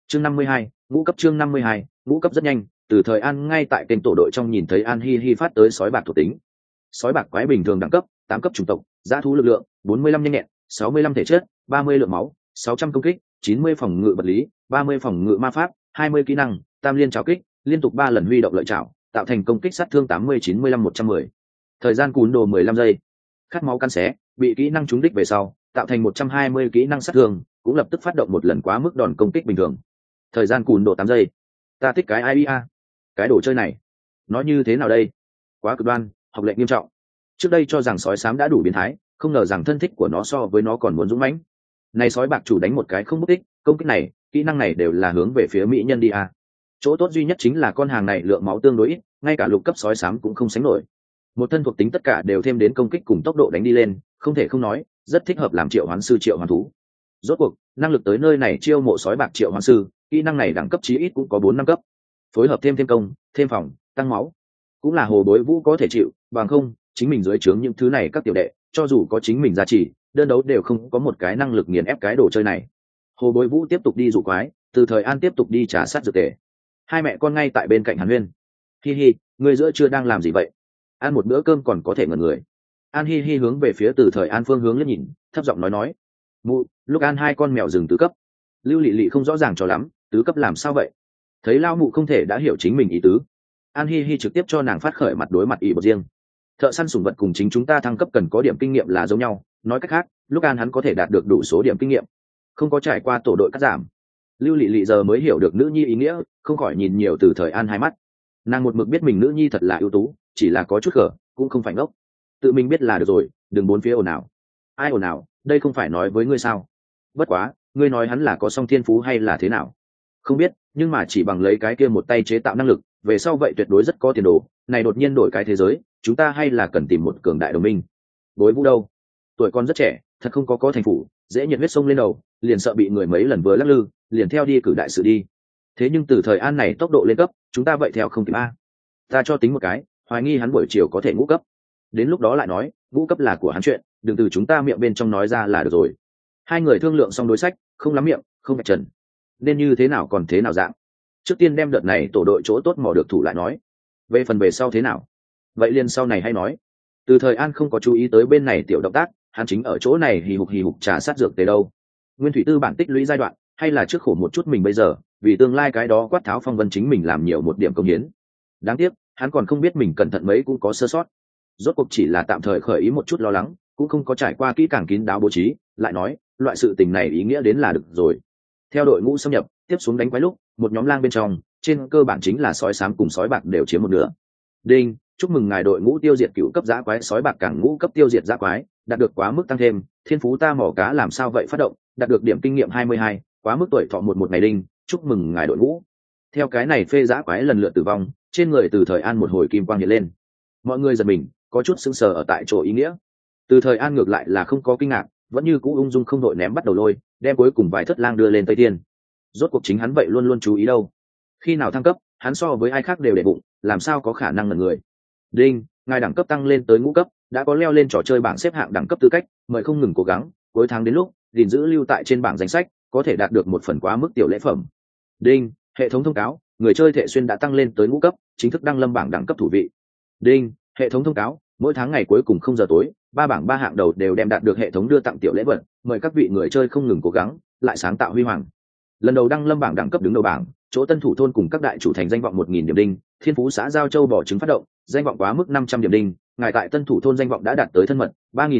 chương 52, ngũ cấp. chương 52, ngũ cấp rất nhanh. Từ thời An ngay tại kênh tổ đội trong nhìn thấy An Hi Hi phát tới sói bạc thuộc tính. Sói bạc quái bình thường đẳng cấp 8 cấp chủng tộc, dã thú lực lượng 45 nhanh nhẹn, 65 thể chất, 30 lượng máu, 600 công kích, 90 phòng ngự vật lý, 30 phòng ngự ma pháp, 20 kỹ năng, tam liên trảo kích, liên tục 3 lần huy động lợi trảo, tạo thành công kích sát thương 80 95 110. Thời gian cún đồ 15 giây. Khát máu căn xé, bị kỹ năng trúng đích về sau, tạo thành 120 kỹ năng sát thương, cũng lập tức phát động một lần quá mức đòn công kích bình thường. Thời gian cún đồ 8 giây. Ta thích cái IEA. Cái đồ chơi này, nó như thế nào đây? Quá cực đoan, học lệnh nghiêm trọng. Trước đây cho rằng sói xám đã đủ biến thái, không ngờ rằng thân thích của nó so với nó còn muốn dũng mãnh. Này sói bạc chủ đánh một cái không mất tích, công kích này, kỹ năng này đều là hướng về phía mỹ nhân đi a. Chỗ tốt duy nhất chính là con hàng này lượng máu tương đối ít, ngay cả lục cấp sói xám cũng không sánh nổi. Một thân thuộc tính tất cả đều thêm đến công kích cùng tốc độ đánh đi lên, không thể không nói, rất thích hợp làm triệu hoán sư triệu hoán thú. Rốt cuộc, năng lực tới nơi này chiêu mộ sói bạc triệu hoán sư, kỹ năng này đẳng cấp chí ít cũng có 4 năm cấp. Phối hợp thêm công, thêm phòng, tăng máu, cũng là hồ bối vũ có thể chịu, bằng không, chính mình dưới trướng những thứ này các tiểu đệ, cho dù có chính mình giá trị, đơn đấu đều không có một cái năng lực nghiền ép cái đồ chơi này. Hồ bối vũ tiếp tục đi dụ quái, Từ Thời An tiếp tục đi trả sát dược tề. Hai mẹ con ngay tại bên cạnh Hàn Huyên. Hi hi, người giữa chưa đang làm gì vậy? Ăn một bữa cơm còn có thể ngẩn người. An Hi Hi hướng về phía Từ Thời An phương hướng liếc nhìn, thấp giọng nói. Mụ, lúc An hai con mèo rừng tứ cấp. Lưu Lị Lị không rõ ràng cho lắm, tứ cấp làm sao vậy? Thấy lao mụ không thể đã hiểu chính mình ý tứ. An Hi Hi trực tiếp cho nàng phát khởi mặt đối mặt ý một riêng. Thợ săn sủng vật cùng chính chúng ta thăng cấp cần có điểm kinh nghiệm là giống nhau, nói cách khác, lúc An hắn có thể đạt được đủ số điểm kinh nghiệm, không có trải qua tổ đội cắt giảm. Lưu Lị Lị giờ mới hiểu được nữ nhi ý nghĩa, không khỏi nhìn nhiều Từ Thời An hai mắt. Nàng một mực biết mình nữ nhi thật là ưu tú, chỉ là có chút khở, cũng không phải ngốc. Tự mình biết là được rồi, đừng bốn phía ồn ào. Ai ồn ào, đây không phải nói với ngươi sao? Bất quá, ngươi nói hắn là có song thiên phú hay là thế nào? Không biết, nhưng mà chỉ bằng lấy cái kia một tay chế tạo năng lực, về sau vậy tuyệt đối rất có tiền đồ. Này đột nhiên đổi cái thế giới, chúng ta hay là cần tìm một cường đại đồng minh. Bối Vũ đâu? Tuổi con rất trẻ, thật không có thành phủ, dễ nhiệt huyết sông lên đầu, liền sợ bị người mấy lần vừa lắc lư, liền theo đi cử đại sự đi. Thế nhưng Từ Thời An này tốc độ lên cấp, chúng ta vậy theo không kịp a. Ta cho tính một cái, hoài nghi hắn buổi chiều có thể ngũ cấp. Đến lúc đó lại nói, ngũ cấp là của hắn chuyện, đừng từ chúng ta miệng bên trong nói ra là được rồi. Hai người thương lượng xong đối sách, không lắm miệng, không vạch trần. Nên như thế nào còn thế nào dạng. Trước tiên đem đợt này tổ đội chỗ tốt mò được thủ lại nói. Về phần về sau thế nào? Vậy liền sau này hay nói. Từ Thời An không có chú ý tới bên này tiểu động tác, hắn chính ở chỗ này hì hục trà sát dược tới đâu. Nguyên thủy tư bản tích lũy giai đoạn, hay là trước khổ một chút mình bây giờ, vì tương lai cái đó quát tháo phong vân chính mình làm nhiều một điểm công hiến. Đáng tiếc, hắn còn không biết mình cẩn thận mấy cũng có sơ sót. Rốt cuộc chỉ là tạm thời khởi ý một chút lo lắng, cũng không có trải qua kỹ càng kín đáo bố trí, lại nói, loại sự tình này ý nghĩa đến là được rồi. Theo đội ngũ xâm nhập, tiếp xuống đánh quái lúc, một nhóm lang bên trong, trên cơ bản chính là sói xám cùng sói bạc đều chiếm một nửa. Đinh, chúc mừng ngài đội ngũ tiêu diệt cựu cấp dã quái sói bạc càng ngũ cấp tiêu diệt dã quái, đạt được quá mức tăng thêm, thiên phú ta mỏ cá làm sao vậy phát động, đạt được điểm kinh nghiệm 22, quá mức tuổi thọ 11 ngày đinh, chúc mừng ngài đội ngũ. Theo cái này phê dã quái lần lượt tử vong, trên người Từ Thời An một hồi kim quang hiện lên. Mọi người giật mình, có chút sững sờ ở tại chỗ ý nghĩa. Từ Thời An ngược lại là không có kinh ngạc, vẫn như cũ ung dung không đội ném bắt đầu lôi, đem cuối cùng vài thất lang đưa lên Tây Tiên. Rốt cuộc chính hắn vậy luôn luôn chú ý đâu. Khi nào thăng cấp, hắn so với ai khác đều để bụng, làm sao có khả năng là người. Đinh, ngài đẳng cấp tăng lên tới ngũ cấp, đã có leo lên trò chơi bảng xếp hạng đẳng cấp tư cách, mời không ngừng cố gắng, cuối tháng đến lúc, gìn giữ lưu tại trên bảng danh sách, có thể đạt được một phần quá mức tiểu lễ phẩm. Đinh, hệ thống thông cáo, người chơi Thệ Xuyên đã tăng lên tới ngũ cấp, chính thức đăng lâm bảng đẳng cấp thủ vị. Đinh, hệ thống thông cáo, mỗi tháng ngày cuối cùng 0 giờ tối, 3 bảng 3 hạng đầu đều đem đạt được hệ thống đưa tặng tiểu lễ vật, mời các vị người chơi không ngừng cố gắng, lại sáng tạo huy hoàng. Lần đầu đăng lâm bảng đẳng cấp đứng đầu bảng, chỗ Tân Thủ thôn cùng các đại chủ thành danh vọng 1000 điểm đinh, Thiên Phú xã Giao Châu bỏ trứng phát động, danh vọng quá mức 500 điểm đinh, ngài tại Tân Thủ thôn danh vọng đã đạt tới thân mật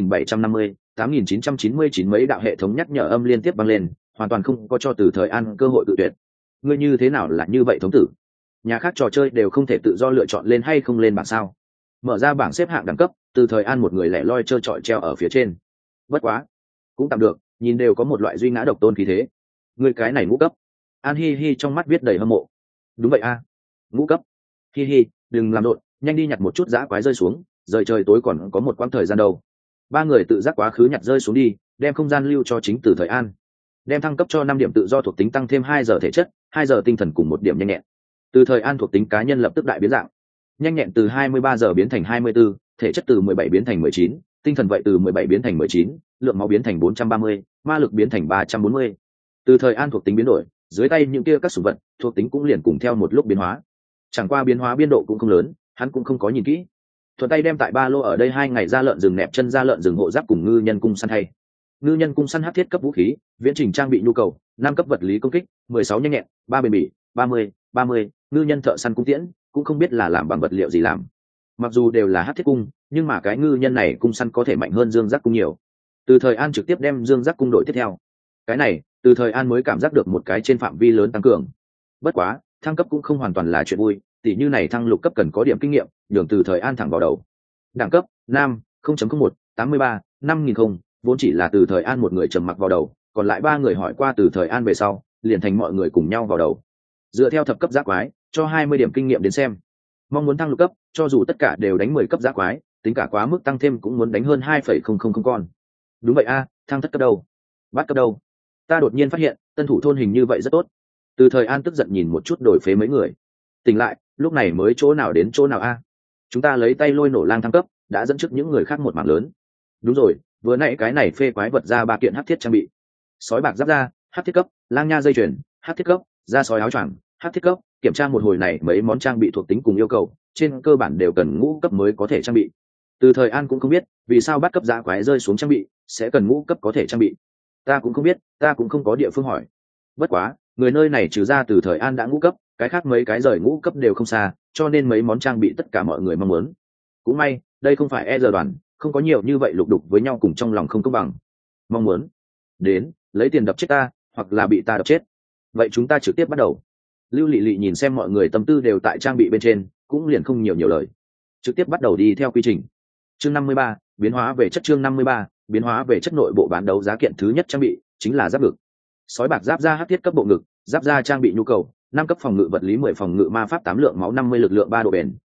3750, 8999 mấy đạo hệ thống nhắc nhở âm liên tiếp vang lên, hoàn toàn không có cho Từ Thời An cơ hội tự tuyệt. Ngươi như thế nào là như vậy thống tử? Nhà khác trò chơi đều không thể tự do lựa chọn lên hay không lên bảng sao? Mở ra bảng xếp hạng đẳng cấp, Từ Thời An một người lẻ loi trơ trọi treo ở phía trên. Bất quá, cũng tạm được, nhìn đều có một loại duy ngã độc tôn khí thế. Ngươi cái này ngũ cấp. An Hi Hi trong mắt viết đầy hâm mộ. Đúng vậy a, ngũ cấp. Hi Hi, đừng làm rộn, nhanh đi nhặt một chút dã quái rơi xuống, rời trời tối còn có một quãng thời gian đâu. Ba người tự giác quá khứ nhặt rơi xuống đi, đem không gian lưu cho chính Từ Thời An. Đem thăng cấp cho 5 điểm tự do thuộc tính tăng thêm 2 giờ thể chất, 2 giờ tinh thần cùng 1 điểm nhanh nhẹn. Từ Thời An thuộc tính cá nhân lập tức đại biến dạng. Nhanh nhẹn từ 23 giờ biến thành 24, thể chất từ 17 biến thành 19, tinh thần vậy từ 17 biến thành 19, lượng máu biến thành 430, ma lực biến thành 340. Từ Thời An thuộc tính biến đổi, dưới tay những kia các sủng vật thuộc tính cũng liền cùng theo một lúc biến hóa, chẳng qua biến hóa biên độ cũng không lớn, hắn cũng không có nhìn kỹ, thuận tay đem tại ba lô ở đây 2 ngày ra lợn rừng nẹp chân ra lợn rừng hộ giáp cùng ngư nhân cung săn thay. Ngư nhân cung săn hắc thiết cấp vũ khí, viễn trình trang bị nhu cầu 5 cấp vật lý công kích, 16 nhanh nhẹn, 3 bền bỉ, 30, ngư nhân thợ săn cung tiễn, cũng không biết là làm bằng vật liệu gì làm. Mặc dù đều là hắc thiết cung, nhưng mà cái ngư nhân này cung săn có thể mạnh hơn dương giác cung nhiều. Từ thời An trực tiếp đem dương giác cung đội tiếp theo. Cái này, từ thời An mới cảm giác được một cái trên phạm vi lớn tăng cường. Bất quá, thăng cấp cũng không hoàn toàn là chuyện vui, tỷ như này thăng lục cấp cần có điểm kinh nghiệm, nhường từ thời An thẳng vào đầu. Đẳng cấp: Nam 0.01, 83, 5000 không, vốn chỉ là từ thời An một người trầm mặc vào đầu, còn lại 3 người hỏi qua từ thời An về sau, liền thành mọi người cùng nhau vào đầu. Dựa theo thập cấp giác quái, cho 20 điểm kinh nghiệm đến xem. Mong muốn thăng lục cấp, cho dù tất cả đều đánh 10 cấp giác quái, tính cả quá mức tăng thêm cũng muốn đánh hơn 2,000 con. Đúng vậy a, thăng thất cấp đâu? Bắt cấp đâu? Ta đột nhiên phát hiện, tân thủ thôn hình như vậy rất tốt. Từ thời An tức giận nhìn một chút đổi phế mấy người. Tỉnh lại, lúc này mới chỗ nào đến chỗ nào a? Chúng ta lấy tay lôi nổ lang thăng cấp, đã dẫn trước những người khác một mảng lớn. Đúng rồi, vừa nãy cái này phê quái vật ra 3 kiện hắc thiết trang bị. Sói bạc giáp da, hắc thiết cấp, lang nha dây chuyền, hắc thiết cấp, da sói áo choàng, hắc thiết cấp, kiểm tra một hồi này mấy món trang bị thuộc tính cùng yêu cầu, trên cơ bản đều cần ngũ cấp mới có thể trang bị. Từ thời An cũng không biết, vì sao bắt cấp giá quái rơi xuống trang bị, sẽ cần ngũ cấp có thể trang bị. Ta cũng không biết, ta cũng không có địa phương hỏi. Bất quá, người nơi này trừ ra từ thời An đã ngũ cấp, cái khác mấy cái rời ngũ cấp đều không xa, cho nên mấy món trang bị tất cả mọi người mong muốn. Cũng may, đây không phải giờ đoàn, không có nhiều như vậy lục đục với nhau cùng trong lòng không công bằng. Mong muốn đến lấy tiền đập chết ta, hoặc là bị ta đập chết. Vậy chúng ta trực tiếp bắt đầu. Lưu Lệ Lệ nhìn xem mọi người tâm tư đều tại trang bị bên trên, cũng liền không nhiều lời, trực tiếp bắt đầu đi theo quy trình. Chương 53, biến hóa về chất. Chương 53, biến hóa về chất. Nội bộ bán đấu giá kiện thứ nhất trang bị chính là giáp ngực. Sói bạc giáp da hắc thiết cấp bộ ngực, giáp da trang bị nhu cầu 5 cấp phòng ngự vật lý 10 phòng ngự ma pháp 8 lượng máu 50 lực lượng 3 độ bền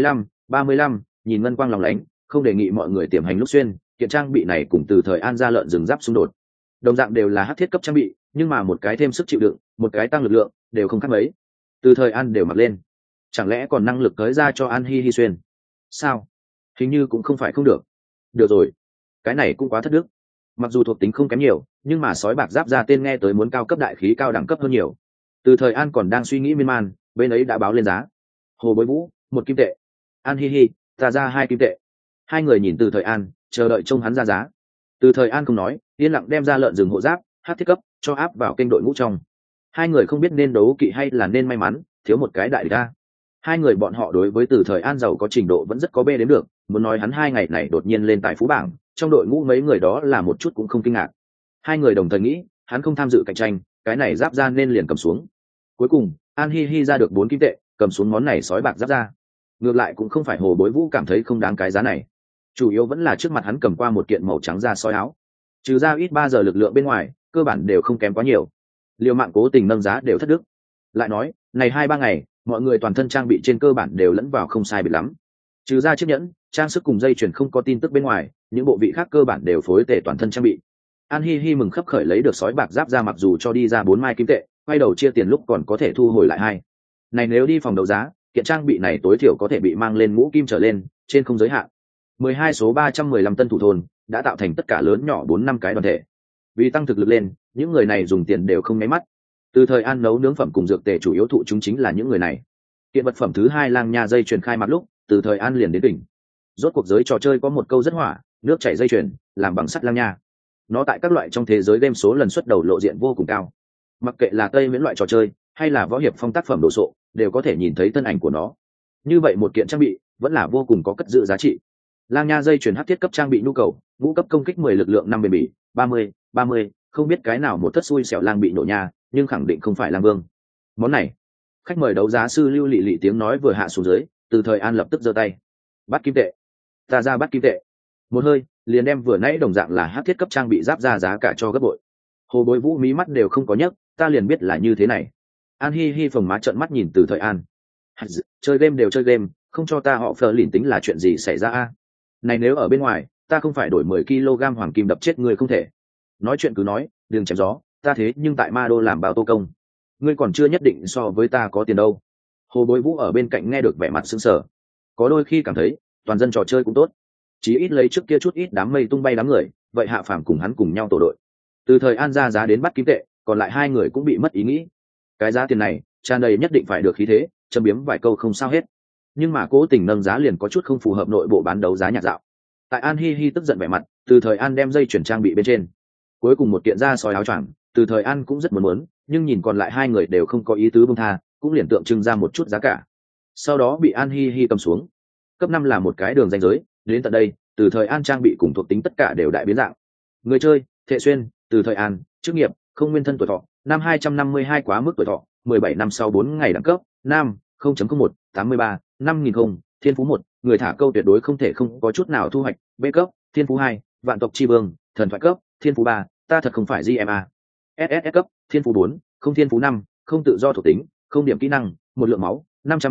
35, nhìn ngân quang lòng lánh, không đề nghị mọi người tiềm hành lúc xuyên. Kiện trang bị này cùng từ thời An ra lợn rừng giáp xung đột, đồng dạng đều là hắc thiết cấp trang bị, nhưng mà một cái thêm sức chịu đựng, một cái tăng lực lượng, đều không khác mấy. Từ thời An đều mặc lên, chẳng lẽ còn năng lực tới ra cho An Hi Hi xuyên? Sao? Hình như cũng không phải không được. Được rồi, cái này cũng quá thất đức. Mặc dù thuộc tính không kém nhiều, nhưng mà sói bạc giáp ra tên nghe tới muốn cao cấp đại khí cao đẳng cấp hơn nhiều. Từ thời An còn đang suy nghĩ miên man, bên ấy đã báo lên giá. Hồ Bối Vũ, 1 kim tệ. An Hi Hi, ta ra 2 kim tệ. Hai người nhìn từ thời An, chờ đợi trông hắn ra giá. Từ thời An không nói, yên lặng đem ra lợn rừng hộ giáp, hắc thiết cấp, cho áp vào kênh đội ngũ trong. Hai người không biết nên đấu kỵ hay là nên may mắn, thiếu một cái đại địch ta. Hai người bọn họ đối với từ thời An giàu có trình độ vẫn rất có bê đến được, muốn nói hắn 2 ngày này đột nhiên lên tài phú bảng, trong đội ngũ mấy người đó là một chút cũng không kinh ngạc. Hai người đồng thời nghĩ, hắn không tham dự cạnh tranh, cái này giáp ra nên liền cầm xuống. Cuối cùng, An Hi Hi ra được 4 kim tệ, cầm xuống món này sói bạc giáp ra. Ngược lại cũng không phải Hồ Bối Vũ cảm thấy không đáng cái giá này, chủ yếu vẫn là trước mặt hắn cầm qua một kiện màu trắng da sói áo, trừ ra ít 3 giờ lực lượng bên ngoài, cơ bản đều không kém quá nhiều. Liều mạng cố tình nâng giá đều thất đức. Lại nói, này 2-3 ngày, mọi người toàn thân trang bị trên cơ bản đều lẫn vào không sai biệt lắm. Trừ ra chiếc nhẫn, trang sức cùng dây chuyền không có tin tức bên ngoài, những bộ vị khác cơ bản đều phối tề toàn thân trang bị. An Hi Hi mừng khấp khởi lấy được sói bạc giáp ra, mặc dù cho đi ra 4 mai kim tệ, quay đầu chia tiền lúc còn có thể thu hồi lại 2. Này nếu đi phòng đấu giá, kiện trang bị này tối thiểu có thể bị mang lên ngũ kim trở lên, trên không giới hạn. 12 số 315 tân thủ thôn đã tạo thành tất cả lớn nhỏ 4-5 cái đoàn thể. Vì tăng thực lực lên, những người này dùng tiền đều không nháy mắt. Từ thời An nấu nướng phẩm cùng dược tề chủ yếu thụ chúng chính là những người này. Kiện vật phẩm thứ 2 lang nha dây chuyền khai mạc lúc, từ thời An liền đến đỉnh. Rốt cuộc giới trò chơi có một câu rất hỏa, nước chảy dây chuyền, làm bằng sắt lang nha. Nó tại các loại trong thế giới game số lần xuất đầu lộ diện vô cùng cao. Mặc kệ là tây miễn loại trò chơi, hay là võ hiệp phong tác phẩm đồ sộ, đều có thể nhìn thấy thân ảnh của nó. Như vậy một kiện trang bị vẫn là vô cùng có cất giữ giá trị. Lang nha dây chuyền hắc thiết cấp trang bị nhu cầu, ngũ cấp công kích 10 lực lượng 5 bền bỉ, 30, không biết cái nào một thất xui xẻo lang bị nổ nha, nhưng khẳng định không phải lang vương. Món này, khách mời đấu giá sư Lưu Lệ Lệ tiếng nói vừa hạ xuống dưới, từ thời An lập tức giơ tay. Bắt kim tệ. Ta ra bắt kim tệ. Một hơi, liền đem vừa nãy đồng dạng là hắc thiết cấp trang bị giáp ra giá cả cho gấp bội. Hồ Bối Vũ mí mắt đều không có nhấc, ta liền biết là như thế này. An Hi Hi phồng má trợn mắt nhìn từ thời An. Chơi game đều chơi game, không cho ta họ phờ lìn tính là chuyện gì xảy ra a? Này nếu ở bên ngoài, ta không phải đổi 10 kg hoàng kim đập chết người không thể. Nói chuyện cứ nói, đừng chém gió, ta thế nhưng tại Ma Đô làm bao tô công. Ngươi còn chưa nhất định so với ta có tiền đâu. Hồ Bối Vũ ở bên cạnh nghe được vẻ mặt sững sờ. Có đôi khi cảm thấy, toàn dân trò chơi cũng tốt. Chí ít lấy trước kia chút ít đám mây tung bay đám người, vậy hạ phàm cùng hắn cùng nhau tổ đội. Từ thời An ra giá đến bắt kim tệ, còn lại 2 người cũng bị mất ý nghĩ. Cái giá tiền này tràn đầy nhất định phải được khí thế, châm biếm vài câu không sao hết. Nhưng mà cố tình nâng giá liền có chút không phù hợp nội bộ bán đấu giá nhạc dạo. Tại An Hi Hi tức giận vẻ mặt, Từ Thời An đem dây chuyển trang bị bên trên cuối cùng một kiện da sói áo choàng. Từ Thời An cũng rất muốn, nhưng nhìn còn lại hai người đều không có ý tứ buông tha, cũng liền tượng trưng ra một chút giá cả, sau đó bị An Hi Hi cầm xuống. Cấp 5 là một cái đường ranh giới, đến tận đây Từ Thời An trang bị cùng thuộc tính tất cả đều đại biến dạng. Người chơi: Thệ Xuyên, Từ Thời An. Chức nghiệp: không nguyên thân, tuổi thọ năm 252, quá mức tuổi thọ 17 năm sau 4 ngày. Đẳng cấp: nam 0.01 83 5000 không. Thiên phú 1, người thả câu tuyệt đối không thể không có chút nào thu hoạch. B cấp: Thiên phú 2, vạn tộc chi vương. Thần thoại cấp: Thiên phú 3, ta thật không phải GMA. SSS cấp: Thiên phú 4, không. Thiên phú 5, không tự do thuộc tính, không điểm kỹ năng, một lượng máu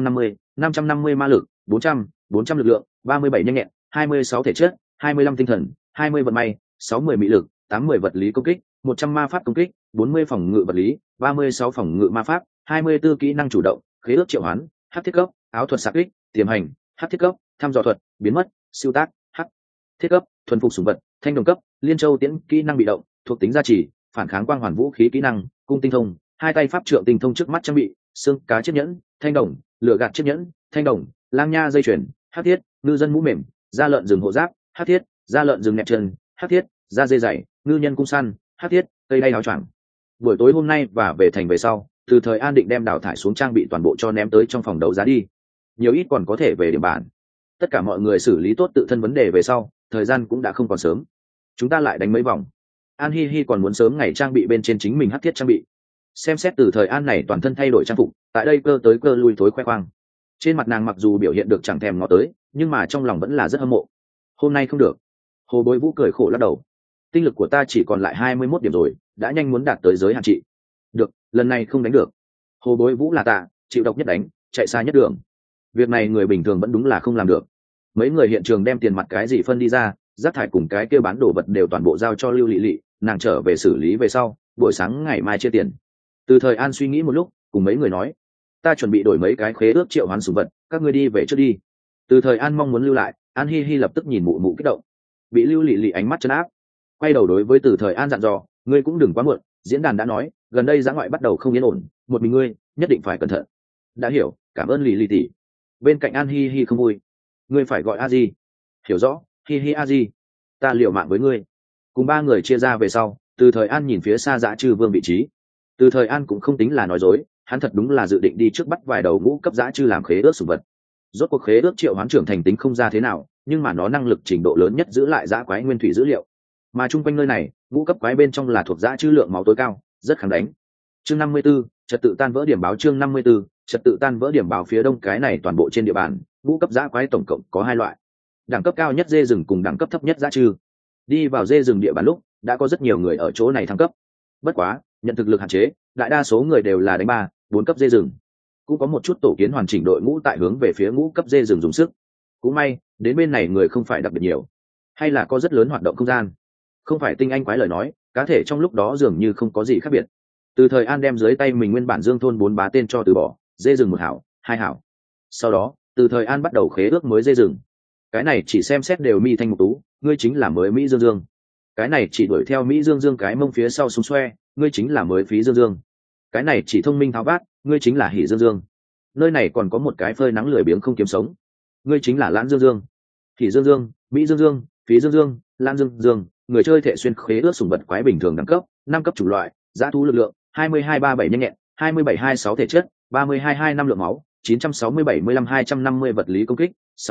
550 ma lực 400 lực lượng 37 nhanh nhẹn 26 thể chất 25 tinh thần 20 vận may 60 mỹ lực 80 vật lý công kích 100 ma pháp công kích 40 phòng ngự vật lý 36 phòng ngự ma pháp 24 kỹ năng chủ động, khế ước triệu hoán, hắc thiết cấp, áo thuật xạ kích, tiềm hành, hắc thiết cấp, thăm dò thuật, biến mất, siêu tác, hắc thiết cấp, thuần phục sủng vật, thanh đồng cấp, liên châu tiễn kỹ năng bị động, thuộc tính gia trì, phản kháng quang hoàn vũ khí kỹ năng, cung tinh thông, hai tay pháp trượng tinh thông trước mắt trang bị, xương cá chiếc nhẫn, thanh đồng, lửa gạt chiếc nhẫn, thanh đồng, lang nha dây chuyền, hắc thiết, ngư dân mũ mềm, da lợn rừng hộ giáp, hắc thiết, da lợn rừng nẹp chân, hắc thiết, da dê dày, ngư nhân cung săn, hắc thiết, cây đay áo choàng. Buổi tối hôm nay và về thành về sau, Từ Thời An định đem đào thải xuống trang bị toàn bộ cho ném tới trong phòng đấu giá đi, nhiều ít còn có thể về điểm bản. Tất cả mọi người xử lý tốt tự thân vấn đề về sau, thời gian cũng đã không còn sớm, chúng ta lại đánh mấy vòng. An Hi Hi còn muốn sớm ngày trang bị bên trên chính mình hắc thiết trang bị. Xem xét Từ Thời An này toàn thân thay đổi trang phục, tại đây cơ tới cơ lui thối khoe khoang. Trên mặt nàng mặc dù biểu hiện được chẳng thèm ngó tới, nhưng mà trong lòng vẫn là rất hâm mộ. Hôm nay không được. Hồ Bối Vũ cười khổ lắc đầu. Tinh lực của ta chỉ còn lại 21 điểm rồi, đã nhanh muốn đạt tới giới hạn trị. Được, lần này không đánh được. Hồ Bối Vũ là tạ, chịu độc nhất đánh, chạy xa nhất đường. Việc này người bình thường vẫn đúng là không làm được. Mấy người hiện trường đem tiền mặt cái gì phân đi ra, rác thải cùng cái kia bán đồ vật đều toàn bộ giao cho Lưu Lệ Lệ, nàng trở về xử lý về sau, buổi sáng ngày mai chia tiền. Từ Thời An suy nghĩ một lúc, cùng mấy người nói: ta chuẩn bị đổi mấy cái khế ước triệu hoán sủng vật, các ngươi đi về trước đi. Từ Thời An mong muốn lưu lại, An Hi Hi lập tức nhìn mụ mụ kích động, bị Lưu Lệ Lệ ánh mắt trấn áp, quay đầu đối với Từ Thời An dặn dò: ngươi cũng đừng quá muộn, diễn đàn đã nói, gần đây dã ngoại bắt đầu không yên ổn, một mình ngươi nhất định phải cẩn thận. Đã hiểu, cảm ơn Lệ Lệ tỷ. Bên cạnh An Hi Hi không vui: ngươi phải gọi A Di. Hiểu rõ, Hi Hi A Di, ta liều mạng với ngươi. Cùng ba người chia ra về sau, Từ Thời An nhìn phía xa Dã Trư Vương vị trí. Từ Thời An cũng không tính là nói dối, hắn thật đúng là dự định đi trước bắt vài đầu ngũ cấp Dã Trư làm khế ước sủng vật. Rốt cuộc khế ước triệu hoán trưởng thành tính không ra thế nào, nhưng mà nó năng lực trình độ lớn nhất giữ lại dã quái nguyên thủy dữ liệu. Mà chung quanh nơi này, ngũ cấp quái bên trong là thuộc Dã Trư lượng máu tối cao, rất kháng đánh. Chương 54, trật tự tan vỡ điểm báo. Chương 54, trật tự tan vỡ điểm báo. Phía đông cái này toàn bộ trên địa bàn, ngũ cấp dã quái tổng cộng có hai loại. Đẳng cấp cao nhất dê rừng cùng đẳng cấp thấp nhất Dã Trư. Đi vào dê rừng địa bàn lúc, đã có rất nhiều người ở chỗ này thăng cấp. Bất quá, nhận thực lực hạn chế, đại đa số người đều là đánh 3, 4 cấp dê rừng. Cũng có một chút tổ kiến hoàn chỉnh đội ngũ tại hướng về phía ngũ cấp dê rừng dùng sức. Cũng may, đến bên này người không phải đặc biệt nhiều, hay là có rất lớn hoạt động không gian. Không phải tinh anh quái lời nói, cá thể trong lúc đó dường như không có gì khác biệt. Từ Thời An đem dưới tay mình nguyên bản Dương thôn 4 bá tên cho từ bỏ, dê rừng 1 hảo, 2 hảo. Sau đó, Từ Thời An bắt đầu khế ước mới dê rừng. Cái này chỉ xem xét đều mi thanh mục tú, ngươi chính là mới Mỹ Dương Dương. Cái này chỉ đuổi theo Mỹ Dương Dương cái mông phía sau súng xoe, ngươi chính là mới Phí Dương Dương. Cái này chỉ thông minh tháo vát, ngươi chính là Hỉ Dương Dương. Nơi này còn có một cái phơi nắng lười biếng không kiếm sống, ngươi chính là Lãn Dương Dương. Hỉ Dương Dương, Mỹ Dương Dương, Phí Dương Dương, Lãn Dương Dương. Người chơi thể xuyên khế ước sủng vật quái bình thường đẳng cấp 5 cấp chủng loại, dã thú lực lượng 2237 nhanh nhẹn, 2726 thể chất, 3225 lượng máu, 960-75-250 vật lý công kích,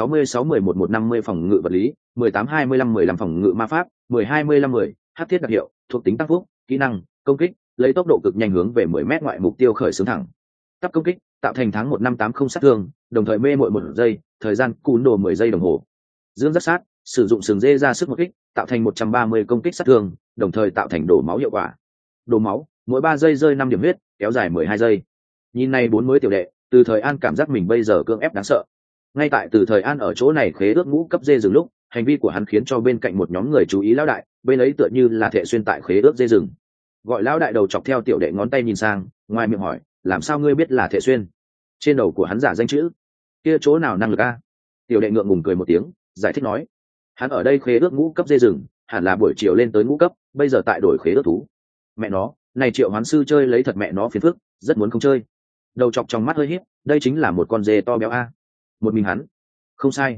66-11-150 phòng ngự vật lý, 18-25-15 phòng ngự ma pháp, 10-25-10 hắc thiết đặc hiệu, thuộc tính tăng phúc, kỹ năng, công kích, lấy tốc độ cực nhanh hướng về 10 mét ngoại mục tiêu khởi xướng thẳng. Tắp công kích, tạo thành tháng 1580 sát thương, đồng thời mê muội 1 giây, thời gian cún đồ 10 giây đồng hồ. Dương rất sát, sử dụng sừng dê ra sức một kích, tạo thành 130 công kích sát thương, đồng thời tạo thành đổ máu hiệu quả. Đổ máu, mỗi 3 giây rơi 5 điểm huyết, kéo dài 12 giây. Nhìn này 4 mới tiểu đệ, Từ Thời An cảm giác mình bây giờ cưỡng ép đáng sợ. Ngay tại Từ Thời An ở chỗ này khế ước ngũ cấp dê rừng lúc, hành vi của hắn khiến cho bên cạnh một nhóm người chú ý lão đại, bên ấy tựa như là Thệ Xuyên tại khế ước dê rừng. Gọi lão đại đầu chọc theo tiểu đệ ngón tay nhìn sang, ngoài miệng hỏi, làm sao ngươi biết là Thệ Xuyên? Trên đầu của hắn giả danh chữ, kia chỗ nào năng lực a? Tiểu đệ ngượng ngùng cười một tiếng, giải thích nói, hắn ở đây khế ước ngũ cấp dê rừng, hẳn là buổi chiều lên tới ngũ cấp, bây giờ tại đổi khế ước thú. Mẹ nó, này triệu hoán sư chơi lấy thật mẹ nó phiền phức, rất muốn không chơi. Đầu chọc trong mắt hơi híp, đây chính là một con dê to béo a. Một mình hắn, không sai.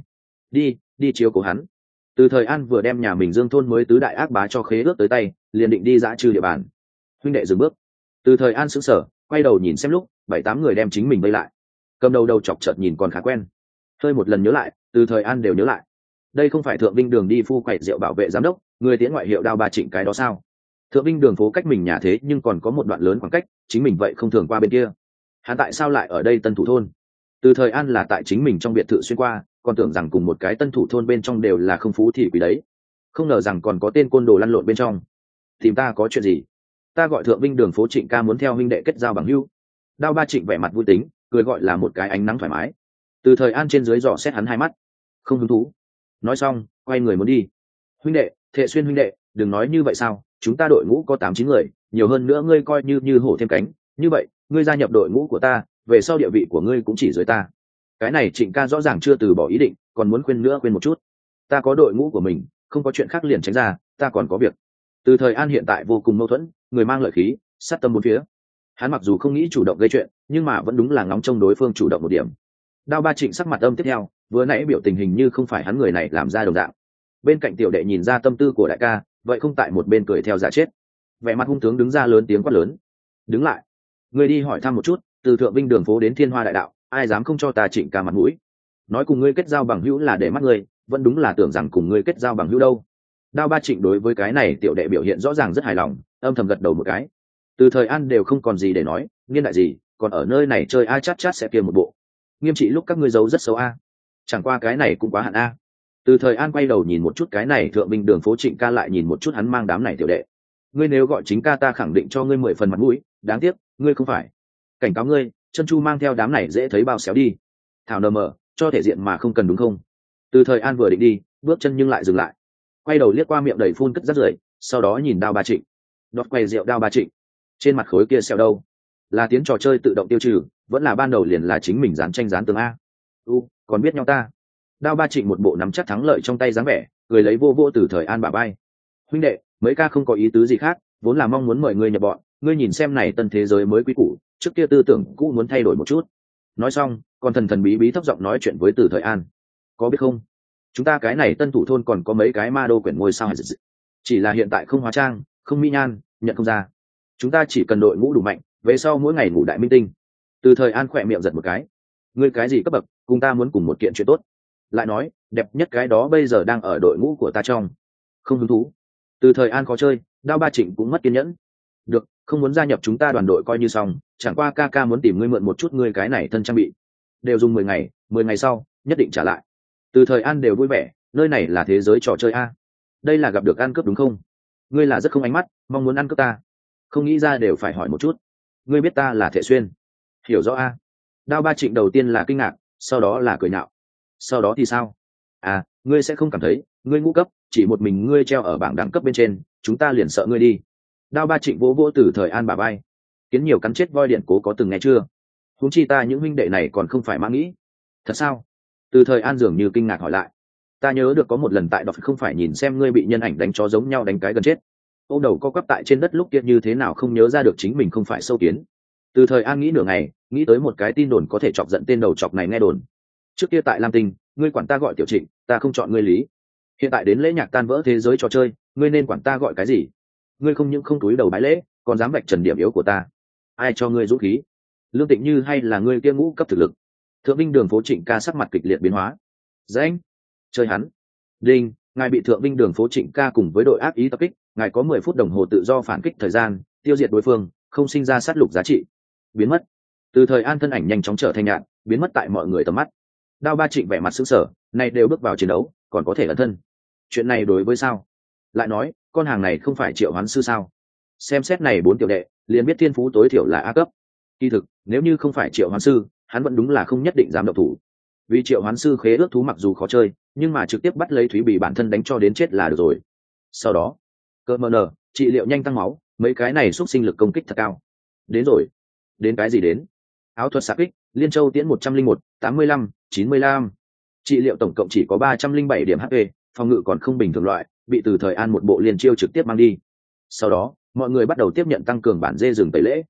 Đi chiếu cố hắn. Từ Thời An vừa đem nhà mình Dương thôn mới tứ đại ác bá cho khế ước tới tay, liền định đi dã trừ địa bàn. Huynh đệ dừng bước. Từ Thời An sững sờ, quay đầu nhìn xem lúc 7-8 người đem chính mình vây lại. Cầm đầu chọc chợt nhìn còn khá quen. Hơi một lần nhớ lại, Từ Thời An đều nhớ lại. Đây không phải Thượng Vinh Đường đi phu quậy rượu bảo vệ giám đốc, người tiến ngoại hiệu Đao Ba Trịnh cái đó sao? Thượng Vinh Đường phố cách mình nhà thế nhưng còn có một đoạn lớn khoảng cách, chính mình vậy không thường qua bên kia. Hắn tại sao lại ở đây Tân Thủ thôn? Từ Thời An là tại chính mình trong biệt thự xuyên qua, còn tưởng rằng cùng một cái Tân Thủ thôn bên trong đều là không phú thì quý đấy, không ngờ rằng còn có tên côn đồ lăn lộn bên trong. Tìm ta có chuyện gì? Ta gọi Thượng Vinh Đường phố Trịnh ca muốn theo huynh đệ kết giao bằng hữu. Đao Ba Trịnh vẻ mặt vui tính, cười gọi là một cái ánh nắng thoải mái. Từ Thời An trên dưới dò xét hắn hai mắt, không hứng thú. Nói xong, quay người muốn đi. Huynh đệ, Thệ Xuyên huynh đệ, đừng nói như vậy sao? Chúng ta đội ngũ có 8-9 người, nhiều hơn nữa ngươi coi như hổ thêm cánh. Như vậy, ngươi gia nhập đội ngũ của ta, về sau địa vị của ngươi cũng chỉ dưới ta. Cái này Trịnh ca rõ ràng chưa từ bỏ ý định, còn muốn khuyên nữa khuyên một chút. Ta có đội ngũ của mình, không có chuyện khác liền tránh ra, ta còn có việc. Từ Thời An hiện tại vô cùng mâu thuẫn, người mang lợi khí, sát tâm bốn phía. Hắn mặc dù không nghĩ chủ động gây chuyện, nhưng mà vẫn đúng là ngóng trông đối phương chủ động một điểm. Đao Ba Trịnh sắc mặt âm tiếp theo, vừa nãy biểu tình hình như không phải hắn người này làm ra đồng dạng. Bên cạnh tiểu đệ nhìn ra tâm tư của đại ca, vậy không tại một bên cười theo giả chết. Vẻ mặt hung tướng đứng ra lớn tiếng quát lớn. Đứng lại. Ngươi đi hỏi thăm một chút, từ Thượng Vinh đường phố đến Thiên Hoa đại đạo, ai dám không cho ta Trịnh ca mặt mũi? Nói cùng ngươi kết giao bằng hữu là để mắt ngươi, vẫn đúng là tưởng rằng cùng ngươi kết giao bằng hữu đâu. Đao Ba Trịnh đối với cái này tiểu đệ biểu hiện rõ ràng rất hài lòng, âm thầm gật đầu một cái. Từ Thời An đều không còn gì để nói, niên đại gì, còn ở nơi này chơi ai chát chát sẽ kia một bộ. Nghiêm trị lúc các ngươi giấu rất xấu a. Chẳng qua cái này cũng quá hạn a. Từ Thời An quay đầu nhìn một chút cái này Thượng Vinh đường phố Trịnh ca, lại nhìn một chút hắn mang đám này tiểu đệ. Ngươi nếu gọi chính ca ta khẳng định cho ngươi 10 phần mặt mũi, đáng tiếc, ngươi không phải. Cảnh cáo ngươi, chân chu mang theo đám này dễ thấy bao xéo đi. Thảo nờ mờ, cho thể diện mà không cần đúng không? Từ Thời An vừa định đi, bước chân nhưng lại dừng lại. Quay đầu liếc qua miệng đầy phun cất rất rưởi, sau đó nhìn Đao Ba Trịnh. Đọt quay rượu Đao Ba Trịnh. Trên mặt khối kia sẹo đâu? Là tiếng trò chơi tự động tiêu trừ, vẫn là ban đầu liền là chính mình dán tranh dán tường a? Còn biết nhau ta. Đao Ba Trịnh một bộ nắm chắc thắng lợi trong tay dáng vẻ, cười lấy vô vô Từ Thời An bả vai. Huynh đệ, mấy ca không có ý tứ gì khác, vốn là mong muốn mời ngươi nhập bọn, ngươi nhìn xem này tân thế giới mới quý cũ, trước kia tư tưởng cũ muốn thay đổi một chút. Nói xong, còn thần thần bí bí thấp giọng nói chuyện với Từ Thời An. Có biết không? Chúng ta cái này Tân Thủ thôn còn có mấy cái ma đô quyển ngôi sao, chỉ là hiện tại không hóa trang, không mỹ nhan, nhận không ra. Chúng ta chỉ cần đội ngũ đủ mạnh, về sau mỗi ngày ngủ đại minh tinh. Từ Thời An khỏe miệng giật một cái. Ngươi cái gì cấp bậc, cùng ta muốn cùng một kiện chuyện tốt. Lại nói, đẹp nhất cái đó bây giờ đang ở đội ngũ của ta trong. Không hứng thú. Từ Thời An khó chơi, Đao Ba Trịnh cũng mất kiên nhẫn. Được, không muốn gia nhập chúng ta đoàn đội coi như xong, chẳng qua ca ca muốn tìm ngươi mượn một chút ngươi cái này thân trang bị. Đều dùng 10 ngày sau, nhất định trả lại. Từ Thời An đều vui vẻ, nơi này là thế giới trò chơi a. Đây là gặp được ăn cướp đúng không? Ngươi là rất không ánh mắt, mong muốn ăn cướp ta. Không nghĩ ra đều phải hỏi một chút. Ngươi biết ta là Thệ Xuyên. Hiểu rõ a. Đao Ba Trịnh đầu tiên là kinh ngạc, sau đó là cười nhạo. Sau đó thì sao? À, ngươi sẽ không cảm thấy, ngươi ngũ cấp, chỉ một mình ngươi treo ở bảng đẳng cấp bên trên, chúng ta liền sợ ngươi đi. Đao Ba Trịnh vỗ vỗ Từ Thời An bả vai. Kiến nhiều cắn chết voi điện cố có từng nghe chưa? Huống chi ta những huynh đệ này còn không phải mang nghĩ. Thật sao? Từ Thời An dường như kinh ngạc hỏi lại. Ta nhớ được có một lần tại đọc không phải nhìn xem ngươi bị nhân ảnh đánh chó giống nhau đánh cái gần chết. Ôm đầu co quắp tại trên đất lúc kia như thế nào không nhớ ra được chính mình không phải sâu kiến. Từ Thời An nghĩ nửa ngày, nghĩ tới một cái tin đồn có thể chọc giận tên đầu chọc này nghe đồn. Trước kia tại Lam Tinh, ngươi quản ta gọi Tiểu Trịnh, ta không chọn ngươi lý. Hiện tại đến lễ nhạc tan vỡ thế giới trò chơi, ngươi nên quản ta gọi cái gì? Ngươi không những không túi đầu bái lễ, còn dám vạch trần điểm yếu của ta. Ai cho ngươi dũng khí? Lương Tịnh Như hay là ngươi kia ngũ cấp thực lực? Thượng Vinh đường phố Trịnh ca sắc mặt kịch liệt biến hóa. Danh, chơi hắn. Đinh, ngài bị Thượng Vinh đường phố Trịnh ca cùng với đội ác ý tập kích, ngài có 10 phút đồng hồ tự do phản kích thời gian, tiêu diệt đối phương, không sinh ra sát lục giá trị. Biến mất. Từ Thời An thân ảnh nhanh chóng trở thành nhạn, biến mất tại mọi người tầm mắt. Đao Ba Trịnh vẻ mặt sững sờ, này đều bước vào chiến đấu, còn có thể ẩn thân. Chuyện này đối với sao? Lại nói, con hàng này không phải Triệu Hoán sư sao? Xem xét này 4 tiểu đệ, liền biết thiên phú tối thiểu là A cấp. Kỳ thực, nếu như không phải Triệu Hoán sư, hắn vẫn đúng là không nhất định dám động thủ. Vì Triệu Hoán sư khế ước thú mặc dù khó chơi, nhưng mà trực tiếp bắt lấy Thúy Bì bản thân đánh cho đến chết là được rồi. Sau đó, cơ mờ nở, trị liệu nhanh tăng máu, mấy cái này xúc sinh lực công kích thật cao. Đến rồi. Đến cái gì đến? Áo thuật xạ kích, Liên Châu tiễn 101, 85, 95. Trị liệu tổng cộng chỉ có 307 điểm HP, phòng ngự còn không bình thường loại, bị Từ Thời An một bộ liên chiêu trực tiếp mang đi. Sau đó, mọi người bắt đầu tiếp nhận tăng cường bản dê rừng tẩy lễ.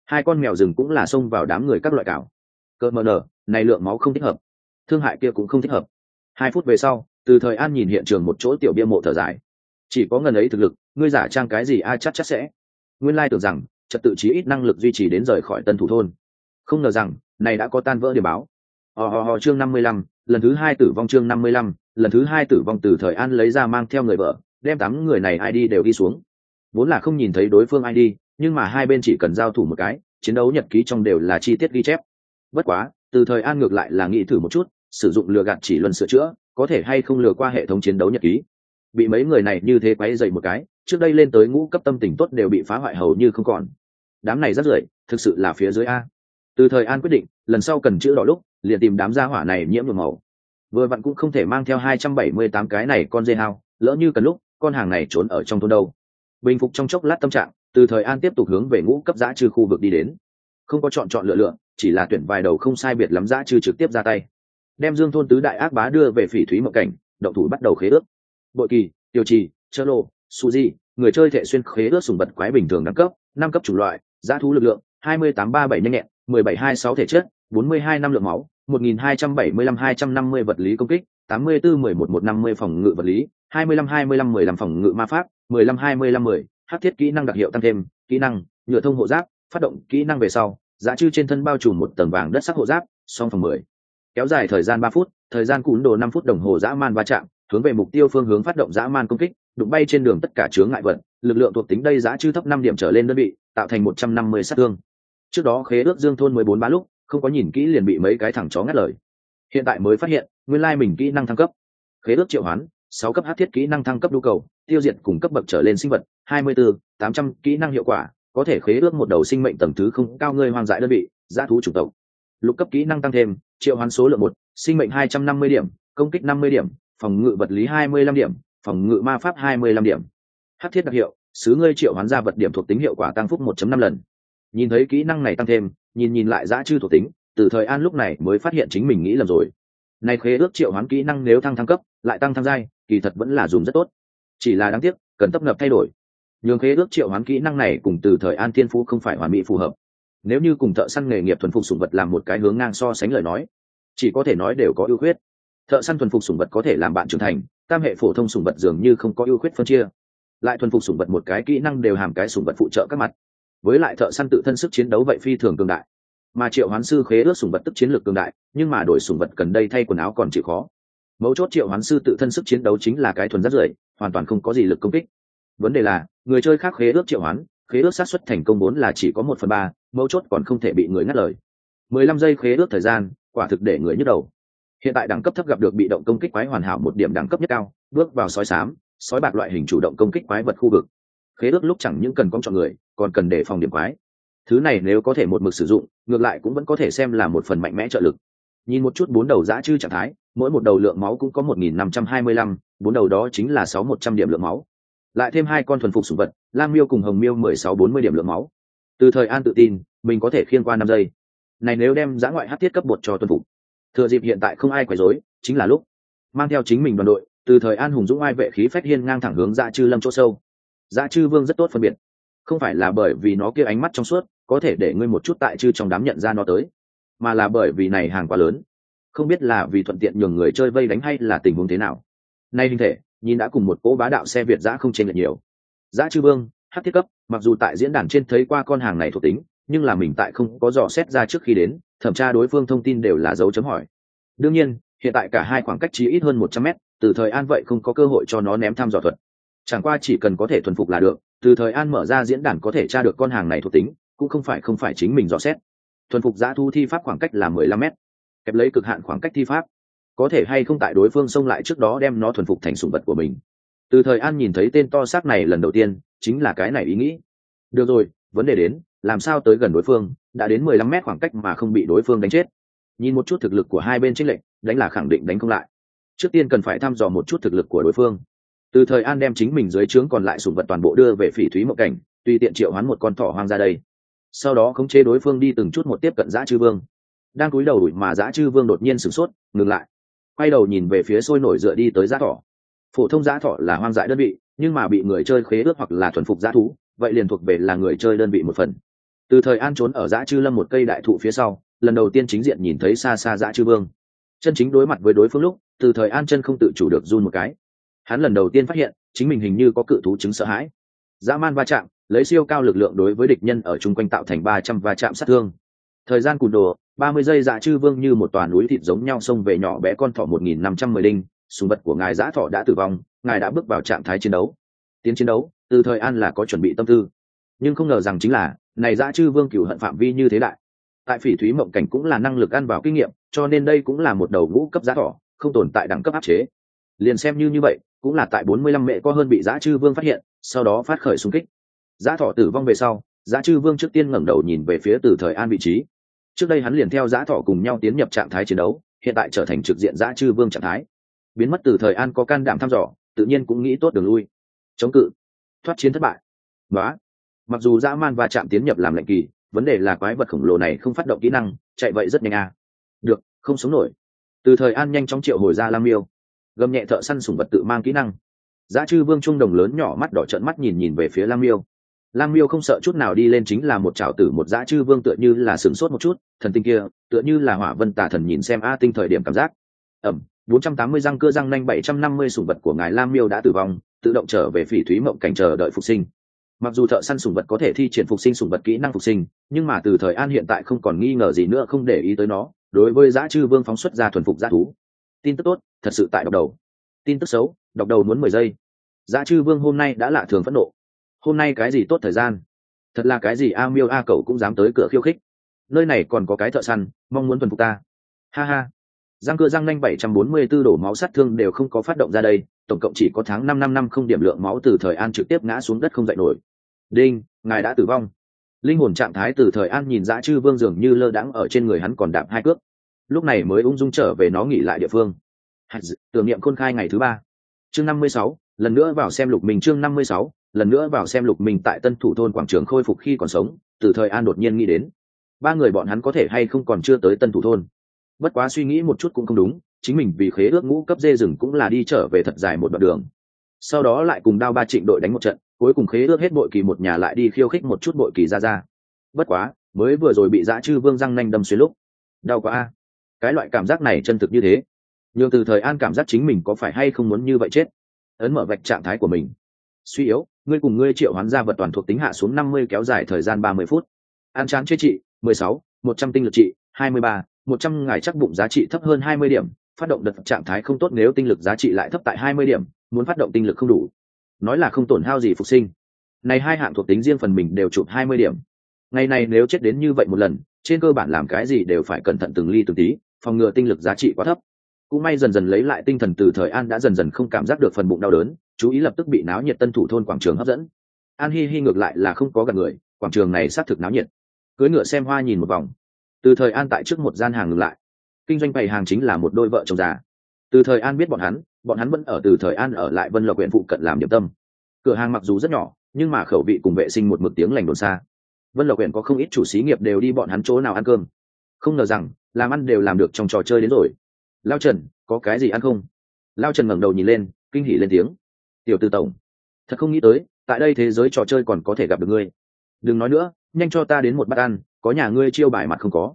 Hai con mèo rừng cũng là xông vào đám người các loại cào. Cơ mờ nở, này lượng máu không thích hợp, thương hại kia cũng không thích hợp. 2 phút về sau, Từ Thời An nhìn hiện trường một chỗ tiểu bia mộ thở dài. Chỉ có ngần ấy thực lực, ngươi giả trang cái gì ai chắc sẽ. Nguyên lai tưởng rằng trật tự chí ít năng lực duy trì đến rời khỏi Tân Thủ thôn, không ngờ rằng này đã có tan vỡ điểm báo. Chương 55, lần thứ 2 tử vong. Chương 55, lần thứ 2 tử vong. Từ Thời An lấy ra mang theo người vợ, đem 8 người này ID đều đi xuống. Vốn là không nhìn thấy đối phương ID, nhưng mà hai bên chỉ cần giao thủ một cái, chiến đấu nhật ký trong đều là chi tiết ghi chép. Bất quá, Từ Thời An ngược lại là nghĩ thử một chút, sử dụng lừa gạt chỉ luân sửa chữa, có thể hay không lừa qua hệ thống chiến đấu nhật ký. Bị mấy người này như thế quấy dậy một cái, trước đây lên tới ngũ cấp tâm tình tốt đều bị phá hoại hầu như không còn. Đám này rất rưởi, thực sự là phía dưới a. Từ Thời An quyết định, lần sau cần chữ đỏ lúc, liền tìm đám gia hỏa này nhiễm nhuộm màu. Vừa vặn cũng không thể mang theo 278 cái này con dê hao, lỡ như cần lúc, con hàng này trốn ở trong thôn đâu. Bình phục trong chốc lát tâm trạng, Từ Thời An tiếp tục hướng về ngũ cấp dã trư khu vực đi đến. Không có chọn lựa, chỉ là tuyển vài đầu không sai biệt lắm dã trư trực tiếp ra tay. Đem Dương thôn tứ đại ác bá đưa về Phỉ Thúy Mộng Cảnh, động thủ bắt đầu khế ước. Bội Kỳ, Tiêu Trì, Chơ Lô, Suji, người chơi thể xuyên khế ước sùng vật quái bình thường đẳng cấp, 5 cấp chủng loại, dã thú lực lượng, 2837 nhanh nhẹn, 1726 thể chất, 42 năm lượng máu, 1275-250 vật lý công kích, 84-11-150 phòng ngự vật lý, 25-15-15 phòng ngự ma pháp, 15-25-10, hắc thiết kỹ năng đặc hiệu tăng thêm, kỹ năng, nhựa thông hộ giáp, phát động kỹ năng về sau, dã trư trên thân bao trùm một tầng vàng đất sắc hộ giáp, song phòng 10. Kéo dài thời gian 3 phút, thời gian cún đồ 5 phút đồng hồ dã man va chạm, hướng về mục tiêu phương hướng phát động dã man công kích, đụng bay trên đường tất cả chướng ngại vật, lực lượng thuộc tính đây dã trư thấp 5 điểm trở lên đơn vị, tạo thành 150 sát thương. Trước đó khế ước Dương thôn 14 bá lúc, không có nhìn kỹ liền bị mấy cái thằng chó ngắt lời. Hiện tại mới phát hiện, nguyên lai mình kỹ năng thăng cấp. Khế ước triệu hoán, 6 cấp hắc thiết kỹ năng thăng cấp nhu cầu, tiêu diệt cùng cấp bậc trở lên sinh vật, 24-800 kỹ năng hiệu quả, có thể khế ước một đầu sinh mệnh tầng thứ không cao ngươi hoang dại đơn vị, dã thú chủng tộc. Lục cấp kỹ năng tăng thêm, triệu hoán số lượng 1, sinh mệnh 250 điểm, công kích 50 điểm, phòng ngự vật lý 25 điểm, phòng ngự ma pháp 25 điểm. Hắc thiết đặc hiệu, sứ ngươi triệu hoán ra vật điểm thuộc tính hiệu quả tăng phúc 1.5 lần. Nhìn thấy kỹ năng này tăng thêm, nhìn lại dã trư thuộc tính, Từ Thời An lúc này mới phát hiện chính mình nghĩ lầm rồi. Này khế ước triệu hoán kỹ năng nếu thăng cấp, lại tăng giai, kỳ thật vẫn là dùng rất tốt. Chỉ là đáng tiếc, cần tấp nập thay đổi. Nhưng khế ước triệu hoán kỹ năng này cùng Từ Thời An thiên phú không phải hoàn mỹ phù hợp. Nếu như cùng thợ săn nghề nghiệp thuần phục sủng vật làm một cái hướng ngang so sánh lời nói, chỉ có thể nói đều có ưu khuyết. Thợ săn thuần phục sủng vật có thể làm bạn trưởng thành, tam hệ phổ thông sủng vật dường như không có ưu khuyết phân chia. Lại thuần phục sủng vật một cái kỹ năng đều hàm cái sủng vật phụ trợ các mặt. Với lại thợ săn tự thân sức chiến đấu vậy phi thường cường đại, mà triệu hoán sư khế ước sủng vật tức chiến lược cường đại, nhưng mà đổi sủng vật cần đây thay quần áo còn chịu khó. Mấu chốt triệu hoán sư tự thân sức chiến đấu chính là cái thuần rất rưởi, hoàn toàn không có gì lực công kích. Vấn đề là người chơi khác khế ước triệu hoán, khế ước xác suất thành công vốn là chỉ có 1/3, mấu chốt còn không thể bị người ngắt lời. 15 giây khế ước thời gian, quả thực để người nhức đầu. Hiện tại đẳng cấp thấp gặp được bị động công kích quái hoàn hảo một điểm đẳng cấp nhất cao, bước vào sói xám, sói bạc loại hình chủ động công kích quái vật khu vực. Khế ước lúc chẳng những cần con chọn người, còn cần để phòng điểm quái. Thứ này nếu có thể một mực sử dụng, ngược lại cũng vẫn có thể xem là một phần mạnh mẽ trợ lực. Nhìn một chút 4 đầu dã trư trạng thái, mỗi một đầu lượng máu cũng có 1525, 4 đầu đó chính là 6100 điểm lượng máu. Lại thêm 2 con thuần phục sủng vật, Lam Miêu cùng Hồng Miêu 1640 điểm lượng máu. Từ Thời An tự tin, mình có thể khiêng qua 5 giây. Này nếu đem dã ngoại hắc thiết cấp bột cho tuân phục. Thừa dịp hiện tại không ai quấy rối, chính là lúc mang theo chính mình đoàn đội, Từ Thời An hùng dũng ai vệ khí phách hiên ngang thẳng hướng dã trư lâm chỗ sâu. Dã trư vương rất tốt phân biệt, không phải là bởi vì nó kia ánh mắt trong suốt, có thể để ngươi một chút tại trư trong đám nhận ra nó tới, mà là bởi vì này hàng quá lớn. Không biết là vì thuận tiện nhường người chơi vây đánh hay là tình huống thế nào. Nay hình thể, nhìn đã cùng một cỗ bá đạo xe Việt dã không chênh lệch nhiều. Dã trư vương, hắc thiết cấp, mặc dù tại diễn đàn trên thấy qua con hàng này thuộc tính, nhưng là mình tại không có dò xét ra trước khi đến, thẩm tra đối phương thông tin đều là dấu chấm hỏi. Đương nhiên, hiện tại cả hai khoảng cách chỉ ít hơn 100 mét, Từ Thời An vậy không có cơ hội cho nó ném thăm dò thuật. Chẳng qua chỉ cần có thể thuần phục là được, Từ Thời An mở ra diễn đàn có thể tra được con hàng này thuộc tính, cũng không phải chính mình dò xét. Thuần phục dã thu thi pháp khoảng cách là 15 mét, kẹp lấy cực hạn khoảng cách thi pháp, có thể hay không tại đối phương xông lại trước đó đem nó thuần phục thành sủng vật của mình. Từ Thời An nhìn thấy tên to xác này lần đầu tiên, chính là cái này ý nghĩ. Được rồi, vấn đề đến, làm sao tới gần đối phương, đã đến 15 mét khoảng cách mà không bị đối phương đánh chết. Nhìn một chút thực lực của hai bên chênh lệch, đánh là khẳng định đánh không lại. Trước tiên cần phải thăm dò một chút thực lực của đối phương. Từ Thời An đem chính mình dưới trướng còn lại sủng vật toàn bộ đưa về Phỉ Thúy Mộng Cảnh, tùy tiện triệu hoán một con thỏ hoang ra đây. Sau đó khống chế đối phương đi từng chút một tiếp cận dã trư vương. Đang cúi đầu đuổi mà dã trư vương đột nhiên sửng sốt, ngừng lại, quay đầu nhìn về phía sôi nổi dựa đi tới dã thỏ. Phổ thông dã thỏ là hoang dại đơn vị, nhưng mà bị người chơi khế ước hoặc là thuần phục dã thú, vậy liền thuộc về là người chơi đơn vị một phần. Từ thời an trốn ở dã chư lâm một cây đại thụ phía sau, lần đầu tiên chính diện nhìn thấy xa xa dã chư vương. Chân chính đối mặt với đối phương lúc, từ thời an chân không tự chủ được run một cái. Hắn lần đầu tiên phát hiện chính mình hình như có cự thú chứng sợ hãi. Dã man va chạm, lấy siêu cao lực lượng đối với địch nhân ở chung quanh tạo thành 300 va chạm sát thương. Thời gian cùn đồ 30 giây, dã chư vương như một tòa núi thịt giống nhau xông về nhỏ bé con thỏ 1510 đinh. Sùng vật của ngài dã thỏ đã tử vong, ngài đã bước vào trạng thái chiến đấu. Tiến chiến đấu, từ thời an là có chuẩn bị tâm tư, nhưng không ngờ rằng chính là này dã chư vương cửu hận phạm vi như thế đại. Tại phỉ thúy mộng cảnh cũng là năng lực ăn vào kinh nghiệm, cho nên đây cũng là một đầu ngũ cấp dã thỏ, không tồn tại đẳng cấp áp chế. Liền xem như vậy, cũng là tại 45 mẹ có hơn bị dã chư vương phát hiện, sau đó phát khởi xung kích. Dã thỏ tử vong về sau, dã chư vương trước tiên ngẩng đầu nhìn về phía từ thời an vị trí. Trước đây hắn liền theo dã thỏ cùng nhau tiến nhập trạng thái chiến đấu, hiện tại trở thành trực diện dã chư vương trạng thái. Biến mất từ thời an có can đảm thăm dò, tự nhiên cũng nghĩ tốt đường lui. Chống cự, thoát chiến thất bại. Đó. Mặc dù dã man và chạm tiến nhập làm lệnh kỳ, vấn đề là quái vật khổng lồ này không phát động kỹ năng, chạy vậy rất nhanh à. Được, không sống nổi. Từ thời an nhanh chóng triệu hồi ra Lam Miêu, gầm nhẹ thợ săn sủng vật tự mang kỹ năng. Dã chư vương trung đồng lớn nhỏ mắt đỏ trợn mắt nhìn về phía Lam Miêu. Lam Miêu không sợ chút nào đi lên chính là một trảo tử một dã chư vương, tựa như là sửng sốt một chút, thần tinh kia tựa như là hỏa vân tà thần nhìn xem a tinh thời điểm cảm giác. 480 răng cưa răng nanh 750 sủng vật của ngài Lam Miêu đã tử vong, tự động trở về phỉ thúy mộng cảnh chờ đợi phục sinh. Mặc dù thợ săn sủng vật có thể thi triển phục sinh sủng vật kỹ năng phục sinh, nhưng mà từ thời an hiện tại không còn nghi ngờ gì nữa, không để ý tới nó. Đối với dã chư vương phóng xuất ra thuần phục dã thú. Tin tức tốt, thật sự tại đọc đầu. Tin tức xấu, đọc đầu muốn 10 giây. Dã chư vương hôm nay đã lạ thường phẫn nộ. Hôm nay cái gì tốt thời gian? Thật là cái gì a miêu a cẩu cũng dám tới cửa khiêu khích. Nơi này còn có cái thợ săn, mong muốn thuần phục ta. Ha ha. Răng cưa răng nanh 744 đổ máu sát thương đều không có phát động ra đây, tổng cộng chỉ có tháng 5 không điểm lượng máu. Từ thời an trực tiếp ngã xuống đất không dậy nổi. Đinh, ngài đã tử vong. Linh hồn trạng thái từ thời an nhìn dã chư vương dường như lơ đãng ở trên người hắn còn đạp 2 cước, lúc này mới ung dung trở về nó nghỉ lại địa phương. Tưởng niệm khôn khai ngày thứ 3. Chương 56, lần nữa vào xem Lục Minh. Chương 56, lần nữa vào xem Lục Minh. Tại Tân Thủ thôn quảng trường khôi phục khi còn sống, từ thời an đột nhiên nghĩ đến 3 người bọn hắn có thể hay không còn chưa tới Tân Thủ thôn. Bất quá suy nghĩ một chút cũng không đúng, chính mình vì khế ước ngũ cấp dê rừng cũng là đi trở về thật dài một đoạn đường, sau đó lại cùng Đao Ba Trịnh đội đánh một trận, cuối cùng khế ước hết bội kỳ một nhà lại đi khiêu khích một chút bội kỳ ra. Bất quá mới vừa rồi bị dã chư vương răng nanh đâm xuyên lúc đau quá a. Cái loại cảm giác này chân thực như thế, nhưng từ thời an cảm giác chính mình có phải hay không muốn như vậy chết. Ấn mở vạch trạng thái của mình. Suy yếu, ngươi cùng ngươi triệu hoán ra vật toàn thuộc tính hạ xuống 50, kéo dài thời gian 30 phút. An chán chế trị 16, 100 tinh lực trị 23, 100 ngài chắc bụng giá trị thấp hơn 20 điểm. Phát động đợt trạng thái không tốt nếu tinh lực giá trị lại thấp tại 20 điểm, muốn phát động tinh lực không đủ. Nói là không tổn hao gì phục sinh. Này hai hạng thuộc tính riêng phần mình đều chụp 20 điểm. Ngày này nếu chết đến như vậy một lần, trên cơ bản làm cái gì đều phải cẩn thận từng ly từng tí, phòng ngừa tinh lực giá trị quá thấp. Cũng may dần dần lấy lại tinh thần, từ thời an đã dần dần không cảm giác được phần bụng đau đớn, chú ý lập tức bị náo nhiệt Tân Thủ thôn quảng trường hấp dẫn. An hi hi ngược lại là không có gặp người, quảng trường này xác thực náo nhiệt. Cưỡi ngựa xem hoa nhìn một vòng, từ thời an tại trước một gian hàng ngừng lại. Kinh doanh bày hàng chính là một đôi vợ chồng già. Từ thời an biết bọn hắn vẫn ở từ thời an ở lại Vân Lộc huyện phụ cận làm điểm tâm. Cửa hàng mặc dù rất nhỏ, nhưng mà khẩu vị cùng vệ sinh một mực tiếng lành đồn xa. Vân Lộc huyện có không ít chủ xí nghiệp đều đi bọn hắn chỗ nào ăn cơm. Không ngờ rằng làm ăn đều làm được trong trò chơi đến rồi. Lao Trần, có cái gì ăn không? Lao Trần ngẩng đầu nhìn lên, kinh hỉ lên tiếng. Tiểu Từ tổng, thật không nghĩ tới tại đây thế giới trò chơi còn có thể gặp được ngươi. Đừng nói nữa, nhanh cho ta đến một bát ăn, có nhà ngươi chiêu bài mặt không có?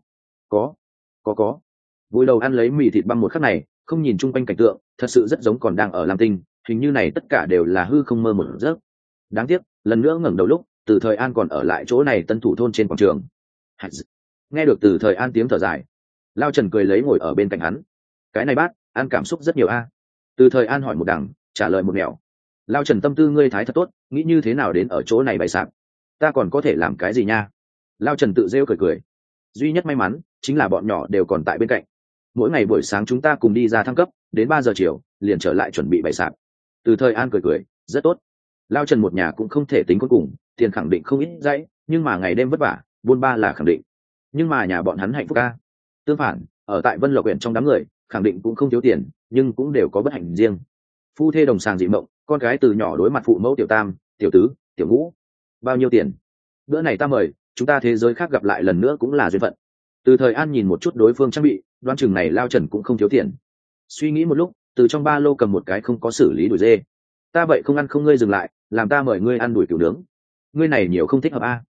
Có. Vui đầu ăn lấy mì thịt băm một khắc này, không nhìn chung quanh cảnh tượng, thật sự rất giống còn đang ở Lam Tinh, hình như này tất cả đều là hư không mơ một giấc. Đáng tiếc, lần nữa ngẩng đầu lúc, từ thời an còn ở lại chỗ này Tân Thủ thôn trên quảng trường. Nghe được từ thời an tiếng thở dài, Lao Trần cười lấy ngồi ở bên cạnh hắn. Cái này bác, ăn cảm xúc rất nhiều a. Từ thời an hỏi một đằng, trả lời một nẻo. Lao Trần, tâm tư ngươi thái thật tốt, nghĩ như thế nào đến ở chỗ này bày sạp? Ta còn có thể làm cái gì nha? Lao Trần tự rêu cười. Duy nhất may mắn chính là bọn nhỏ đều còn tại bên cạnh. Mỗi ngày buổi sáng chúng ta cùng đi ra thăng cấp, đến 3 giờ chiều liền trở lại chuẩn bị bày sạp. Từ thời an cười, rất tốt. Lao Trần một nhà cũng không thể tính cuối cùng, tiền khẳng định không ít dãy, nhưng mà ngày đêm vất vả, buôn ba là khẳng định. Nhưng mà nhà bọn hắn hạnh phúc a. Tương phản, ở tại Vân Lộc huyện trong đám người, khẳng định cũng không thiếu tiền, nhưng cũng đều có bất hạnh riêng. Phu thê đồng sàng dị mộng, con gái từ nhỏ đối mặt phụ mẫu tiểu tam, tiểu tứ, tiểu ngũ. Bao nhiêu tiền? Bữa này ta mời, chúng ta thế giới khác gặp lại lần nữa cũng là duyên phận. Từ thời an nhìn một chút đối phương trang bị, đoán chừng này Lao Trần cũng không thiếu tiền. Suy nghĩ một lúc, từ trong ba lô cầm một cái không có xử lý đùi dê. Ta vậy không ăn không, ngươi dừng lại, làm ta mời ngươi ăn đùi kiểu nướng. Ngươi này nhiều không thích hợp a.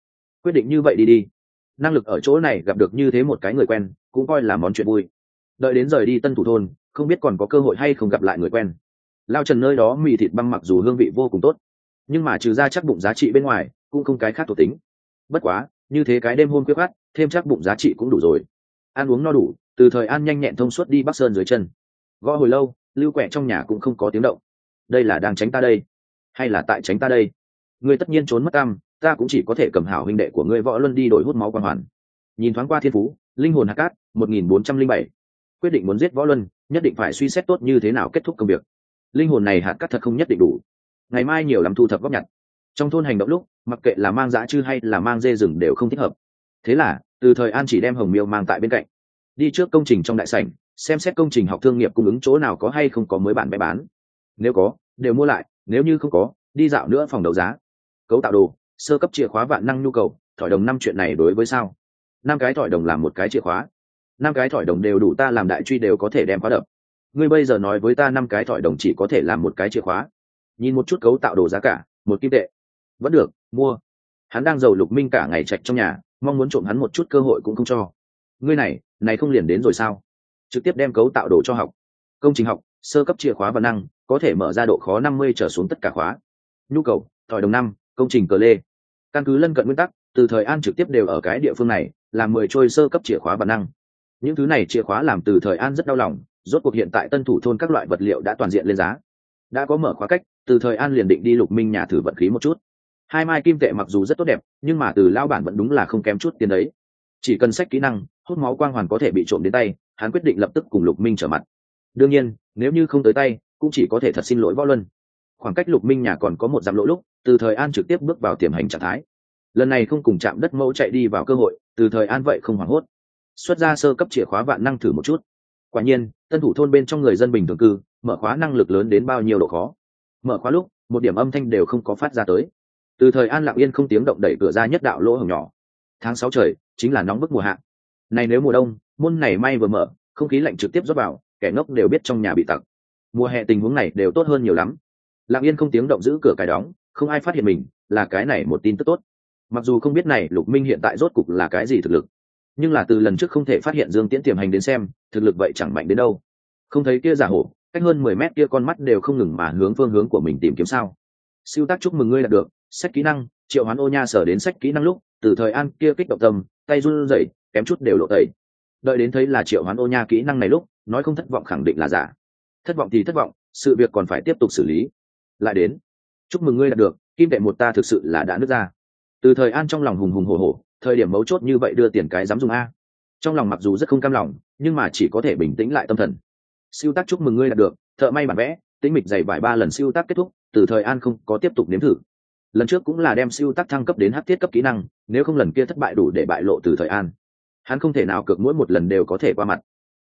quyết định như vậy đi. Năng lực ở chỗ này gặp được như thế một cái người quen cũng coi là món chuyện vui. Đợi đến rời đi Tân Thủ thôn, không biết còn có cơ hội hay không gặp lại người quen. Lao Trần nơi đó mì thịt băm mặc dù hương vị vô cùng tốt, nhưng mà trừ ra chắc bụng giá trị bên ngoài cũng không cái khác thuộc tính. Bất quá như thế cái đêm hôm quyết khát thêm chắc bụng giá trị cũng đủ rồi. Ăn uống no đủ, Từ Thời An nhanh nhẹn thông suốt đi Bắc Sơn dưới chân. Gõ hồi lâu, Lưu Quẹ trong nhà cũng không có tiếng động. Đây là đang tránh ta đây, hay là tại tránh ta đây? Ngươi tất nhiên trốn mất tăm, ta cũng chỉ có thể cầm hảo huynh đệ của ngươi Võ Luân đi đổi hút máu quang hoàn. Nhìn thoáng qua thiên phú, linh hồn hạt cát 1407. Quyết định muốn giết Võ Luân, nhất định phải suy xét tốt như thế nào kết thúc công việc. Linh hồn này hạt cát thật không nhất định đủ, ngày mai nhiều lắm thu thập góp nhặt. Trong thôn hành động lúc, mặc kệ là mang dã chư hay là mang dê rừng đều không thích hợp. Thế là Từ Thời An chỉ đem Hồng Miêu mang tại bên cạnh, đi trước công trình trong đại sảnh, xem xét công trình học thương nghiệp cung ứng chỗ nào có hay không có mới bản vẽ bán. Nếu có, đều mua lại, nếu như không có, đi dạo nữa phòng đấu giá. Cấu tạo đồ, sơ cấp chìa khóa vạn năng nhu cầu, thỏi đồng 5 chuyện này đối với sao? 5 cái thỏi đồng làm một cái chìa khóa. 5 cái thỏi đồng đều đủ ta làm đại truy đều có thể đem khóa đập. Ngươi bây giờ nói với ta 5 cái thỏi đồng chỉ có thể làm một cái chìa khóa. Nhìn một chút cấu tạo đồ giá cả, 1 kim tệ. Vẫn được, mua. Hắn đang giàu Lục Minh cả ngày trạch trong nhà, mong muốn trộm hắn một chút cơ hội cũng không cho. Ngươi này không liền đến rồi sao? Trực tiếp đem cấu tạo đồ cho học. Công trình học, sơ cấp chìa khóa vạn năng, có thể mở ra độ khó 50 trở xuống tất cả khóa. Nhu cầu, thỏi đồng 5, công trình cờ lê. Căn cứ lân cận nguyên tắc, Từ Thời An trực tiếp đều ở cái địa phương này, làm 10 trôi sơ cấp chìa khóa vạn năng. Những thứ này chìa khóa làm Từ Thời An rất đau lòng, rốt cuộc hiện tại Tân Thủ thôn các loại vật liệu đã toàn diện lên giá. Đã có mở khóa cách, Từ Thời An liền định đi Lục Minh nhà thử vận khí một chút. 2 mai kim tệ mặc dù rất tốt đẹp, nhưng mà từ lao bản vẫn đúng là không kém chút tiền đấy. Chỉ cần sách kỹ năng, hút máu quang hoàn có thể bị trộm đến tay, hắn quyết định lập tức cùng Lục Minh trở mặt. Đương nhiên, nếu như không tới tay, cũng chỉ có thể thật xin lỗi Võ Luân. Khoảng cách Lục Minh nhà còn có 1 dặm lỗ lúc, Từ Thời An trực tiếp bước vào tiềm hành trạng thái. Lần này không cùng chạm đất mẫu chạy đi vào cơ hội, Từ Thời An vậy không hoảng hốt, xuất ra sơ cấp chìa khóa vạn năng thử một chút. Quả nhiên, Tân Thủ thôn bên trong người dân bình thường cư, mở khóa năng lực lớn đến bao nhiêu độ khó. Mở khóa lúc, một điểm âm thanh đều không có phát ra tới. Từ Thời An lặng yên không tiếng động đẩy cửa ra nhất đạo lỗ hổng nhỏ. Tháng 6 trời, chính là nóng bức mùa hạ. Này nếu mùa đông, môn này may vừa mở, không khí lạnh trực tiếp rót vào, kẻ ngốc đều biết trong nhà bị tặc. Mùa hè tình huống này đều tốt hơn nhiều lắm. Lặng yên không tiếng động giữ cửa cài đóng, không ai phát hiện mình, là cái này một tin tức tốt. Mặc dù không biết này Lục Minh hiện tại rốt cục là cái gì thực lực, nhưng là từ lần trước không thể phát hiện Dương Tiễn tiềm hành đến xem, thực lực vậy chẳng mạnh đến đâu. Không thấy kia giả hổ, cách hơn 10 mét kia con mắt đều không ngừng mà hướng phương hướng của mình tìm kiếm sao? Siêu tác chúc mừng ngươi đạt được sách kỹ năng, triệu hoán ô nha. Sở đến sách kỹ năng lúc, Từ Thời An kia kích động tâm, tay run rẩy, kém chút đều lộ tẩy. Đợi đến thấy là triệu hoán ô nha kỹ năng này lúc, nói không thất vọng khẳng định là giả. Thất vọng thì thất vọng, sự việc còn phải tiếp tục xử lý. Lại đến, chúc mừng ngươi đạt được kim tệ 1 ta thực sự là đã nứt ra. Từ Thời An trong lòng hùng hùng hổ hổ, thời điểm mấu chốt như vậy đưa tiền cái dám dùng a. Trong lòng mặc dù rất không cam lòng, nhưng mà chỉ có thể bình tĩnh lại tâm thần. Siêu tác chúc mừng ngươi đạt được thợ may bản vẽ, tĩnh mịch dày vải 3 lần siêu tác kết thúc, Từ Thời An không có tiếp tục nếm thử. Lần trước cũng là đem siêu tác thăng cấp đến hắc thiết cấp kỹ năng, nếu không lần kia thất bại đủ để bại lộ Từ Thời An. Hắn không thể nào cược mỗi một lần đều có thể qua mặt.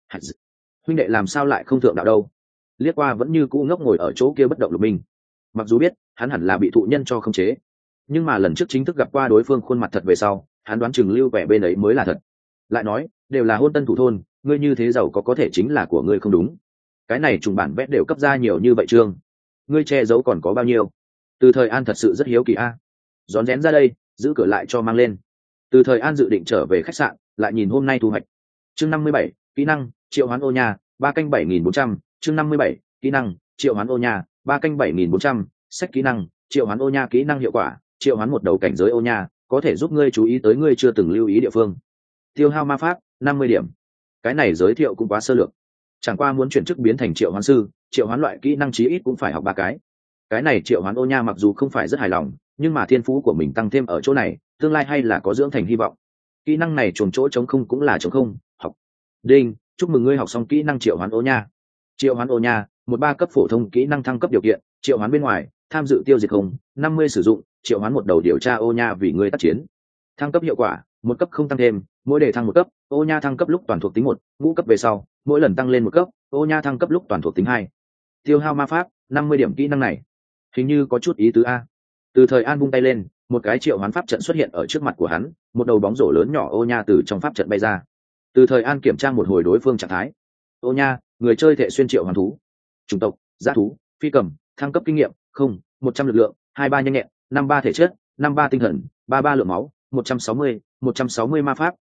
Huynh đệ làm sao lại không thượng đạo đâu? Liếc qua vẫn như cũ ngốc ngồi ở chỗ kia bất động Lục Minh. Mặc dù biết hắn hẳn là bị thụ nhân cho khống chế, nhưng mà lần trước chính thức gặp qua đối phương khuôn mặt thật về sau, hắn đoán chừng Lưu vẻ bên ấy mới là thật. Lại nói, đều là hôn Tân Thủ thôn, ngươi như thế giàu có thể chính là của ngươi không đúng. Cái này trùng bản vẽ đều cấp ra nhiều như vậy trương, ngươi che giấu còn có bao nhiêu? Từ Thời An thật sự rất hiếu kỳ a. Rón rén ra đây, giữ cửa lại cho mang lên. Từ Thời An dự định trở về khách sạn, lại nhìn hôm nay thu hoạch. Chương 57, kỹ năng triệu hoán ô nha, 3 canh 7400. Chương 57, kỹ năng triệu hoán ô nha, 3 canh 7400. Sách kỹ năng triệu hoán ô nha. Kỹ năng hiệu quả triệu hoán một đầu cảnh giới ô nha, có thể giúp ngươi chú ý tới ngươi chưa từng lưu ý địa phương. Tiêu hao ma pháp 50 điểm. Cái này giới thiệu cũng quá sơ lược. Chẳng qua muốn chuyển chức biến thành triệu hoán sư, triệu hoán loại kỹ năng chí ít cũng phải học 3 cái. Cái này triệu hoán ô nha mặc dù không phải rất hài lòng, nhưng mà thiên phú của mình tăng thêm ở chỗ này, tương lai hay là có dưỡng thành hy vọng. Kỹ năng này trồn chỗ trống không cũng là trống không. Học. Đinh, chúc mừng ngươi học xong kỹ năng triệu hoán ô nha. Triệu hoán ô nha, 1/3 cấp phổ thông kỹ năng thăng cấp điều kiện, triệu hoán bên ngoài, tham dự tiêu diệt không, 50 sử dụng, triệu hoán một đầu điều tra ô nha vì ngươi tác chiến. Thăng cấp hiệu quả, 1 cấp không tăng thêm, mỗi đề thăng 1 cấp, ô nha thăng cấp lúc toàn thuộc tính 1, ngũ cấp về sau, mỗi lần tăng lên 1 cấp, ô nha thăng cấp lúc toàn thuộc tính 2. Tiêu hao ma pháp 50 điểm. Kỹ năng này hình như có chút ý tứ a. Từ Thời An vung tay lên, một cái triệu hoán pháp trận xuất hiện ở trước mặt của hắn, một đầu bóng rổ lớn nhỏ ô nha từ trong pháp trận bay ra. Từ Thời An kiểm tra một hồi đối phương trạng thái. Ô nha, người chơi thể xuyên triệu hoán thú, chủng tộc dã thú, phi cầm, thăng cấp kinh nghiệm không, 100 lực lượng, 23 nhanh nhẹn, 53 thể chất, 53 tinh thần, 33 lượng máu, 160 ma pháp,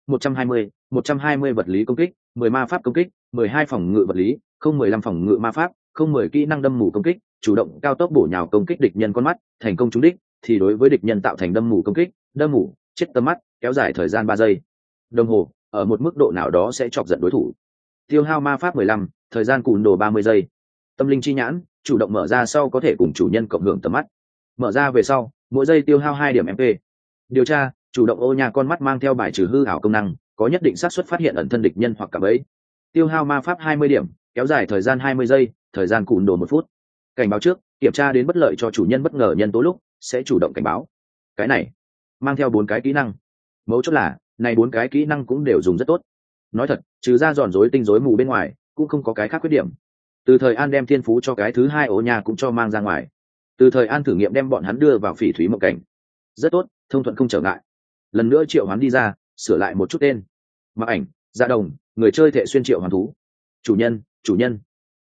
120 vật lý công kích, 10 ma pháp công kích, 12 phòng ngự vật lý, không 15 phòng ngự ma pháp, không 10 kỹ năng đâm mù công kích, chủ động cao tốc bổ nhào công kích địch nhân con mắt, thành công trúng đích thì đối với địch nhân tạo thành đâm mù công kích, đâm mù, chết tầm mắt, kéo dài thời gian 3 giây. Đồng hồ, ở một mức độ nào đó sẽ chọc giận đối thủ. Tiêu hao ma pháp 15, thời gian cùn đồ 30 giây. Tâm linh chi nhãn, chủ động mở ra sau có thể cùng chủ nhân cộng hưởng tầm mắt. Mở ra về sau, mỗi giây tiêu hao 2 điểm MP. Điều tra, chủ động ô nhà con mắt mang theo bài trừ hư ảo công năng, có nhất định xác suất phát hiện ẩn thân địch nhân hoặc cả bẫy. Tiêu hao ma pháp 20 điểm, kéo dài thời gian 20 giây, thời gian cùn đồ 1 phút. Cảnh báo trước, kiểm tra đến bất lợi cho chủ nhân bất ngờ nhân tố lúc sẽ chủ động cảnh báo. Cái này mang theo 4 cái kỹ năng, mấu chốt là này 4 cái kỹ năng cũng đều dùng rất tốt. Nói thật, trừ ra giòn rối tinh rối mù bên ngoài cũng không có cái khác khuyết điểm. Từ thời an đem thiên phú cho cái thứ 2 ố nhà cũng cho mang ra ngoài. Từ thời an thử nghiệm đem bọn hắn đưa vào phỉ thúy mộng cảnh, rất tốt, thông thuận không trở ngại. Lần nữa triệu hoán đi ra, sửa lại một chút tên. Mặc ảnh, dạ đồng, người chơi thệ xuyên triệu hoán thú. Chủ nhân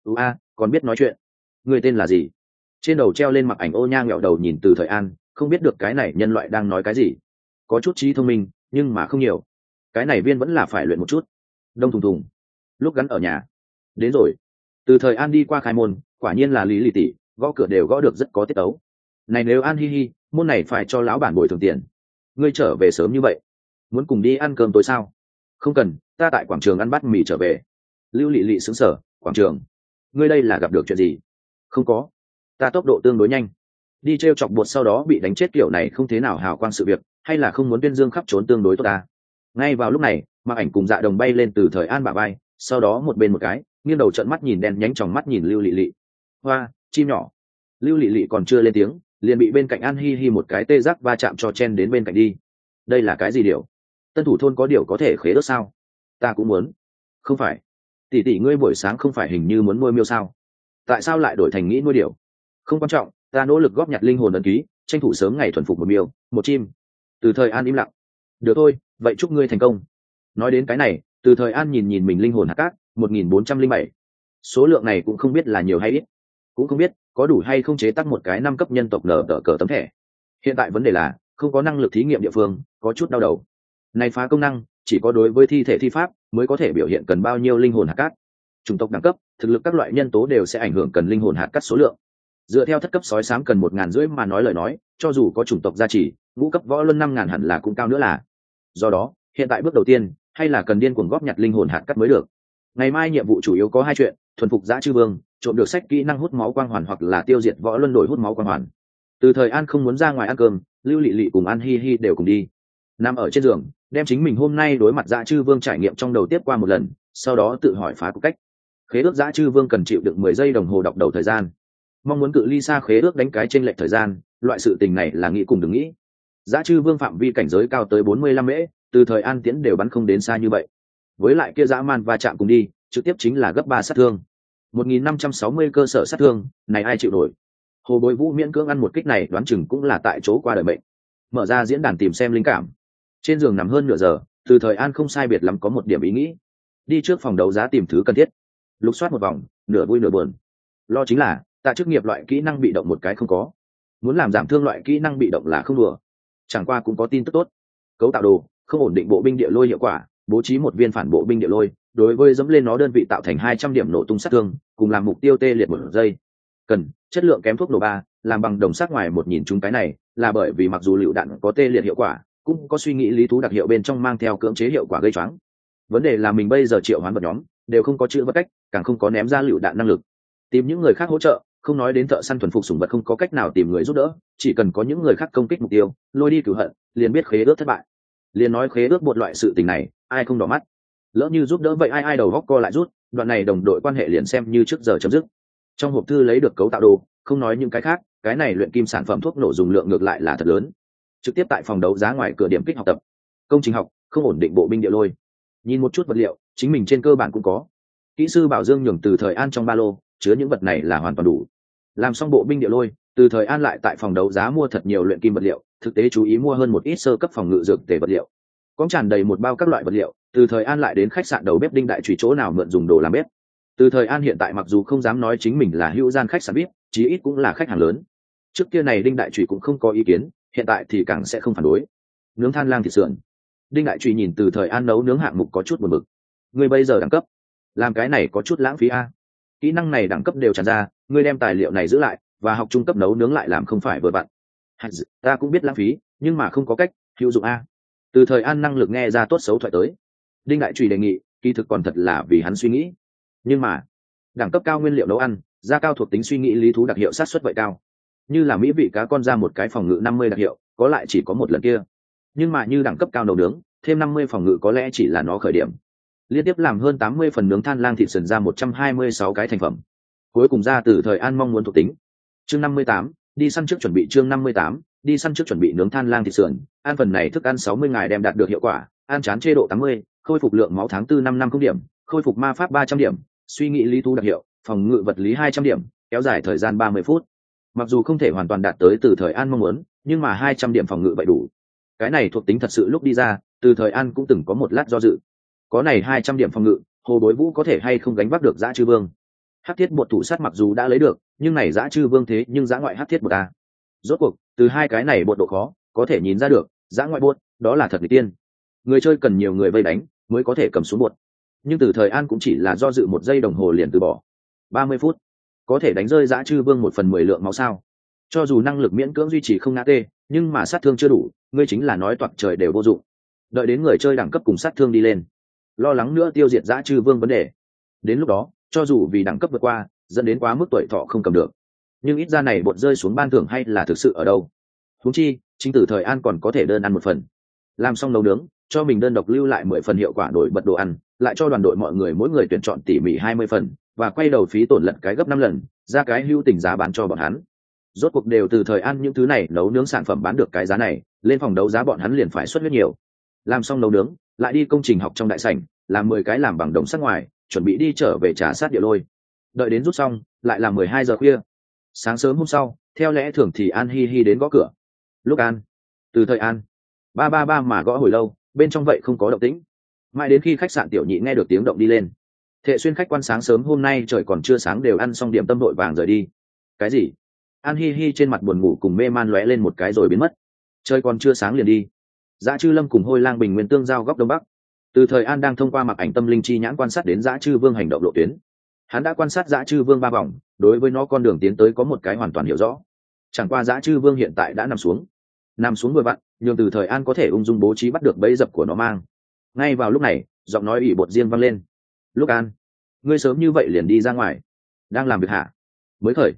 còn biết nói chuyện. Người tên là gì? Trên đầu treo lên mặc ảnh ô nha ngẹo đầu nhìn từ thời an, không biết được cái này nhân loại đang nói cái gì. Có chút trí thông minh nhưng mà không nhiều, cái này viên vẫn là phải luyện một chút. Đông thùng thùng, lúc gắn ở nhà đến rồi. Từ thời an đi qua khai môn, quả nhiên là lý lì tỷ, gõ cửa đều gõ được rất có tiết tấu. Này nếu an hi hi, môn này phải cho lão bản bồi thường tiền. Ngươi trở về sớm như vậy, muốn cùng đi ăn cơm tối sao? Không cần, ta tại quảng trường ăn bát mì trở về. Lưu lị lị sững sờ, quảng trường, ngươi đây là gặp được chuyện gì? Không có, ta tốc độ tương đối nhanh, đi t chọc bột sau đó bị đánh chết kiểu này không thế nào hào quang sự việc, hay là không muốn tuyên dương khắp trốn tương đối tốt ta. Ngay vào lúc này, mặc ảnh cùng dạ đồng bay lên từ thời an bả vai, sau đó một bên một cái nghiêng đầu trợn mắt nhìn đen nhánh tròng mắt nhìn lưu lị lị. Hoa, chim nhỏ. Lưu lị lị còn chưa lên tiếng, liền bị bên cạnh an hi hi một cái tê giác va chạm cho chen đến bên cạnh đi. Đây là cái gì điều? Tân thủ thôn có điều có thể khế ước sao? Ta cũng muốn. Không phải, tỷ tỷ ngươi buổi sáng không phải hình như muốn nuôi miêu sao? Tại sao lại đổi thành nghĩ nuôi điều? Không quan trọng, ta nỗ lực góp nhặt linh hồn ấn ký, tranh thủ sớm ngày thuần phục một miêu, một chim. Từ thời an im lặng. Được thôi, vậy chúc ngươi thành công. Nói đến cái này, từ thời an nhìn nhìn mình linh hồn hạt cát 1407. Số lượng này cũng không biết là nhiều hay ít, cũng không biết có đủ hay không chế tác một cái 5 cấp nhân tộc nở tờ cờ tấm thẻ. Hiện tại vấn đề là không có năng lực thí nghiệm địa phương, có chút đau đầu. Này phá công năng chỉ có đối với thi thể thi pháp mới có thể biểu hiện cần bao nhiêu linh hồn hạt cát. Chủng tộc đẳng cấp, thực lực các loại nhân tố đều sẽ ảnh hưởng cần linh hồn hạt cát số lượng. Dựa theo thất cấp sói xám cần 1.500 mà nói lời nói, cho dù có chủng tộc gia trì, ngũ cấp võ luân 5.000 hẳn là cũng cao nữa là. Do đó, hiện tại bước đầu tiên hay là cần điên cuồng góp nhặt linh hồn hạt cát mới được. Ngày mai nhiệm vụ chủ yếu có 2 chuyện: thuần phục dã chư vương, trộm được sách kỹ năng hút máu quang hoàn hoặc là tiêu diệt võ luân đổi hút máu quang hoàn. Từ thời an không muốn ra ngoài ăn cơm, lưu lị lị cùng an hi hi đều cùng đi. Nằm ở trên giường, đem chính mình hôm nay đối mặt dã chư vương trải nghiệm trong đầu tiếp qua một lần, sau đó tự hỏi phá cục cách. Khế ước dã chư vương cần chịu đựng 10 giây đồng hồ đọc đầu thời gian. Mong muốn cự ly xa khế ước đánh cái chênh lệch thời gian, loại sự tình này là nghĩ cùng đừng nghĩ. Dã chư vương phạm vi cảnh giới cao tới 45 mễ, từ thời an tiễn đều bắn không đến xa như vậy. Với lại kia dã man va chạm cùng đi, trực tiếp chính là gấp 3 sát thương. 1560 cơ sở sát thương, này ai chịu nổi. Hồ Bối Vũ miễn cưỡng ăn một kích này đoán chừng cũng là tại chỗ qua đời mệnh. Mở ra diễn đàn tìm xem linh cảm. Trên giường nằm hơn nửa giờ, từ thời an không sai biệt lắm có một điểm ý nghĩ. Đi trước phòng đấu giá tìm thứ cần thiết. Lục soát một vòng, nửa vui nửa buồn. Lo chính là, tạ chức nghiệp loại kỹ năng bị động một cái không có. Muốn làm giảm thương loại kỹ năng bị động là không đùa. Chẳng qua cũng có tin tức tốt. Cấu tạo đồ, không ổn định bộ binh địa lôi hiệu quả, bố trí một viên phản bộ binh địa lôi, đối với dẫm lên nó đơn vị tạo thành 200 điểm nổ tung sát thương, cùng làm mục tiêu tê liệt một giây. Cần chất lượng kém thuốc nổ 3, làm bằng đồng sát ngoài một nhìn chúng cái này, là bởi vì mặc dù lựu đạn có tê liệt hiệu quả, cũng có suy nghĩ lý thú đặc hiệu bên trong mang theo cưỡng chế hiệu quả gây choáng. Vấn đề là mình bây giờ triệu hoán vật nhóm đều không có chữ vật cách, càng không có ném ra lựu đạn năng lực. Tìm những người khác hỗ trợ, không nói đến thợ săn thuần phục sủng vật không có cách nào tìm người giúp đỡ, chỉ cần có những người khác công kích mục tiêu, lôi đi cửu hận, liền biết khế ước thất bại. Liền nói khế ước một loại sự tình này, ai không đỏ mắt. Lỡ như giúp đỡ vậy ai đầu góc co lại rút, đoạn này đồng đội quan hệ liền xem như trước giờ chấm dứt. Trong hộp thư lấy được cấu tạo đồ, không nói những cái khác, cái này luyện kim sản phẩm thuốc nổ dùng lượng ngược lại là thật lớn. Trực tiếp tại phòng đấu giá ngoài cửa điểm kích học tập. Công trình học, không ổn định bộ binh địa lôi. Nhìn một chút vật liệu, chính mình trên cơ bản cũng có. Kỹ sư Bảo Dương nhường từ thời an trong ba lô, chứa những vật này là hoàn toàn đủ. Làm xong bộ binh địa lôi, từ thời an lại tại phòng đấu giá mua thật nhiều luyện kim vật liệu, thực tế chú ý mua hơn một ít sơ cấp phòng ngự dược tề vật liệu. Có tràn đầy một bao các loại vật liệu, từ thời an lại đến khách sạn đầu bếp đinh đại chùy chỗ nào mượn dùng đồ làm bếp. Từ thời an hiện tại mặc dù không dám nói chính mình là hữu gian khách sạn bếp, chí ít cũng là khách hàng lớn. Trước kia này đinh đại chùy cũng không có ý kiến, hiện tại thì càng sẽ không phản đối. nướng than lang thịt sườn. Đinh Đại Trùy nhìn Từ Thời An nấu nướng hạng mục có chút buồn bực. Ngươi bây giờ đẳng cấp, làm cái này có chút lãng phí a. Kỹ năng này đẳng cấp đều tràn ra, ngươi đem tài liệu này giữ lại và học trung cấp nấu nướng lại làm không phải vừa vặn. Ta cũng biết lãng phí, nhưng mà không có cách, hữu dụng a. Từ Thời An năng lực nghe ra tốt xấu thoại tới. Đinh Đại Trùy đề nghị, kỳ thực còn thật là vì hắn suy nghĩ. Nhưng mà, đẳng cấp cao nguyên liệu nấu ăn, gia cao thuộc tính suy nghĩ lý thú đặc hiệu sát suất vậy cao. Như là mỹ vị cá con ra một cái phòng ngự 50 đặc hiệu, có lại chỉ có một lần kia. Nhưng mà như đẳng cấp cao nấu nướng, thêm 50 phòng ngự có lẽ chỉ là nó khởi điểm. Liên tiếp làm hơn 80 phần nướng than lang thịt sườn ra 126 cái thành phẩm. Cuối cùng ra Từ Thời An mong muốn thuộc tính. Chương 58, đi săn trước chuẩn bị chương 58, đi săn trước chuẩn bị nướng than lang thịt sườn, ăn phần này thức ăn 60 ngày đem đạt được hiệu quả, ăn chán chế độ 80, khôi phục lượng máu tháng 4 5 điểm, khôi phục ma pháp 300 điểm, suy nghĩ lý thú đặc hiệu, phòng ngự vật lý 200 điểm, kéo dài thời gian 30 phút. Mặc dù không thể hoàn toàn đạt tới Từ Thời An mong muốn, nhưng mà 200 điểm phòng ngự vậy đủ. Cái này thuộc tính thật sự lúc đi ra, Từ Thời An cũng từng có một lát do dự. Có này 200 điểm phòng ngự, Hồ Bối Vũ có thể hay không gánh vác được Dã Trư Vương. Hắc thiết bột thủ sát mặc dù đã lấy được, nhưng này Dã Trư Vương thế nhưng dã ngoại hắc thiết bột ta. Rốt cuộc, từ hai cái này bột độ khó, có thể nhìn ra được, dã ngoại bột, đó là thật người tiên. Người chơi cần nhiều người vây đánh, mới có thể cầm xuống bột. Nhưng Từ Thời An cũng chỉ là do dự 1 giây đồng hồ liền từ bỏ. 30 phút, có thể đánh rơi Dã Trư Vương 1/10 lượng máu sao? Cho dù năng lực miễn cưỡng duy trì không ngã tê, nhưng mà sát thương chưa đủ, ngươi chính là nói toạc trời đều vô dụng. Đợi đến người chơi đẳng cấp cùng sát thương đi lên, lo lắng nữa tiêu diệt Dã Trư Vương vấn đề. Đến lúc đó, cho dù vì đẳng cấp vượt qua, dẫn đến quá mức tuổi thọ không cầm được, nhưng ít ra này bột rơi xuống ban thưởng hay là thực sự ở đâu. Huống chi, chính Từ Thời An còn có thể đơn ăn 1 phần. Làm xong nấu nướng, cho mình đơn độc lưu lại 10 phần hiệu quả đổi bật đồ ăn, lại cho đoàn đội mọi người mỗi người tuyển chọn tỉ mỉ 20 phần, và quay đầu phí tổn lật cái gấp 5 lần, ra cái hữu tình giá bán cho bọn hắn. Rốt cuộc đều Từ Thời An những thứ này nấu nướng sản phẩm bán được cái giá này, lên phòng đấu giá bọn hắn liền phải xuất huyết nhiều. Làm xong nấu nướng, lại đi công trình học trong đại sảnh, làm 10 cái làm bằng đồng sắt ngoài, chuẩn bị đi trở về trà sát địa lôi. Đợi đến rút xong, lại là 12 giờ khuya. Sáng sớm hôm sau, theo lẽ thường thì An Hi Hi đến gõ cửa. Lúc An, Từ Thời An, ba ba ba mà gõ hồi lâu, bên trong vậy không có động tĩnh. Mãi đến khi khách sạn tiểu nhị nghe được tiếng động đi lên. Thệ Xuyên khách quan sáng sớm hôm nay trời còn chưa sáng đều ăn xong điểm tâm đội vàng rời đi. Cái gì? An Hi Hi trên mặt buồn ngủ cùng mê man lóe lên một cái rồi biến mất. Trời còn chưa sáng liền đi. Dã Trư Lâm cùng Hôi Lang Bình Nguyên tương giao góc đông bắc. Từ Thời An đang thông qua mặc ảnh tâm linh chi nhãn quan sát đến Dã Trư Vương hành động lộ tuyến. Hắn đã quan sát Dã Trư Vương 3 vòng, đối với nó con đường tiến tới có một cái hoàn toàn hiểu rõ. Chẳng qua Dã Trư Vương hiện tại đã nằm xuống vừa vặn, nhưng Từ Thời An có thể ung dung bố trí bắt được bẫy dập của nó mang. Ngay vào lúc này, giọng nói ủy bột riêng vang lên. Lúc An, ngươi sớm như vậy liền đi ra ngoài, đang làm việc hả? Mới khởi.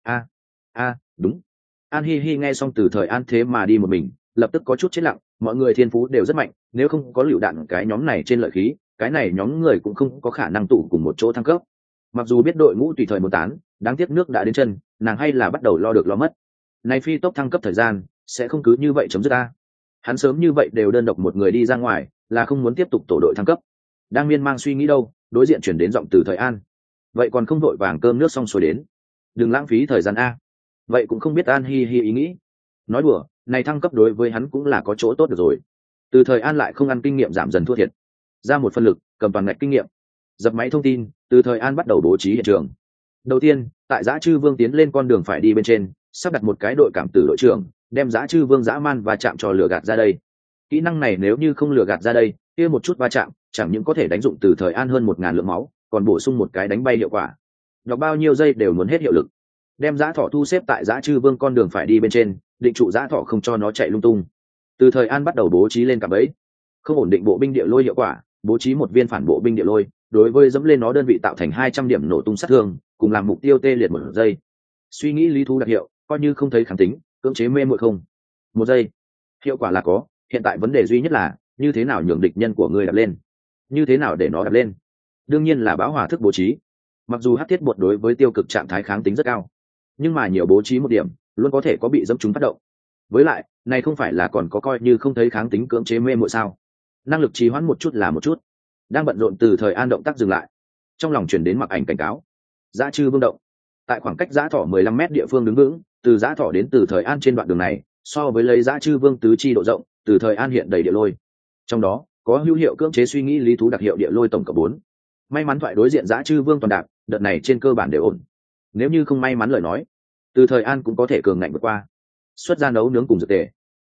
Đúng. An Hi Hi nghe xong Từ Thời An thế mà đi một mình, lập tức có chút chết lặng. Mọi người thiên phú đều rất mạnh, nếu không có lựu đạn cái nhóm này trên lợi khí, cái này nhóm người cũng không có khả năng tụ cùng một chỗ thăng cấp. Mặc dù biết đội ngũ tùy thời một tán, đáng tiếc nước đã đến chân, nàng hay là bắt đầu lo được lo mất. Này phi tốc thăng cấp thời gian sẽ không cứ như vậy chấm dứt ta. Hắn sớm như vậy đều đơn độc một người đi ra ngoài, là không muốn tiếp tục tổ đội thăng cấp. Đang miên man suy nghĩ đâu, đối diện chuyển đến giọng Từ Thời An. Vậy còn không vội vàng cơm nước xong xuôi đến, đừng lãng phí thời gian a. Vậy cũng không biết An Hi Hi ý nghĩ. Nói đùa, này thăng cấp đối với hắn cũng là có chỗ tốt được rồi. Từ Thời An lại không ăn kinh nghiệm giảm dần thua thiệt, ra một phân lực cầm toàn ngạch kinh nghiệm. Dập máy thông tin, Từ Thời An bắt đầu bố trí hiện trường. Đầu tiên, tại Dã Trư Vương tiến lên con đường phải đi bên trên, sắp đặt một cái đội cảm tử đội trưởng, đem Dã Trư Vương dã man và chạm cho lửa gạt ra đây. Kỹ năng này nếu như không lửa gạt ra đây, kia một chút va chạm, chẳng những có thể đánh dụng Từ Thời An hơn 1000 lượng máu, còn bổ sung một cái đánh bay hiệu quả. Đọc bao nhiêu giây đều muốn hết hiệu lực. Đem dã thỏ thu xếp tại Dã Trư Vương con đường phải đi bên trên, định trụ dã thỏ không cho nó chạy lung tung. Từ Thời An bắt đầu bố trí lên cả bẫy, không ổn định bộ binh địa lôi hiệu quả, bố trí một viên phản bộ binh địa lôi, đối với dẫm lên nó đơn vị tạo thành 200 điểm nổ tung sát thương, cùng làm mục tiêu tê liệt 1 giây. Suy nghĩ lý thú đặc hiệu, coi như không thấy kháng tính, cưỡng chế mê muội không. 1 giây. Hiệu quả là có, hiện tại vấn đề duy nhất là như thế nào nhường địch nhân của ngươi đạp lên, như thế nào để nó đạp lên. Đương nhiên là bão hòa thức bố trí. Mặc dù hắc thiết bột đối với tiêu cực trạng thái kháng tính rất cao, nhưng mà nhiều bố trí một điểm, luôn có thể có bị dẫm trúng phát động. Với lại, này không phải là còn có coi như không thấy kháng tính cưỡng chế mê muội sao? Năng lực trì hoãn một chút là một chút. Đang bận rộn Từ Thời An động tác dừng lại, trong lòng truyền đến mặc ảnh cảnh cáo. Dã Trư Vương động, tại khoảng cách dã thỏ 15 mét địa phương đứng vững, từ dã thỏ đến Từ Thời An trên đoạn đường này, so với lấy Dã Trư Vương tứ chi độ rộng, Từ Thời An hiện đầy địa lôi. Trong đó, có hữu hiệu cưỡng chế suy nghĩ lý thú đặc hiệu địa lôi tổng cộng 4. May mắn thoại đối diện Dã Trư Vương toàn đạp, đợt này trên cơ bản đều ổn. Nếu như không may mắn lời nói, Từ Thời An cũng có thể cường ngạnh vượt qua. Xuất ra nấu nướng cùng dược tề.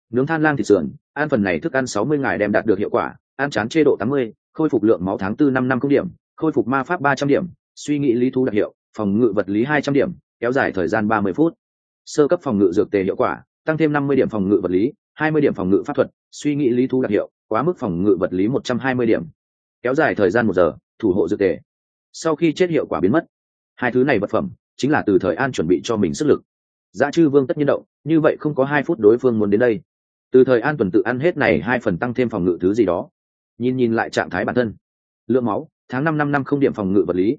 nướng than lang thịt sườn, ăn phần này thức ăn 60 ngày đem đạt được hiệu quả, ăn chán chê độ 80, khôi phục lượng máu tháng 4 năm không điểm, khôi phục ma pháp 300 điểm, suy nghĩ lý thú đặc hiệu, phòng ngự vật lý 200 điểm, kéo dài thời gian 30 phút. Sơ cấp phòng ngự dược tề hiệu quả, tăng thêm 50 điểm phòng ngự vật lý, 20 điểm phòng ngự pháp thuật, suy nghĩ lý thú đặc hiệu, quá mức phòng ngự vật lý 120 điểm, kéo dài thời gian 1 giờ, thủ hộ dược tề. Sau khi chết hiệu quả biến mất. Hai thứ này vật phẩm chính là Từ Thời An chuẩn bị cho mình sức lực. Dã Trư Vương tất nhiên động, như vậy không có 2 phút đối phương muốn đến đây. Từ Thời An tuần tự ăn hết này 2 phần tăng thêm phòng ngự thứ gì đó. Nhìn lại trạng thái bản thân. Lượng máu, tháng 5 năm không điểm phòng ngự vật lý,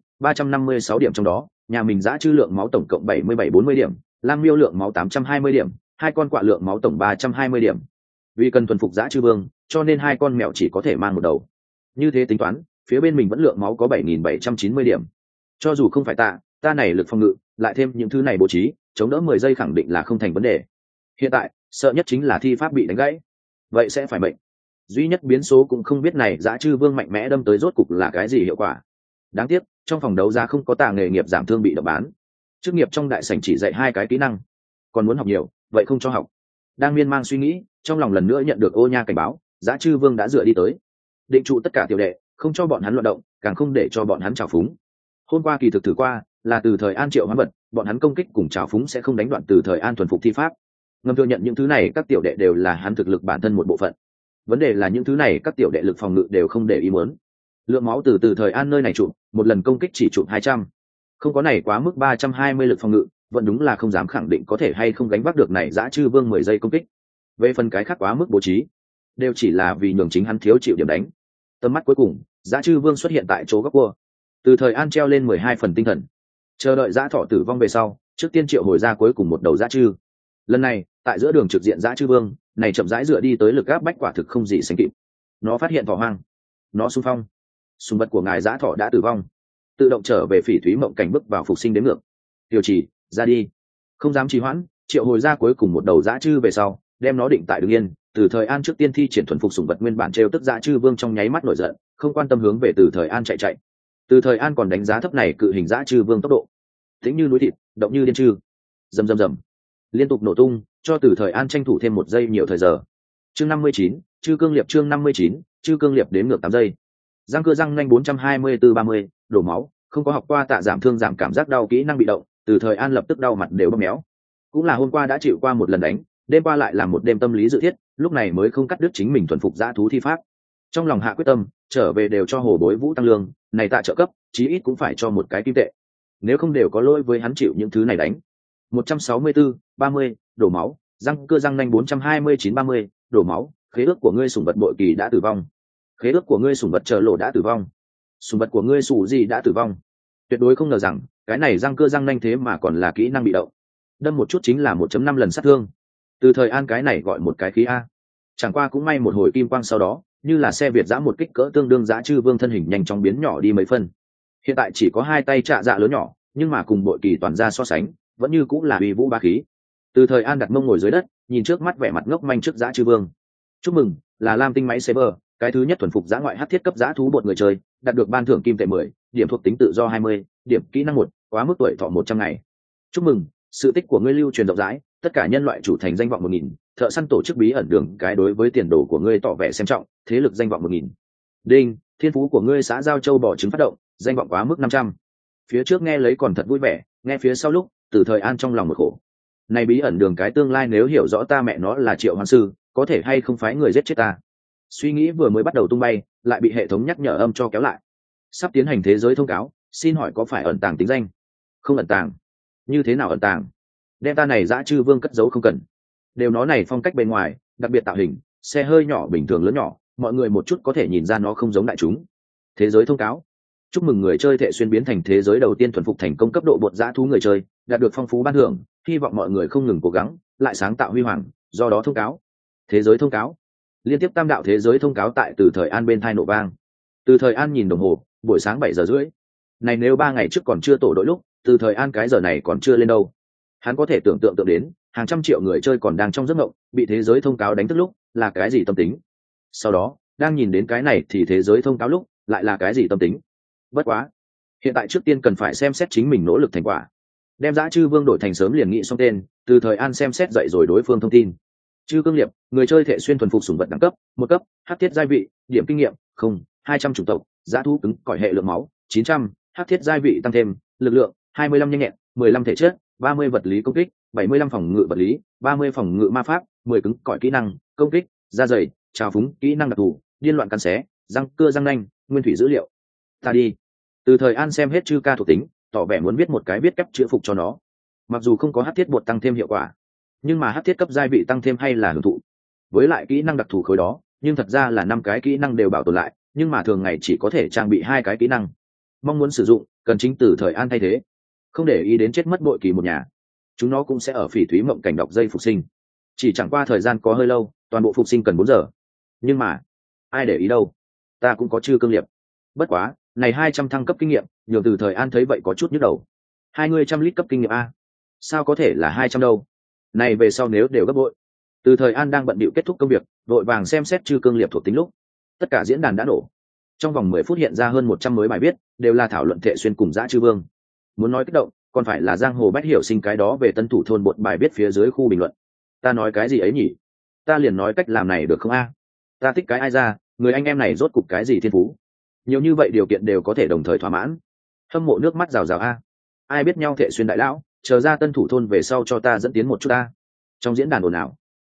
356 điểm trong đó, nhà mình Dã Trư lượng máu tổng cộng 77-40 điểm, Lam Miêu lượng máu 820 điểm, 2 con quạ lượng máu tổng 320 điểm. Vì cần thuần phục Dã Trư Vương, cho nên 2 con mèo chỉ có thể mang một đầu. Như thế tính toán, phía bên mình vẫn lượng máu có 7790 điểm. Cho dù không phải ta này lực phòng ngự, lại thêm những thứ này bố trí, chống đỡ 10 giây khẳng định là không thành vấn đề. Hiện tại, sợ nhất chính là thi pháp bị đánh gãy. Vậy sẽ phải mệnh. Duy nhất biến số cũng không biết này Dã Trư Vương mạnh mẽ đâm tới rốt cục là cái gì hiệu quả. Đáng tiếc, trong phòng đấu giá không có tà nghề nghiệp giảm thương bị động bán. Chức nghiệp trong đại sảnh chỉ dạy 2 cái kỹ năng. Còn muốn học nhiều, vậy không cho học. Đang miên man suy nghĩ, trong lòng lần nữa nhận được ô nha cảnh báo, Dã Trư Vương đã dựa đi tới. Định trụ tất cả tiểu đệ, không cho bọn hắn loạn động, càng không để cho bọn hắn trào phúng. Hôm qua kỳ thực thử qua, là Từ Thời An triệu hoán vật, bọn hắn công kích cùng trào phúng sẽ không đánh đoạn Từ Thời An thuần phục thi pháp. Ngầm thừa nhận những thứ này các tiểu đệ đều là hắn thực lực bản thân một bộ phận. Vấn đề là những thứ này các tiểu đệ lực phòng ngự đều không để ý muốn. Lượng máu từ Thời An nơi này chụp, một lần công kích chỉ chụp 200. Không có này quá mức 320 lực phòng ngự, vẫn đúng là không dám khẳng định có thể hay không gánh vác được này Dã Trư Vương 10 giây công kích. Về phần cái khác quá mức bố trí, đều chỉ là vì nhường chính hắn thiếu chịu điểm đánh. Tầm mắt cuối cùng, Dã Trư Vương xuất hiện tại chỗ góc cua. Từ Thời An treo lên 12 phần tinh thần, chờ đợi dã thọ tử vong về sau, trước tiên triệu hồi ra cuối cùng một đầu dã trư. Lần này, tại giữa đường trực diện Dã Trư Vương, này chậm rãi dựa đi tới lực áp bách quả thực không gì sánh kịp. Nó phát hiện thỏ hoang, nó xung phong. Sùng vật của ngài Dã Thọ đã tử vong, tự động trở về Phỉ Thúy Mộng Cảnh bước vào phục sinh đến ngược. Tiểu Chỉ, ra đi. Không dám trì hoãn, triệu hồi ra cuối cùng một đầu dã trư về sau, đem nó định tại đứng yên. Từ Thời An trước tiên thi triển thuần phục sùng vật nguyên bản trêu tức Dã Trư Vương trong nháy mắt nổi giận, không quan tâm hướng về Từ Thời An chạy. Từ Thời An còn đánh giá thấp này cự hình Dã Trư Vương tốc độ, tĩnh như núi thịt, động như điên trư. Rầm, liên tục nổ tung, cho Từ Thời An tranh thủ thêm 1 giây nhiều thời giờ. Chương 59, Chư Cương Liệp chương 59, Chư Cương Liệp đến ngược 8 giây. Răng cưa răng nhanh 424-30, đổ máu, không có học qua tạ giảm thương giảm cảm giác đau kỹ năng bị động, Từ Thời An lập tức đau mặt đều bầm méo. Cũng là hôm qua đã chịu qua một lần đánh, đêm qua lại làm một đêm tâm lý dự thiết, lúc này mới không cắt đứt chính mình thuần phục dã thú thi pháp. Trong lòng hạ quyết tâm, trở về đều cho Hồ Bối Vũ tăng lương, này tạ trợ cấp, chí ít cũng phải cho một cái kim tệ. Nếu không đều có lỗi với hắn chịu những thứ này đánh. 164-30, đổ máu, răng cưa răng nanh 429-30, đổ máu, khế ước của ngươi sủng vật bội kỳ đã tử vong. Khế ước của ngươi sủng vật chờ lộ đã tử vong. Sủng vật của ngươi sủ gì đã tử vong. Tuyệt đối không ngờ rằng, cái này răng cưa răng nanh thế mà còn là kỹ năng bị động. Đâm một chút chính là 1.5 lần sát thương. Từ Thời An cái này gọi một cái khí A. Chẳng qua cũng may một hồi kim quang sau đó, như là xe Việt giã một kích cỡ tương đương Dã Trư Vương thân hình nhanh chóng biến nhỏ đi mấy phân. Hiện tại chỉ có 2 tay trạ dạ lớn nhỏ, nhưng mà cùng bội kỳ toàn ra so sánh, vẫn như cũng là uy vũ ba khí. Từ Thời An đặt mông ngồi dưới đất, nhìn trước mắt vẻ mặt ngốc manh trước Dã Trư Vương. Chúc mừng, là Lam Tinh máy Saber, cái thứ nhất thuần phục dã ngoại hắc thiết cấp dã thú bột người chơi, đạt được ban thưởng kim tệ 10, điểm thuộc tính tự do 20, điểm kỹ năng 1, quá mức tuổi thọ 100 ngày. Chúc mừng, sự tích của ngươi lưu truyền rộng rãi, tất cả nhân loại chủ thành danh vọng 1000, thợ săn tổ chức bí ẩn đường cái đối với tiền đồ của ngươi tỏ vẻ xem trọng, thế lực danh vọng 1000. Đinh, thiên phú của ngươi xã giao châu bỏ trứng phát động, danh vọng quá mức 500. Phía trước nghe lấy còn thật vui vẻ, nghe phía sau lúc, Từ Thời An trong lòng một khổ. Này bí ẩn đường cái tương lai nếu hiểu rõ ta mẹ nó là Triệu Hoán sư, có thể hay không phái người giết chết ta. Suy nghĩ vừa mới bắt đầu tung bay, lại bị hệ thống nhắc nhở âm cho kéo lại. Sắp tiến hành thế giới thông cáo, xin hỏi có phải ẩn tàng tính danh? Không ẩn tàng. Như thế nào ẩn tàng? Đem ta này Dã Trư Vương cất giấu không cần. Đều nó này phong cách bên ngoài, đặc biệt tạo hình, xe hơi nhỏ bình thường lớn nhỏ, mọi người một chút có thể nhìn ra nó không giống đại chúng. Thế giới thông cáo. Chúc mừng người chơi thể xuyên biến thành thế giới đầu tiên thuần phục thành công cấp độ bột dã thú người chơi, đạt được phong phú ban thưởng, hy vọng mọi người không ngừng cố gắng, lại sáng tạo huy hoàng, do đó thông cáo. Thế giới thông cáo. Liên tiếp tam đạo thế giới thông cáo tại Từ Thời An bên thai nổ vang. Từ Thời An nhìn đồng hồ, buổi sáng 7:30. Này nếu 3 ngày trước còn chưa tổ đội lúc, Từ Thời An cái giờ này còn chưa lên đâu. Hắn có thể tưởng tượng đến, hàng trăm triệu người chơi còn đang trong giấc mộng, bị thế giới thông cáo đánh thức lúc, là cái gì tâm tính. Sau đó, đang nhìn đến cái này thì thế giới thông cáo lúc, lại là cái gì tâm tính. Bất quá, hiện tại trước tiên cần phải xem xét chính mình nỗ lực thành quả. Đem Dã Trư Vương đổi thành sớm liền nghĩ xong tên, Từ Thời An xem xét dậy rồi đối phương thông tin. Chư cương liệp, người chơi thể xuyên thuần phục sủng vật đẳng cấp 1 cấp, hắc thiết giai vị, điểm kinh nghiệm không 200 chủng tộc, giá thú cứng cỏi hệ lượng máu 900, hắc thiết giai vị tăng thêm, lực lượng 25 nhanh nhẹn, 15 thể chất, 30 vật lý công kích, 75 phòng ngự vật lý, 30 phòng ngự ma pháp, 10 cứng cỏi kỹ năng công kích, da dày, trào phúng kỹ năng đặc thù, điên loạn cắn xé, răng cưa răng nanh, nguyên thủy dữ liệu. Ta đi. Từ thời an xem hết chư ca thuộc tính, tỏ vẻ muốn viết một cái viết kép chữa phục cho nó. Mặc dù không có hắc thiết bột tăng thêm hiệu quả, nhưng mà hắc thiết cấp giai vị tăng thêm hay là hưởng thụ. Với lại kỹ năng đặc thù khối đó, nhưng thật ra là 5 cái kỹ năng đều bảo tồn lại, nhưng mà thường ngày chỉ có thể trang bị 2 cái kỹ năng. Mong muốn sử dụng, cần chính từ thời an thay thế. Không để ý đến chết mất bội kỳ một nhà, chúng nó cũng sẽ ở phỉ thúy mộng cảnh đọc dây phục sinh. Chỉ chẳng qua thời gian có hơi lâu, toàn bộ phục sinh cần 4 giờ. Nhưng mà ai để ý đâu, ta cũng có chư cương liệp. Bất quá này 200 thăng cấp kinh nghiệm, nhiều từ thời an thấy vậy có chút nhức đầu. 200 lít cấp kinh nghiệm a, sao có thể là 200 đâu, này về sau nếu đều gấp bội. Từ thời an đang bận bịu kết thúc công việc, vội vàng xem xét chư cương liệp thuộc tính lúc tất cả diễn đàn đã nổ. Trong vòng 10 phút hiện ra hơn 100 mới bài viết, đều là thảo luận Thệ Xuyên cùng Dã Chư Vương. Muốn nói kích động, còn phải là giang hồ bách hiểu sinh cái đó về tân thủ thôn bột bài viết phía dưới khu bình luận. Ta nói cái gì ấy nhỉ? Ta liền nói cách làm này được không a? Ta thích cái ai ra, người anh em này rốt cục cái gì thiên phú? Nhiều như vậy điều kiện đều có thể đồng thời thỏa mãn. Hâm mộ nước mắt rào rào a. Ai biết nhau Thệ Xuyên đại lão, chờ ra tân thủ thôn về sau cho ta dẫn tiến một chút a. Trong diễn đàn ồn ào,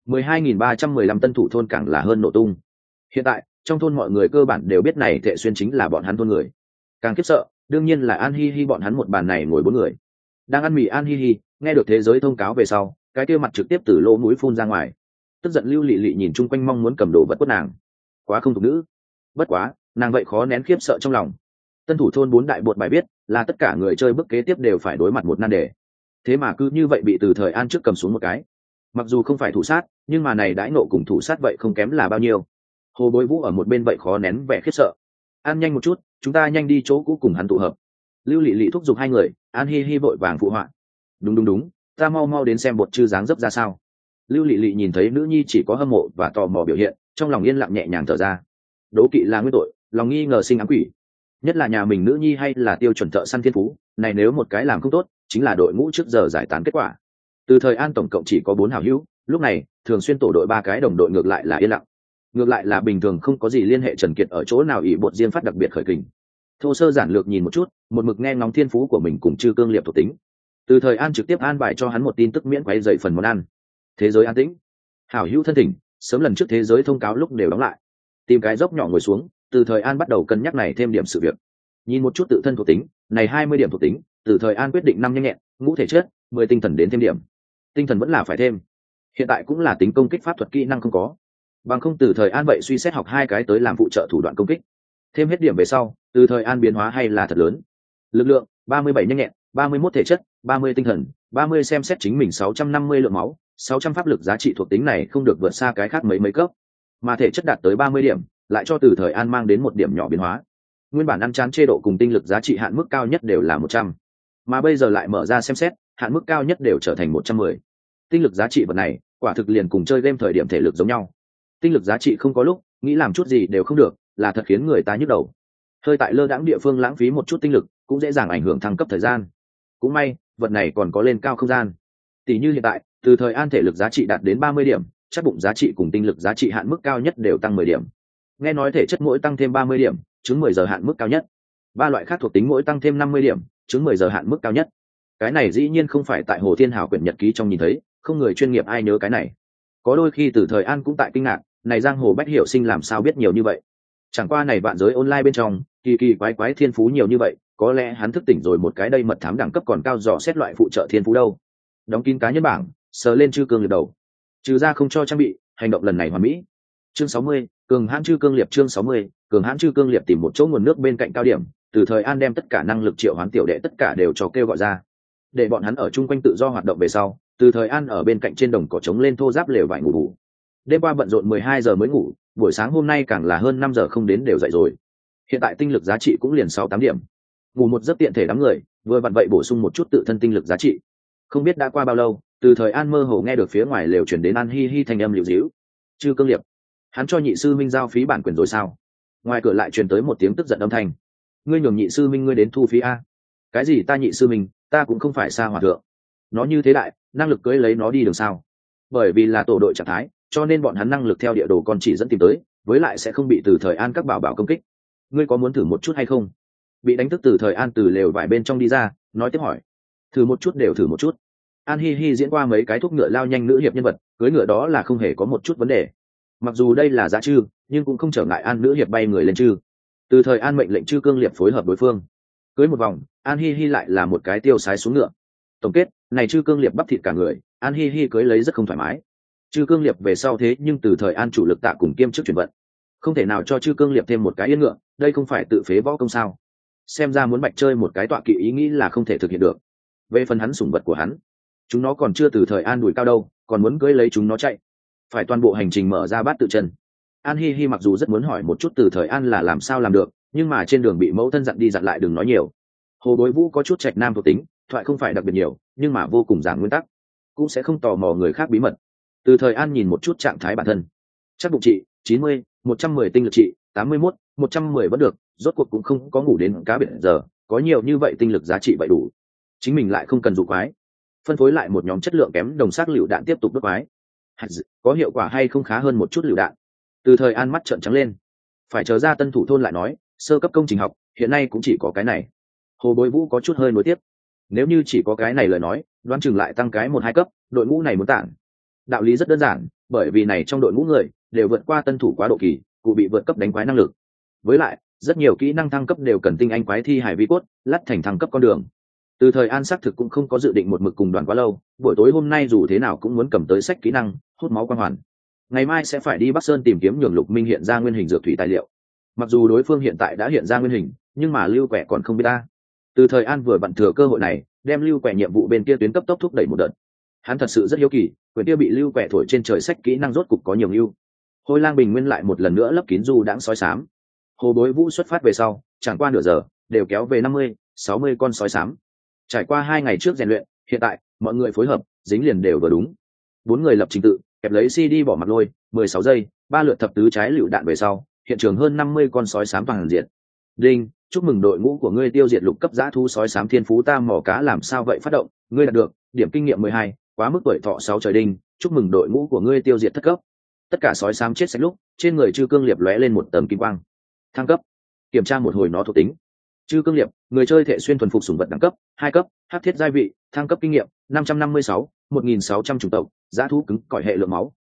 12.315 tân thủ thôn càng là hơn nổ tung. Hiện tại trong thôn mọi người cơ bản đều biết này Thệ Xuyên chính là bọn hắn thôn người. Càng khiếp sợ đương nhiên là An Hi Hi bọn hắn một bàn này ngồi 4 người đang ăn mì. An Hi Hi nghe được thế giới thông cáo về sau, cái kia mặt trực tiếp từ lỗ mũi phun ra ngoài, tức giận lưu lị lị nhìn chung quanh mong muốn cầm đồ vật quất nàng. Quá không thuộc nữ. Bất quá nàng vậy khó nén khiếp sợ trong lòng. Tân thủ thôn 4 đại bột bài biết là tất cả người chơi bước kế tiếp đều phải đối mặt một nan đề, thế mà cứ như vậy bị từ thời an trước cầm xuống một cái. Mặc dù không phải thủ sát, nhưng mà này đãi nộ cùng thủ sát vậy không kém là bao nhiêu. Hồ Bối Vũ ở một bên vậy khó nén vẻ khiếp sợ. An nhanh một chút, chúng ta nhanh đi chỗ cũ cùng hắn tụ hợp. Lưu lị lị thúc giục 2 người. An Hi Hi vội vàng phụ họa. Đúng, ta mau mau đến xem bột chư dáng dấp ra sao. Lưu lị lị nhìn thấy nữ nhi chỉ có hâm mộ và tò mò biểu hiện, trong lòng yên lặng nhẹ nhàng thở ra. Đố kỵ là nguyên tội, lòng nghi ngờ sinh ám quỷ. Nhất là nhà mình nữ nhi hay là tiêu chuẩn thợ săn thiên phú, này nếu một cái làm không tốt, chính là đội ngũ trước giờ giải tán kết quả. Từ thời an tổng cộng chỉ có 4 hảo hữu, lúc này thường xuyên tổ đội 3 cái đồng đội ngược lại là yên lặng. Ngược lại là bình thường không có gì liên hệ Trần Kiệt ở chỗ nào ỷ bột riêng phát đặc biệt khởi kình. Thô sơ giản lược nhìn một chút, một mực nghe ngóng thiên phú của mình cùng chư cương liệp thuộc tính. Từ thời an trực tiếp an bài cho hắn một tin tức miễn quay dậy phần món ăn. Thế giới an tĩnh, hảo hữu thân thỉnh, sớm lần trước thế giới thông cáo lúc đều đóng lại. Tìm cái dốc nhỏ ngồi xuống, từ thời an bắt đầu cân nhắc này thêm điểm sự việc. Nhìn một chút tự thân thuộc tính, này 20 điểm thuộc tính, từ thời an quyết định 5 nhanh nhẹn, ngũ thể chất, 10 tinh thần đến thêm điểm. Tinh thần vẫn là phải thêm. Hiện tại cũng là tính công kích pháp thuật kỹ năng không có. Bằng không từ thời an vậy suy xét học 2 cái tới làm phụ trợ thủ đoạn công kích. Thêm hết điểm về sau, từ thời an biến hóa hay là thật lớn. Lực lượng 37 nhanh nhẹn, 31 thể chất, 30 tinh thần, 30 xem xét chính mình 650 lượng máu, 600 pháp lực, giá trị thuộc tính này không được vượt xa cái khác mấy cấp. Mà thể chất đạt tới 30 điểm, lại cho từ thời an mang đến một điểm nhỏ biến hóa. Nguyên bản ăn chán chê độ cùng tinh lực giá trị hạn mức cao nhất đều là 100, mà bây giờ lại mở ra xem xét, hạn mức cao nhất đều trở thành 110. Tinh lực giá trị vật này, quả thực liền cùng chơi game thời điểm thể lực giống nhau. Tinh lực giá trị không có lúc, nghĩ làm chút gì đều không được, là thật khiến người ta nhức đầu. Hơi tại lơ đãng địa phương lãng phí một chút tinh lực, cũng dễ dàng ảnh hưởng thăng cấp thời gian. Cũng may, vật này còn có lên cao không gian. Tỷ như hiện tại, từ thời an thể lực giá trị đạt đến 30 điểm, chắc bụng giá trị cùng tinh lực giá trị hạn mức cao nhất đều tăng 10 điểm. Nghe nói thể chất mỗi tăng thêm 30 điểm, chứng 10 giờ hạn mức cao nhất. 3 loại khác thuộc tính mỗi tăng thêm 50 điểm, chứng 10 giờ hạn mức cao nhất. Cái này dĩ nhiên không phải tại Hồ Thiên Hào quyển nhật ký trong nhìn thấy, không người chuyên nghiệp ai nhớ cái này. Có đôi khi từ thời an cũng tại kinh ngạc, này giang hồ bách hiểu sinh làm sao biết nhiều như vậy. Chẳng qua này vạn giới online bên trong, kỳ kỳ quái quái thiên phú nhiều như vậy, có lẽ hắn thức tỉnh rồi một cái đây mật thám đẳng cấp còn cao dò xét loại phụ trợ thiên phú đâu. Đóng kín cá nhân bảng, sờ lên chư cương liệp đầu. Trừ ra không cho trang bị, hành động lần này hoàn mỹ. Chương 60, cường hãn chư cương liệp. Chương 60, cường hãn chư cương liệp tìm một chỗ nguồn nước bên cạnh cao điểm, từ thời an đem tất cả năng lực triệu hoán tiểu đệ tất cả đều cho kêu gọi ra, để bọn hắn ở chung quanh tự do hoạt động về sau, từ thời an ở bên cạnh trên đồng cỏ trống lên thô giáp lều vải ngủ bù. Đêm qua bận rộn 12 giờ mới ngủ, buổi sáng hôm nay càng là hơn 5 giờ không đến đều dậy rồi. Hiện tại tinh lực giá trị cũng liền 6-8 điểm. Ngủ một giấc tiện thể đám người, vừa vặn vậy bổ sung một chút tự thân tinh lực giá trị. Không biết đã qua bao lâu, từ thời an mơ hồ nghe được phía ngoài lều chuyển đến An Hi Hi thanh âm liễu díu. Chư cương liệp, hắn cho nhị sư minh giao phí bản quyền rồi sao? Ngoài cửa lại truyền tới một tiếng tức giận âm thanh. Ngươi nhường nhị sư minh ngươi đến thu phí a? Cái gì ta nhị sư minh, ta cũng không phải xa hòa thượng. Nó như thế đại, năng lực cưỡi lấy nó đi đường sao? Bởi vì là tổ đội trạng thái, cho nên bọn hắn năng lực theo địa đồ con chỉ dẫn tìm tới, với lại sẽ không bị Từ Thời An các bảo bảo công kích. Ngươi có muốn thử một chút hay không? Bị đánh thức Từ Thời An từ lều vải bên trong đi ra, nói tiếp hỏi. Thử một chút đều thử một chút. An Hi Hi diễn qua mấy cái thúc ngựa lao nhanh nữ hiệp nhân vật, cưỡi ngựa đó là không hề có một chút vấn đề. Mặc dù đây là giá chư, nhưng cũng không trở ngại An nữ hiệp bay người lên chư. Từ Thời An mệnh lệnh chư cương liệp phối hợp đối phương. Cưới một vòng, An Hi Hi lại là một cái tiêu sái xuống ngựa. Tổng kết, này chư cương liệp bắp thịt cả người, An Hi Hi cưới lấy rất không thoải mái. Chư cương liệp về sau thế nhưng Từ Thời An chủ lực tạ cùng kiêm chức chuyển vận, không thể nào cho chư cương liệp thêm một cái yên ngựa, đây không phải tự phế võ công sao? Xem ra muốn bạch chơi một cái tọa kỵ ý nghĩ là không thể thực hiện được. Về phần hắn sủng vật của hắn, chúng nó còn chưa Từ Thời An đuổi cao đâu, còn muốn cưới lấy chúng nó chạy, phải toàn bộ hành trình mở ra bát tự chân. An Hi Hi mặc dù rất muốn hỏi một chút Từ Thời An là làm sao làm được, nhưng mà trên đường bị mẫu thân dặn đi dặn lại đừng nói nhiều. Hồ Bối Vũ có chút trạch nam thuộc tính, thoại không phải đặc biệt nhiều, nhưng mà vô cùng giảng nguyên tắc, cũng sẽ không tò mò người khác bí mật. Từ Thời An nhìn một chút trạng thái bản thân, chắc bụng trị 90, 110 tinh lực trị 81, 110 vẫn được, rốt cuộc cũng không có ngủ đến cá biệt giờ, có nhiều như vậy tinh lực giá trị vậy đủ. Chính mình lại không cần dụ quái, phân phối lại một nhóm chất lượng kém đồng sắc lựu đạn tiếp tục đốt quái. Có hiệu quả hay không khá hơn một chút lựu đạn. Từ Thời An mắt trợn trắng lên, phải chờ ra Tân Thủ thôn lại nói, sơ cấp công trình học hiện nay cũng chỉ có cái này. Hồ Bối Vũ có chút hơi nối tiếp, nếu như chỉ có cái này lời nói, đoán chừng lại tăng cái 1-2 cấp, đội ngũ này muốn tản. Đạo lý rất đơn giản, bởi vì này trong đội ngũ người đều vượt qua tân thủ quá độ kỳ, cụ bị vượt cấp đánh quái năng lực. Với lại, rất nhiều kỹ năng thăng cấp đều cần tinh anh quái thi hải vi cốt, lắt thành thăng cấp con đường. Từ Thời An xác thực cũng không có dự định một mực cùng đoàn quá lâu, buổi tối hôm nay dù thế nào cũng muốn cầm tới sách kỹ năng, hút máu quang hoàn. Ngày mai sẽ phải đi Bắc Sơn tìm kiếm nhường Lục Minh hiện ra nguyên hình dược thủy tài liệu. Mặc dù đối phương hiện tại đã hiện ra nguyên hình, nhưng mà Lưu Quẻ còn không biết ta. Từ Thời An vừa bận thừa cơ hội này, đem Lưu Quẻ nhiệm vụ bên kia tuyến cấp tốc thúc đẩy một đợt. Hắn thật sự rất hiếu kỳ, quyển kia bị Lưu Quẻ thổi trên trời sách kỹ năng rốt cục có nhiều ưu. Hôi Lang Bình Nguyên lại một lần nữa lấp kín du đãng sói xám. Hồ Bối Vũ xuất phát về sau, chẳng qua nửa giờ, đều kéo về 50, 60 con sói xám. Trải qua 2 ngày trước rèn luyện, hiện tại mọi người phối hợp, dính liền đều vừa đúng. 4 người lập trình tự, kẹp lấy CD bỏ mặt lôi, 16 giây, 3 lượt thập tứ trái lựu đạn về sau, hiện trường hơn 50 con sói xám toàn diện. Đinh, chúc mừng đội ngũ của ngươi tiêu diệt lục cấp dã thú sói xám thiên phú tam mỏ cá làm sao vậy phát động, ngươi đạt được điểm kinh nghiệm 12, quá mức tuổi thọ 6 trời đinh, chúc mừng đội ngũ của ngươi tiêu diệt thất cấp. Tất cả sói xám chết sạch lúc, trên người Chư Cương Liệp lóe lên một tầng kim quang. Thăng cấp, kiểm tra một hồi nó thuộc tính. Chư Cương Liệp, người chơi thể xuyên thuần phục sủng vật đẳng cấp 2 cấp, hắc thiết giai vị, thăng cấp kinh nghiệm 556, 1600 chủng tộc, dã thú cứng cỏi hệ lượng máu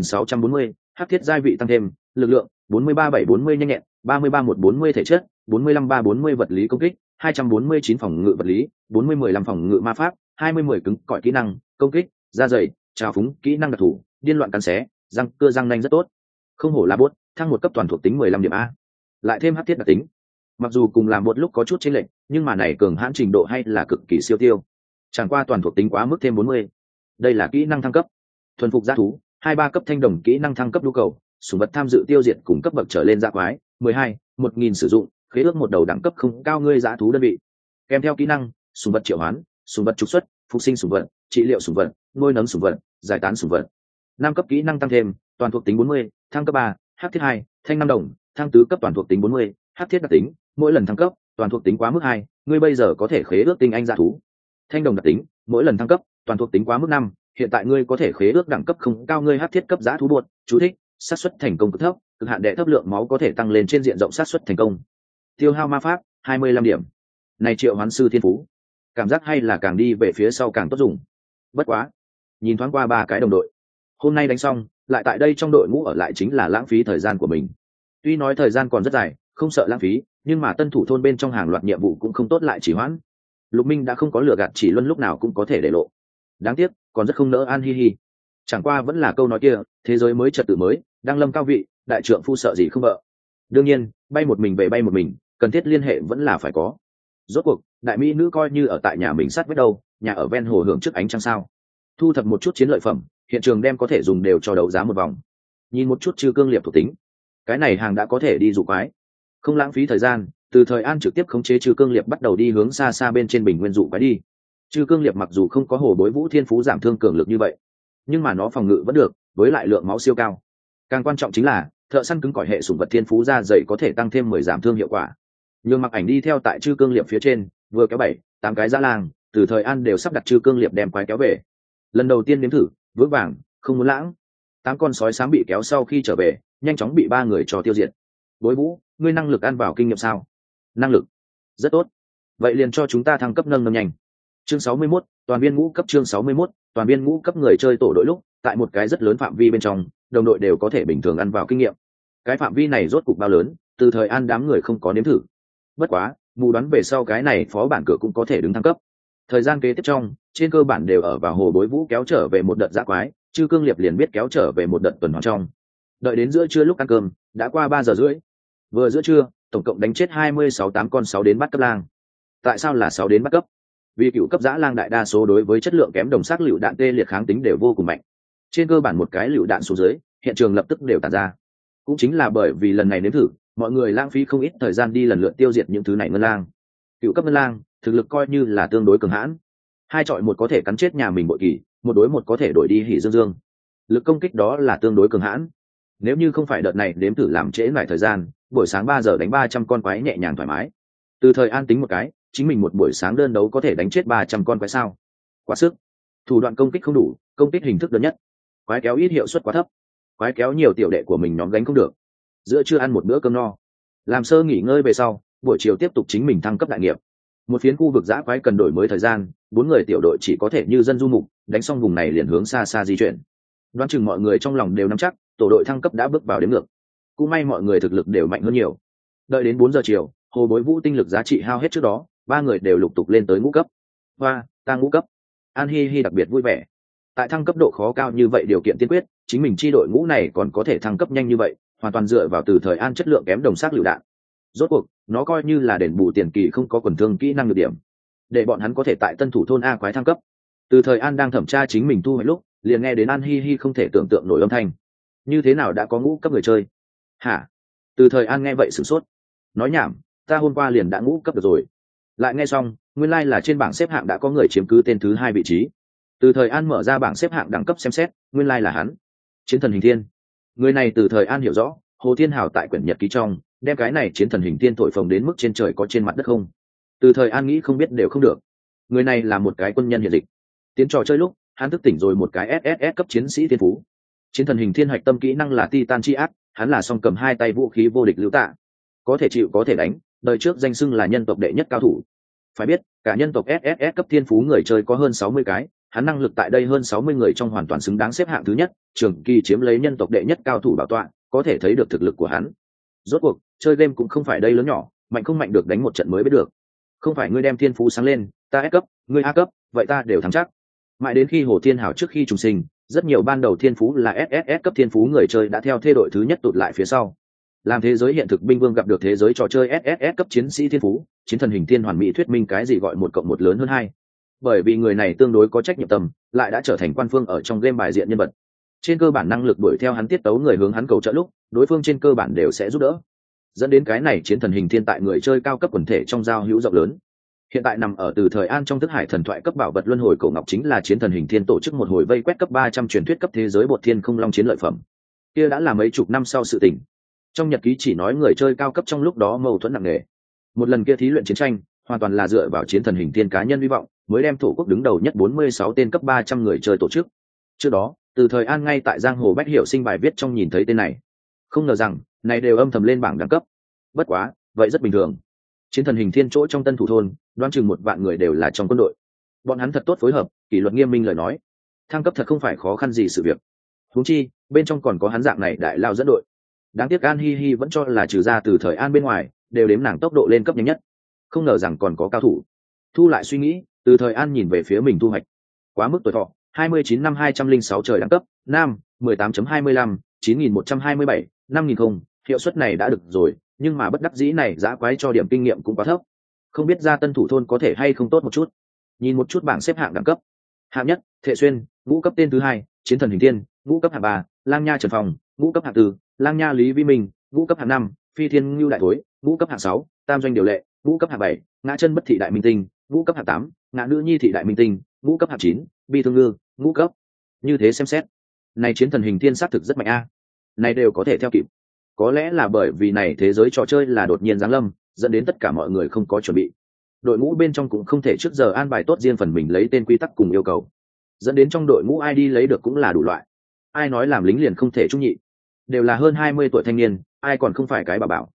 2640, hắc thiết giai vị tăng thêm, lực lượng 43740 nhanh nhẹn, 33140 thể chất, 45340 vật lý công kích, 249 phòng ngự vật lý, 4015 phòng ngự ma pháp, 2010 cứng cỏi kỹ năng, công kích, da dày, trào phúng, kỹ năng đặc thù, điên loạn cắn xé, răng cưa răng nanh rất tốt. Không hổ là bốt, thăng một cấp toàn thuộc tính 15 điểm a. Lại thêm hắc thiết đặc tính. Mặc dù cùng làm một lúc có chút chênh lệch, nhưng mà này cường hãn trình độ hay là cực kỳ siêu tiêu. Chẳng qua toàn thuộc tính quá mức thêm 40. Đây là kỹ năng thăng cấp. Thuần phục dã thú, 2-3 cấp thanh đồng kỹ năng thăng cấp nhu cầu, sủng vật tham dự tiêu diệt cùng cấp bậc trở lên dã quái, 12, 1000 sử dụng, khế ước một đầu đẳng cấp không cao ngươi dã thú đơn vị. Kèm theo kỹ năng, sủng vật triệu hoán, sủng vật trục xuất, phục sinh sủng vật, trị liệu sủng vật, nuôi nấng sủng vật, giải tán sủng vật. 5 cấp kỹ năng tăng thêm, toàn thuộc tính 40, thăng cấp 3, hắc thiết 2, thanh 5 đồng, thăng tứ cấp toàn thuộc tính 40, hắc thiết đặc tính, mỗi lần thăng cấp, toàn thuộc tính quá mức 2, ngươi bây giờ có thể khế ước tinh anh dã thú. Thanh đồng đặc tính, mỗi lần thăng cấp, toàn thuộc tính quá mức 5, hiện tại ngươi có thể khế ước đẳng cấp không cao ngươi hắc thiết cấp dã thú buột, chú thích, xác suất thành công cực thấp, cực hạn đệ thấp lượng máu có thể tăng lên trên diện rộng xác suất thành công. Tiêu hao ma pháp 25 điểm. Này triệu hoán sư thiên phú, cảm giác hay là càng đi về phía sau càng tốt dùng. Bất quá, nhìn thoáng qua 3 cái đồng đội, hôm nay đánh xong, lại tại đây trong đội ngũ ở lại chính là lãng phí thời gian của mình. Tuy nói thời gian còn rất dài, không sợ lãng phí, nhưng mà tân thủ thôn bên trong hàng loạt nhiệm vụ cũng không tốt lại chỉ hoãn. Lục Minh đã không có lừa gạt chỉ luân lúc nào cũng có thể để lộ. Đáng tiếc, còn rất không nỡ An Hi Hi. Chẳng qua vẫn là câu nói kia, thế giới mới trật tự mới, đang lâm cao vị, đại trượng phu sợ gì không vợ. Đương nhiên, bay một mình về bay một mình, cần thiết liên hệ vẫn là phải có. Rốt cuộc, đại mỹ nữ coi như ở tại nhà mình sát với đâu, nhà ở ven hồ hưởng trước ánh trăng sao. Thu thập một chút chiến lợi phẩm, hiện trường đem có thể dùng đều cho đấu giá một vòng. Nhìn một chút Chư Cương Liệp thuộc tính, cái này hàng đã có thể đi dụ quái. Không lãng phí thời gian, Từ Thời An trực tiếp khống chế Chư Cương Liệp bắt đầu đi hướng xa xa bên trên bình nguyên dụ quái đi. Chư Cương Liệp mặc dù không có Hồ Bối Vũ thiên phú giảm thương cường lực như vậy, nhưng mà nó phòng ngự vẫn được, với lại lượng máu siêu cao. Càng quan trọng chính là thợ săn cứng cỏi hệ sủng vật thiên phú ra dày có thể tăng thêm 10 giảm thương hiệu quả. Nhưng Mặc Ảnh đi theo tại Chư Cương Liệp phía trên, vừa kéo 7-8 cái dã lang, Từ Thời An đều sắp đặt Chư Cương Liệp đem quái kéo về. Lần đầu tiên nếm thử, vững vàng, không muốn lãng. 8 con sói xám bị kéo sau khi trở về nhanh chóng bị 3 người cho tiêu diệt. Bối Vũ, ngươi năng lực ăn vào kinh nghiệm sao? Năng lực rất tốt, vậy liền cho chúng ta thăng cấp nâng nhanh. Chương 61, toàn viên ngũ cấp. Chương 61, toàn viên ngũ cấp. Người chơi tổ đội lúc tại một cái rất lớn phạm vi bên trong, đồng đội đều có thể bình thường ăn vào kinh nghiệm. Cái phạm vi này rốt cục bao lớn, từ thời an đám người không có nếm thử. Bất quá mù đoán về sau cái này phó bản cửa cũng có thể đứng thăng cấp. Thời gian kế tiếp trong trên cơ bản đều ở vào hồ Bối Vũ kéo trở về một đợt dã quái, Chư Cương Liệp liền biết kéo trở về một đợt tuần hoàn trong. Đợi đến giữa trưa lúc ăn cơm đã qua 3 giờ rưỡi. Vừa giữa trưa tổng cộng đánh chết 8 con 6 đến bắt cấp lang. Tại sao là 6 đến bắt cấp? Vì cựu cấp dã lang đại đa số đối với chất lượng kém đồng sắc lựu đạn tê liệt kháng tính đều vô cùng mạnh. Trên cơ bản một cái lựu đạn xuống dưới hiện trường lập tức đều tàn ra. Cũng chính là bởi vì lần này nếm thử, mọi người lãng phí không ít thời gian đi lần lượt tiêu diệt những thứ này ngân lang. Cựu cấp ngân lang thực lực coi như là tương đối cường hãn, 2 chọi 1 có thể cắn chết nhà mình bội kỳ, 1 đối 1 có thể đổi đi hỉ dương dương. Lực công kích đó là tương đối cường hãn. Nếu như không phải đợt này đếm thử làm trễ lại thời gian, buổi sáng 3 giờ đánh 300 con quái nhẹ nhàng thoải mái. Từ thời an tính một cái, chính mình một buổi sáng đơn đấu có thể đánh chết 300 con quái sao? Quá sức. Thủ đoạn công kích không đủ, công kích hình thức đơn nhất. Quái kéo ít hiệu suất quá thấp. Quái kéo nhiều tiểu đệ của mình nhóm gánh không được. Giữa trưa ăn một bữa cơm no, làm sơ nghỉ ngơi về sau, buổi chiều tiếp tục chính mình thăng cấp đại nghiệp. Một phiến khu vực dã quái cần đổi mới thời gian, 4 người tiểu đội chỉ có thể như dân du mục, đánh xong vùng này liền hướng xa xa di chuyển. Đoán chừng mọi người trong lòng đều nắm chắc, tổ đội thăng cấp đã bước vào đến ngược. Cũng may mọi người thực lực đều mạnh hơn nhiều. Đợi đến 4 giờ chiều, hồ Bối Vũ tinh lực giá trị hao hết trước đó, 3 người đều lục tục lên tới ngũ cấp. Và ta ngũ cấp. An Hi Hi đặc biệt vui vẻ. Tại thăng cấp độ khó cao như vậy điều kiện tiên quyết, chính mình chi đội ngũ này còn có thể thăng cấp nhanh như vậy, hoàn toàn dựa vào từ thời an chất lượng kém đồng sắc lựu đạn. Rốt cuộc nó coi như là đền bù tiền kỳ không có quần thương kỹ năng được điểm, để bọn hắn có thể tại tân thủ thôn a quái thăng cấp. Từ thời an đang thẩm tra chính mình thu hoạch lúc, liền nghe đến An Hi Hi không thể tưởng tượng nổi âm thanh. Như thế nào đã có ngũ cấp người chơi? Hả? Từ thời an nghe vậy sửng sốt. Nói nhảm, ta hôm qua liền đã ngũ cấp được rồi. Lại nghe xong, nguyên lai là trên bảng xếp hạng đã có người chiếm cứ tên thứ 2 vị trí. Từ thời an mở ra bảng xếp hạng đẳng cấp xem xét, nguyên lai là hắn, Chiến Thần Hình Thiên. Người này từ thời an hiểu rõ, Hồ Thiên Hào tại quyển nhật ký trong đem cái này Chiến Thần Hình Thiên thổi phồng đến mức trên trời có trên mặt đất không. Từ thời an nghĩ không biết đều không được. Người này là một cái quân nhân hiện dịch. Tiến trò chơi lúc hắn thức tỉnh rồi một cái SSS cấp chiến sĩ thiên phú. Chiến Thần Hình Thiên hoạch tâm kỹ năng là Titan chi ác, hắn là song cầm 2 tay vũ khí vô địch lưu tạ, có thể chịu có thể đánh, đời trước danh xưng là nhân tộc đệ nhất cao thủ. Phải biết cả nhân tộc SSS cấp thiên phú người chơi có hơn 60 cái, hắn năng lực tại đây hơn 60 người trong hoàn toàn xứng đáng xếp hạng thứ nhất, trường kỳ chiếm lấy nhân tộc đệ nhất cao thủ bảo tọa, có thể thấy được thực lực của hắn. Rốt cuộc chơi game cũng không phải đây lớn nhỏ, mạnh không mạnh được đánh một trận mới biết được. Không phải ngươi đem thiên phú sáng lên, ta S cấp, ngươi A cấp, vậy ta đều thắng chắc. Mãi đến khi Hồ Thiên Hào trước khi trùng sinh, rất nhiều ban đầu thiên phú là SSS cấp thiên phú người chơi đã theo thê đội thứ nhất tụt lại phía sau. Làm thế giới hiện thực binh vương gặp được thế giới trò chơi SSS cấp chiến sĩ thiên phú, Chiến Thần Hình Thiên hoàn mỹ thuyết minh cái gì gọi 1+1 lớn hơn 2. Bởi vì người này tương đối có trách nhiệm tâm, lại đã trở thành quan phương ở trong game bài diện nhân vật. Trên cơ bản năng lực đuổi theo hắn tiết tấu người hướng hắn cầu trợ lúc, đối phương trên cơ bản đều sẽ giúp đỡ. Dẫn đến cái này Chiến Thần Hình Thiên tại người chơi cao cấp quần thể trong giao hữu rộng lớn. Hiện tại nằm ở từ thời an trong thức hải thần thoại cấp bảo vật luân hồi cổ ngọc chính là Chiến Thần Hình Thiên tổ chức một hồi vây quét cấp 300 truyền thuyết cấp thế giới bột thiên không long chiến lợi phẩm. Kia đã là mấy chục năm sau sự tình. Trong nhật ký chỉ nói người chơi cao cấp trong lúc đó mâu thuẫn nặng nề. Một lần kia thí luyện chiến tranh, hoàn toàn là dựa vào Chiến Thần Hình Thiên cá nhân hy vọng, mới đem thổ quốc đứng đầu nhất 46 tên cấp 300 người chơi tổ chức. Trước đó, từ thời an ngay tại giang hồ bách hiểu sinh bài viết trong nhìn thấy tên này. Không ngờ rằng, này đều âm thầm lên bảng đẳng cấp. Bất quá, vậy rất bình thường. Chiến Thần Hình Thiên chỗ trong tân thủ thôn, đoán chừng 1 vạn người đều là trong quân đội. Bọn hắn thật tốt phối hợp, kỷ luật nghiêm minh lời nói. Thăng cấp thật không phải khó khăn gì sự việc. Huống chi, bên trong còn có hắn dạng này đại lao dẫn đội. Đáng tiếc An Hi Hi vẫn cho là trừ ra từ thời an bên ngoài, đều đếm nàng tốc độ lên cấp nhanh nhất. Không ngờ rằng còn có cao thủ. Thu lại suy nghĩ, từ thời an nhìn về phía mình thu hoạch. Quá mức tuổi thọ, 29 năm 206 trời đẳng cấp, nam, 18.25, 9127, 5000 không, hiệu suất này đã được rồi, nhưng mà bất đắc dĩ này dã quái cho điểm kinh nghiệm cũng quá thấp. Không biết ra tân thủ thôn có thể hay không tốt một chút. Nhìn một chút bảng xếp hạng đẳng cấp. Hạng nhất, Thệ Xuyên, ngũ cấp tên thứ 2, Chiến Thần Hình Thiên, ngũ cấp hạng 3, Lang Nha Trần Phong, ngũ cấp hạng 4, Lang Nha Lý Vi Minh, ngũ cấp hạng 5, Phi Thiên Ngưu Đại Thối, ngũ cấp hạng 6, Tam Doanh Điều Lệ, ngũ cấp hạng 7, Ngã Chân Bất Thị Đại Minh Tinh, ngũ cấp hạng 8, Ngã Nữ Nhi Thị Đại Minh Tinh, ngũ cấp hạng 9, Bi Thương Ngư, ngũ cấp. Như thế xem xét, này Chiến Thần Hình Thiên xác thực rất mạnh a. Này đều có thể theo kịp. Có lẽ là bởi vì này thế giới trò chơi là đột nhiên giáng lâm, dẫn đến tất cả mọi người không có chuẩn bị. Đội ngũ bên trong cũng không thể trước giờ an bài tốt riêng phần mình lấy tên quy tắc cùng yêu cầu, dẫn đến trong đội ngũ ai đi lấy được cũng là đủ loại. ai nói làm lính liền không thể trung nhị, đều là hơn 20 tuổi thanh niên, ai còn không phải cái bà bảo.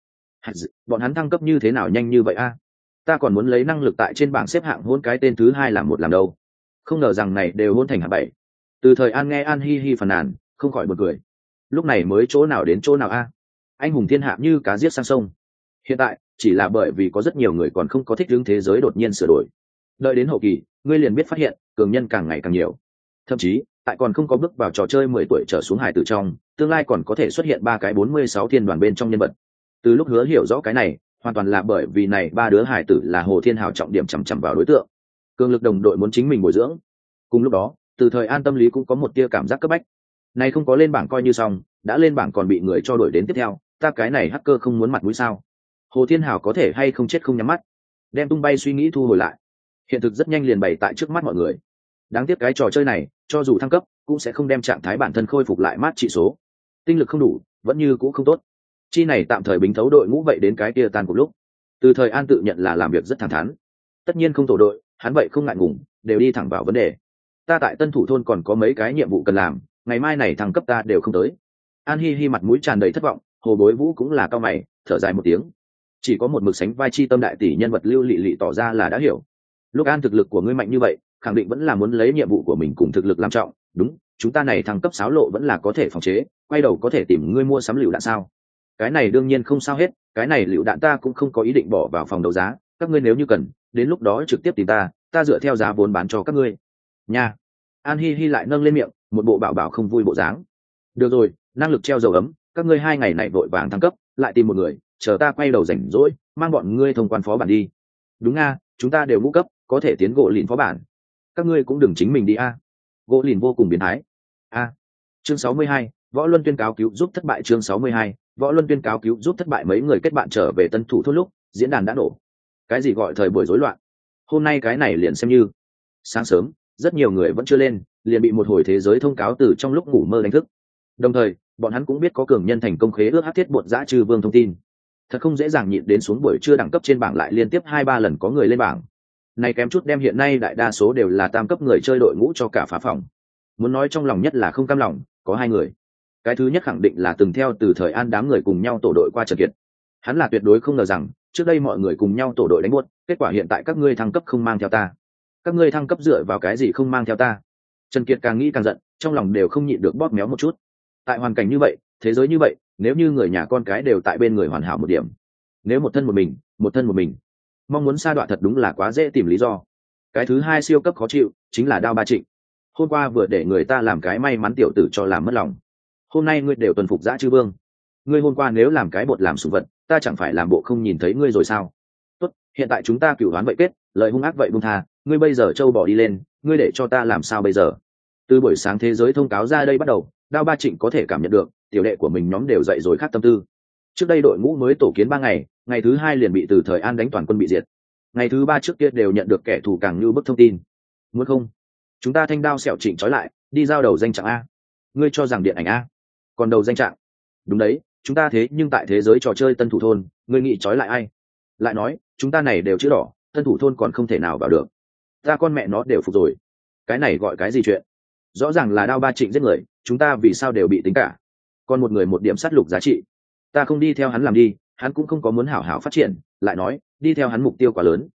Bọn hắn thăng cấp như thế nào nhanh như vậy a? Ta còn muốn lấy năng lực tại trên bảng xếp hạng hôn cái tên thứ 2 làm một làm đâu, không ngờ rằng này đều hôn thành hạng 7. Từ thời An nghe An hi hi phàn nàn, không khỏi buồn cười. Lúc này mới chỗ nào đến chỗ nào a? Anh hùng thiên hạ như cá giết sang sông. Hiện tại chỉ là bởi vì có rất nhiều người còn không có thích ứng thế giới đột nhiên sửa đổi. Đợi đến hậu kỳ, ngươi liền biết phát hiện cường nhân càng ngày càng nhiều. Thậm chí tại còn không có bước vào trò chơi 10 tuổi trở xuống hài tử trong, tương lai còn có thể xuất hiện 3 cái 46 thiên đoàn bên trong nhân vật. Từ lúc Hứa hiểu rõ cái này, hoàn toàn là bởi vì này 3 đứa hài tử là Hồ Thiên Hào trọng điểm chằm chằm vào đối tượng. Cường lực đồng đội muốn chính mình bồi dưỡng. Cùng lúc đó, Từ thời An tâm lý cũng có một tia cảm giác cấp bách. Này không có lên bảng coi như xong, đã lên bảng còn bị người cho đuổi đến tiếp theo, ta cái này hacker không muốn mặt mũi sao? Hồ Thiên Hào có thể hay không chết không nhắm mắt. Đem tung bay suy nghĩ thu hồi lại. Hiện thực rất nhanh liền bày tại trước mắt mọi người. Đáng tiếc cái trò chơi này, cho dù thăng cấp, cũng sẽ không đem trạng thái bản thân khôi phục lại mát trị số. Tinh lực không đủ, vẫn như cũ không tốt. Chi này tạm thời bính thấu đội ngũ vậy đến cái kia tan cùng lúc. Từ thời An tự nhận là làm việc rất thẳng thắn. Tất nhiên không tổ đội, hắn vậy không ngại ngùng, đều đi thẳng vào vấn đề. Ta tại Tân Thủ thôn còn có mấy cái nhiệm vụ cần làm, ngày mai này thăng cấp ta đều không tới. An hi hi mặt mũi tràn đầy thất vọng, Hồ Bối Vũ cũng là cao mày, thở dài một tiếng. Chỉ có một mực sánh vai chi tâm đại tỷ nhân vật Lưu Lị Lị tỏ ra là đã hiểu. Lúc An thực lực của ngươi mạnh như vậy, khẳng định vẫn là muốn lấy nhiệm vụ của mình cùng thực lực làm trọng. Đúng, chúng ta này thăng cấp xáo lộ vẫn là có thể phòng chế, quay đầu có thể tìm ngươi mua sắm lựu đạn sao? Cái này đương nhiên không sao hết, cái này lựu đạn ta cũng không có ý định bỏ vào phòng đấu giá, các ngươi nếu như cần, đến lúc đó trực tiếp tìm ta dựa theo giá vốn bán cho các ngươi. Nha. An hi hi lại nâng lên miệng, một bộ bảo bảo không vui bộ dáng. Được rồi, năng lực treo dầu ấm, các ngươi 2 ngày này vội vàng thăng cấp, lại tìm một người, chờ ta quay đầu rảnh rỗi, mang bọn ngươi thông quan phó bản đi. Đúng a, chúng ta đều ngũ cấp, có thể tiến gỗ lìn phó bản. Các ngươi cũng đừng chính mình đi a. Gỗ lìn vô cùng biến thái. A. Chương 62, Võ Luân tuyên cáo cứu giúp thất bại. Chương 62, Võ Luân tuyên cáo cứu giúp thất bại. Mấy người kết bạn trở về Tân Thủ thôn lúc, diễn đàn đã nổ. Cái gì gọi thời buổi rối loạn? Hôm nay cái này liền xem như. Sáng sớm, rất nhiều người vẫn chưa lên, liền bị một hồi thế giới thông cáo từ trong lúc ngủ mơ đánh thức. Đồng thời, bọn hắn cũng biết có cường nhân thành công khế ước hắc thiết bột dã trừ vương thông tin. Thật không dễ dàng nhịn đến xuống buổi trưa đẳng cấp trên bảng lại liên tiếp 2-3 lần có người lên bảng. Này kém chút đem hiện nay đại đa số đều là tam cấp người chơi đội ngũ cho cả phá phòng. Muốn nói trong lòng nhất là không cam lòng, có 2 người. Cái thứ nhất khẳng định là từng theo Từ thời An đám người cùng nhau tổ đội qua Trần Kiệt. Hắn là tuyệt đối không ngờ rằng, trước đây mọi người cùng nhau tổ đội đánh buốt, kết quả hiện tại các ngươi thăng cấp không mang theo ta. Các ngươi thăng cấp dựa vào cái gì không mang theo ta? Trần Kiệt càng nghĩ càng giận, trong lòng đều không nhịn được bóp méo một chút. Tại hoàn cảnh như vậy, thế giới như vậy, nếu như người nhà con cái đều tại bên người hoàn hảo một điểm, nếu một thân một mình, mong muốn sa đọa thật đúng là quá dễ tìm lý do. Cái thứ hai siêu cấp khó chịu chính là Đao Ba Trịnh. Hôm qua vừa để người ta làm cái may mắn tiểu tử cho làm mất lòng, hôm nay ngươi đều tuần phục dã chư vương. Ngươi hôm qua nếu làm cái bột làm sủng vật, ta chẳng phải làm bộ không nhìn thấy ngươi rồi sao? Tốt, hiện tại chúng ta cửu đoán vậy kết, lời hung ác vậy buông tha, ngươi bây giờ trâu bỏ đi lên, ngươi để cho ta làm sao bây giờ? Từ buổi sáng thế giới thông cáo ra đây bắt đầu, Đao Ba Trịnh có thể cảm nhận được tiểu đệ của mình nhóm đều dậy rồi khác tâm tư. Trước đây đội ngũ mới tổ kiến 3 ngày, ngày thứ 2 liền bị Từ thời An đánh toàn quân bị diệt. Ngày thứ 3 trước kia đều nhận được kẻ thù càng như bức thông tin. Muốn không? Chúng ta thanh đao sẹo Trịnh trói lại, đi giao đầu danh trạng a. Ngươi cho rằng điện ảnh a? Còn đầu danh trạng? Đúng đấy, chúng ta thế nhưng tại thế giới trò chơi Tân Thủ thôn, ngươi nghĩ trói lại ai? Lại nói, chúng ta này đều chữ đỏ, Tân Thủ thôn còn không thể nào vào được. Ta con mẹ nó đều phục rồi. Cái này gọi cái gì chuyện? Rõ ràng là Đao Ba Trịnh giết người, chúng ta vì sao đều bị tính cả? Còn một người một điểm sát lục giá trị, ta không đi theo hắn làm đi, hắn cũng không có muốn hảo hảo phát triển, lại nói đi theo hắn mục tiêu quá lớn.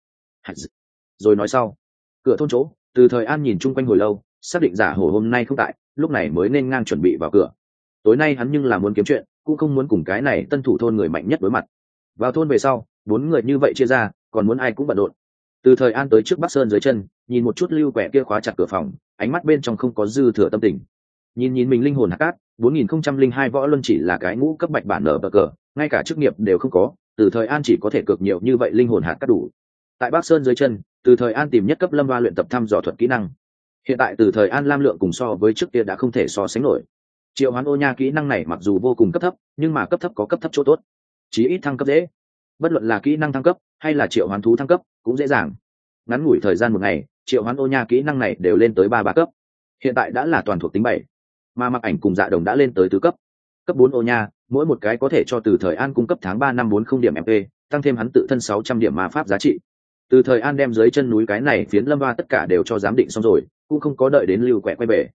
Rồi nói sau, cửa thôn chỗ, Từ thời An nhìn chung quanh hồi lâu, xác định giả hổ hôm nay không tại, lúc này mới nên ngang chuẩn bị vào cửa. Tối nay hắn nhưng là muốn kiếm chuyện, cũng không muốn cùng cái này Tân Thủ thôn người mạnh nhất đối mặt. Vào thôn về sau, 4 người như vậy chia ra, còn muốn ai cũng bận rộn. Từ thời An tới trước Bắc Sơn dưới chân, nhìn một chút lưu quẹ kia khóa chặt cửa phòng, ánh mắt bên trong không có dư thừa tâm tình. Nhìn mình linh hồn hạt cát, 4002 Võ Luân chỉ là cái ngũ cấp bạch bản nở bờ cờ, ngay cả chức nghiệp đều không có, Từ thời An chỉ có thể cược nhiều như vậy linh hồn hạt cát đủ. Tại Bắc Sơn dưới chân, Từ thời An tìm nhất cấp lâm hoa luyện tập thăm dò thuật kỹ năng. Hiện tại Từ thời An lam lượng cùng so với trước kia đã không thể so sánh nổi. Triệu hoán ô nha kỹ năng này mặc dù vô cùng cấp thấp, nhưng mà cấp thấp có cấp thấp chỗ tốt, chí ít thăng cấp dễ. Bất luận là kỹ năng thăng cấp hay là triệu hoán thú thăng cấp cũng dễ dàng. Ngắn ngủi thời gian 1 ngày, triệu hoán ô nha kỹ năng này đều lên tới 3 cấp. Hiện tại đã là toàn thuộc tính 7, mà Mặc Ảnh cùng Dạ Đồng đã lên tới 4 cấp. Cấp 4 ô nha, mỗi một cái có thể cho Từ thời An cung cấp tháng 3 năm 40 điểm MP, tăng thêm hắn tự thân 600 điểm ma pháp giá trị. Từ thời An đem dưới chân núi cái này phiến lâm hoa tất cả đều cho giám định xong rồi, cũng không có đợi đến lưu quẹ quay về.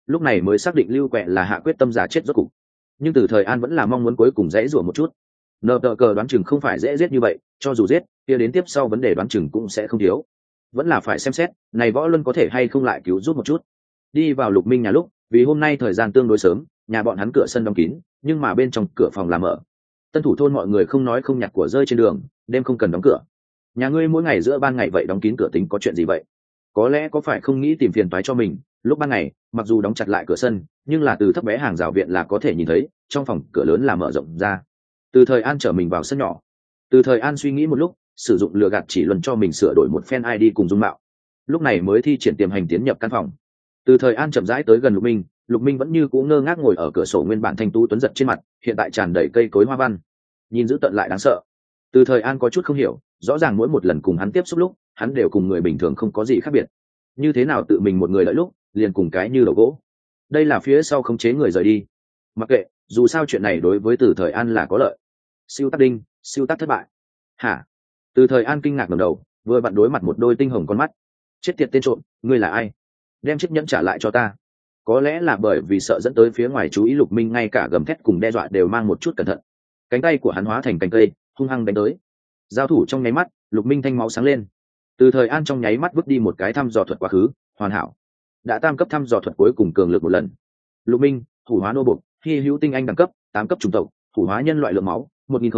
lúc này mới xác định lưu quẹ là hạ quyết tâm giả chết rốt cục. Nhưng Từ Thời An vẫn là mong muốn cuối cùng dễ dụa một chút. Nờ tờ cờ đoán chừng không phải dễ giết như vậy, cho dù giết kia đến tiếp sau vấn đề đoán chừng cũng sẽ không thiếu, vẫn là phải xem xét này Võ Luân có thể hay không lại cứu giúp một chút. Đi vào Lục Minh nhà lúc, vì hôm nay thời gian tương đối sớm, nhà bọn hắn cửa sân đóng kín, nhưng mà bên trong cửa phòng là mở. Tân thủ thôn mọi người không nói không nhặt của rơi trên đường, đêm không cần đóng cửa. Nhà ngươi mỗi ngày giữa ban ngày vậy đóng kín cửa tính có chuyện gì vậy? Có lẽ có phải không nghĩ tìm phiền toái cho mình? Lúc ban ngày mặc dù đóng chặt lại cửa sân, nhưng là từ thấp bé hàng rào viện là có thể nhìn thấy, trong phòng cửa lớn là mở rộng ra. Từ Thời An trở mình vào sân nhỏ. Từ Thời An suy nghĩ một lúc, sử dụng lừa gạt chỉ luận cho mình sửa đổi một phen ID cùng dung mạo, lúc này mới thi triển tiềm hành tiến nhập căn phòng. Từ Thời An chậm rãi tới gần Lục Minh vẫn như cũ ngơ ngác ngồi ở cửa sổ nguyên bản thanh tú tuấn giật trên mặt, hiện tại tràn đầy cây cối hoa văn, nhìn dữ tợn lại đáng sợ. Từ Thời An có chút không hiểu, rõ ràng mỗi một lần cùng hắn tiếp xúc lúc, hắn đều cùng người bình thường không có gì khác biệt, như thế nào tự mình một người đợi lúc liền cùng cái như đầu gỗ. Đây là phía sau khống chế người rời đi. Mặc kệ, dù sao chuyện này đối với Từ Thời An là có lợi. Siêu tác đinh, siêu tác thất bại. Hả? Từ Thời An kinh ngạc ngẩng đầu, vừa vặn đối mặt một đôi tinh hồng con mắt. Chết tiệt tên trộm, ngươi là ai? Đem chiếc nhẫn trả lại cho ta. Có lẽ là bởi vì sợ dẫn tới phía ngoài chú ý, Lục Minh ngay cả gầm thét cùng đe dọa đều mang một chút cẩn thận. Cánh tay của hắn hóa thành cánh cây, hung hăng đánh tới. Giao thủ trong nháy mắt, Lục Minh thanh máu sáng lên. Từ Thời An trong nháy mắt vứt đi một cái thăm dò thuật quá khứ, hoàn hảo. Đã tam cấp thăm dò thuật cuối cùng cường lực một lần. Lục Minh, hủ hóa nô bộc, hy hữu tinh anh đẳng cấp, 8 cấp chủng tộc, hủ hóa nhân loại lượng máu,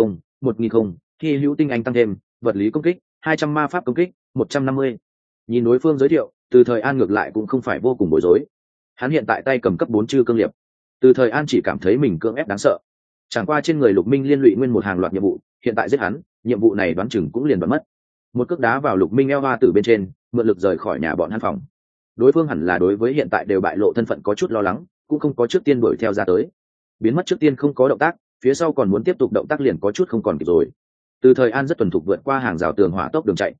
1000, hy hữu tinh anh tăng thêm, vật lý công kích, 200 ma pháp công kích, 150. Nhìn đối phương giới thiệu, Từ Thời An ngược lại cũng không phải vô cùng bối rối. Hắn hiện tại tay cầm cấp 4 chư cương liệp. Từ Thời An chỉ cảm thấy mình cưỡng ép đáng sợ. Chẳng qua trên người Lục Minh liên lụy nguyên một hàng loạt nhiệm vụ, hiện tại giết hắn, nhiệm vụ này đoán chừng cũng liền đoán mất. Một cước đá vào Lục Minh eo hoa tử bên trên, mượn lực rời khỏi nhà bọn hắn phòng. Đối phương hẳn là đối với hiện tại đều bại lộ thân phận có chút lo lắng, cũng không có trước tiên đuổi theo ra tới. Biến mất trước tiên không có động tác, phía sau còn muốn tiếp tục động tác liền có chút không còn kịp rồi. Từ Thời An rất thuần thục vượt qua hàng rào tường hỏa tốc đường chạy.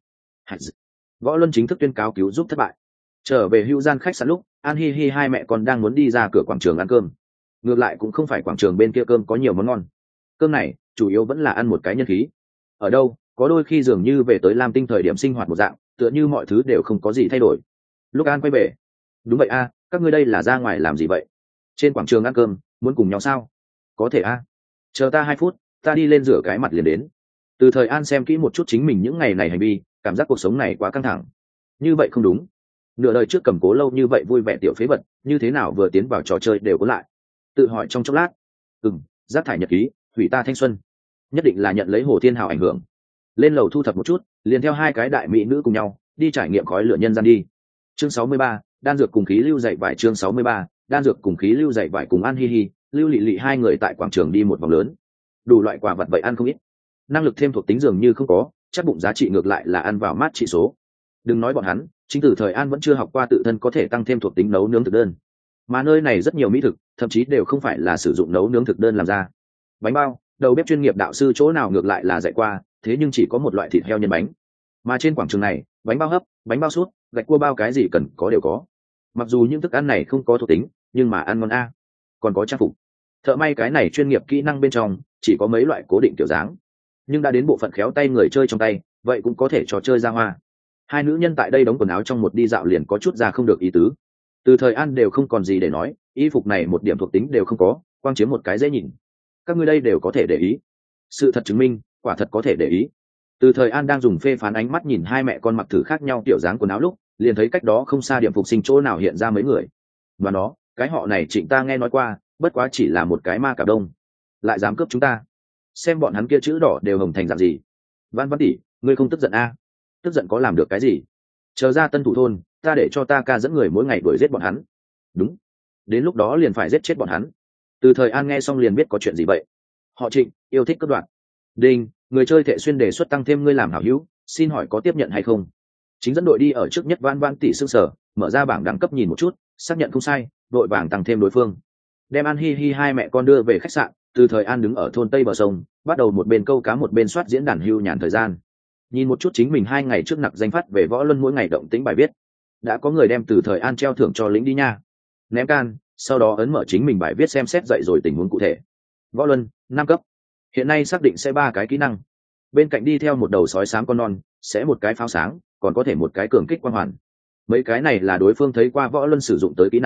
Võ Luân chính thức tuyên cáo cứu giúp thất bại. Trở về hưu gian khách sạn lúc, An Hi Hi hai mẹ con đang muốn đi ra cửa quảng trường ăn cơm. Ngược lại cũng không phải quảng trường bên kia cơm có nhiều món ngon. Cơm này chủ yếu vẫn là ăn một cái nhân khí. Ở đâu, có đôi khi dường như về tới Lam Tinh thời điểm sinh hoạt một dạng, tựa như mọi thứ đều không có gì thay đổi. Lúc An quay về, đúng vậy a, các ngươi đây là ra ngoài làm gì vậy? Trên quảng trường ăn cơm, muốn cùng nhau sao? Có thể a. Chờ ta 2 phút, ta đi lên rửa cái mặt liền đến. Từ Thời An xem kỹ một chút chính mình những ngày này hành vi, cảm giác cuộc sống này quá căng thẳng. Như vậy không đúng. Nửa đời trước cầm cố lâu như vậy vui vẻ tiểu phế vật, như thế nào vừa tiến vào trò chơi đều có lại. Tự hỏi trong chốc lát, rác thải nhật ký, hủy ta thanh xuân. Nhất định là nhận lấy Hồ Thiên Hào ảnh hưởng. Lên lầu thu thập một chút, liền theo hai cái đại mỹ nữ cùng nhau đi trải nghiệm khói lửa nhân gian đi. Chương 63, đan dược cùng khí lưu dạy vải. Chương 63, đan dược cùng khí lưu dạy vải. Cùng An Hi Hi, Lưu Lị Lị hai người tại quảng trường đi một vòng lớn. Đủ loại quà vật vậy ăn không ít. Năng lực thêm thuộc tính dường như không có, chắc bụng giá trị ngược lại là ăn vào mát trị số. Đừng nói bọn hắn, chính Từ Thời An vẫn chưa học qua tự thân có thể tăng thêm thuộc tính nấu nướng thực đơn. Mà nơi này rất nhiều mỹ thực, thậm chí đều không phải là sử dụng nấu nướng thực đơn làm ra. Bánh bao, đầu bếp chuyên nghiệp đạo sư chỗ nào ngược lại là dạy qua, thế nhưng chỉ có một loại thịt heo nhân bánh. Mà trên quảng trường này, bánh bao hấp, bánh bao sút, gạch cua bao cái gì cần có đều có. Mặc dù những thức ăn này không có thuộc tính, nhưng mà ăn ngon a. Còn có trang phục. Thợ may cái này chuyên nghiệp kỹ năng bên trong, chỉ có mấy loại cố định kiểu dáng. Nhưng đã đến bộ phận khéo tay người chơi trong tay, vậy cũng có thể trò chơi ra hoa. Hai nữ nhân tại đây đóng quần áo trong một đi dạo liền có chút ra không được ý tứ. Từ Thời An đều không còn gì để nói, y phục này một điểm thuộc tính đều không có, quang chiếm một cái dễ nhìn. Các ngươi đây đều có thể để ý. Sự thật chứng minh, quả thật có thể để ý. Từ Thời An đang dùng phê phán ánh mắt nhìn hai mẹ con mặc thử khác nhau kiểu dáng quần áo lúc, liền thấy cách đó không xa điểm phục sinh chỗ nào hiện ra mấy người. Và nó, cái họ này Trịnh ta nghe nói qua, bất quá chỉ là một cái ma cà đông, lại dám cướp chúng ta. Xem bọn hắn kia chữ đỏ đều hồng thành dạng gì. Văn Văn tỷ, ngươi không tức giận a? Tức giận có làm được cái gì? Chờ ra Tân Thủ thôn, ta để cho ta ca dẫn người mỗi ngày đuổi giết bọn hắn. Đúng, đến lúc đó liền phải giết chết bọn hắn. Từ Thời An nghe xong liền biết có chuyện gì vậy. Họ Trịnh, yêu thích cướp đoạt. Đinh, người chơi Thệ Xuyên đề xuất tăng thêm ngươi làm hảo hữu, xin hỏi có tiếp nhận hay không? Chính dẫn đội đi ở trước nhất Văn Văn tỷ sương sở, mở ra bảng đẳng cấp nhìn một chút, xác nhận không sai, đội bảng tăng thêm đối phương. Đem An Hi Hi hai mẹ con đưa về khách sạn. Từ Thời An đứng ở thôn Tây bờ sông, bắt đầu một bên câu cá một bên soát diễn đàn hưu nhàn thời gian. Nhìn một chút chính mình 2 ngày trước nặc danh phát về Võ Luân mỗi ngày động tĩnh bài viết. Đã có người đem Từ Thời An treo thưởng cho lính đi nha. Ném can, sau đó ấn mở chính mình bài viết xem xét dậy rồi tình huống cụ thể. Võ Luân, 5 cấp. Hiện nay xác định sẽ 3 cái kỹ năng. Bên cạnh đi theo một đầu sói xám con non, sẽ một cái pháo sáng, còn có thể một cái cường kích quang hoàn. Mấy cái này là đối phương thấy qua Võ Luân sử dụng tới kỹ năng,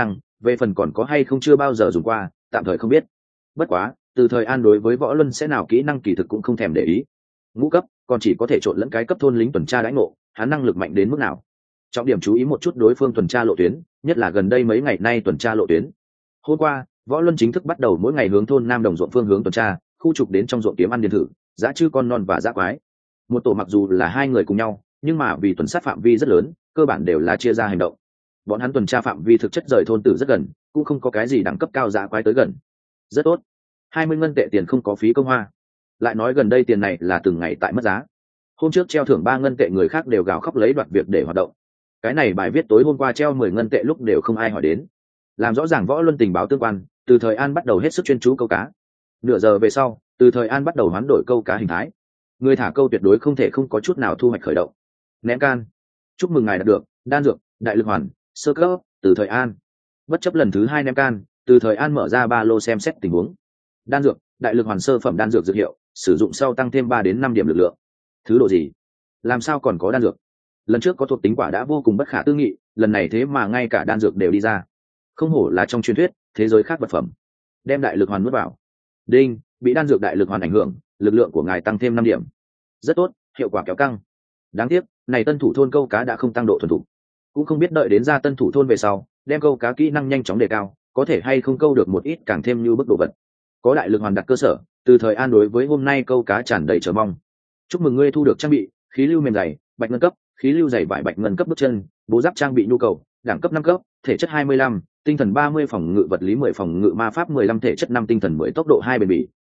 về phần còn có hay không chưa bao giờ dùng qua tạm thời không biết. Bất quá từ thời an đối với võ luân sẽ nào kỹ năng kỳ thực cũng không thèm để ý. Ngũ cấp còn chỉ có thể trộn lẫn cái cấp thôn lính tuần tra đãi ngộ, hắn năng lực mạnh đến mức nào. Trọng điểm chú ý một chút đối phương tuần tra lộ tuyến, nhất là gần đây mấy ngày nay tuần tra lộ tuyến. Hôm qua võ luân chính thức bắt đầu mỗi ngày hướng thôn nam đồng ruộng phương hướng tuần tra, khu trục đến trong ruộng kiếm ăn điền thử dã chư con non và dã quái. Một tổ mặc dù là hai người cùng nhau, nhưng mà vì tuần sát phạm vi rất lớn, cơ bản đều là chia ra hành động. Bọn hắn tuần tra phạm vi thực chất rời thôn tử rất gần, cũng không có cái gì đẳng cấp cao dã quái tới gần. Rất tốt, 20 ngân tệ tiền không có phí công hoa. Lại nói gần đây tiền này là từng ngày tại mất giá. Hôm trước treo thưởng 3 ngân tệ người khác đều gào khóc lấy đoạt việc để hoạt động. Cái này bài viết tối hôm qua treo 10 ngân tệ lúc đều không ai hỏi đến. Làm rõ ràng võ luân tình báo tương quan, từ thời an bắt đầu hết sức chuyên chú câu cá. Nửa giờ về sau, từ thời an bắt đầu hoán đổi câu cá hình thái. Người thả câu tuyệt đối không thể không có chút nào thu hoạch khởi động. Ném can. Chúc mừng ngài đạt được đan dược đại lực hoàn sơ cấp từ thời an. Bất chấp lần thứ 2 ném can, từ thời an mở ra ba lô xem xét tình huống. Đan dược đại lực hoàn sơ phẩm đan dược dược hiệu, sử dụng sau tăng thêm 3 đến 5 điểm lực lượng. Thứ độ gì? Làm sao còn có đan dược? Lần trước có thuộc tính quả đã vô cùng bất khả tư nghị, lần này thế mà ngay cả đan dược đều đi ra. Không hổ là trong truyền thuyết thế giới khác vật phẩm. Đem đại lực hoàn nuốt vào. Đinh, bị đan dược đại lực hoàn ảnh hưởng, lực lượng của ngài tăng thêm 5 điểm. Rất tốt, hiệu quả kéo căng. Đáng tiếc này tân thủ thôn câu cá đã không tăng độ thuần thục, cũng không biết đợi đến ra tân thủ thôn về sau đem câu cá kỹ năng nhanh chóng đề cao, có thể hay không câu được một ít càng thêm như bức độ vật. Có đại lực hoàn đặt cơ sở, từ thời an đối với hôm nay câu cá tràn đầy chờ mong. Chúc mừng ngươi thu được trang bị khí lưu mềm dày bạch ngân cấp, khí lưu dày vải bạch ngân cấp bước chân, bố giáp trang bị nhu cầu đẳng cấp 5 cấp, thể chất 25, tinh thần 30, phòng ngự vật lý 10, phòng ngự ma pháp 15, thể chất 5, tinh thần 10, tốc độ 2, bền bỉ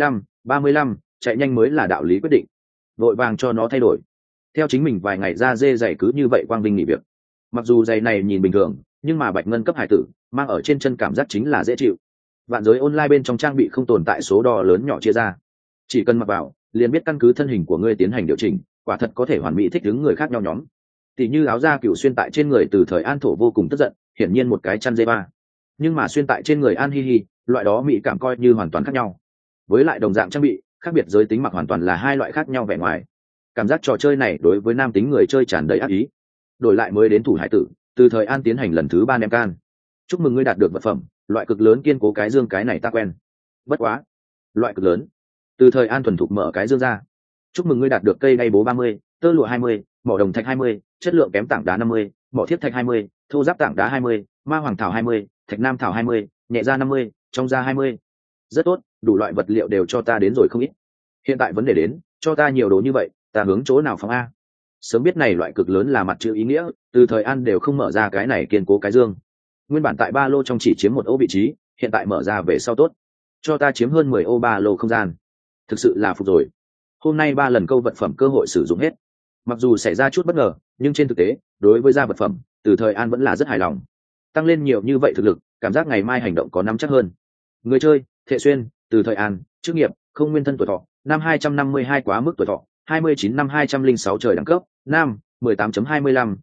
35, chạy nhanh mới là đạo lý quyết định. Vội vàng cho nó thay đổi. Theo chính mình vài ngày ra dê giày cứ như vậy quang vinh nghỉ việc. Mặc dù giày này nhìn bình thường, nhưng mà bạch ngân cấp hải tử mang ở trên chân cảm giác chính là dễ chịu. Vạn giới online bên trong trang bị không tồn tại số đo lớn nhỏ chia ra, chỉ cần mặc vào liền biết căn cứ thân hình của ngươi tiến hành điều chỉnh, quả thật có thể hoàn mỹ thích ứng người khác nhau nhóm. Tỷ như áo da cựu xuyên tại trên người từ thời an thổ vô cùng tức giận, hiển nhiên một cái chăn dê ba, nhưng mà xuyên tại trên người an hi hi, loại đó mỹ cảm coi như hoàn toàn khác nhau. Với lại đồng dạng trang bị, khác biệt giới tính mặc hoàn toàn là hai loại khác nhau vẻ ngoài. Cảm giác trò chơi này đối với nam tính người chơi tràn đầy ác ý. Đổi lại mới đến thủ hải tử, từ thời an tiến hành lần thứ 3 ném can. Chúc mừng ngươi đạt được vật phẩm loại cực lớn kiên cố cái dương, cái này ta quen. Bất quá loại cực lớn, từ thời an thuần thục mở cái dương ra. Chúc mừng ngươi đạt được cây đay bố 30, tơ lụa 20, mỏ đồng thạch 20, chất lượng kém tảng đá 50, mỏ thiết thạch 20, thô giáp tảng đá 20, ma hoàng thảo 20, thạch nam thảo 20, nhẹ da 50, trong da 20. Rất tốt, đủ loại vật liệu đều cho ta đến rồi không ít. Hiện tại vấn đề đến, cho ta nhiều đồ như vậy, ta hướng chỗ nào phóng a? Sớm biết này loại cực lớn là mặt chữ ý nghĩa, từ thời an đều không mở ra cái này kiên cố cái dương. Nguyên bản tại ba lô trong chỉ chiếm một ô vị trí, hiện tại mở ra về sau tốt, cho ta chiếm hơn 10 ô ba lô không gian. Thực sự là phục rồi. Hôm nay 3 lần câu vật phẩm cơ hội sử dụng hết. Mặc dù xảy ra chút bất ngờ, nhưng trên thực tế đối với gia vật phẩm, từ thời an vẫn là rất hài lòng. Tăng lên nhiều như vậy thực lực, cảm giác ngày mai hành động có nắm chắc hơn. Người chơi Thệ Xuyên, từ thời an, chức nghiệp không nguyên thân, tuổi thọ năm 252, quá mức tuổi thọ 29 năm 206, trời đẳng cấp nam 18.25,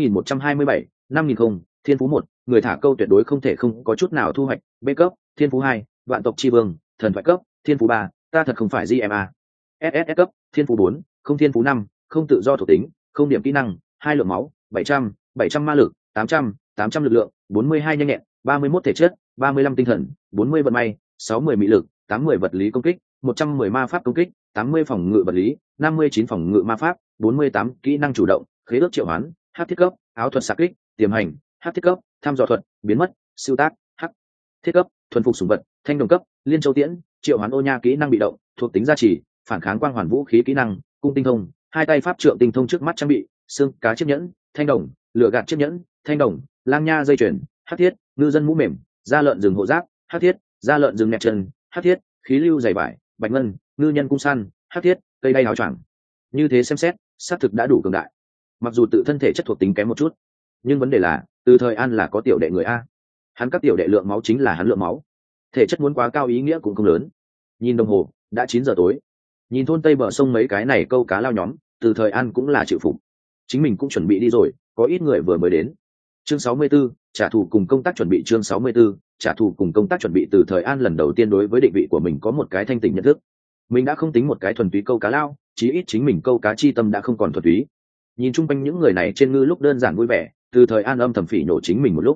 9127, 5000 không, thiên phú 1, người thả câu tuyệt đối không thể không có chút nào thu hoạch. B cấp thiên phú 2, vạn tộc chi vương, thần thoại cấp thiên phú 3, ta thật không phải GMA. SSS cấp thiên phú 4, không thiên phú 5, không tự do thuộc tính, không điểm kỹ năng, 2 lượng máu, 700 ma lực, 800 lực lượng, 42 nhanh nhẹn, 31 thể chất, 35 tinh thần, 40 vận may, 60 mỹ lực, 80 vật lý công kích, 110 ma pháp công kích, 80 phòng ngự vật lý, 59 phòng ngự ma pháp, 48 kỹ năng chủ động, khế ước triệu hoán, hắc thiết cấp, áo thuật xạ kích, tiềm hành, hắc thiết cấp, thăm dò thuật, biến mất, siêu tác, hắc thiết cấp, thuần phục sủng vật, thanh đồng cấp, liên châu tiễn, triệu hoán ô nha kỹ năng bị động, thuộc tính gia trì, phản kháng quang hoàn vũ khí kỹ năng, cung tinh thông, hai tay pháp trượng tinh thông trước mắt trang bị, xương cá chiếc nhẫn, thanh đồng, lửa gạt chiếc nhẫn, thanh đồng, lang nha dây chuyền, hắc thiết, ngư dân mũ mềm, da lợn rừng hộ giáp, hắc thiết, da lợn rừng nẹt chân, hắc thiết, khí lưu dày vải, bạch ngân, ngư nhân cung săn, hắc thiết, cây đay áo choàng. Như thế xem xét, xác thực đã đủ cường đại. Mặc dù tự thân thể chất thuộc tính kém một chút, nhưng vấn đề là từ thời an là có tiểu đệ người a, hắn các tiểu đệ lượng máu chính là hắn lượng máu, thể chất muốn quá cao ý nghĩa cũng không lớn. Nhìn đồng hồ, đã 9 giờ tối. Nhìn thôn tây bờ sông mấy cái này câu cá lao nhóm, từ thời an cũng là chịu phục. Chính mình cũng chuẩn bị đi rồi, có ít người vừa mới đến. Chương 64, trả thù cùng công tác chuẩn bị. Chương 64, trả thù cùng công tác chuẩn bị. Từ thời an lần đầu tiên đối với định vị của mình có một cái thanh tỉnh nhận thức. Mình đã không tính một cái thuần túy câu cá lao, chí ít chính mình câu cá chi tâm đã không còn thuần túy. Nhìn chung quanh những người này trên ngư lúc đơn giản vui vẻ, từ thời an âm thầm phỉ nhổ chính mình một lúc.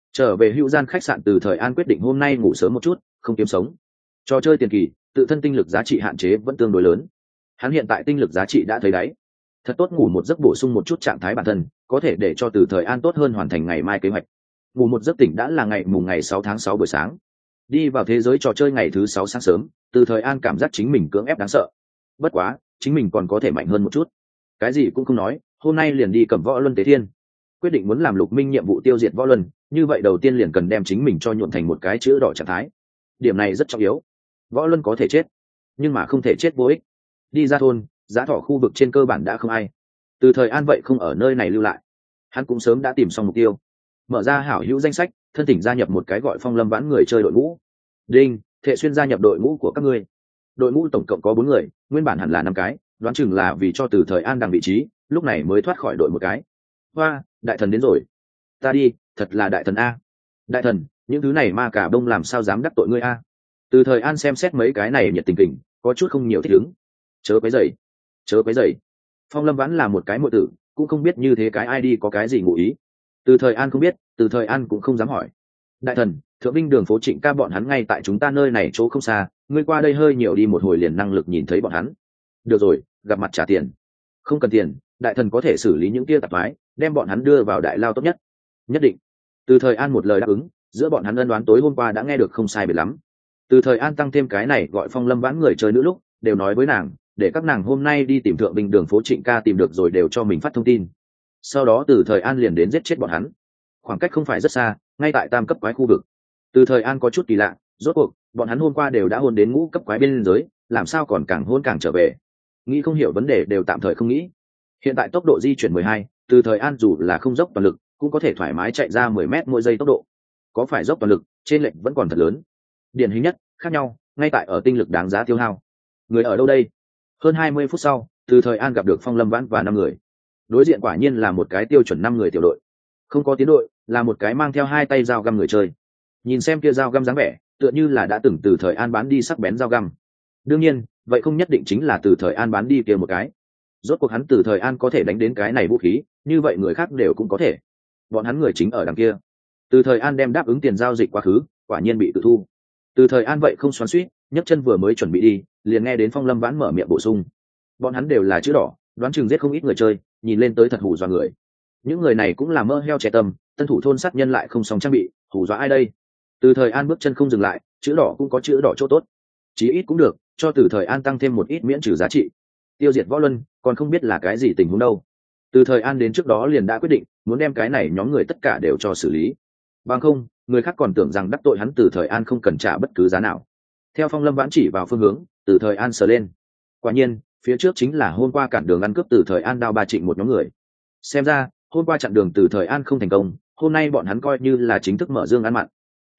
Trở về hữu gian khách sạn, Từ Thời An quyết định hôm nay ngủ sớm một chút, không kiếm sống. Trò chơi tiền kỳ, tự thân tinh lực giá trị hạn chế vẫn tương đối lớn. Hắn hiện tại tinh lực giá trị đã thấy đáy. Thật tốt ngủ một giấc bổ sung một chút trạng thái bản thân, có thể để cho Từ Thời An tốt hơn hoàn thành ngày mai kế hoạch. Ngủ một giấc tỉnh đã là ngày 6 tháng 6 buổi sáng. Đi vào thế giới trò chơi ngày thứ 6 sáng sớm, Từ Thời An cảm giác chính mình cưỡng ép đáng sợ. Bất quá, chính mình còn có thể mạnh hơn một chút. Cái gì cũng không nói, hôm nay liền đi cầm võ luân tế thiên. Quyết định muốn làm Lục Minh nhiệm vụ tiêu diệt võ luân, như vậy đầu tiên liền cần đem chính mình cho nhuộn thành một cái chữ đỏ trạng thái. Điểm này rất trọng yếu. Võ luân có thể chết, nhưng mà không thể chết vô ích. Đi ra thôn, giá thỏ khu vực trên cơ bản đã không ai. Từ Thời An vậy không ở nơi này lưu lại. Hắn cũng sớm đã tìm xong mục tiêu, mở ra hảo hữu danh sách, thân thỉnh gia nhập một cái gọi Phong Lâm Vãn người chơi đội ngũ. Đinh, Thệ Xuyên gia nhập đội ngũ của các ngươi. Đội ngũ tổng cộng có 4 người, nguyên bản hẳn là 5 cái, đoán chừng là vì cho Từ Thời An đằng vị trí, lúc này mới thoát khỏi đội một cái. Hoa, đại thần đến rồi. Ta đi, thật là đại thần a. Đại thần, những thứ này ma cả đông làm sao dám đắc tội ngươi a? Từ Thời An xem xét mấy cái này nhiệt tình kình, có chút không nhiều thích ứng. Chớ quấy rầy, chớ quấy rầy. Phong Lâm Vãn là một cái muội tử, cũng không biết như thế cái ID có cái gì ngụ ý. Từ Thời An không biết, Từ Thời An cũng không dám hỏi. Đại thần, Thượng Vinh đường phố Trịnh ca bọn hắn ngay tại chúng ta nơi này chỗ không xa, ngươi qua đây hơi nhiều đi một hồi liền năng lực nhìn thấy bọn hắn. Được rồi, gặp mặt trả tiền. Không cần tiền, đại thần có thể xử lý những kia tạp thoái, đem bọn hắn đưa vào đại lao tốt nhất. Nhất định. Từ Thời An một lời đáp ứng, giữa bọn hắn ân đoán tối hôm qua đã nghe được không sai biệt lắm. Từ Thời An tăng thêm cái này gọi Phong Lâm Vãn người chơi nữ lúc, đều nói với nàng, để các nàng hôm nay đi tìm Thượng Vinh đường phố Trịnh ca tìm được rồi đều cho mình phát thông tin. Sau đó Từ Thời An liền đến giết chết bọn hắn. Khoảng cách không phải rất xa, ngay tại tam cấp quái khu vực. Từ Thời An có chút kỳ lạ, rốt cuộc bọn hắn hôm qua đều đã hôn đến ngũ cấp quái bên giới, làm sao còn càng hôn càng trở về. Nghĩ không hiểu vấn đề đều tạm thời không nghĩ. Hiện tại tốc độ di chuyển 12, Từ Thời An dù là không dốc toàn lực cũng có thể thoải mái chạy ra 10 mét mỗi giây tốc độ. Có phải dốc toàn lực, trên lệnh vẫn còn thật lớn. Điển hình nhất khác nhau ngay tại ở tinh lực đáng giá tiêu hao. Người ở đâu đây? Hơn 20 phút sau, Từ Thời An gặp được Phong Lâm Vãn và 5 người. Đối diện quả nhiên là một cái tiêu chuẩn 5 người tiểu đội. Không có tiến đội, là một cái mang theo 2 tay dao găm người chơi. Nhìn xem kia dao găm dáng vẻ, tựa như là đã từng Từ Thời An bán đi sắc bén dao găm. Đương nhiên, vậy không nhất định chính là Từ Thời An bán đi kia một cái. Rốt cuộc hắn Từ Thời An có thể đánh đến cái này vũ khí, như vậy người khác đều cũng có thể. Bọn hắn người chính ở đằng kia. Từ Thời An đem đáp ứng tiền giao dịch quá khứ, quả nhiên bị tự thu. Từ Thời An vậy không xoắn xuýt, nhấc chân vừa mới chuẩn bị đi, liền nghe đến Phong Lâm Vãn mở miệng bổ sung. Bọn hắn đều là chữ đỏ, đoán chừng giết không ít người chơi, nhìn lên tới thật hù dọa người. Những người này cũng là mơ heo trẻ tâm, tân thủ thôn sát nhân lại không xong trang bị, hù dọa ai đây? Từ Thời An bước chân không dừng lại, chữ đỏ cũng có chữ đỏ chỗ tốt, chí ít cũng được, cho Từ Thời An tăng thêm một ít miễn trừ giá trị. Tiêu diệt võ luân, còn không biết là cái gì tình huống đâu. Từ Thời An đến trước đó liền đã quyết định, muốn đem cái này nhóm người tất cả đều cho xử lý. Bằng không, người khác còn tưởng rằng đắc tội hắn Từ Thời An không cần trả bất cứ giá nào. Theo Phong Lâm Vãn chỉ vào phương hướng, Từ Thời An sờ lên. Quả nhiên, phía trước chính là hôm qua cản đường ăn cướp Từ Thời An đao ba trịnh một nhóm người. Xem ra, hôm qua chặn đường Từ Thời An không thành công, hôm nay bọn hắn coi như là chính thức mở dương ăn mặn.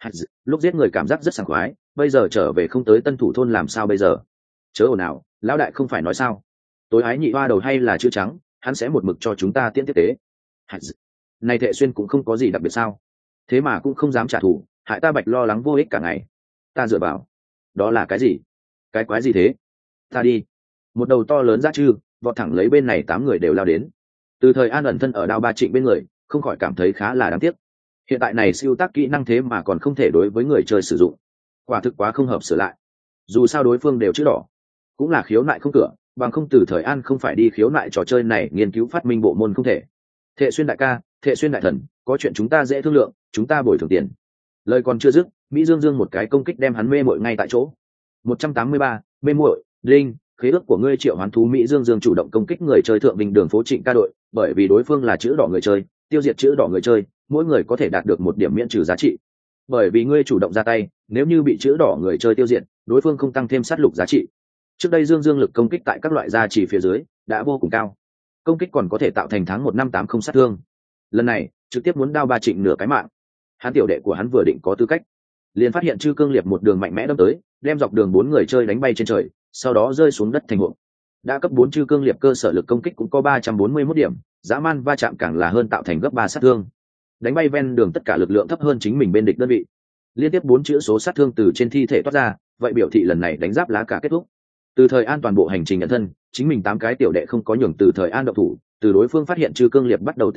Lúc giết người cảm giác rất sảng khoái, bây giờ trở về không tới tân thủ thôn làm sao bây giờ? Chớ ồn ào, lão đại không phải nói sao? Tối ái nhị hoa đầu hay là chữ trắng, hắn sẽ một mực cho chúng ta tiễn tiếp tế. Này Thệ Xuyên cũng không có gì đặc biệt sao? Thế mà cũng không dám trả thù, hại ta Bạch lo lắng vô ích cả ngày. Ta dựa vào, đó là cái gì? Cái quái gì thế? Ta đi. Một đầu to lớn ra chư, vọt thẳng lấy bên này 8 người đều lao đến. Từ Thời An ẩn thân ở đao ba trịnh bên người, không khỏi cảm thấy khá là đáng tiếc. Hiện tại này siêu tác kỹ năng thế mà còn không thể đối với người chơi sử dụng, quả thực quá không hợp sửa lại. Dù sao đối phương đều chữ đỏ, cũng là khiếu nại không cửa, bằng không Từ Thời An không phải đi khiếu nại trò chơi này nghiên cứu phát minh bộ môn không thể. Thệ Xuyên đại ca, Thệ Xuyên đại thần, có chuyện chúng ta dễ thương lượng, chúng ta bồi thường tiền. Lời còn chưa dứt, Mỹ Dương Dương một cái công kích đem hắn mê muội ngay tại chỗ. 183, mê muội, linh, khế ước của ngươi triệu hoán thú. Mỹ Dương Dương chủ động công kích người chơi Thượng Vinh đường phố Trịnh ca đội, bởi vì đối phương là chữ đỏ người chơi, tiêu diệt chữ đỏ người chơi, mỗi người có thể đạt được 1 điểm miễn trừ giá trị. Bởi vì ngươi chủ động ra tay, nếu như bị chữ đỏ người chơi tiêu diệt, đối phương không tăng thêm sát lục giá trị. Trước đây Dương Dương lực công kích tại các loại gia trì phía dưới đã vô cùng cao, công kích còn có thể tạo thành tháng 1580 sát thương. Lần này trực tiếp muốn đao ba trịnh nửa cái mạng. Hắn tiểu đệ của hắn vừa định có tư cách, liền phát hiện Chư Cương Liệp một đường mạnh mẽ đâm tới, đem dọc đường 4 người chơi đánh bay trên trời, sau đó rơi xuống đất thành hộp. Đã cấp 4 Chư Cương Liệp cơ sở lực công kích cũng có 341 điểm, dã man va chạm càng là hơn tạo thành gấp 3 sát thương. Đánh bay ven đường tất cả lực lượng thấp hơn chính mình bên địch đơn vị. Liên tiếp 4 chữ số sát thương từ trên thi thể toát ra, vậy biểu thị lần này đánh giáp lá cả kết thúc. Từ Thời An toàn bộ hành trình nhận thân, chính mình 8 cái tiểu đệ không có nhường Từ Thời An động thủ, từ đối phương phát hiện Chư Cương Liệp bắt đầu tính toán,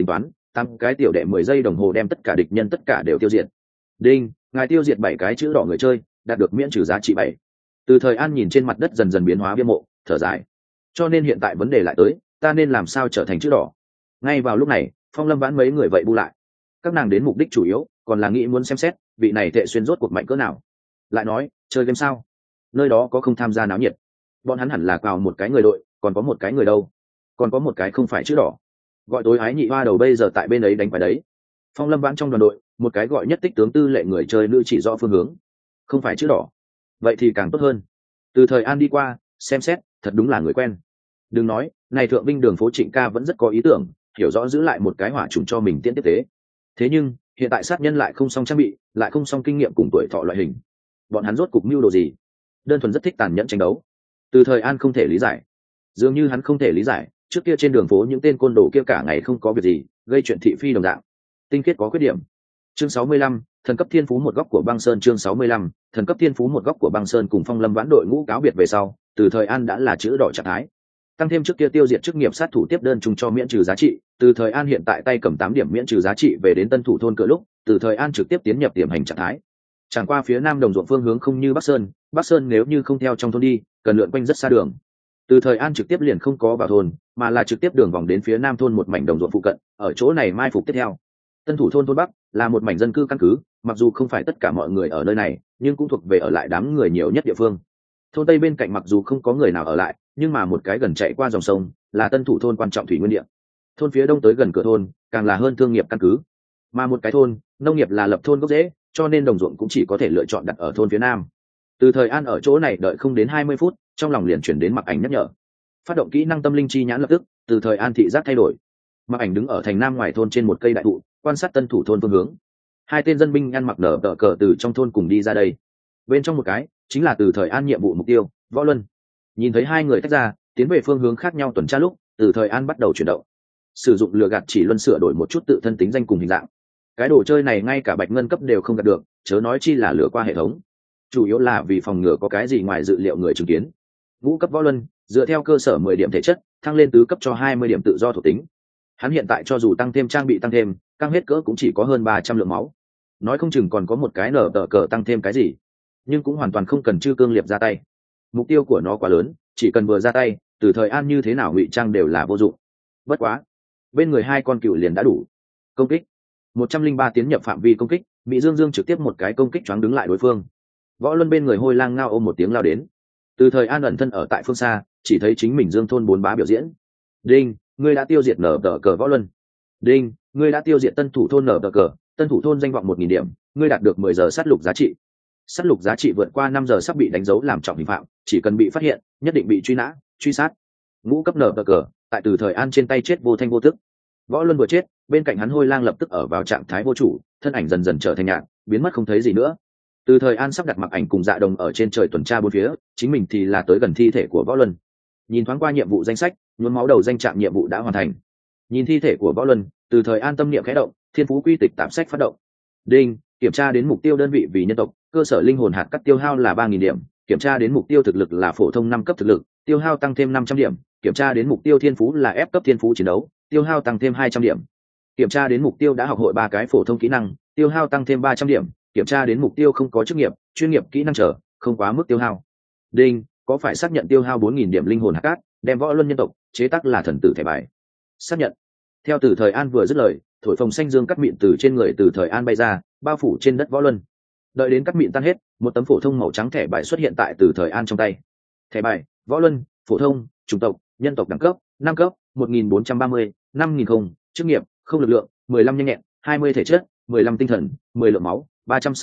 8 cái tiểu đệ 10 giây đồng hồ đem tất cả địch nhân tất cả đều tiêu diệt. Đinh, ngài tiêu diệt 7 cái chữ đỏ người chơi, đạt được miễn trừ giá trị 7. Từ Thời An nhìn trên mặt đất dần dần biến hóa bia mộ, thở dài. Cho nên hiện tại vấn đề lại tới, ta nên làm sao trở thành chữ đỏ? Ngay vào lúc này, Phong Lâm Vãn mấy người vậy bu lại. Các nàng đến mục đích chủ yếu, còn là nghĩ muốn xem xét vị này Tệ Xuyên rốt cuộc mạnh cỡ nào. Lại nói, chơi game sao? Nơi đó có không tham gia náo nhiệt. Bọn hắn hẳn là vào một cái người đội, còn có một cái người đâu? Còn có một cái không phải chữ đỏ. Gọi tối ái nhị hoa đầu bây giờ tại bên ấy đánh phải đấy. Phong Lâm Vãn trong đoàn đội, một cái gọi nhất tích tướng tư lệ người chơi nữ chỉ rõ phương hướng. Không phải chữ đỏ. Vậy thì càng tốt hơn. Từ Thời An đi qua, xem xét, thật đúng là người quen. Đừng nói, này thượng binh đường phố Trịnh ca vẫn rất có ý tưởng, hiểu rõ giữ lại một cái hỏa trùng cho mình tiễn tiếp tế. Thế nhưng, hiện tại sát nhân lại không xong trang bị, lại không xong kinh nghiệm cùng tuổi thọ loại hình. Bọn hắn rốt cục mưu đồ gì? Đơn thuần rất thích tàn nhẫn tranh đấu. Từ Thời An không thể lý giải. Dường như hắn không thể lý giải, trước kia trên đường phố những tên côn đồ kia cả ngày không có việc gì, gây chuyện thị phi đồng dạng. Tinh khiết có khuyết điểm. Chương 65, thần cấp thiên phú một góc của băng sơn. Chương 65, thần cấp thiên phú một góc của băng sơn cùng Phong Lâm Vãn đội ngũ cáo biệt về sau, Từ Thời An đã là chữ đỏ trạng thái. Tăng thêm trước kia tiêu diệt chức nghiệp sát thủ tiếp đơn chung cho miễn trừ giá trị, Từ Thời An hiện tại tay cầm 8 điểm miễn trừ giá trị về đến tân thủ thôn cửa lúc, Từ Thời An trực tiếp tiến nhập tiềm hành trạng thái. Chẳng qua phía nam đồng ruộng phương hướng không như Bắc Sơn nếu như không theo trong thôn đi, cần lượn quanh rất xa đường. Từ Thời An trực tiếp liền không có vào thôn, mà là trực tiếp đường vòng đến phía nam thôn một mảnh đồng ruộng phụ cận, ở chỗ này mai phục tiếp theo. Tân thủ thôn Bắc là một mảnh dân cư căn cứ, mặc dù không phải tất cả mọi người ở nơi này, nhưng cũng thuộc về ở lại đám người nhiều nhất địa phương. Thôn Tây bên cạnh mặc dù không có người nào ở lại, nhưng mà một cái gần chạy qua dòng sông, là tân thủ thôn quan trọng thủy nguyên địa. Thôn phía đông tới gần cửa thôn, càng là hơn thương nghiệp căn cứ. Mà một cái thôn, nông nghiệp là lập thôn gốc rễ, cho nên đồng ruộng cũng chỉ có thể lựa chọn đặt ở thôn phía nam. Từ Thời An ở chỗ này đợi không đến 20 phút, trong lòng liền chuyển đến Mặc Ảnh nhắc nhở. Phát động kỹ năng tâm linh chi nhãn lập tức, Từ Thời An thị giác thay đổi. Mặc Ảnh đứng ở thành nam ngoài thôn trên một cây đại thụ, quan sát tân thủ thôn phương hướng. Hai tên dân binh ăn mặc nở tờ cờ từ trong thôn cùng đi ra đây. Bên trong một cái chính là Từ Thời An nhiệm vụ mục tiêu, Võ Luân. Nhìn thấy hai người tách ra, tiến về phương hướng khác nhau tuần tra lúc, Từ Thời An bắt đầu chuyển động, sử dụng lừa gạt chỉ luân sửa đổi một chút tự thân tính danh cùng hình dạng. Cái đồ chơi này ngay cả bạch ngân cấp đều không gạt được, chớ nói chi là lừa qua hệ thống. Chủ yếu là vì phòng ngừa có cái gì ngoài dự liệu người chứng kiến. Ngũ cấp Võ Luân dựa theo cơ sở 10 điểm thể chất, thăng lên tứ cấp cho 20 điểm tự do thuộc tính. Hắn hiện tại cho dù tăng thêm trang bị tăng thêm, căng hết cỡ cũng chỉ có hơn 300 lượng máu. Nói không chừng còn có một cái nở tờ cờ tăng thêm cái gì, nhưng cũng hoàn toàn không cần Chư Cương Liệp ra tay. Mục tiêu của nó quá lớn, chỉ cần vừa ra tay, Từ Thời An như thế nào ngụy trang đều là vô dụng. Bất quá, bên người hai con cựu liền đã đủ. Công kích 103 tiến nhập phạm vi công kích, Mỹ Dương Dương trực tiếp một cái công kích choáng đứng lại đối phương. Võ Luân bên người Hôi Lang ngao ôm một tiếng lao đến. Từ Thời An ẩn thân ở tại phương xa, chỉ thấy chính mình Dương thôn bốn bá biểu diễn. Đinh, ngươi đã tiêu diệt nở tờ cờ Võ Luân. Đinh, ngươi đã tiêu diệt tân thủ thôn nở tờ cờ, tân thủ thôn danh vọng 1000 điểm, ngươi đạt được 10 giờ sát lục giá trị. Sát lục giá trị vượt qua 5 giờ sắp bị đánh dấu làm trọng hình phạm, chỉ cần bị phát hiện, nhất định bị truy nã, truy sát. Ngũ cấp nở tờ cờ, tại Từ Thời An trên tay chết vô thanh vô tức. Võ Luân vừa chết, bên cạnh hắn Hôi Lang lập tức ở vào trạng thái vô chủ, thân ảnh dần dần trở thành nhạt, biến mất không thấy gì nữa. Từ Thời An sắp đặt Mặc Ảnh cùng Dạ Đồng ở trên trời tuần tra bốn phía, chính mình thì là tới gần thi thể của Võ Luân. Nhìn thoáng qua nhiệm vụ danh sách, nhuốm máu đầu danh trạm nhiệm vụ đã hoàn thành. Nhìn thi thể của Võ Luân, Từ Thời An tâm niệm khẽ động, thiên phú quy tịch tạm sách phát động. Đinh, kiểm tra đến mục tiêu đơn vị vì nhân tộc, cơ sở linh hồn hạt cắt tiêu hao là 3000 điểm, kiểm tra đến mục tiêu thực lực là phổ thông 5 cấp thực lực, tiêu hao tăng thêm 500 điểm, kiểm tra đến mục tiêu thiên phú là F cấp thiên phú chiến đấu, tiêu hao tăng thêm 200 điểm. Kiểm tra đến mục tiêu đã học hội 3 cái phổ thông kỹ năng, tiêu hao tăng thêm 300 điểm, kiểm tra đến mục tiêu không có chức nghiệp, chuyên nghiệp kỹ năng trở, không quá mức tiêu hao. Đinh, có phải xác nhận tiêu hao 4000 điểm linh hồn hạt cát, đem Võ Luân nhân tộc chế tác là thần tử thẻ bài. Xác nhận. Theo Từ Thời An vừa dứt lời, thổi phồng xanh dương cắt mịn từ trên người Từ Thời An bay ra, bao phủ trên đất Võ Luân. Đợi đến cắt mịn tan hết, một tấm phổ thông màu trắng thẻ bài xuất hiện tại Từ Thời An trong tay. Thẻ bài, Võ Luân, phổ thông, chủng tộc, nhân tộc đẳng cấp, 5 cấp, 1430, 5000 không, chức nghiệp, không lực lượng, 15 nhanh nhẹn, 20 thể chất, 15 tinh thần, 10 lượng máu,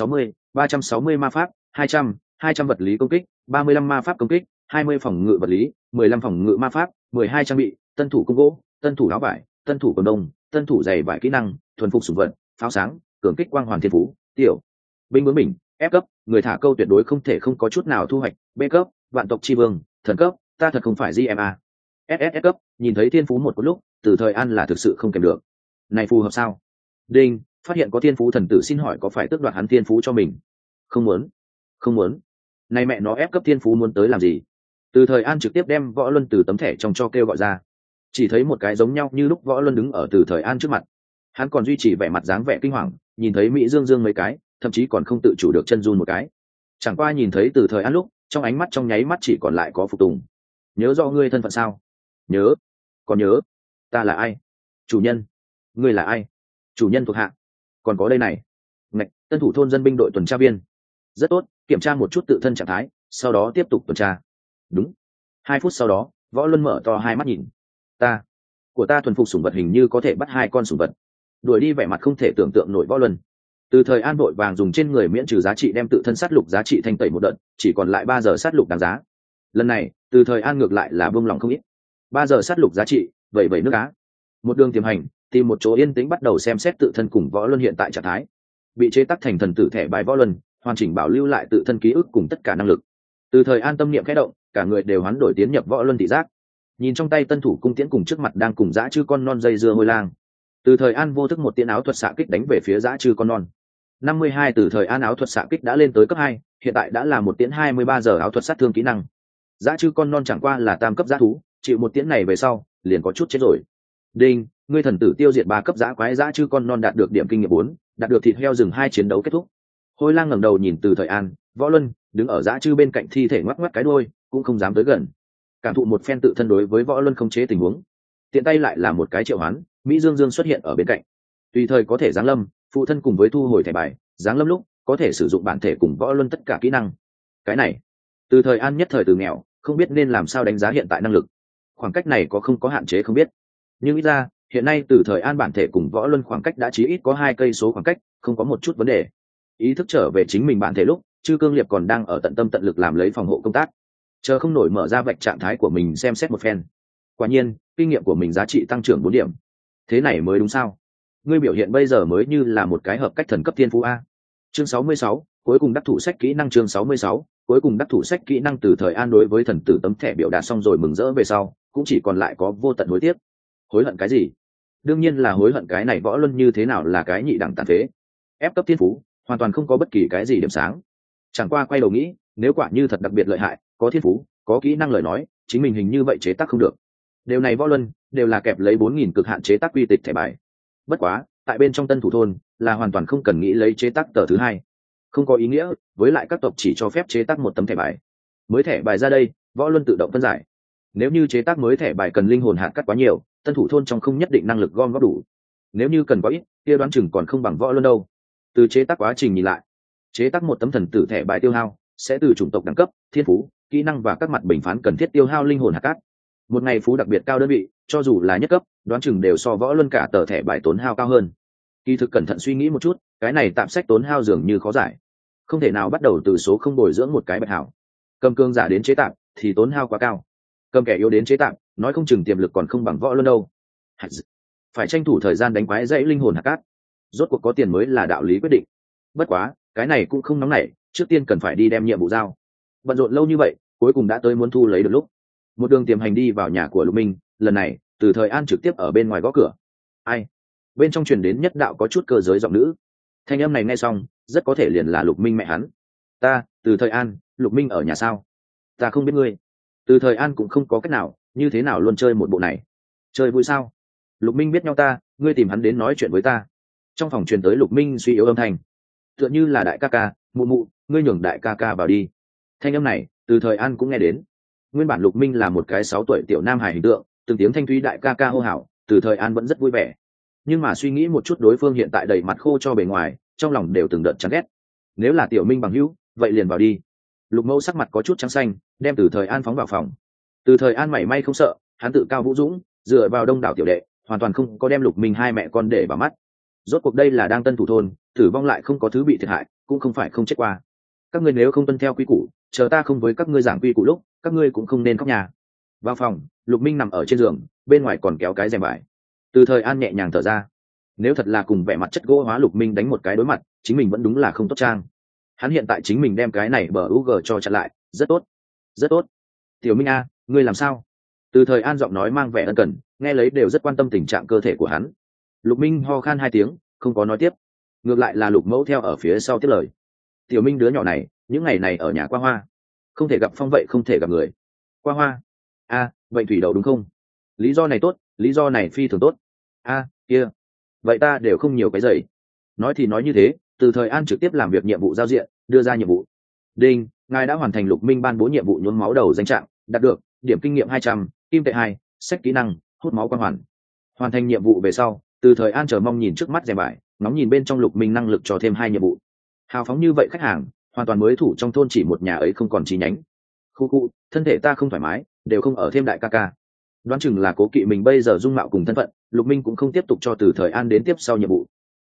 360 ma pháp, 200 vật lý công kích, 35 ma pháp công kích, 20 phòng ngự vật lý, 15 phòng ngự ma pháp, 12 trang bị, tân thủ cung gỗ, tân thủ áo vải, tân thủ quần đông, tân thủ giày vải kỹ năng, thuần phục sủng vật, pháo sáng, cường kích quang hoàn thiên phú, tiểu binh bướm mình, F cấp, người thả câu tuyệt đối không thể không có chút nào thu hoạch, B cấp, vạn tộc chi vương, thần cấp, ta thật không phải GMA. SSS cấp, nhìn thấy thiên phú một lúc, Từ Thời An là thực sự không kèm được. Này phù hợp sao? Đinh, phát hiện có thiên phú thần tử xin hỏi có phải tước đoạt hắn thiên phú cho mình? Không muốn. Này mẹ nó ép cấp thiên phú muốn tới làm gì? Từ Thời An trực tiếp đem Võ Luân từ tấm thẻ trong cho kêu gọi ra. Chỉ thấy một cái giống nhau như lúc Võ Luân đứng ở Từ Thời An trước mặt. hắn còn duy trì vẻ mặt dáng vẻ kinh hoàng, nhìn thấy mỹ dương dương mấy cái, thậm chí còn không tự chủ được chân run một cái. Chẳng qua nhìn thấy Từ Thời An lúc, trong ánh mắt trong nháy mắt chỉ còn lại có phục tùng. Nhớ rõ ngươi thân phận sao? Nhớ. Còn nhớ. Ta là ai? Chủ nhân. Ngươi là ai? Chủ nhân thuộc hạ. Còn có đây này. Ngạch, tân thủ thôn dân binh đội tuần tra viên. Rất tốt, kiểm tra một chút tự thân trạng thái, sau đó tiếp tục tuần tra. Đúng. 2 phút sau đó, Võ Luân mở to hai mắt nhìn. Của ta thuần phục sủng vật hình như có thể bắt 2 con sủng vật. Đuổi đi vẻ mặt không thể tưởng tượng nổi Võ Luân. Từ Thời An vội vàng dùng trên người miễn trừ giá trị đem tự thân sát lục giá trị thanh tẩy một đợt, chỉ còn lại 3 giờ sát lục đáng giá. Lần này, Từ Thời An ngược lại là buông lòng không ít. 3 giờ sát lục giá trị, vậy nước cá. Một đường tiềm hành, tìm một chỗ yên tĩnh bắt đầu xem xét tự thân cùng Võ Luân hiện tại trạng thái. Bị chế tác thành thần tử thẻ bài Võ Luân, hoàn chỉnh bảo lưu lại tự thân ký ức cùng tất cả năng lực. Từ Thời An tâm niệm khẽ động, cả người đều hoán đổi tiến nhập Võ Luân thị giác. Nhìn trong tay tân thủ cung tiễn cùng trước mặt đang cùng dã chư con non dây dưa hôi lang. Từ Thời An vô thức một tiễn áo thuật xạ kích đánh về phía dã chư con non. 52 Từ Thời An áo thuật xạ kích đã lên tới cấp 2, hiện tại đã là một tiễn 23 giờ áo thuật sát thương kỹ năng. Dã chư con non chẳng qua là tam cấp dã thú, chịu một tiễn này về sau, liền có chút chết rồi. Đinh, ngươi thần tử tiêu diệt 3 cấp dã quái dã chư con non đạt được điểm kinh nghiệm 4, đạt được thịt heo rừng 2 chiến đấu kết thúc. Hôi lang ngẩng đầu nhìn Từ Thời An, Võ Luân đứng ở dã chư bên cạnh thi thể ngoắc ngoắc cái đuôi, cũng không dám tới gần. Cảm thụ một phen tự thân đối với Võ Luân không chế tình huống, tiện tay lại là một cái triệu hoán, Mỹ Dương Dương xuất hiện ở bên cạnh. Tùy thời có thể giáng lâm, phụ thân cùng với thu hồi thẻ bài, giáng lâm lúc có thể sử dụng bản thể cùng Võ Luân tất cả kỹ năng. Cái này, Từ Thời An nhất thời từ nghèo, không biết nên làm sao đánh giá hiện tại năng lực. Khoảng cách này có không có hạn chế không biết, nhưng ít ra hiện nay Từ Thời An bản thể cùng Võ Luân khoảng cách đã chí ít có 2 cây số khoảng cách, không có một chút vấn đề. Ý thức trở về chính mình bản thể lúc, Chư Cương Liệp còn đang ở tận tâm tận lực làm lấy phòng hộ công tác, chờ không nổi mở ra vạch trạng thái của mình xem xét một phen. Quả nhiên kinh nghiệm của mình giá trị tăng trưởng 4 điểm. Thế này mới đúng sao? Ngươi biểu hiện bây giờ mới như là một cái hợp cách thần cấp thiên phú a. Chương 66, cuối cùng đắc thủ sách kỹ năng. Chương 66, cuối cùng đắc thủ sách kỹ năng. Từ Thời An đối với thần tử tấm thẻ biểu đạt xong rồi mừng rỡ về sau, cũng chỉ còn lại có vô tận hối tiếc. Hối hận cái gì? Đương nhiên là hối hận cái này Võ Luân như thế nào là cái nhị đẳng tàn phế, ép cấp thiên phú, hoàn toàn không có bất kỳ cái gì điểm sáng. Chẳng qua quay đầu nghĩ, nếu quả như thật đặc biệt lợi hại, có thiên phú, có kỹ năng lời nói, chính mình hình như vậy chế tác không được. Điều này Võ Luân đều là kẹp lấy 4000 cực hạn chế tác quy tịch thẻ bài. Bất quá, tại bên trong tân thủ thôn là hoàn toàn không cần nghĩ lấy chế tác tờ thứ hai, không có ý nghĩa, với lại các tộc chỉ cho phép chế tác một tấm thẻ bài. Mới thẻ bài ra đây, Võ Luân tự động phân giải. Nếu như chế tác mới thẻ bài cần linh hồn hạt cắt quá nhiều, tân thủ thôn trong không nhất định năng lực gom góp đủ. Nếu như cần có ít, kia đoán chừng còn không bằng Võ Luân đâu. Từ chế tác quá trình nhìn lại, chế tác một tấm thần tử thẻ bài tiêu hao sẽ từ chủng tộc đẳng cấp, thiên phú, kỹ năng và các mặt bình phán cần thiết tiêu hao linh hồn hạt cát. Một ngày phú đặc biệt cao đơn vị, cho dù là nhất cấp, đoán chừng đều so Võ Luân cả tờ thẻ bài tốn hao cao hơn. Kỳ thực cẩn thận suy nghĩ một chút, cái này tạm sách tốn hao dường như khó giải. Không thể nào bắt đầu từ số không bồi dưỡng một cái bạch hảo. Cầm cương giả đến chế tạm thì tốn hao quá cao. Cầm kẻ yếu đến chế tạm, nói không chừng tiềm lực còn không bằng Võ Luân đâu. Phải tranh thủ thời gian đánh quái dãy linh hồn hạt cát. Rốt cuộc có tiền mới là đạo lý quyết định. Bất quá, cái này cũng không nóng nảy, trước tiên cần phải đi đem nhiệm vụ giao. Bận rộn lâu như vậy, cuối cùng đã tới muốn thu lấy được lúc. Một đường tiềm hành đi vào nhà của Lục Minh, lần này, Từ Thời An trực tiếp ở bên ngoài gõ cửa. Ai? Bên trong truyền đến nhất đạo có chút cơ giới giọng nữ. Thanh âm này nghe xong, rất có thể liền là Lục Minh mẹ hắn. Ta, Từ Thời An, Lục Minh ở nhà sao? Ta không biết ngươi. Từ Thời An cũng không có cách nào, như thế nào luôn chơi một bộ này. Chơi vui sao? Lục Minh biết nhau ta, ngươi tìm hắn đến nói chuyện với ta. Trong phòng truyền tới Lục Minh suy yếu âm thanh. Tựa như là đại ca ca, mụ mụ, ngươi nhường đại ca ca vào đi. Thanh âm này, Từ Thời An cũng nghe đến. Nguyên bản Lục Minh là một cái 6 tuổi tiểu nam hài hình tượng, từng tiếng thanh thúy đại ca ca hô hào, Từ Thời An vẫn rất vui vẻ. Nhưng mà suy nghĩ một chút đối phương hiện tại đầy mặt khô cho bề ngoài, trong lòng đều từng đợt chán ghét. Nếu là tiểu Minh bằng hữu, vậy liền vào đi. Lục Mẫu sắc mặt có chút trắng xanh, đem Từ Thời An phóng vào phòng. Từ Thời An mảy may không sợ, hắn tự cao vũ dũng, dựa vào đông đảo tiểu đệ, hoàn toàn không có đem Lục Minh hai mẹ con để vào mắt. Rốt cuộc đây là đang tân thủ thôn, tử vong lại không có thứ bị thiệt hại, cũng không phải không chết qua. Các ngươi nếu không tuân theo quy củ, chờ ta không với các ngươi giảng quy củ lúc, các ngươi cũng không nên khóc nhà. Vào phòng, Lục Minh nằm ở trên giường, bên ngoài còn kéo cái rèm vải. Từ Thời An nhẹ nhàng thở ra. Nếu thật là cùng vẻ mặt chất gỗ hóa Lục Minh đánh một cái đối mặt, chính mình vẫn đúng là không tốt trang. Hắn hiện tại chính mình đem cái này bờ UG cho chặn lại, rất tốt, rất tốt. Tiểu Minh a, ngươi làm sao? Từ Thời An giọng nói mang vẻ ân cần, nghe lấy đều rất quan tâm tình trạng cơ thể của hắn. Lục Minh ho khan 2 tiếng, không có nói tiếp. Ngược lại là Lục Mẫu theo ở phía sau tiếp lời. Tiểu Minh đứa nhỏ này, những ngày này ở nhà Qua Hoa, không thể gặp phong vậy không thể gặp người. Qua Hoa? A, vậy thủy đậu đúng không? Lý do này tốt, lý do này phi thường tốt. A, kia, vậy ta đều không nhiều cái giày. Nói thì nói như thế, Từ Thời An trực tiếp làm việc nhiệm vụ giao diện, đưa ra nhiệm vụ. Đinh, ngài đã hoàn thành Lục Minh ban bố nhiệm vụ nhuốm máu đầu danh trạng, đạt được điểm kinh nghiệm 200, kim tệ 2, sách kỹ năng hút máu quang hoàn. Hoàn thành nhiệm vụ về sau, Từ Thời An chờ mong nhìn trước mắt rèm bài, ngóng nhìn bên trong Lục Minh năng lực cho thêm 2 nhiệm vụ. Hào phóng như vậy khách hàng, hoàn toàn mới thủ trong thôn chỉ một nhà ấy không còn chi nhánh. Khu, thân thể ta không thoải mái, đều không ở thêm đại ca ca. Đoán chừng là cố kỵ mình bây giờ dung mạo cùng thân phận, Lục Minh cũng không tiếp tục cho Từ Thời An đến tiếp sau nhiệm vụ.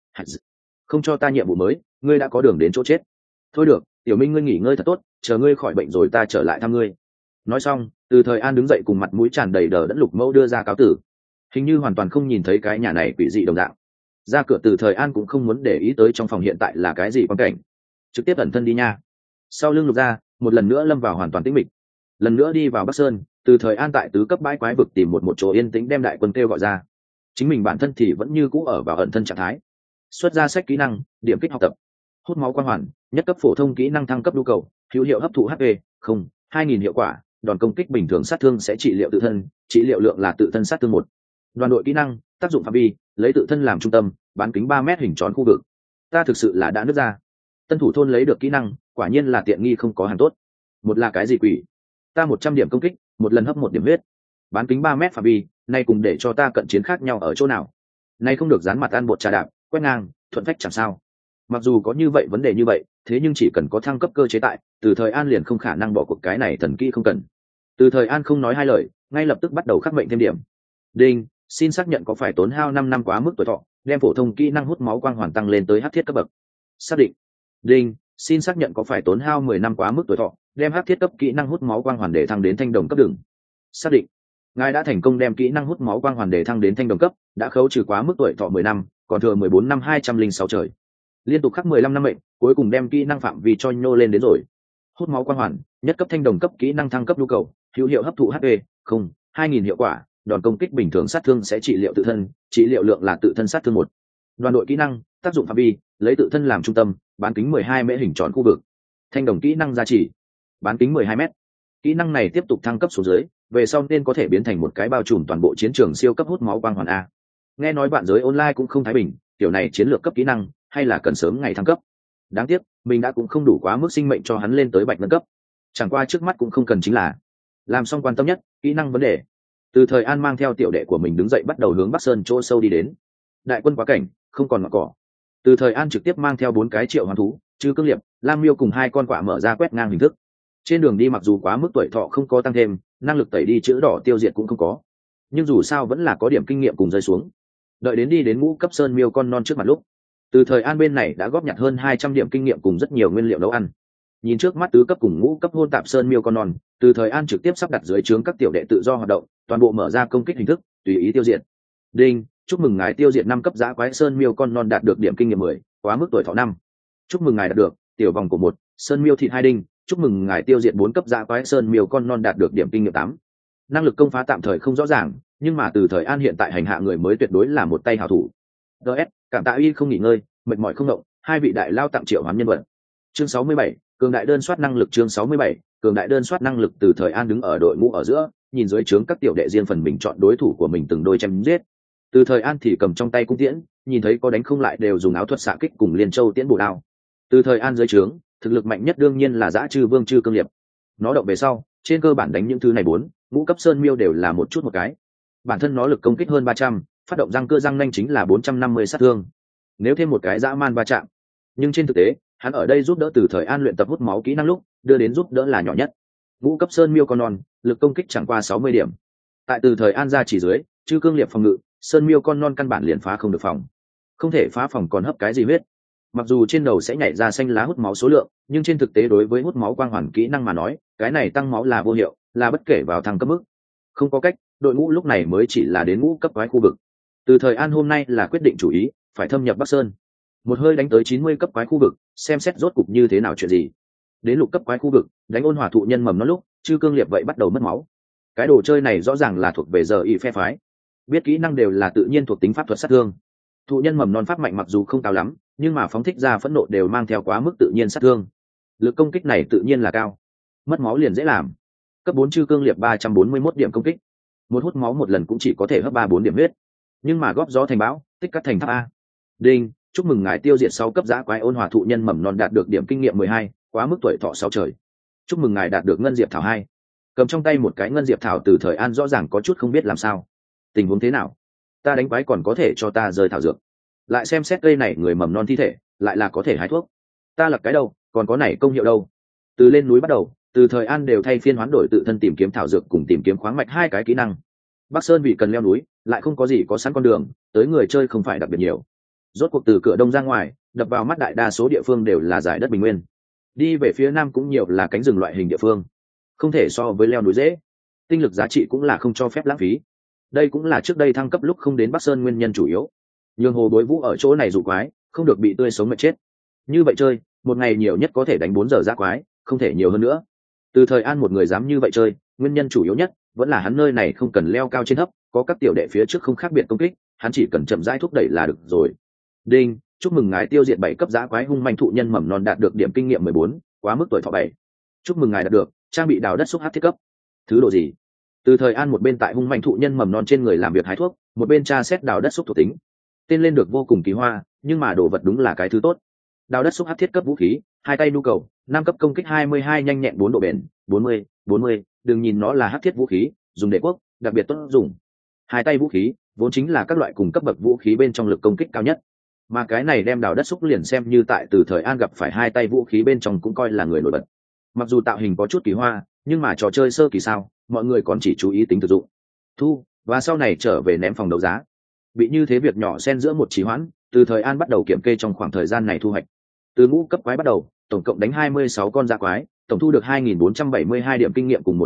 Không cho ta nhiệm vụ mới, ngươi đã có đường đến chỗ chết. Thôi được, Tiểu Minh ngươi nghỉ ngơi thật tốt, chờ ngươi khỏi bệnh rồi ta trở lại thăm ngươi. Nói xong, Từ Thời An đứng dậy cùng mặt mũi tràn đầy đờ đẫn Lục Mẫu đưa ra cáo tử. Hình như hoàn toàn không nhìn thấy cái nhà này quỷ dị đồng dạng. Ra cửa Từ Thời An cũng không muốn để ý tới trong phòng hiện tại là cái gì quan cảnh, trực tiếp ẩn thân đi nha. Sau lưng Lục ra, một lần nữa lâm vào hoàn toàn tĩnh mịch. Lần nữa đi vào Bắc Sơn, Từ Thời An tại tứ cấp bãi quái vực tìm một chỗ yên tĩnh đem đại quân kêu gọi ra. Chính mình bản thân thì vẫn như cũ ở vào ẩn thân trạng thái. Xuất ra sách kỹ năng, điểm kích học tập, hút máu quang hoàn, nhất cấp phổ thông kỹ năng thăng cấp nhu cầu, hữu hiệu hấp thụ HP, không, 2000 hiệu quả, đòn công kích bình thường sát thương sẽ trị liệu tự thân, trị liệu lượng là tự thân sát thương 1. Đoàn đội kỹ năng, tác dụng phạm vi, lấy tự thân làm trung tâm, bán kính 3 mét hình tròn khu vực. Ta thực sự là đã nứt ra. Tân thủ thôn lấy được kỹ năng, quả nhiên là tiện nghi không có hàng tốt. Một là cái gì quỷ? Ta 100 điểm công kích, một lần hấp 1 điểm huyết. Bán kính 3 mét phạm vi, nay cùng để cho ta cận chiến khác nhau ở chỗ nào? Nay không được dán mặt ăn bột trà đạp, quét ngang, thuận phách chẳng sao. Mặc dù có như vậy vấn đề như vậy, thế nhưng chỉ cần có thăng cấp cơ chế tại, Từ Thời An liền không khả năng bỏ cuộc cái này thần kỹ không cần. Từ Thời An không nói hai lời, ngay lập tức bắt đầu khắc mệnh thêm điểm. Đinh, xin xác nhận có phải tốn hao 5 năm quá mức tuổi thọ, đem phổ thông kỹ năng hút máu quang hoàn tăng lên tới hắc thiết cấp bậc. Xác định. Đinh, xin xác nhận có phải tốn hao 10 năm quá mức tuổi thọ, đem hắc thiết cấp kỹ năng hút máu quang hoàn để thăng đến thanh đồng cấp đường. Xác định. Ngài đã thành công đem kỹ năng hút máu quang hoàn để thăng đến thanh đồng cấp, đã khấu trừ quá mức tuổi thọ 10 năm, còn thừa 14 năm 206 trời. Liên tục khắc 15 năm mệnh, cuối cùng đem kỹ năng phạm vi cho nhô lên đến rồi. Hút máu quang hoàn, nhất cấp thanh đồng cấp kỹ năng thăng cấp nhu cầu, hữu hiệu hấp thụ HP, không, 2000 hiệu quả, đòn công kích bình thường sát thương sẽ trị liệu tự thân, trị liệu lượng là tự thân sát thương 1. Đoàn đội kỹ năng, tác dụng phạm vi, lấy tự thân làm trung tâm, bán kính 12 mễ hình tròn khu vực. Thanh đồng kỹ năng gia trì, bán kính 12 mét. Kỹ năng này tiếp tục thăng cấp xuống dưới, về sau nên có thể biến thành một cái bao trùm toàn bộ chiến trường siêu cấp hút máu quang hoàn a. Nghe nói bạn giới online cũng không thái bình, kiểu này chiến lược cấp kỹ năng hay là cần sớm ngày thăng cấp. Đáng tiếc mình đã cũng không đủ quá mức sinh mệnh cho hắn lên tới bạch nâng cấp, chẳng qua trước mắt cũng không cần chính là làm xong quan tâm nhất kỹ năng vấn đề. Từ Thời An mang theo tiểu đệ của mình đứng dậy bắt đầu hướng Bắc Sơn chỗ sâu đi đến. Đại quân quá cảnh không còn ngọn cỏ, Từ Thời An trực tiếp mang theo 4 cái triệu hoán thú, Trư Cương Liệp, Lam Miêu cùng 2 con quạ mở ra quét ngang hình thức. Trên đường đi mặc dù quá mức tuổi thọ không có tăng thêm, năng lực tẩy đi chữ đỏ tiêu diệt cũng không có, nhưng dù sao vẫn là có điểm kinh nghiệm cùng rơi xuống. Đợi đến đi đến ngũ cấp sơn miêu con non trước mặt lúc, Từ Thời An bên này đã góp nhặt hơn 200 điểm kinh nghiệm cùng rất nhiều nguyên liệu nấu ăn. Nhìn trước mắt tứ cấp cùng ngũ cấp hôn tạp sơn miêu con non, Từ Thời An trực tiếp sắp đặt dưới trướng các tiểu đệ tự do hoạt động, toàn bộ mở ra công kích hình thức, tùy ý tiêu diệt. Đinh, chúc mừng ngài tiêu diệt 5 cấp dã quái sơn miêu con non đạt được điểm kinh nghiệm 10, quá mức tuổi thọ 5. Chúc mừng ngài đạt được tiểu vòng của 1, sơn miêu thịt 2 đinh, chúc mừng ngài tiêu diệt 4 cấp dã quái sơn miêu con non đạt được điểm kinh nghiệm 8. Năng lực công phá tạm thời không rõ ràng, nhưng mà Từ Thời An hiện tại hành hạ người mới tuyệt đối là một tay hảo thủ. DS, cảm tạ uy không nghỉ ngơi, mệt mỏi không động, 2 vị đại lao tặng triệu hoán nhân vật. Chương 67, cường đại đơn soát năng lực. Chương 67, cường đại đơn soát năng lực. Từ Thời An đứng ở đội ngũ ở giữa, nhìn dưới trướng các tiểu đệ riêng phần mình chọn đối thủ của mình từng đôi chém giết. Từ Thời An thì cầm trong tay cung tiễn, nhìn thấy có đánh không lại đều dùng áo thuật xạ kích cùng liên châu tiễn bổ đao. Từ Thời An dưới trướng, thực lực mạnh nhất đương nhiên là Dã Trư Vương Trư Cương Liệp. Nó động về sau, trên cơ bản đánh những thứ này 4, ngũ cấp sơn miêu đều là một chút một cái. Bản thân nó lực công kích hơn 300, phát động răng cưa răng nanh chính là 450 sát thương. Nếu thêm một cái dã man va chạm, nhưng trên thực tế, hắn ở đây giúp đỡ Từ Thời An luyện tập hút máu kỹ năng lúc, đưa đến giúp đỡ là nhỏ nhất. Ngũ cấp sơn miêu con non, lực công kích chẳng qua 60 điểm. Tại Từ Thời An ra chỉ dưới, Trư Cương Liệp phòng ngự, sơn miêu con non căn bản liền phá không được phòng. Không thể phá phòng còn hấp cái gì huyết. Mặc dù trên đầu sẽ nhảy ra xanh lá hút máu số lượng, nhưng trên thực tế đối với hút máu quang hoàn kỹ năng mà nói, cái này tăng máu là vô hiệu, là bất kể vào thăng cấp mức. Không có cách, đội ngũ lúc này mới chỉ là đến ngũ cấp quái khu vực. Từ Thời An hôm nay là quyết định chủ ý, phải thâm nhập Bắc Sơn. Một hơi đánh tới 90 cấp quái khu vực, xem xét rốt cục như thế nào chuyện gì. Đến lục cấp quái khu vực, đánh ôn hòa thụ nhân mầm nó lúc, Trư Cương Liệp vậy bắt đầu mất máu. Cái đồ chơi này rõ ràng là thuộc về giờ y phe phái. Biết kỹ năng đều là tự nhiên thuộc tính pháp thuật sát thương. Thụ nhân mầm non pháp mạnh mặc dù không cao lắm, nhưng mà phóng thích ra phẫn nộ đều mang theo quá mức tự nhiên sát thương. Lực công kích này tự nhiên là cao, mất máu liền dễ làm. Cấp 4 Trư Cương Liệp 341 điểm công kích, một hút máu một lần cũng chỉ có thể hấp 3-4 điểm huyết, nhưng mà góp gió thành bão, tích cắt thành tháp a. Đinh, chúc mừng ngài tiêu diệt 6 cấp giã quái ôn hòa thụ nhân mầm non đạt được điểm kinh nghiệm 12, quá mức tuổi thọ 6 trời. Chúc mừng ngài đạt được ngân diệp thảo 2. Cầm trong tay một cái ngân diệp thảo Từ Thời An rõ ràng có chút không biết làm sao. Tình huống thế nào? Ta đánh quái còn có thể cho ta rơi thảo dược. Lại xem xét cây này người mầm non thi thể, lại là có thể hái thuốc. Ta lập cái đâu, còn có này công hiệu đâu. Từ lên núi bắt đầu, Từ Thời An đều thay phiên hoán đổi tự thân tìm kiếm thảo dược cùng tìm kiếm khoáng mạch hai cái kỹ năng. Bắc Sơn vì cần leo núi, lại không có gì có sẵn con đường, tới người chơi không phải đặc biệt nhiều. Rốt cuộc từ cửa đông ra ngoài, đập vào mắt đại đa số địa phương đều là dải đất bình nguyên. Đi về phía nam cũng nhiều là cánh rừng loại hình địa phương, không thể so với leo núi dễ. Tinh lực giá trị cũng là không cho phép lãng phí. Đây cũng là trước đây thăng cấp lúc không đến Bắc Sơn nguyên nhân chủ yếu. Nhường Hồ Đối Vũ ở chỗ này dụ quái, không được bị tươi sống mệt chết. Như vậy chơi, một ngày nhiều nhất có thể đánh 4 giờ giã quái, không thể nhiều hơn nữa. Từ Thời An một người dám như vậy chơi, nguyên nhân chủ yếu nhất vẫn là hắn nơi này không cần leo cao trên thấp, có các tiểu đệ phía trước không khác biệt công kích, hắn chỉ cần chậm rãi thúc đẩy là được rồi. Đinh, chúc mừng ngài tiêu diệt 7 cấp giã quái hung manh thụ nhân mầm non đạt được điểm kinh nghiệm 14, quá mức tuổi thọ 7. Chúc mừng ngài đạt được trang bị đào đất xúc hắc thiết cấp. Thứ độ gì? Từ Thời An một bên tại hung manh thụ nhân mầm non trên người làm việc hái thuốc, một bên tra xét đào đất xúc thuộc tính. Tên lên được vô cùng kỳ hoa, nhưng mà đồ vật đúng là cái thứ tốt. Đào đất xúc hắc thiết cấp vũ khí, hai tay nhu cầu, 5 cấp công kích 22 nhanh nhẹn 4 độ bền, 40, đừng nhìn nó là hắc thiết vũ khí, dùng để quốc, đặc biệt tốt dùng. Hai tay vũ khí, vốn chính là các loại cùng cấp bậc vũ khí bên trong lực công kích cao nhất. Mà cái này đem đào đất xúc liền xem như tại Từ Thời An gặp phải hai tay vũ khí bên trong cũng coi là người nổi bật. Mặc dù tạo hình có chút kỳ hoa, nhưng mà trò chơi sơ kỳ sao, mọi người còn chỉ chú ý tính thực dụng. Thu, và sau này trở về ném phòng đấu giá. Bị như thế việc nhỏ xen giữa một trì hoãn, Từ Thời An bắt đầu kiểm kê trong khoảng thời gian này thu hoạch. Từ ngũ cấp quái bắt đầu, tổng cộng đánh 26 con dã quái, tổng thu được 2472 điểm kinh nghiệm cùng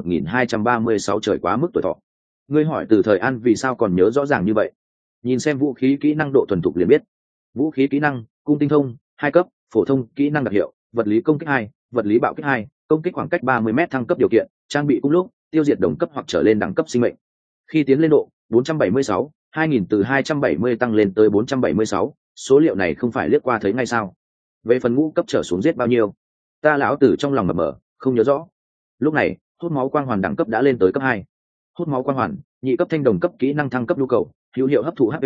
1236 trời quá mức tuổi thọ. Ngươi hỏi Từ Thời An vì sao còn nhớ rõ ràng như vậy? Nhìn xem vũ khí kỹ năng độ thuần thục liền biết. Vũ khí kỹ năng, cung tinh thông, 2 cấp, phổ thông, kỹ năng đặc hiệu, vật lý công kích 2, vật lý bạo kích 2, công kích khoảng cách 30m thăng cấp điều kiện, trang bị cung lúc, tiêu diệt đồng cấp hoặc trở lên đẳng cấp sinh mệnh. Khi tiến lên độ 476, 2000 từ 270 tăng lên tới 476, số liệu này không phải liếc qua thấy ngay sao? Về phần ngũ cấp trở xuống giết bao nhiêu? Ta lão tử trong lòng mập mờ, không nhớ rõ. Lúc này, hút máu quang hoàn đẳng cấp đã lên tới cấp 2. Hút máu quang hoàn, nhị cấp thanh đồng cấp kỹ năng thăng cấp nhu cầu, hữu hiệu hấp thụ HP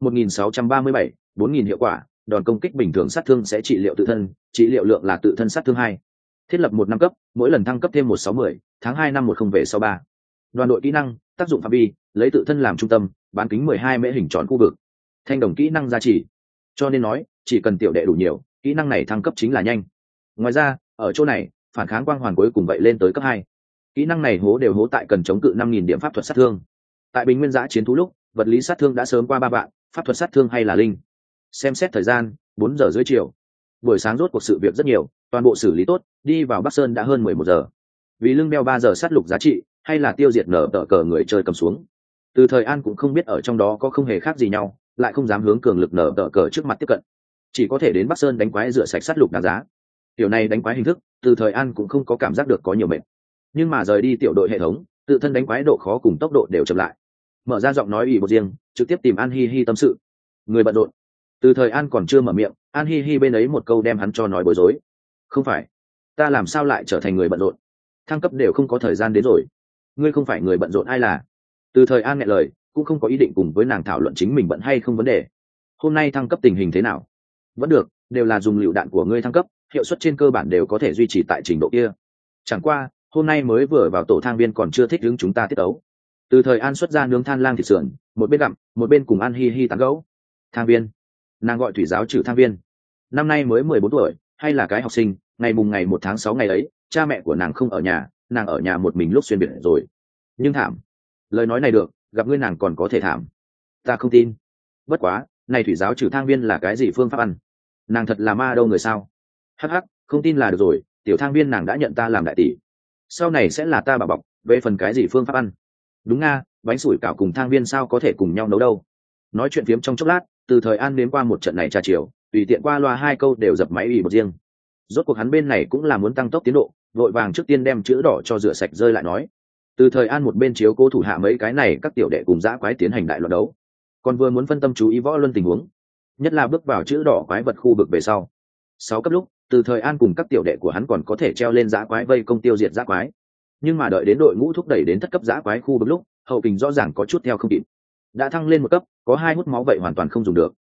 1637, 4000 hiệu quả, đòn công kích bình thường sát thương sẽ trị liệu tự thân, trị liệu lượng là tự thân sát thương 2. Thiết lập 1 năm cấp, mỗi lần thăng cấp thêm 1610, tháng 2 năm 10 về sau 3. Đoàn đội kỹ năng, tác dụng phạm vi, lấy tự thân làm trung tâm, bán kính 12 mễ hình tròn khu vực. Thanh đồng kỹ năng gia trì. Cho nên nói, chỉ cần tiểu đệ đủ nhiều, kỹ năng này thăng cấp chính là nhanh. Ngoài ra, ở chỗ này, phản kháng quang hoàn cuối cùng vậy lên tới cấp 2. Kỹ năng này hố đều hố tại cần chống cự 5000 điểm pháp thuật sát thương. Tại bình nguyên giã chiến thú lúc, vật lý sát thương đã sớm qua 3 vạn, pháp thuật sát thương hay là linh. Xem xét thời gian, 4 giờ rưỡi chiều. Buổi sáng rốt cuộc sự việc rất nhiều, toàn bộ xử lý tốt, đi vào Bắc Sơn đã hơn 11 giờ. Vì lưng đeo 3 giờ sát lục giá trị, hay là tiêu diệt nở tờ cờ người chơi cầm xuống. Từ Thời An cũng không biết ở trong đó có không hề khác gì nhau, lại không dám hướng cường lực nở tờ cờ trước mặt tiếp cận, chỉ có thể đến Bắc Sơn đánh quái rửa sạch sát lục đáng giá. Tiểu này đánh quái hình thức, Từ Thời An cũng không có cảm giác được có nhiều mệt, nhưng mà rời đi tiểu đội hệ thống, tự thân đánh quái độ khó cùng tốc độ đều chậm lại. Mở ra giọng nói ủy một riêng, trực tiếp tìm An Hi Hi tâm sự. Người bận rộn. Từ Thời An còn chưa mở miệng, An Hi Hi bên ấy một câu đem hắn cho nói bối rối. Không phải, ta làm sao lại trở thành người bận rộn? Thăng cấp đều không có thời gian đến rồi. Ngươi không phải người bận rộn ai là? Từ Thời An nghẹn lời, cũng không có ý định cùng với nàng thảo luận chính mình bận hay không vấn đề. Hôm nay thăng cấp tình hình thế nào? Vẫn được, đều là dùng lựu đạn của ngươi thăng cấp, hiệu suất trên cơ bản đều có thể duy trì tại trình độ kia. Chẳng qua, hôm nay mới vừa vào tổ thang viên còn chưa thích ứng chúng ta tiết ấu. Từ Thời An xuất ra nướng than lang thịt sườn, một bên gặm, một bên cùng An Hi Hi tán gẫu. Thang viên, nàng gọi thủy giáo trừ thang viên. Năm nay mới 14 tuổi, hay là cái học sinh, ngày mùng ngày 1 tháng 6 ngày ấy, cha mẹ của nàng không ở nhà, nàng ở nhà một mình lúc xuyên biển rồi. Nhưng thảm. Lời nói này được, gặp ngươi nàng còn có thể thảm. Ta không tin. Bất quá, này thủy giáo trừ thang viên là cái gì phương pháp ăn? Nàng thật là ma đâu người sao? Hắc hắc, không tin là được rồi, tiểu thang viên nàng đã nhận ta làm đại tỷ. Sau này sẽ là ta bảo bọc, về phần cái gì phương pháp ăn. Đúng nga, bánh sủi cảo cùng thang viên sao có thể cùng nhau nấu đâu. Nói chuyện phiếm trong chốc lát, Từ Thời An đến qua một trận này trà chiều, tùy tiện qua loa 2 câu đều dập máy ủy một riêng. Rốt cuộc hắn bên này cũng là muốn tăng tốc tiến độ, vội vàng trước tiên đem chữ đỏ cho rửa sạch rơi lại nói. Từ Thời An một bên chiếu cố thủ hạ mấy cái này các tiểu đệ cùng dã quái tiến hành đại loạn đấu, còn vừa muốn phân tâm chú ý võ luân tình huống, nhất là bước vào chữ đỏ quái vật khu vực về sau 6 cấp lúc, Từ Thời An cùng các tiểu đệ của hắn còn có thể treo lên dã quái vây công tiêu diệt dã quái, nhưng mà đợi đến đội ngũ thúc đẩy đến thất cấp dã quái khu vực lúc, hậu kình rõ ràng có chút theo không kịp. Đã thăng lên 1 cấp, có 2 hút máu vậy hoàn toàn không dùng được.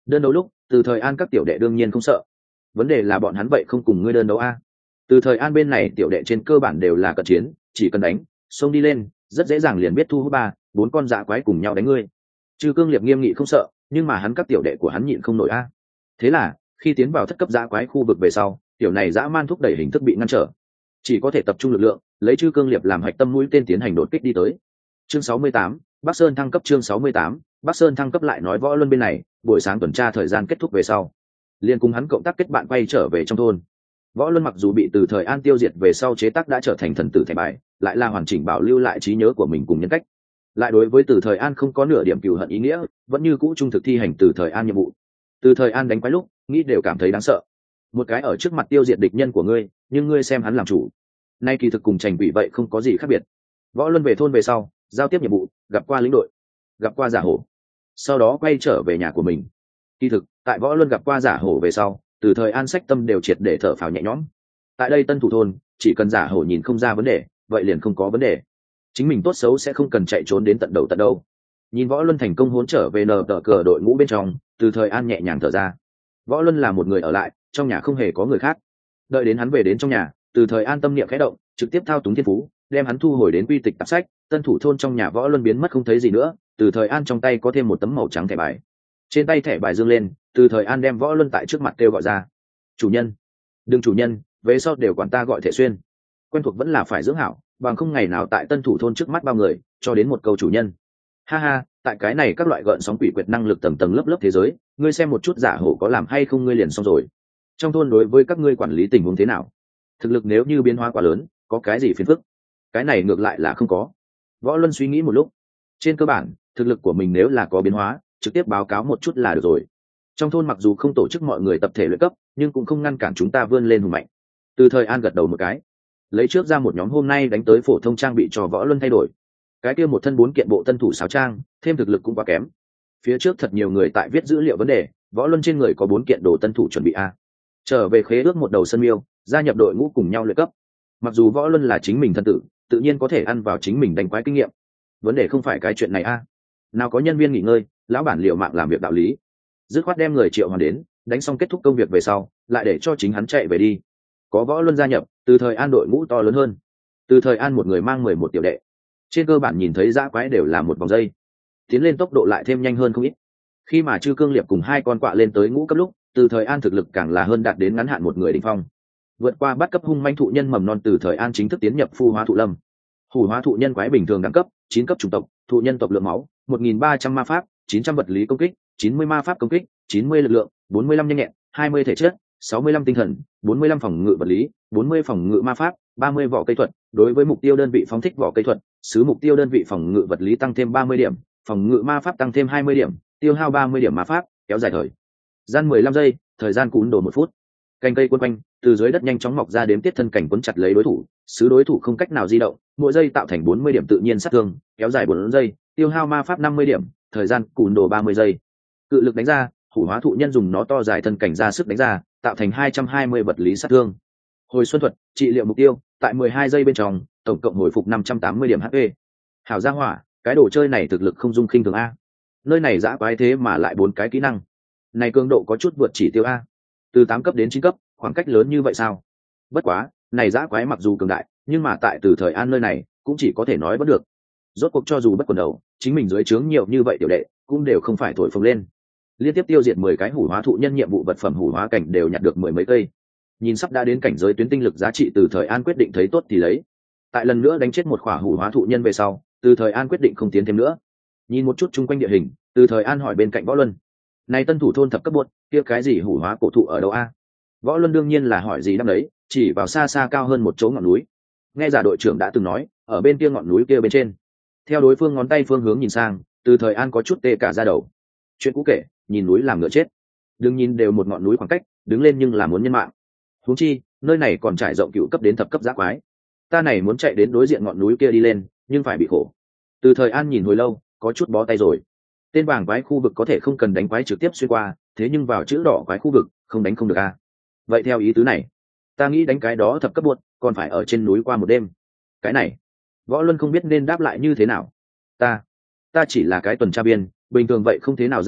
Đơn đấu lúc từ thời an các tiểu đệ đương nhiên không sợ, vấn đề là bọn hắn vậy không cùng ngươi đơn đấu a. Từ thời an bên này tiểu đệ trên cơ bản đều là cận chiến, chỉ cần đánh xông đi lên rất dễ dàng liền biết thu hút 3-4 con dã quái cùng nhau đánh ngươi. Trừ Cương Liệp nghiêm nghị không sợ, nhưng mà hắn các tiểu đệ của hắn nhịn không nổi a. Thế là khi tiến vào thất cấp dã quái khu vực về sau, tiểu này dã man thúc đẩy hình thức bị ngăn trở, chỉ có thể tập trung lực lượng lấy Trư Cương Liệp làm hạch tâm mũi tên tiến hành đột kích đi tới. Chương 68, Bắc Sơn thăng cấp. Chương 68, Bắc Sơn thăng cấp. Lại nói Võ Luân bên này, buổi sáng tuần tra thời gian kết thúc về sau, liền cùng hắn cộng tác kết bạn quay trở về trong thôn. Võ Luân mặc dù bị từ thời an tiêu diệt về sau chế tác đã trở thành thần tử thẻ bài, lại là hoàn chỉnh bảo lưu lại trí nhớ của mình cùng nhân cách, lại đối với từ thời an không có nửa điểm cừu hận ý nghĩa, vẫn như cũ trung thực thi hành từ thời an nhiệm vụ. Từ thời an đánh quái lúc nghĩ đều cảm thấy đáng sợ, một cái ở trước mặt tiêu diệt địch nhân của ngươi, nhưng ngươi xem hắn làm chủ, nay kỳ thực cùng Trành Quỷ vậy không có gì khác biệt. Võ Luân về thôn về sau, giao tiếp nhiệm vụ, gặp qua lĩnh đội, gặp qua Giả Hổ, sau đó quay trở về nhà của mình. Kỳ thực tại Võ Luân gặp qua Giả Hổ về sau, từ thời an sách tâm đều triệt để thở phào nhẹ nhõm. Tại đây Tân Thủ thôn, chỉ cần Giả Hổ nhìn không ra vấn đề, vậy liền không có vấn đề, chính mình tốt xấu sẽ không cần chạy trốn đến tận đầu tận đâu. Nhìn Võ Luân thành công hỗn trở về nờ tờ cờ đội ngũ bên trong, từ thời an nhẹ nhàng thở ra. Võ Luân là một người ở lại, trong nhà không hề có người khác. Đợi đến hắn về đến trong nhà, từ thời an tâm niệm khẽ động, trực tiếp thao túng thiên phú, đem hắn thu hồi đến quy tịch tạp sách. Tân Thủ thôn trong nhà Võ Luân biến mất không thấy gì nữa. Từ thời an trong tay có thêm một tấm màu trắng thẻ bài, trên tay thẻ bài dương lên, từ thời an đem Võ Luân tại trước mặt kêu gọi ra. Chủ nhân, đừng chủ nhân, về sau đều quản ta gọi Thể Xuyên. Quen thuộc vẫn là phải dưỡng hảo, bằng không ngày nào tại Tân Thủ thôn trước mắt bao người cho đến một câu chủ nhân. Ha ha, tại cái này các loại gợn sóng quỷ quyệt năng lực tầng tầng lớp lớp thế giới, ngươi xem một chút Giả Hổ có làm hay không, ngươi liền xong rồi. Trong thôn đối với các ngươi quản lý tình huống thế nào? Thực lực nếu như biến hóa quá lớn, có cái gì phiền phức? Cái này ngược lại là không có. Võ Luân suy nghĩ một lúc, trên cơ bản thực lực của mình nếu là có biến hóa, trực tiếp báo cáo một chút là được rồi. Trong thôn mặc dù không tổ chức mọi người tập thể luyện cấp, nhưng cũng không ngăn cản chúng ta vươn lên hùng mạnh. Từ thời an gật đầu một cái, lấy trước ra một nhóm hôm nay đánh tới phổ thông trang bị cho Võ Luân thay đổi. Cái kia một thân 4 kiện bộ tân thủ sáo trang, thêm thực lực cũng quá kém. Phía trước thật nhiều người tại viết dữ liệu vấn đề, Võ Luân trên người có 4 kiện đồ tân thủ chuẩn bị a. Trở về khế ước một đầu sân miêu, gia nhập đội ngũ cùng nhau luyện cấp. Mặc dù Võ Luân là chính mình thân tử, tự nhiên có thể ăn vào chính mình đánh quái kinh nghiệm. Vấn đề không phải cái chuyện này a. Nào có nhân viên nghỉ ngơi, lão bản liệu mạng làm việc đạo lý. Dứt khoát đem người triệu hoàn đến, đánh xong kết thúc công việc về sau, lại để cho chính hắn chạy về đi. Có Võ Luân gia nhập, từ thời an đội ngũ to lớn hơn. Từ thời an một người mang 11 tiểu đệ, trên cơ bản nhìn thấy dã quái đều là một vòng dây, tiến lên tốc độ lại thêm nhanh hơn không ít. Khi mà Trư Cương Liệp cùng 2 con quạ lên tới ngũ cấp lúc, từ thời an thực lực càng là hơn đạt đến ngắn hạn một người đỉnh phong, vượt qua bắt cấp hung manh thụ nhân mầm non. Từ thời an chính thức tiến nhập phu hóa thụ lâm. Hủ hóa thụ nhân quái bình thường đẳng cấp 9 cấp chủng tộc, thụ nhân tộc lượng máu 1.300 ma pháp, 900 vật lý công kích, 90 ma pháp công kích, 90 lực lượng, 45 nhanh nhẹn, 20 thể chất, 65 tinh thần, 45 phòng ngự vật lý, 40 phòng ngự ma pháp, 30 vỏ cây thuật. Đối với mục tiêu đơn vị phóng thích vỏ cây thuật, sứ mục tiêu đơn vị phòng ngự vật lý tăng thêm 30 điểm, phòng ngự ma pháp tăng thêm 20 điểm, tiêu hao 30 điểm ma pháp, kéo dài thời gian 15 giây, thời gian cún đồ 1 phút. Cành cây quấn quanh, từ dưới đất nhanh chóng mọc ra đếm tiết thân cảnh quấn chặt lấy đối thủ, sứ đối thủ không cách nào di động, mỗi giây tạo thành 40 điểm tự nhiên sát thương, kéo dài 4 giây, tiêu hao ma pháp 50 điểm, thời gian cún đồ 30 giây. Cự lực đánh ra, hủ hóa thụ nhân dùng nó to dài thân cảnh ra sức đánh ra, tạo thành 220 vật lý sát thương. Hồi xuân thuật, trị liệu mục tiêu, tại 12 giây bên trong, tổng cộng hồi phục 580 điểm HP. Hảo gia hỏa, cái đồ chơi này thực lực không dung khinh thường a. Nơi này dã quái thế mà lại 4 cái kỹ năng. Này cường độ có chút vượt chỉ tiêu a. Từ 8 cấp đến 9 cấp, khoảng cách lớn như vậy sao? Bất quá, này dã quái mặc dù cường đại, nhưng mà tại từ thời an nơi này, cũng chỉ có thể nói vẫn được. Rốt cuộc cho dù bất quần đầu, chính mình dưới trướng nhiều như vậy tiểu đệ, cũng đều không phải thổi phồng lên. Liên tiếp tiêu diệt 10 cái hủ hóa thụ nhân, nhiệm vụ vật phẩm hủ hóa cảnh đều nhặt được 10 mấy cây. Nhìn sắp đã đến cảnh giới tuyến tinh lực giá trị, từ thời an quyết định thấy tốt thì lấy. Tại lần nữa đánh chết một khỏa hủ hóa thụ nhân về sau, từ thời an quyết định không tiến thêm nữa. Nhìn một chút chung quanh địa hình, từ thời an hỏi bên cạnh Võ Luân: này Tân Thủ thôn thập cấp buốt, kia cái gì hủ hóa cổ thụ ở đâu a? Võ Luân đương nhiên là hỏi gì đáp đấy, chỉ vào xa xa cao hơn một chỗ ngọn núi. Nghe giả đội trưởng đã từng nói, ở bên kia ngọn núi kia bên trên. Theo đối phương ngón tay phương hướng nhìn sang, từ thời an có chút tê cả da đầu. Chuyện cũ kể, nhìn núi làm ngựa chết. Đừng nhìn đều một ngọn núi khoảng cách, đứng lên nhưng là muốn nhân mạng. Huống chi, nơi này còn trải rộng cựu cấp đến thập cấp dã quái. Ta này muốn chạy đến đối diện ngọn núi kia đi lên, nhưng phải bị khổ. Từ thời an nhìn hồi lâu, có chút bó tay rồi. Tên vàng quái khu vực có thể không cần đánh quái trực tiếp xuyên qua, thế nhưng vào chữ đỏ quái khu vực, không đánh không được a. Vậy theo ý tứ này, ta nghĩ đánh cái đó thập cấp buốt, còn phải ở trên núi qua một đêm. Cái này, Võ Luân không biết nên đáp lại như thế nào. Ta chỉ là cái tuần tra viên, bình thường vậy không thế nào ra thôn,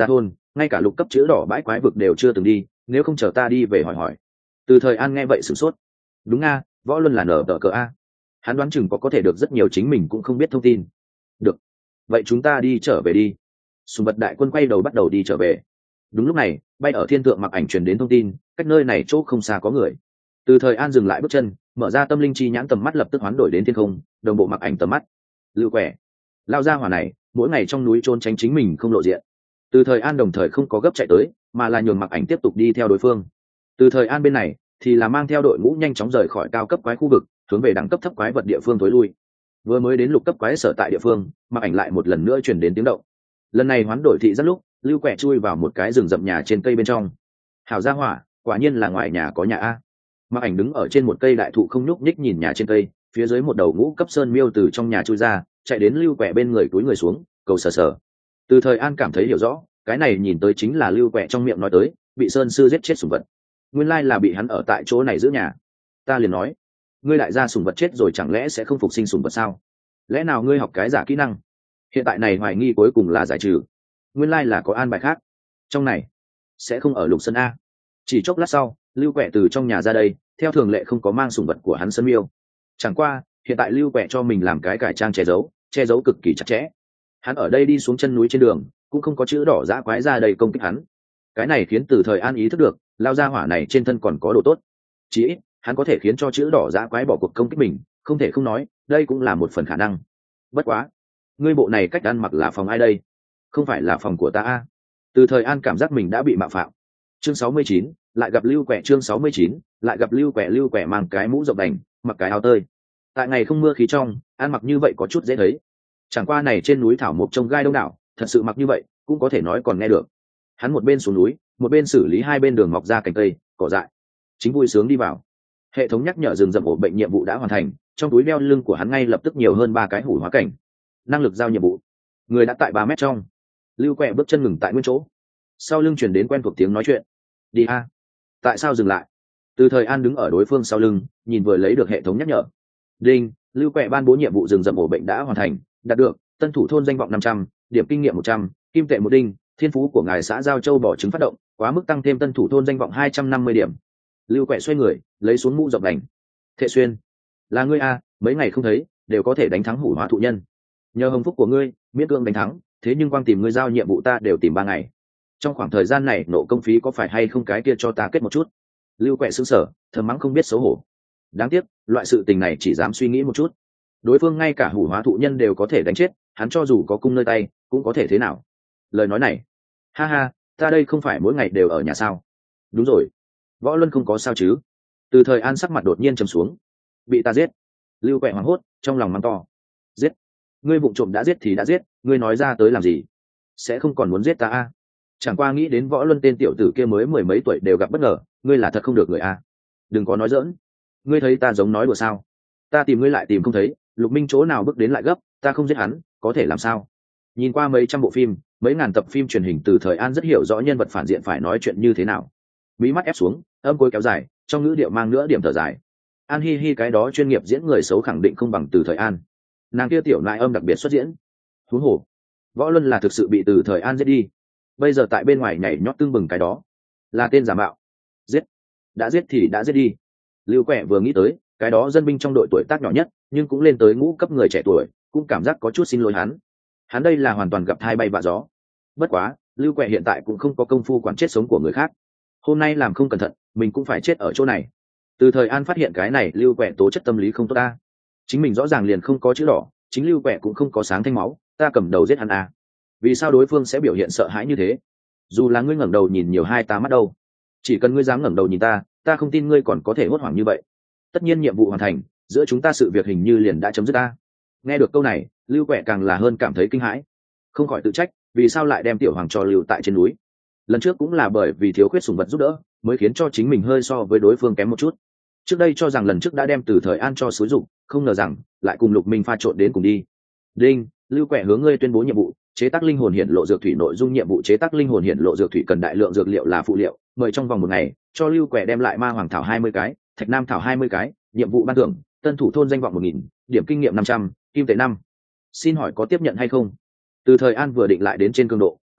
ngay cả lục cấp chữ đỏ bãi quái vực đều chưa từng đi, nếu không chờ ta đi về hỏi hỏi. Từ thời an nghe vậy sửng sốt. Đúng a, Võ Luân là nở tờ cờ a. Hắn đoán chừng có thể được rất nhiều chính mình cũng không biết thông tin. Được, vậy chúng ta đi trở về đi. Sùng vật đại quân quay đầu bắt đầu đi trở về. Đúng lúc này, bay ở thiên thượng Mặc Ảnh truyền đến thông tin, cách nơi này chỗ không xa có người. Từ thời an dừng lại bước chân, mở ra tâm linh chi nhãn, tầm mắt lập tức hoán đổi đến thiên không, đồng bộ Mặc Ảnh tầm mắt. Lưu Quẻ, lao ra hỏa này mỗi ngày trong núi trốn tránh chính mình không lộ diện. Từ thời an đồng thời không có gấp chạy tới, mà là nhường Mặc Ảnh tiếp tục đi theo đối phương. Từ thời an bên này thì là mang theo đội ngũ nhanh chóng rời khỏi cao cấp quái khu vực, hướng về đẳng cấp thấp quái vật địa phương tối lui. Vừa mới đến lục cấp quái sở tại địa phương, Mặc Ảnh lại một lần nữa truyền đến tiếng động. Lần này hoán đổi thị rất lúc, Lưu Quẻ chui vào một cái rừng rậm nhà trên cây bên trong. Hảo gia hỏa, quả nhiên là ngoài nhà có nhà a. Mặc Ảnh đứng ở trên một cây đại thụ không nhúc nhích nhìn nhà trên cây, phía dưới một đầu ngũ cấp sơn miêu từ trong nhà chui ra, chạy đến Lưu Quẻ bên người túi người xuống, cầu sờ sờ. Từ thời an cảm thấy hiểu rõ, cái này nhìn tới chính là Lưu Quẻ trong miệng nói tới bị sơn sư giết chết sủng vật. Nguyên lai là bị hắn ở tại chỗ này giữ nhà. Ta liền nói, ngươi đại gia sủng vật chết rồi chẳng lẽ sẽ không phục sinh sủng vật sao? Lẽ nào ngươi học cái giả kỹ năng? Hiện tại này hoài nghi cuối cùng là giải trừ. Nguyên lai là có an bài khác. Trong này sẽ không ở lục sân a. Chỉ chốc lát sau, Lưu Quẻ từ trong nhà ra đây, theo thường lệ không có mang sủng vật của hắn sân miêu. Chẳng qua hiện tại Lưu Quẻ cho mình làm cái cải trang che giấu cực kỳ chặt chẽ. Hắn ở đây đi xuống chân núi trên đường cũng không có chữ đỏ dã quái ra đây công kích hắn. Cái này khiến từ thời an ý thức được lao ra hỏa này trên thân còn có đồ tốt, chí ít hắn có thể khiến cho chữ đỏ dã quái bỏ cuộc công kích mình, không thể không nói đây cũng là một phần khả năng. Bất quá ngươi bộ này cách ăn mặc là phòng ai đây? Không phải là phòng của ta a. Từ thời an cảm giác mình đã bị mạo phạm. Chương 69, lại gặp Lưu Quẻ. Chương 69, lại gặp Lưu Quẻ. Lưu Quẻ mang cái mũ rộng đành, mặc cái áo tơi. Tại ngày không mưa khí trong, ăn mặc như vậy có chút dễ thấy. Chẳng qua này trên núi thảo mộc trông gai đông đảo, thật sự mặc như vậy cũng có thể nói còn nghe được. Hắn một bên xuống núi, một bên xử lý hai bên đường mọc ra cành cây cỏ dại, chính vui sướng đi vào. Hệ thống nhắc nhở rừng rậm ổ bệnh nhiệm vụ đã hoàn thành, trong túi đeo lưng của hắn ngay lập tức nhiều hơn 3 cái hủ hóa cảnh. Năng lực giao nhiệm vụ, người đã tại 3 mét trong. Lưu Quẻ bước chân ngừng tại nguyên chỗ, sau lưng truyền đến quen thuộc tiếng nói chuyện. Đi a. Tại sao dừng lại? Từ thời an đứng ở đối phương sau lưng, nhìn vừa lấy được hệ thống nhắc nhở. Đinh, Lưu Quẻ ban bố nhiệm vụ rừng rậm ổ bệnh đã hoàn thành, đạt được tân thủ thôn danh vọng 500, điểm kinh nghiệm 100, kim tệ 1 đinh, thiên phú của ngài xã giao châu bỏ trứng phát động, quá mức tăng thêm tân thủ thôn danh vọng 250 điểm. Lưu Quẻ xoay người lấy xuống mũ rộng đành. Thệ Xuyên, là ngươi a, mấy ngày không thấy đều có thể đánh thắng hủ hóa thụ nhân. Nhờ hồng phúc của ngươi miễn cưỡng đánh thắng, thế nhưng quang tìm ngươi giao nhiệm vụ ta đều tìm 3 ngày. Trong khoảng thời gian này nộ công phí có phải hay không cái kia cho ta kết một chút? Lưu Quẻ sững sờ, thầm mắng không biết xấu hổ. Đáng tiếc loại sự tình này chỉ dám suy nghĩ một chút, đối phương ngay cả hủ hóa thụ nhân đều có thể đánh chết, hắn cho dù có cung nơi tay cũng có thể thế nào? Lời nói này, ha ha, ta đây không phải mỗi ngày đều ở nhà sao? Đúng rồi, Võ Luân không có sao chứ? Từ thời an sắc mặt đột nhiên trầm xuống. Bị ta giết. Lưu Quẻ hoảng hốt, trong lòng mắng to. Giết? Ngươi vụng trộm đã giết thì đã giết, ngươi nói ra tới làm gì? Sẽ không còn muốn giết ta a? Chẳng qua nghĩ đến Võ Luân tên tiểu tử kia mới 10 mấy tuổi đều gặp bất ngờ, ngươi là thật không được người a. Đừng có nói giỡn, ngươi thấy ta giống nói đùa sao? Ta tìm ngươi lại tìm không thấy, Lục Minh chỗ nào bước đến lại gấp, ta không giết hắn có thể làm sao? Nhìn qua mấy trăm bộ phim, mấy ngàn tập phim truyền hình, từ thời an rất hiểu rõ nhân vật phản diện phải nói chuyện như thế nào. Mí mắt ép xuống, âm cuối kéo dài, trong ngữ điệu mang nữa điểm thở dài. An hi hi cái đó chuyên nghiệp diễn người xấu khẳng định không bằng từ thời an. Nàng kia tiểu nại âm đặc biệt xuất diễn. Huống hồ, Võ Luân là thực sự bị từ thời an giết đi, bây giờ tại bên ngoài nhảy nhót tương bừng cái đó là tên giả mạo. Giết, đã giết thì đã giết đi. Lưu Quẻ vừa nghĩ tới cái đó dân binh trong đội tuổi tác nhỏ nhất nhưng cũng lên tới ngũ cấp người trẻ tuổi, cũng cảm giác có chút xin lỗi hắn đây là hoàn toàn gặp thai bay vạ gió. Bất quá Lưu Quẻ hiện tại cũng không có công phu quản chết sống của người khác, hôm nay làm không cẩn thận mình cũng phải chết ở chỗ này. Từ thời an phát hiện cái này Lưu Quẻ tố chất tâm lý không tốt ta, chính mình rõ ràng liền không có chữ đỏ, chính Lưu Quẻ cũng không có sáng thanh máu, ta cầm đầu giết hắn à? Vì sao đối phương sẽ biểu hiện sợ hãi như thế? Dù là ngươi ngẩng đầu nhìn nhiều hai ta mắt đâu, chỉ cần ngươi dám ngẩng đầu nhìn ta, ta không tin ngươi còn có thể hốt hoảng như vậy. Tất nhiên nhiệm vụ hoàn thành, giữa chúng ta sự việc hình như liền đã chấm dứt ta. Nghe được câu này, Lưu Quẻ càng là hơn cảm thấy kinh hãi, không khỏi tự trách vì sao lại đem tiểu hoàng cho lưu tại trên núi. Lần trước cũng là bởi vì thiếu khuyết sủng vật giúp đỡ mới khiến cho chính mình hơi so với đối phương kém một chút. Trước đây cho rằng lần trước đã đem từ thời an cho xúi dụng, không ngờ rằng lại cùng Lục Minh pha trộn đến cùng đi. Đinh, Lưu Quẻ hướng ngươi tuyên bố nhiệm vụ, chế tác linh hồn hiển lộ dược thủy. Nội dung nhiệm vụ: chế tác linh hồn hiển lộ dược thủy cần đại lượng dược liệu là phụ liệu, mời trong vòng 1 ngày cho Lưu Quẻ đem lại ma hoàng thảo 20 cái, thạch nam thảo 20 cái. Nhiệm vụ ban thưởng: tân thủ thôn danh vọng 1000, điểm kinh nghiệm 500, kim tệ 5. Xin hỏi có tiếp nhận hay không? Từ thời an vừa định lại đến trên cường độ,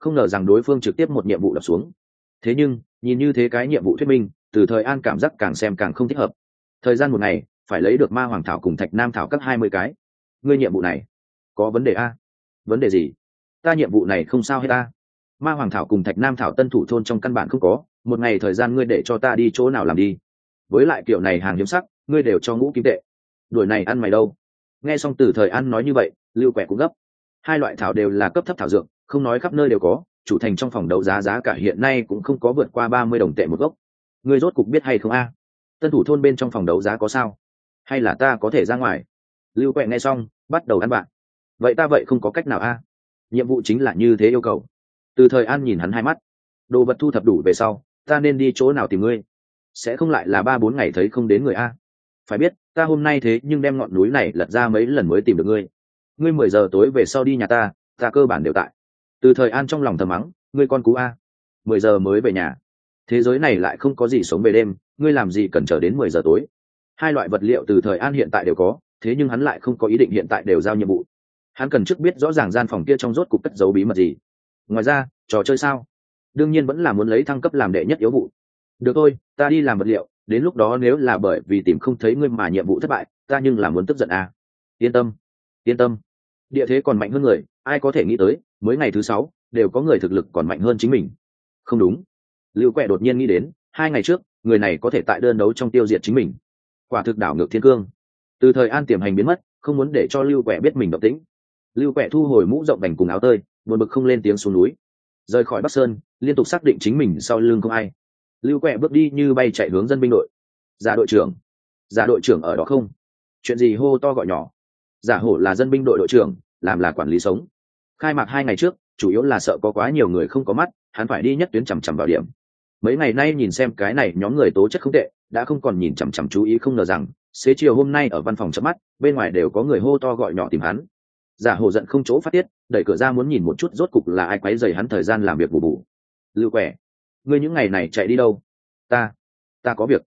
không ngờ rằng đối phương trực tiếp một nhiệm vụ đập xuống. Thế nhưng nhìn như thế cái nhiệm vụ thuyết minh, Từ Thời An cảm giác càng xem càng không thích hợp. Thời gian một ngày phải lấy được ma hoàng thảo cùng thạch nam thảo các 20 cái. Ngươi nhiệm vụ này có vấn đề a? Vấn đề gì? Ta nhiệm vụ này không sao hết ta. Ma hoàng thảo cùng thạch nam thảo tân thủ thôn trong căn bản không có, một ngày thời gian ngươi để cho ta đi chỗ nào làm đi. Với lại kiểu này hàng hiếm sắc, ngươi đều cho ngũ kim tệ. Đuổi này ăn mày đâu? Nghe xong Từ Thời An nói như vậy, Lưu Quẻ cũng gấp. Hai loại thảo đều là cấp thấp thảo dược, không nói khắp nơi đều có, chủ thành trong phòng đấu giá giá cả hiện nay cũng không có vượt qua 30 đồng tệ một gốc. Ngươi rốt cục biết hay không a? Tân thủ thôn bên trong phòng đấu giá có sao? Hay là ta có thể ra ngoài? Lưu Quẻ nghe xong, bắt đầu ăn bạn. Vậy ta vậy không có cách nào a? Nhiệm vụ chính là như thế yêu cầu. Từ Thời An nhìn hắn hai mắt. Đồ vật thu thập đủ về sau, ta nên đi chỗ nào tìm ngươi? Sẽ không lại là 3-4 ngày thấy không đến người a? Phải biết, ta hôm nay thế nhưng đem ngọn núi này lật ra mấy lần mới tìm được ngươi. Ngươi 10 giờ tối về sau đi nhà ta cơ bản đều tại. Từ Thời An trong lòng thầm mắng, ngươi con cú a. 10 giờ mới về nhà. Thế giới này lại không có gì sống về đêm, ngươi làm gì cần chờ đến 10 giờ tối? Hai loại vật liệu Từ Thời An hiện tại đều có, thế nhưng hắn lại không có ý định hiện tại đều giao nhiệm vụ. Hắn cần trước biết rõ ràng gian phòng kia trong rốt cục cất giấu bí mật gì. Ngoài ra, trò chơi sao? Đương nhiên vẫn là muốn lấy thăng cấp làm đệ nhất yếu vụ. Được thôi, ta đi làm vật liệu, đến lúc đó nếu là bởi vì tìm không thấy ngươi mà nhiệm vụ thất bại, ta nhưng là muốn tức giận à. Yên tâm, yên tâm. Địa thế còn mạnh hơn người, ai có thể nghĩ tới, mới ngày thứ 6, đều có người thực lực còn mạnh hơn chính mình. Không đúng. Lưu Quẻ đột nhiên nghĩ đến, 2 ngày trước, người này có thể tại đơn đấu trong tiêu diệt chính mình. Quả thực đảo ngược thiên cương. Từ Thời An tiềm hành biến mất, không muốn để cho Lưu Quẻ biết mình động tĩnh. Lưu Quẻ thu hồi mũ rộng đành cùng áo tơi, buồn bực không lên tiếng xuống núi. Rời khỏi Bắc Sơn, liên tục xác định chính mình sau lưng không ai. Lưu Quẻ bước đi như bay chạy hướng dân binh đội. Giả đội trưởng, giả đội trưởng ở đó không? Chuyện gì hô to gọi nhỏ? Giả hổ là dân binh đội đội trưởng, làm là quản lý sống. Khai mạc 2 ngày trước, chủ yếu là sợ có quá nhiều người không có mắt, hắn phải đi nhất tuyến chằm chằm vào điểm. Mấy ngày nay nhìn xem cái này nhóm người tố chất không tệ, đã không còn nhìn chằm chằm chú ý, không ngờ rằng xế chiều hôm nay ở văn phòng chớp mắt, bên ngoài đều có người hô to gọi nhỏ tìm hắn. Giả hổ giận không chỗ phát tiết, đẩy cửa ra muốn nhìn một chút rốt cục là ai quấy rầy hắn thời gian làm việc bù bù. Lưu Quẻ, ngươi những ngày này chạy đi đâu? Ta có việc.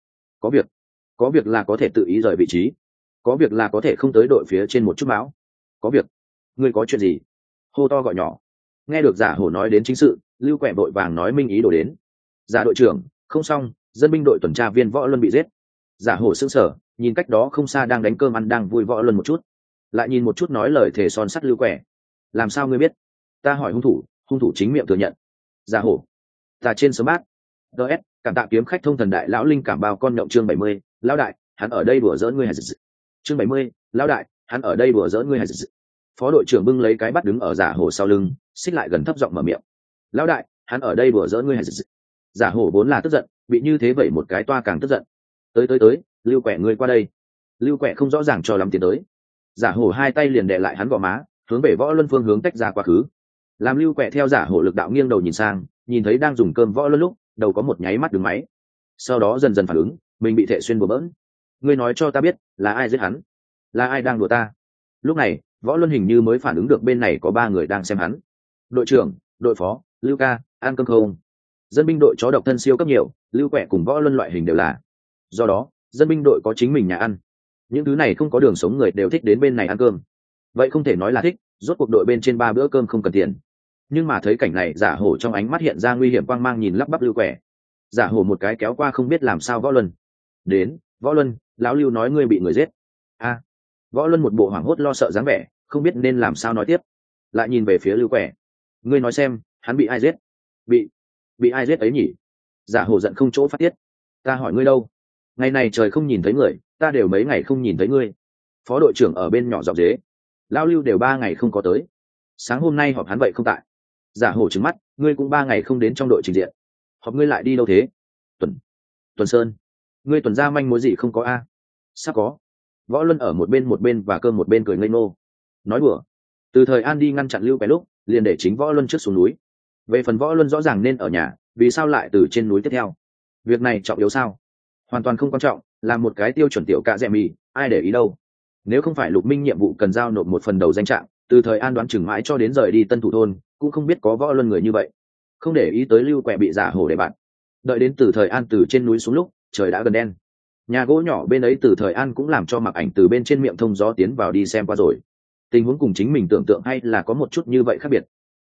Có việc là có thể tự ý rời vị trí, có việc là có thể không tới đội phía trên một chút máu. Có việc? Ngươi có chuyện gì? Hô to gọi nhỏ. Nghe được giả hổ nói đến chính sự, Lưu Quẻ vội vàng nói minh ý đồ đến. Giả đội trưởng, không xong, dân binh đội tuần tra viên Võ Luân bị giết. Giả hổ sững sờ, nhìn cách đó không xa đang đánh cơm ăn đang vui Võ Luân một chút, lại nhìn một chút nói lời thề son sắt Lưu Quẻ. Làm sao ngươi biết? Ta hỏi hung thủ chính miệng thừa nhận. Giả hổ, ta trên sớm bát. DS, cảm tạ kiếm khách thông thần đại lão linh cảm bao con nhộng chương 70, lão đại, hắn ở đây đùa giỡn ngươi hả? Chương 70, lão đại, hắn ở đây đùa giỡn ngươi hả? Phó đội trưởng bưng lấy cái bát đứng ở giả hổ sau lưng, xích lại gần thấp giọng mở miệng. Lão đại, hắn ở đây đùa giỡn ngươi hả? Giả hổ vốn là tức giận, bị như thế vậy một cái toa càng tức giận. Tới, Lưu Quẻ ngươi qua đây. Lưu Quẻ không rõ ràng cho lắm tiến tới. Giả hổ hai tay liền đè lại hắn gò má, hướng về Võ Luân phương hướng tách ra quá khứ. Làm Lưu Quẻ theo giả hổ lực đạo nghiêng đầu nhìn sang, nhìn thấy đang dùng cơm Võ Luân lúc, đầu có một nháy mắt đứng máy. Sau đó dần dần phản ứng, mình bị Thệ Xuyên bừa bỡn. Ngươi nói cho ta biết, là ai giết hắn? Là ai đang đùa ta? Lúc này, Võ Luân hình như mới phản ứng được bên này có 3 người đang xem hắn. Đội trưởng, đội phó, Lưu ca, ăn cơm không? Dân binh đội chó độc thân siêu cấp nhiều, Lưu Quẻ cùng Võ Luân loại hình đều là. Do đó, dân binh đội có chính mình nhà ăn. Những thứ này không có đường sống người đều thích đến bên này ăn cơm. Vậy không thể nói là thích, rốt cuộc đội bên trên 3 bữa cơm không cần tiền. Nhưng mà thấy cảnh này, giả hổ trong ánh mắt hiện ra nguy hiểm quang mang, nhìn lắp bắp Lưu Quẻ. Giả hổ một cái kéo qua không biết làm sao Võ Luân. Đến, Võ Luân, lão Lưu nói ngươi bị người giết. A. Võ Luân một bộ hoảng hốt lo sợ dáng vẻ, không biết nên làm sao nói tiếp. Lại nhìn về phía Lưu Quẻ. Ngươi nói xem, hắn bị ai giết? Bị ai giết ấy nhỉ? Giả hổ giận không chỗ phát tiết. Ta hỏi ngươi đâu? Ngày này trời không nhìn thấy người, ta đều mấy ngày không nhìn thấy ngươi. Phó đội trưởng ở bên nhỏ giọng dế. Lão Lưu đều 3 ngày không có tới. Sáng hôm nay họp hắn vậy không tại. Giả hổ trừng mắt, ngươi cũng 3 ngày không đến trong đội trình diện. Họp ngươi lại đi đâu thế? Tuần Sơn. Ngươi tuần ra manh mối gì không có a? Sắp có. Võ Luân ở một bên và cơm một bên cười ngây ngô. Nói đùa. Từ Thời An đi ngăn chặn Lưu Quẻ lúc, liền để chính Võ Luân trước xuống núi. Về phần Võ Luân rõ ràng nên ở nhà, vì sao lại từ trên núi tiếp theo? Việc này trọng yếu sao? Hoàn toàn không quan trọng, là một cái tiêu chuẩn tiểu cạ dẹ mì, ai để ý đâu. Nếu không phải Lục Minh nhiệm vụ cần giao nộp một phần đầu danh trạng, Từ Thời An đoán chừng mãi cho đến rời đi Tân Thủ thôn, cũng không biết có Võ Luân người như vậy. Không để ý tới Lưu Quẻ bị giả hổ để bạn. Đợi đến Từ Thời An từ trên núi xuống lúc, trời đã gần đen. Nhà gỗ nhỏ bên ấy Từ Thời An cũng làm cho Mặc Ảnh từ bên trên miệng thông gió tiến vào đi xem qua rồi. Tình huống cùng chính mình tưởng tượng hay là có một chút như vậy khác biệt.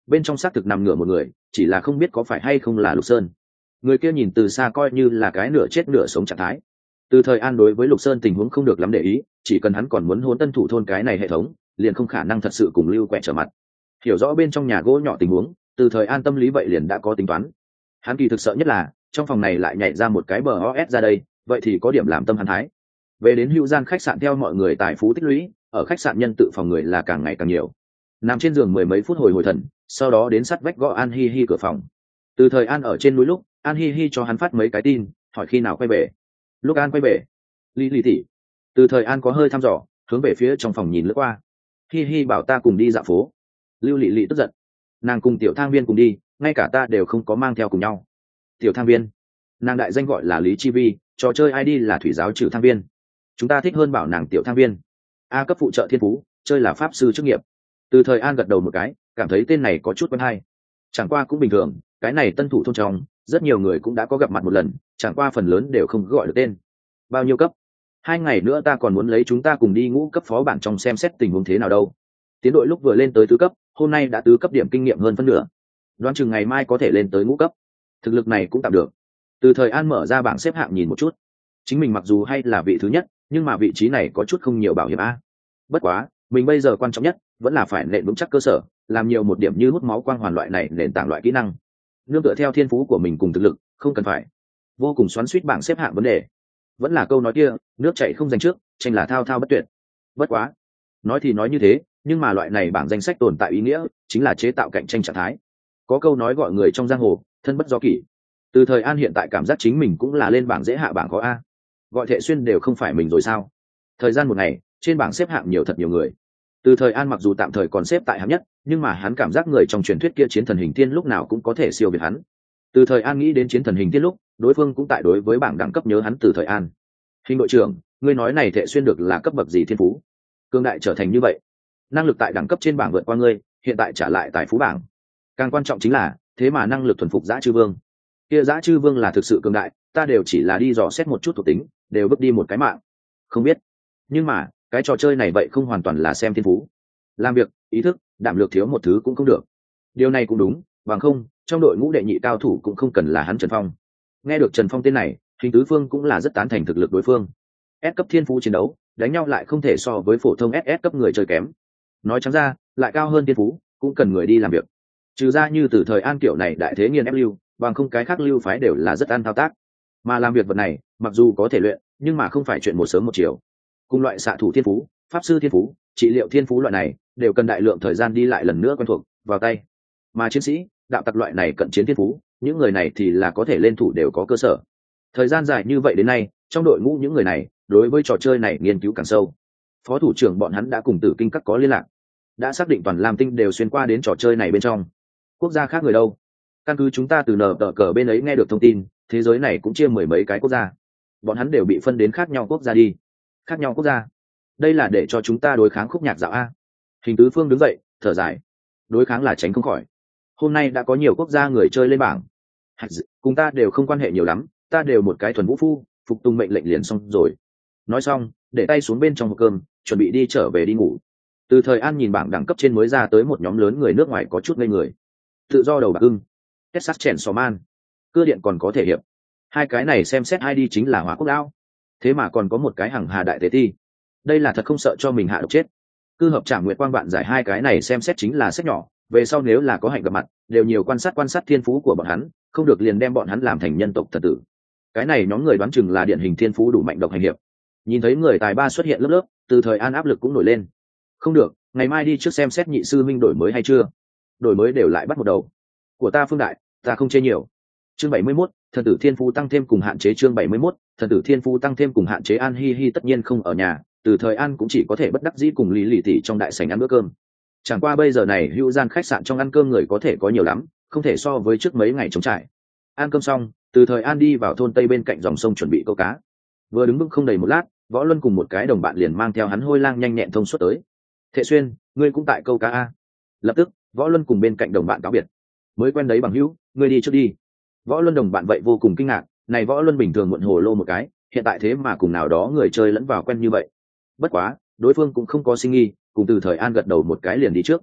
bên trong xác thực nằm ngửa một người, chỉ là không biết có phải hay không là Lục Sơn. Người kia nhìn từ xa coi như là cái nửa chết nửa sống trạng thái. Từ thời an đối với Lục Sơn tình huống không được lắm để ý, chỉ cần hắn còn muốn hôn tân thủ thôn cái này hệ thống, liền không khả năng thật sự cùng Lưu Quẹ trở mặt. Hiểu rõ bên trong nhà gỗ nhỏ tình huống, từ thời an tâm lý vậy liền đã có tính toán. Hắn kỳ thực sợ nhất là trong phòng này lại nhảy ra một cái bờ os ra đây, vậy thì có điểm làm tâm hắn thái. Về đến hữu gian khách sạn, theo mọi người tài phú tích lũy, ở khách sạn nhân tự phòng người là càng ngày càng nhiều. Nằm trên giường mười mấy phút hồi thần, sau đó đến sát vách gõ An Hi Hi cửa phòng. Từ thời an ở trên núi lúc, An Hi Hi cho hắn phát mấy cái tin, hỏi khi nào quay về. Lúc an quay về, Lý Lý tỷ. Từ thời an có hơi thăm dò, hướng về phía trong phòng nhìn lướt qua. Hi Hi bảo ta cùng đi dạo phố. Lưu Lị Lị tức giận, nàng cùng tiểu thang viên cùng đi, ngay cả ta đều không có mang theo cùng nhau. Tiểu thang viên, nàng đại danh gọi là Lý Chi Vi, trò chơi ID là thủy giáo trừ thang viên. Chúng ta thích hơn bảo nàng tiểu thang viên. A cấp phụ trợ thiên phú, chơi là pháp sư chức nghiệp. Từ thời an gật đầu một cái, cảm thấy tên này có chút quen hay. Chẳng qua cũng bình thường, cái này tân thủ thôn trong rất nhiều người cũng đã có gặp mặt một lần, chẳng qua phần lớn đều không gọi được tên. Bao nhiêu cấp? 2 ngày nữa ta còn muốn lấy chúng ta cùng đi ngũ cấp phó bản trong xem xét tình huống thế nào đâu. Tiến đội lúc vừa lên tới tứ cấp, hôm nay đã tứ cấp điểm kinh nghiệm hơn phân nửa, đoán chừng ngày mai có thể lên tới ngũ cấp. Thực lực này cũng tạm được. Từ thời an mở ra bảng xếp hạng nhìn một chút, chính mình mặc dù hay là vị thứ nhất, nhưng mà vị trí này có chút không nhiều bảo hiểm a. Bất quá mình bây giờ quan trọng nhất vẫn là phải nện vững chắc cơ sở, làm nhiều một điểm như hút máu quang hoàn loại này nền tảng loại kỹ năng, nương tựa theo thiên phú của mình cùng thực lực, không cần phải vô cùng xoắn suýt bảng xếp hạng vấn đề. Vẫn là câu nói kia, nước chảy không giành trước, tranh là thao thao bất tuyệt. Bất quá nói thì nói như thế, nhưng mà loại này bảng danh sách tồn tại ý nghĩa chính là chế tạo cạnh tranh trạng thái. Có câu nói gọi người trong giang hồ thân bất do kỷ. Từ thời an hiện tại cảm giác chính mình cũng là lên bảng dễ hạ bảng khó a. Gọi Thệ Xuyên đều không phải mình rồi sao? Thời gian một ngày trên bảng xếp hạng nhiều thật nhiều người. Từ thời an mặc dù tạm thời còn xếp tại hạng nhất, nhưng mà hắn cảm giác người trong truyền thuyết kia chiến thần hình thiên lúc nào cũng có thể siêu việt hắn. Từ thời an nghĩ đến chiến thần hình thiên lúc, đối phương cũng tại đối với bảng đẳng cấp nhớ hắn từ thời an. Hình đội trưởng, ngươi nói này Thệ Xuyên được là cấp bậc gì thiên phú? Cương đại trở thành như vậy, năng lực tại đẳng cấp trên bảng vượt qua ngươi, hiện tại trả lại tài phú bảng. Càng quan trọng chính là thế mà năng lực thuần phục Dã Chư Vương. Kia Dã Chư Vương là thực sự cường đại, ta đều chỉ là đi dò xét một chút thuộc tính, đều vứt đi một cái mạng. Không biết, nhưng mà cái trò chơi này vậy không hoàn toàn là xem thiên phú, làm việc, ý thức, đảm lược thiếu một thứ cũng không được. Điều này cũng đúng, bằng không trong đội ngũ đệ nhị cao thủ cũng không cần là hắn Trần Phong. Nghe được Trần Phong tên này, Hình Tứ Phương cũng là rất tán thành thực lực đối phương. S cấp thiên phú chiến đấu, đánh nhau lại không thể so với phổ thông SS cấp người chơi kém. Nói trắng ra, lại cao hơn thiên phú, cũng cần người đi làm việc. Trừ ra như từ thời an kiểu này đại thế nghiền ép lưu, bằng không cái khác lưu phái đều là rất ăn thao tác. Mà làm việc vật này, mặc dù có thể luyện, nhưng mà không phải chuyện một sớm một chiều. Cùng loại xạ thủ thiên phú, pháp sư thiên phú, trị liệu thiên phú loại này, đều cần đại lượng thời gian đi lại lần nữa quen thuộc, vào tay. Mà chiến sĩ, đạo tặc loại này cận chiến thiên phú, những người này thì là có thể lên thủ đều có cơ sở. Thời gian dài như vậy đến nay, trong đội ngũ những người này, đối với trò chơi này nghiên cứu càng sâu. Phó thủ trưởng bọn hắn đã cùng Tử Kinh các có liên lạc, đã xác định toàn Lam Tinh đều xuyên qua đến trò chơi này bên trong. Quốc gia khác người đâu? Căn cứ chúng ta từ nở tờ cờ bên ấy nghe được thông tin, thế giới này cũng chia 10 mấy cái quốc gia, bọn hắn đều bị phân đến khác nhau quốc gia đi. Khác nhau quốc gia? Đây là để cho chúng ta đối kháng khúc nhạc dạo a. Hình Tứ Phương đứng dậy, thở dài. Đối kháng là tránh không khỏi. Hôm nay đã có nhiều quốc gia người chơi lên bảng, cùng ta đều không quan hệ nhiều lắm, ta đều một cái thuần vũ phu, phục tùng mệnh lệnh liền xong rồi. Nói xong, để tay xuống bên trong hộp cơm, chuẩn bị đi trở về đi ngủ. Từ thời an nhìn bảng đẳng cấp trên mới ra tới một nhóm lớn người nước ngoài có chút ngây người. Tự do đầu bạc ưng, Texas chèn sò man, cưa điện còn có thể hiệp. Hai cái này xem xét ID chính là Hóa Quốc Lão. Thế mà còn có một cái Hằng Hà Đại Tế Ti. Đây là thật không sợ cho mình hạ độc chết. Cư hợp Trảm Nguyệt Quang bạn giải hai cái này xem xét chính là sách nhỏ, về sau nếu là có hạnh gặp mặt, đều nhiều quan sát thiên phú của bọn hắn, không được liền đem bọn hắn làm thành nhân tộc thần tử. Cái này nhóm người đoán chừng là điển hình thiên phú đủ mạnh độc hành hiệp. Nhìn thấy người tài ba xuất hiện lớp lớp, từ thời an áp lực cũng nổi lên. Không được, ngày mai đi trước xem xét nhị sư minh đổi mới hay chưa. Đổi mới đều lại bắt một đầu. Của ta Phương Đại, ta không chê nhiều. Chương 71, thần tử thiên phú tăng thêm cùng hạn chế. Chương 71, thần tử thiên phú tăng thêm cùng hạn chế. An Hi Hi tất nhiên không ở nhà, từ thời an cũng chỉ có thể bất đắc dĩ cùng Lý Lị tỷ trong đại sảnh ăn bữa cơm. Chẳng qua bây giờ này hữu gian khách sạn trong ăn cơm người có thể có nhiều lắm, không thể so với trước mấy ngày trống trải. Ăn cơm xong, từ thời an đi vào thôn tây bên cạnh dòng sông chuẩn bị câu cá. Vừa đứng vững không đầy một lát, Võ Luân cùng một cái đồng bạn liền mang theo hắn hôi lang nhanh nhẹn thông suốt tới. Thệ Xuyên, ngươi cũng tại câu cá a? Lập tức Võ Luân cùng bên cạnh đồng bạn cáo biệt. Mới quen đấy bằng hữu, ngươi đi trước đi. Võ Luân đồng bạn vậy vô cùng kinh ngạc, này Võ Luân bình thường muộn hồ lô một cái, hiện tại thế mà cùng nào đó người chơi lẫn vào quen như vậy. Bất quá đối phương cũng không có sinh nghi, cùng từ thời an gật đầu một cái liền đi trước.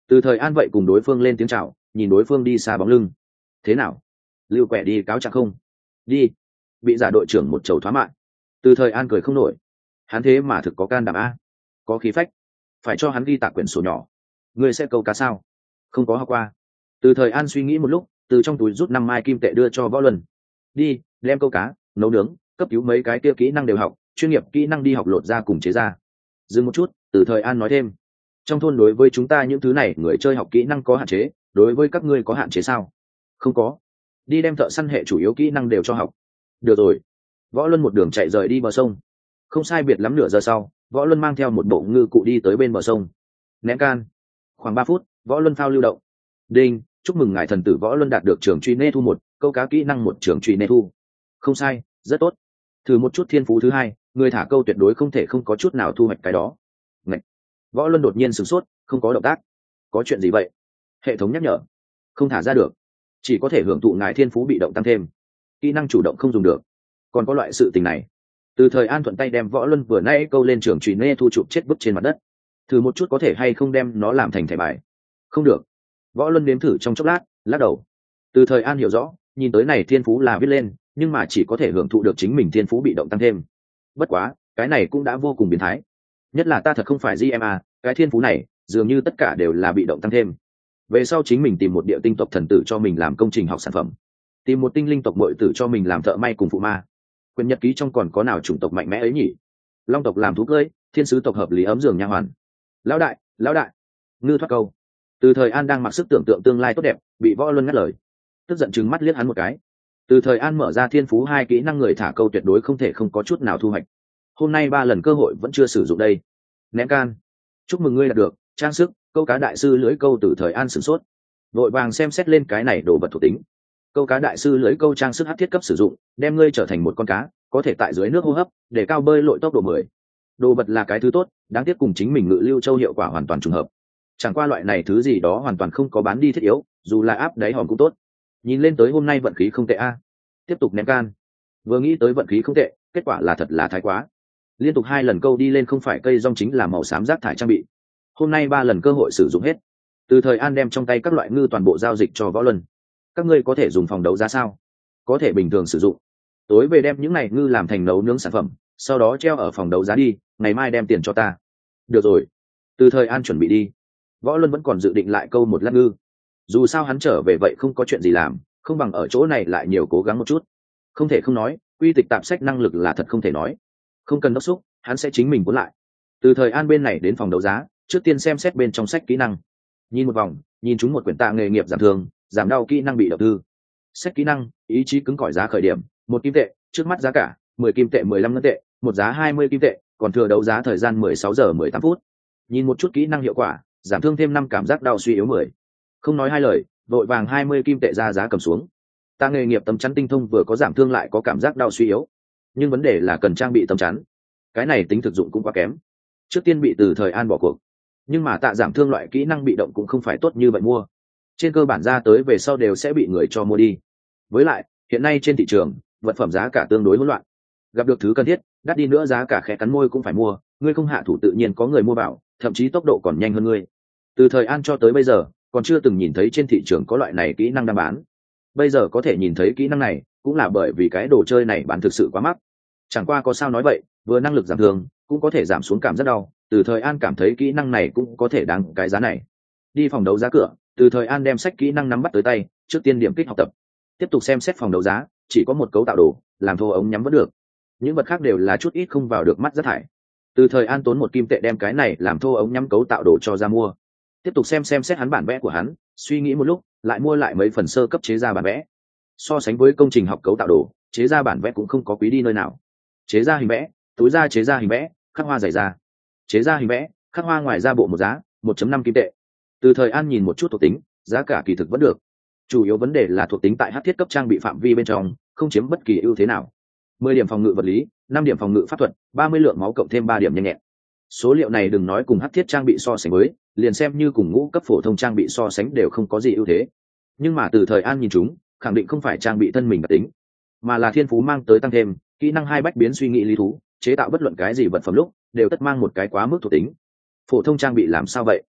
Từ thời an vậy cùng đối phương lên tiếng chào, nhìn đối phương đi xa bóng lưng. Thế nào, lưu quẹ đi cáo trạng không? Đi. Bị giả đội trưởng một chầu thoá mạng. Từ thời an cười không nổi. Hắn thế mà thực có can đảm a, có khí phách. Phải cho hắn ghi tạc quyển sổ nhỏ. Ngươi sẽ câu cá sao? Không có học qua. Từ thời an suy nghĩ một lúc, từ trong túi rút 5 mai kim tệ đưa cho Võ Luân. Đi, đem câu cá, nấu nướng, cấp cứu mấy cái kia kỹ năng đều học, chuyên nghiệp kỹ năng đi học lột ra cùng chế ra. Dừng một chút, từ thời an nói thêm, trong thôn đối với chúng ta những thứ này người chơi học kỹ năng có hạn chế, đối với các ngươi có hạn chế sao? Không có. Đi đem thợ săn hệ chủ yếu kỹ năng đều cho học. Được rồi. Võ Luân một đường chạy rời đi bờ sông. Không sai biệt lắm nửa giờ sau, Võ Luân mang theo một bộ ngư cụ đi tới bên bờ sông. Ném can. Khoảng 3 phút, Võ Luân phao lưu động. Đinh, chúc mừng ngài thần tử Võ Luân đạt được trường truy nê thu 1, câu cá kỹ năng 1 trường truy nê thu. Không sai, rất tốt. Thử một chút thiên phú thứ 2, người thả câu tuyệt đối không thể không có chút nào thu hoạch cái đó. Ngậy. Võ Luân đột nhiên sửng sốt, không có động tác. Có chuyện gì vậy? Hệ thống nhắc nhở. Không thả ra được, chỉ có thể hưởng thụ ngài thiên phú bị động tăng thêm, kỹ năng chủ động không dùng được. Còn có loại sự tình này? Từ thời an thuận tay đem Võ Luân vừa nãy câu lên trường truy nê thu chụp chết vứt trên mặt đất. Thử một chút có thể hay không đem nó làm thành thẻ bài. Không được. Võ Luân nếm thử trong chốc lát, lắc đầu. Từ thời an hiểu rõ, nhìn tới này thiên phú là viết lên, nhưng mà chỉ có thể hưởng thụ được chính mình thiên phú bị động tăng thêm. Bất quá, cái này cũng đã vô cùng biến thái. Nhất là ta thật không phải GMA, cái thiên phú này dường như tất cả đều là bị động tăng thêm. Về sau chính mình tìm một địa tinh tộc thần tử cho mình làm công trình học sản phẩm, tìm một tinh linh tộc bội tử cho mình làm thợ may cùng phụ ma. Quyền nhật ký trong còn có nào chủng tộc mạnh mẽ ấy nhỉ? Long tộc làm thú cưỡi, thiên sứ tộc hợp lý ấm giường nha hoàn. Lão đại, ngư thoát câu. Từ thời an đang mặc sức tưởng tượng tương lai tốt đẹp, bị Võ Luân ngắt lời, tức giận chừng mắt liếc hắn một cái. Từ thời an mở ra thiên phú 2 kỹ năng người thả câu tuyệt đối không thể không có chút nào thu hoạch. Hôm nay 3 lần cơ hội vẫn chưa sử dụng đây. Ném can. Chúc mừng ngươi đạt được trang sức câu cá đại sư lưỡi câu. Từ thời an sửng sốt, vội vàng xem xét lên cái này đồ vật thuộc tính. Câu cá đại sư lưỡi câu trang sức hắc thiết cấp sử dụng, đem ngươi trở thành một con cá, có thể tại dưới nước hô hấp, để cao bơi lội tốc độ 10. Đồ vật là cái thứ tốt, đáng tiếc cùng chính mình ngự lưu châu hiệu quả hoàn toàn trùng hợp. Chẳng qua loại này thứ gì đó hoàn toàn không có bán đi thiết yếu, dù là áp đáy hòm cũng tốt. Nhìn lên tới hôm nay vận khí không tệ a. Tiếp tục ném can. Vừa nghĩ tới vận khí không tệ, kết quả là thật là thái quá. Liên tục 2 lần câu đi lên không phải cây rong chính là màu xám rác thải trang bị. Hôm nay 3 lần cơ hội sử dụng hết. Từ thời an đem trong tay các loại ngư toàn bộ giao dịch cho Võ Luân. Các ngươi có thể dùng phòng đấu giá sao? Có thể bình thường sử dụng. Tối về đem những này ngư làm thành nấu nướng sản phẩm, sau đó treo ở phòng đấu giá đi, ngày mai đem tiền cho ta. Được rồi. Từ thời an chuẩn bị đi. Võ Luân vẫn còn dự định lại câu một lát ngư. Dù sao hắn trở về vậy không có chuyện gì làm, không bằng ở chỗ này lại nhiều cố gắng một chút. Không thể không nói, quy tịch tạp sách năng lực là thật không thể nói. Không cần đốc xúc, hắn sẽ chính mình cuốn lại. Từ thời an bên này đến phòng đấu giá, trước tiên xem xét bên trong sách kỹ năng. Nhìn một vòng, nhìn chúng một quyển tạ nghề nghiệp giảm thương, giảm đau kỹ năng bị động thư. Sách kỹ năng, ý chí cứng cỏi giá khởi điểm, 1 kim tệ, trước mắt giá cả 10 kim tệ 15 ngân tệ, một giá 20 kim tệ, còn thừa đấu giá thời gian 16 giờ 18 phút. Nhìn một chút kỹ năng hiệu quả, giảm thương thêm 5 cảm giác đau suy yếu 10. Không nói hai lời, vội vàng 20 kim tệ ra giá cầm xuống. Ta nghề nghiệp tấm chắn tinh thông vừa có giảm thương lại có cảm giác đau suy yếu, nhưng vấn đề là cần trang bị tấm chắn, cái này tính thực dụng cũng quá kém. Trước tiên bị từ thời an bỏ cuộc. Nhưng mà tạ giảm thương loại kỹ năng bị động cũng không phải tốt như vậy mua, trên cơ bản ra tới về sau đều sẽ bị người cho mua đi. Với lại hiện nay trên thị trường vật phẩm giá cả tương đối hỗn loạn, gặp được thứ cần thiết đắt đi nữa giá cả khẽ cắn môi cũng phải mua, ngươi không hạ thủ tự nhiên có người mua vào, thậm chí tốc độ còn nhanh hơn ngươi. Từ thời an cho tới bây giờ còn chưa từng nhìn thấy trên thị trường có loại này kỹ năng đang bán. Bây giờ có thể nhìn thấy kỹ năng này cũng là bởi vì cái đồ chơi này bán thực sự quá mắc. Chẳng qua có sao nói vậy, vừa năng lực giảm thương cũng có thể giảm xuống cảm giác đau, từ thời an cảm thấy kỹ năng này cũng có thể đáng cái giá này. Đi phòng đấu giá cửa, từ thời an đem sách kỹ năng nắm bắt tới tay, trước tiên điểm kích học tập. Tiếp tục xem xét phòng đấu giá, chỉ có một cấu tạo đồ, làm thô ống nhắm vẫn được, những vật khác đều là chút ít không vào được mắt rất thải. Từ thời an tốn 1 kim tệ đem cái này làm thô ống nhắm cấu tạo đồ cho ra mua. Tiếp tục xem xét hắn bản vẽ của hắn, suy nghĩ một lúc lại mua lại mấy phần sơ cấp chế ra bản vẽ. So sánh với công trình học cấu tạo đồ, chế ra bản vẽ cũng không có quý đi nơi nào. Chế ra hình vẽ, túi da chế ra hình vẽ, khắc hoa dày da, chế ra hình vẽ, khắc hoa ngoài ra bộ một giá 1.5 kim tệ. Từ thời an nhìn một chút thuộc tính, giá cả kỳ thực vẫn được, chủ yếu vấn đề là thuộc tính tại hắc thiết cấp trang bị phạm vi bên trong không chiếm bất kỳ ưu thế nào. 10 điểm phòng ngự vật lý, 5 điểm phòng ngự pháp thuật, 30 lượng máu cộng thêm 3 điểm nhanh nhẹn. Số liệu này đừng nói cùng hắc thiết trang bị so sánh với, liền xem như cùng ngũ cấp phổ thông trang bị so sánh đều không có gì ưu thế. Nhưng mà từ thời an nhìn chúng, khẳng định không phải trang bị thân mình đặc tính, mà là thiên phú mang tới tăng thêm, kỹ năng 2 bách biến suy nghĩ lý thú, chế tạo bất luận cái gì vật phẩm lúc đều tất mang một cái quá mức thuộc tính. Phổ thông trang bị làm sao vậy?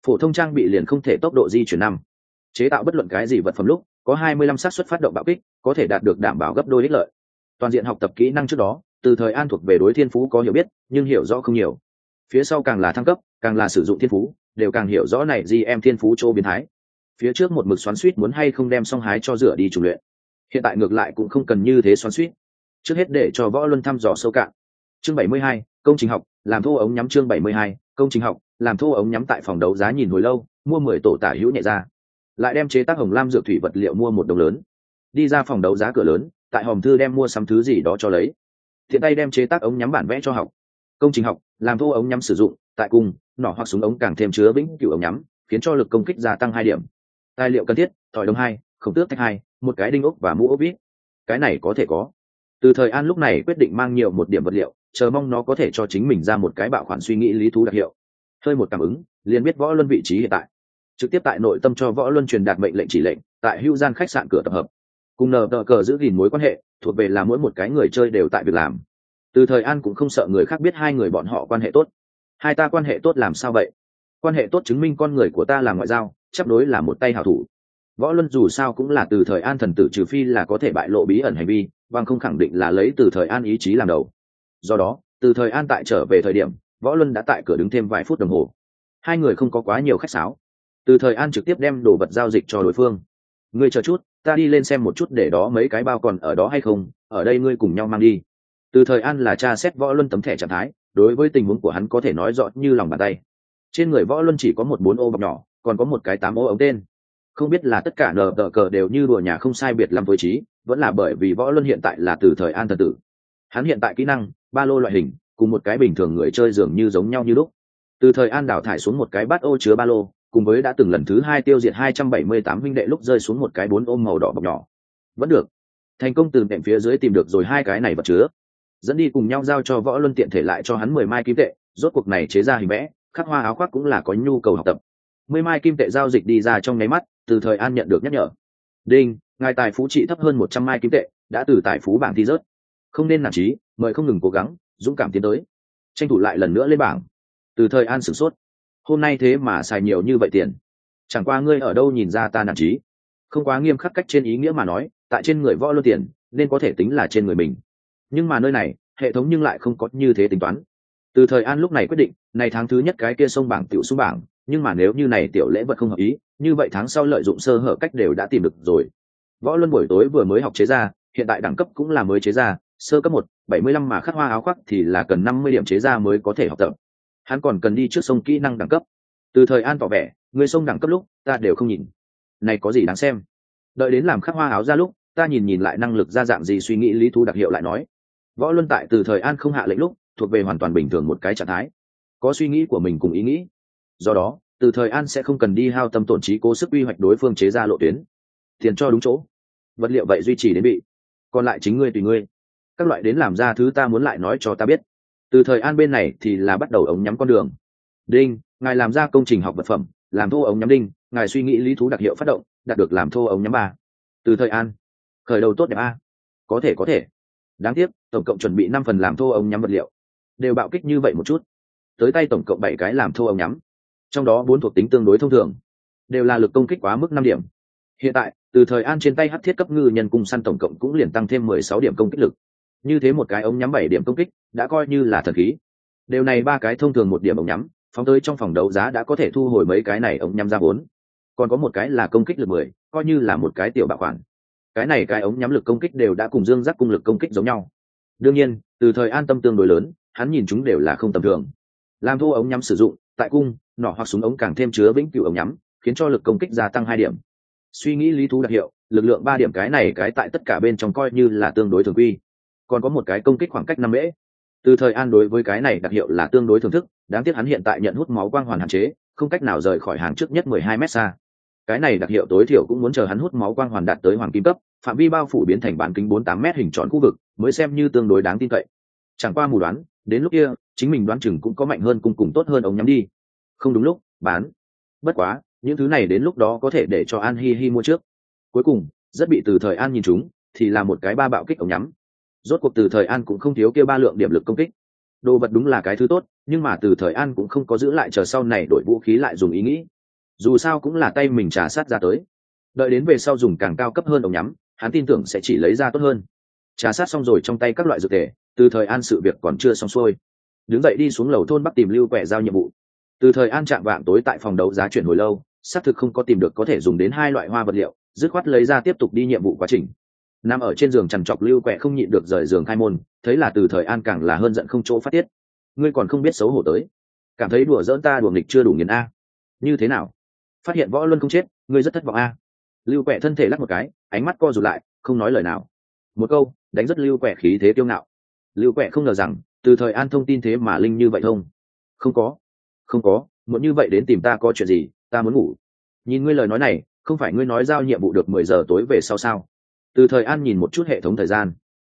phổ thông trang bị liền không thể tốc độ di chuyển năm. Chế tạo bất luận cái gì vật phẩm lúc có 25 xác suất phát động bạo kích, có thể đạt được đảm bảo gấp đôi ích lợi. Toàn diện học tập kỹ năng trước đó, Từ Thời An thuộc về đối thiên phú có hiểu biết, nhưng hiểu rõ không nhiều. Phía sau càng là thăng cấp, càng là sử dụng thiên phú, đều càng hiểu rõ này gì em thiên phú chỗ biến thái. Phía trước một mực xoắn xuýt muốn hay không đem song hái cho rửa đi chủ luyện. Hiện tại ngược lại cũng không cần như thế xoắn xuýt. Trước hết để cho Võ Luân thăm dò sâu cạn. Chương 72, công trình học, làm thô ống nhắm. Chương 72, công trình học, làm thô ống nhắm. Tại phòng đấu giá nhìn hồi lâu, mua 10 tổ tả hữu nhẹ ra, lại đem chế tác hồng lam dược thủy vật liệu mua một đồng lớn, đi ra phòng đấu giá cửa lớn, tại hòm thư đem mua sắm thứ gì đó cho lấy, thiện tay đem chế tác ống nhắm bản vẽ cho học. Công trình học, làm thô ống nhắm sử dụng tại cung, nỏ hoặc súng ống càng thêm chứa vĩnh cửu ống nhắm, khiến cho lực công kích gia tăng 2 điểm. Tài liệu cần thiết: thỏi đồng 2, khổng tước thạch 2, một cái đinh ốc và mũ ốc vít. Cái này có thể có. Từ Thời An lúc này quyết định mang nhiều một điểm vật liệu, chờ mong nó có thể cho chính mình ra một cái bạo khoản suy nghĩ lý thú đặc hiệu. Hơi một cảm ứng, liền biết Võ Luân vị trí hiện tại. Trực tiếp tại nội tâm cho Võ Luân truyền đạt mệnh lệnh chỉ lệnh, tại Hưu Gian khách sạn cửa tập hợp. Cùng nờ tờ cờ giữ gìn mối quan hệ, thuộc về là mỗi một cái người chơi đều tại việc làm. Từ Thời An cũng không sợ người khác biết hai người bọn họ quan hệ tốt. Hai ta quan hệ tốt làm sao vậy? Quan hệ tốt chứng minh con người của ta là ngoại giao, chấp đối là một tay hảo thủ. Võ Luân dù sao cũng là Từ Thời An thần tử, trừ phi là có thể bại lộ bí ẩn hành vi, bằng không khẳng định là lấy Từ Thời An ý chí làm đầu. Do đó, Từ Thời An tại trở về thời điểm, Võ Luân đã tại cửa đứng thêm vài phút đồng hồ. Hai người không có quá nhiều khách sáo. Từ Thời An trực tiếp đem đồ vật giao dịch cho đối phương. Ngươi chờ chút, ta đi lên xem một chút để đó mấy cái bao còn ở đó hay không, ở đây ngươi cùng nhau mang đi. Từ Thời An là tra xét Võ Luân tấm thẻ trạng thái, đối với tình huống của hắn có thể nói rõ như lòng bàn tay. Trên người Võ Luân chỉ có một 4 ô bọc nhỏ, còn có một cái 8 ô ống tên. Không biết là tất cả nờ tờ cờ đều như đùa nhà không sai biệt lắm với trí, vẫn là bởi vì Võ Luân hiện tại là Từ Thời An thần tử. Hắn hiện tại kỹ năng, ba lô loại hình, cùng một cái bình thường người chơi dường như giống nhau như lúc. Từ Thời An đào thải xuống một cái bát ô chứa ba lô, cùng với đã từng lần thứ 2 tiêu diệt 278 huynh đệ lúc rơi xuống một cái 4 ôm màu đỏ bọc nhỏ. Vẫn được. Thành công từ đệm phía dưới tìm được rồi hai cái này vật chứa. Dẫn đi cùng nhau giao cho Võ Luân, tiện thể lại cho hắn 10 mai kim tệ, rốt cuộc này chế ra hình vẽ, khắc hoa áo khoác cũng là có nhu cầu học tập. 10 mai kim tệ giao dịch đi ra trong nháy mắt, Từ Thời An nhận được nhắc nhở. Đinh, ngài tài phú trị thấp hơn 100 mai kim tệ, đã từ tài phú bảng thi rớt. Không nên nản chí, mời không ngừng cố gắng, dũng cảm tiến tới. Tranh thủ lại lần nữa lên bảng. Từ Thời An sửng sốt. Hôm nay thế mà xài nhiều như vậy tiền. Chẳng qua ngươi ở đâu nhìn ra ta nản chí? Không quá nghiêm khắc cách trên ý nghĩa mà nói, tại trên người Võ Luân tiền, nên có thể tính là trên người mình. Nhưng mà nơi này, hệ thống nhưng lại không có như thế tính toán. Từ Thời An lúc này quyết định, này tháng thứ nhất cái kia sông bảng tiểu xuống bảng, nhưng mà nếu như này tiểu lễ vật không hợp ý, như vậy tháng sau lợi dụng sơ hở cách đều đã tìm được rồi. Võ Luân buổi tối vừa mới học chế ra, hiện tại đẳng cấp cũng là mới chế ra, sơ cấp 1, 75 mà khắc hoa áo khoác thì là cần 50 điểm chế ra mới có thể học tập. Hắn còn cần đi trước sông kỹ năng đẳng cấp. Từ Thời An tỏ vẻ, người sông đẳng cấp lúc, ta đều không nhìn. Này có gì đáng xem? Đợi đến làm khắc hoa áo ra lúc, ta nhìn lại năng lực ra dạng gì suy nghĩ lý thú đặc hiệu lại nói. Võ Luân tại Từ Thời An không hạ lệnh lúc, thuộc về hoàn toàn bình thường một cái trạng thái, có suy nghĩ của mình cùng ý nghĩ. Do đó, Từ Thời An sẽ không cần đi hao tâm tổn trí cố sức quy hoạch đối phương chế ra lộ tuyến. Tiền cho đúng chỗ, vật liệu vậy duy trì đến bị, còn lại chính ngươi tùy ngươi. Các loại đến làm ra thứ ta muốn lại nói cho ta biết. Từ Thời An bên này thì là bắt đầu ống nhắm con đường. Đinh, ngài làm ra công trình học vật phẩm, làm thô ống nhắm. Đinh, ngài suy nghĩ lý thú đặc hiệu phát động, đạt được làm thô ống nhắm 3. Từ Thời An, khởi đầu tốt đẹp a. Có thể. Đáng tiếc, tổng cộng chuẩn bị 5 phần làm thô ống nhắm vật liệu, đều bạo kích như vậy một chút. Tới tay tổng cộng 7 cái làm thô ống nhắm, trong đó 4 thuộc tính tương đối thông thường, đều là lực công kích quá mức 5 điểm. Hiện tại, Từ Thời An trên tay hắc thiết cấp ngư nhân cung săn tổng cộng cũng liền tăng thêm 16 điểm công kích lực. Như thế một cái ống nhắm 7 điểm công kích, đã coi như là thần khí. Điều này 3 cái thông thường 1 điểm ống nhắm, phóng tới trong phòng đấu giá đã có thể thu hồi mấy cái này ống nhắm ra vốn. Còn có một cái là công kích lực 10, coi như là một cái tiểu bảo khoản. Cái này cái ống nhắm lực công kích đều đã cùng Dương Giác cung lực công kích giống nhau. Đương nhiên, Từ Thời An tâm tương đối lớn, hắn nhìn chúng đều là không tầm thường. Làm thô ống nhắm sử dụng tại cung, nỏ hoặc súng ống càng thêm chứa vĩnh cửu ống nhắm, khiến cho lực công kích gia tăng 2 điểm. Suy nghĩ lý thú đặc hiệu, lực lượng 3 điểm, cái này cái tại tất cả bên trong coi như là tương đối thường quy. Còn có một cái công kích khoảng cách 5 mễ. Từ Thời An đối với cái này đặc hiệu là tương đối thưởng thức, đáng tiếc hắn hiện tại nhận hút máu quang hoàn hạn chế, không cách nào rời khỏi hàng trước nhất 12 mét xa. Cái này đặc hiệu tối thiểu cũng muốn chờ hắn hút máu quang hoàn đạt tới hoàng kim cấp, phạm vi bao phủ biến thành bán kính 48 mét hình tròn khu vực, mới xem như tương đối đáng tin cậy. Chẳng qua mù đoán, đến lúc kia, chính mình đoán chừng cũng có mạnh hơn cùng tốt hơn ống nhắm đi. Không đúng lúc, bán. Bất quá, những thứ này đến lúc đó có thể để cho An Hi Hi mua trước. Cuối cùng, rất bị Từ Thời An nhìn chúng, thì là một cái 3 bạo kích ống nhắm. Rốt cuộc Từ Thời An cũng không thiếu kia 3 lượng điểm lực công kích. Đồ vật đúng là cái thứ tốt, nhưng mà Từ Thời An cũng không có giữ lại chờ sau này đổi vũ khí lại dùng ý nghĩ, dù sao cũng là tay mình trà sát ra tới, đợi đến về sau dùng càng cao cấp hơn ống nhắm, hắn tin tưởng sẽ chỉ lấy ra tốt hơn. Trà sát xong rồi trong tay các loại dược tề, Từ Thời An sự việc còn chưa xong xuôi, đứng dậy đi xuống lầu thôn bắc tìm Lưu Quẹ giao nhiệm vụ. Từ Thời An chạm vạng tối tại phòng đấu giá chuyển hồi lâu, xác thực không có tìm được có thể dùng đến 2 loại hoa vật liệu, dứt khoát lấy ra tiếp tục đi nhiệm vụ quá trình. Nằm ở trên giường trằn trọc Lưu Quẹ không nhịn được rời giường khai môn, thấy là Từ Thời An càng là hơn giận không chỗ phát tiết. Ngươi còn không biết xấu hổ tới, cảm thấy đùa giỡn ta đùa nghịch chưa đủ nghiền a? Như thế nào? Phát hiện Võ Luân không chết, ngươi rất thất vọng a? Lưu Quẹ thân thể lắc một cái, ánh mắt co rụt lại, không nói lời nào. Một câu đánh rất Lưu Quẹ khí thế kiêu ngạo. Lưu Quẹ không ngờ rằng Từ Thời An thông tin thế mà linh như vậy thông. Không có, muốn như vậy đến tìm ta có chuyện gì? Ta muốn ngủ. Nhìn ngươi lời nói này, không phải ngươi nói giao nhiệm vụ được 10 giờ tối về sau sao? Từ Thời An nhìn một chút hệ thống thời gian,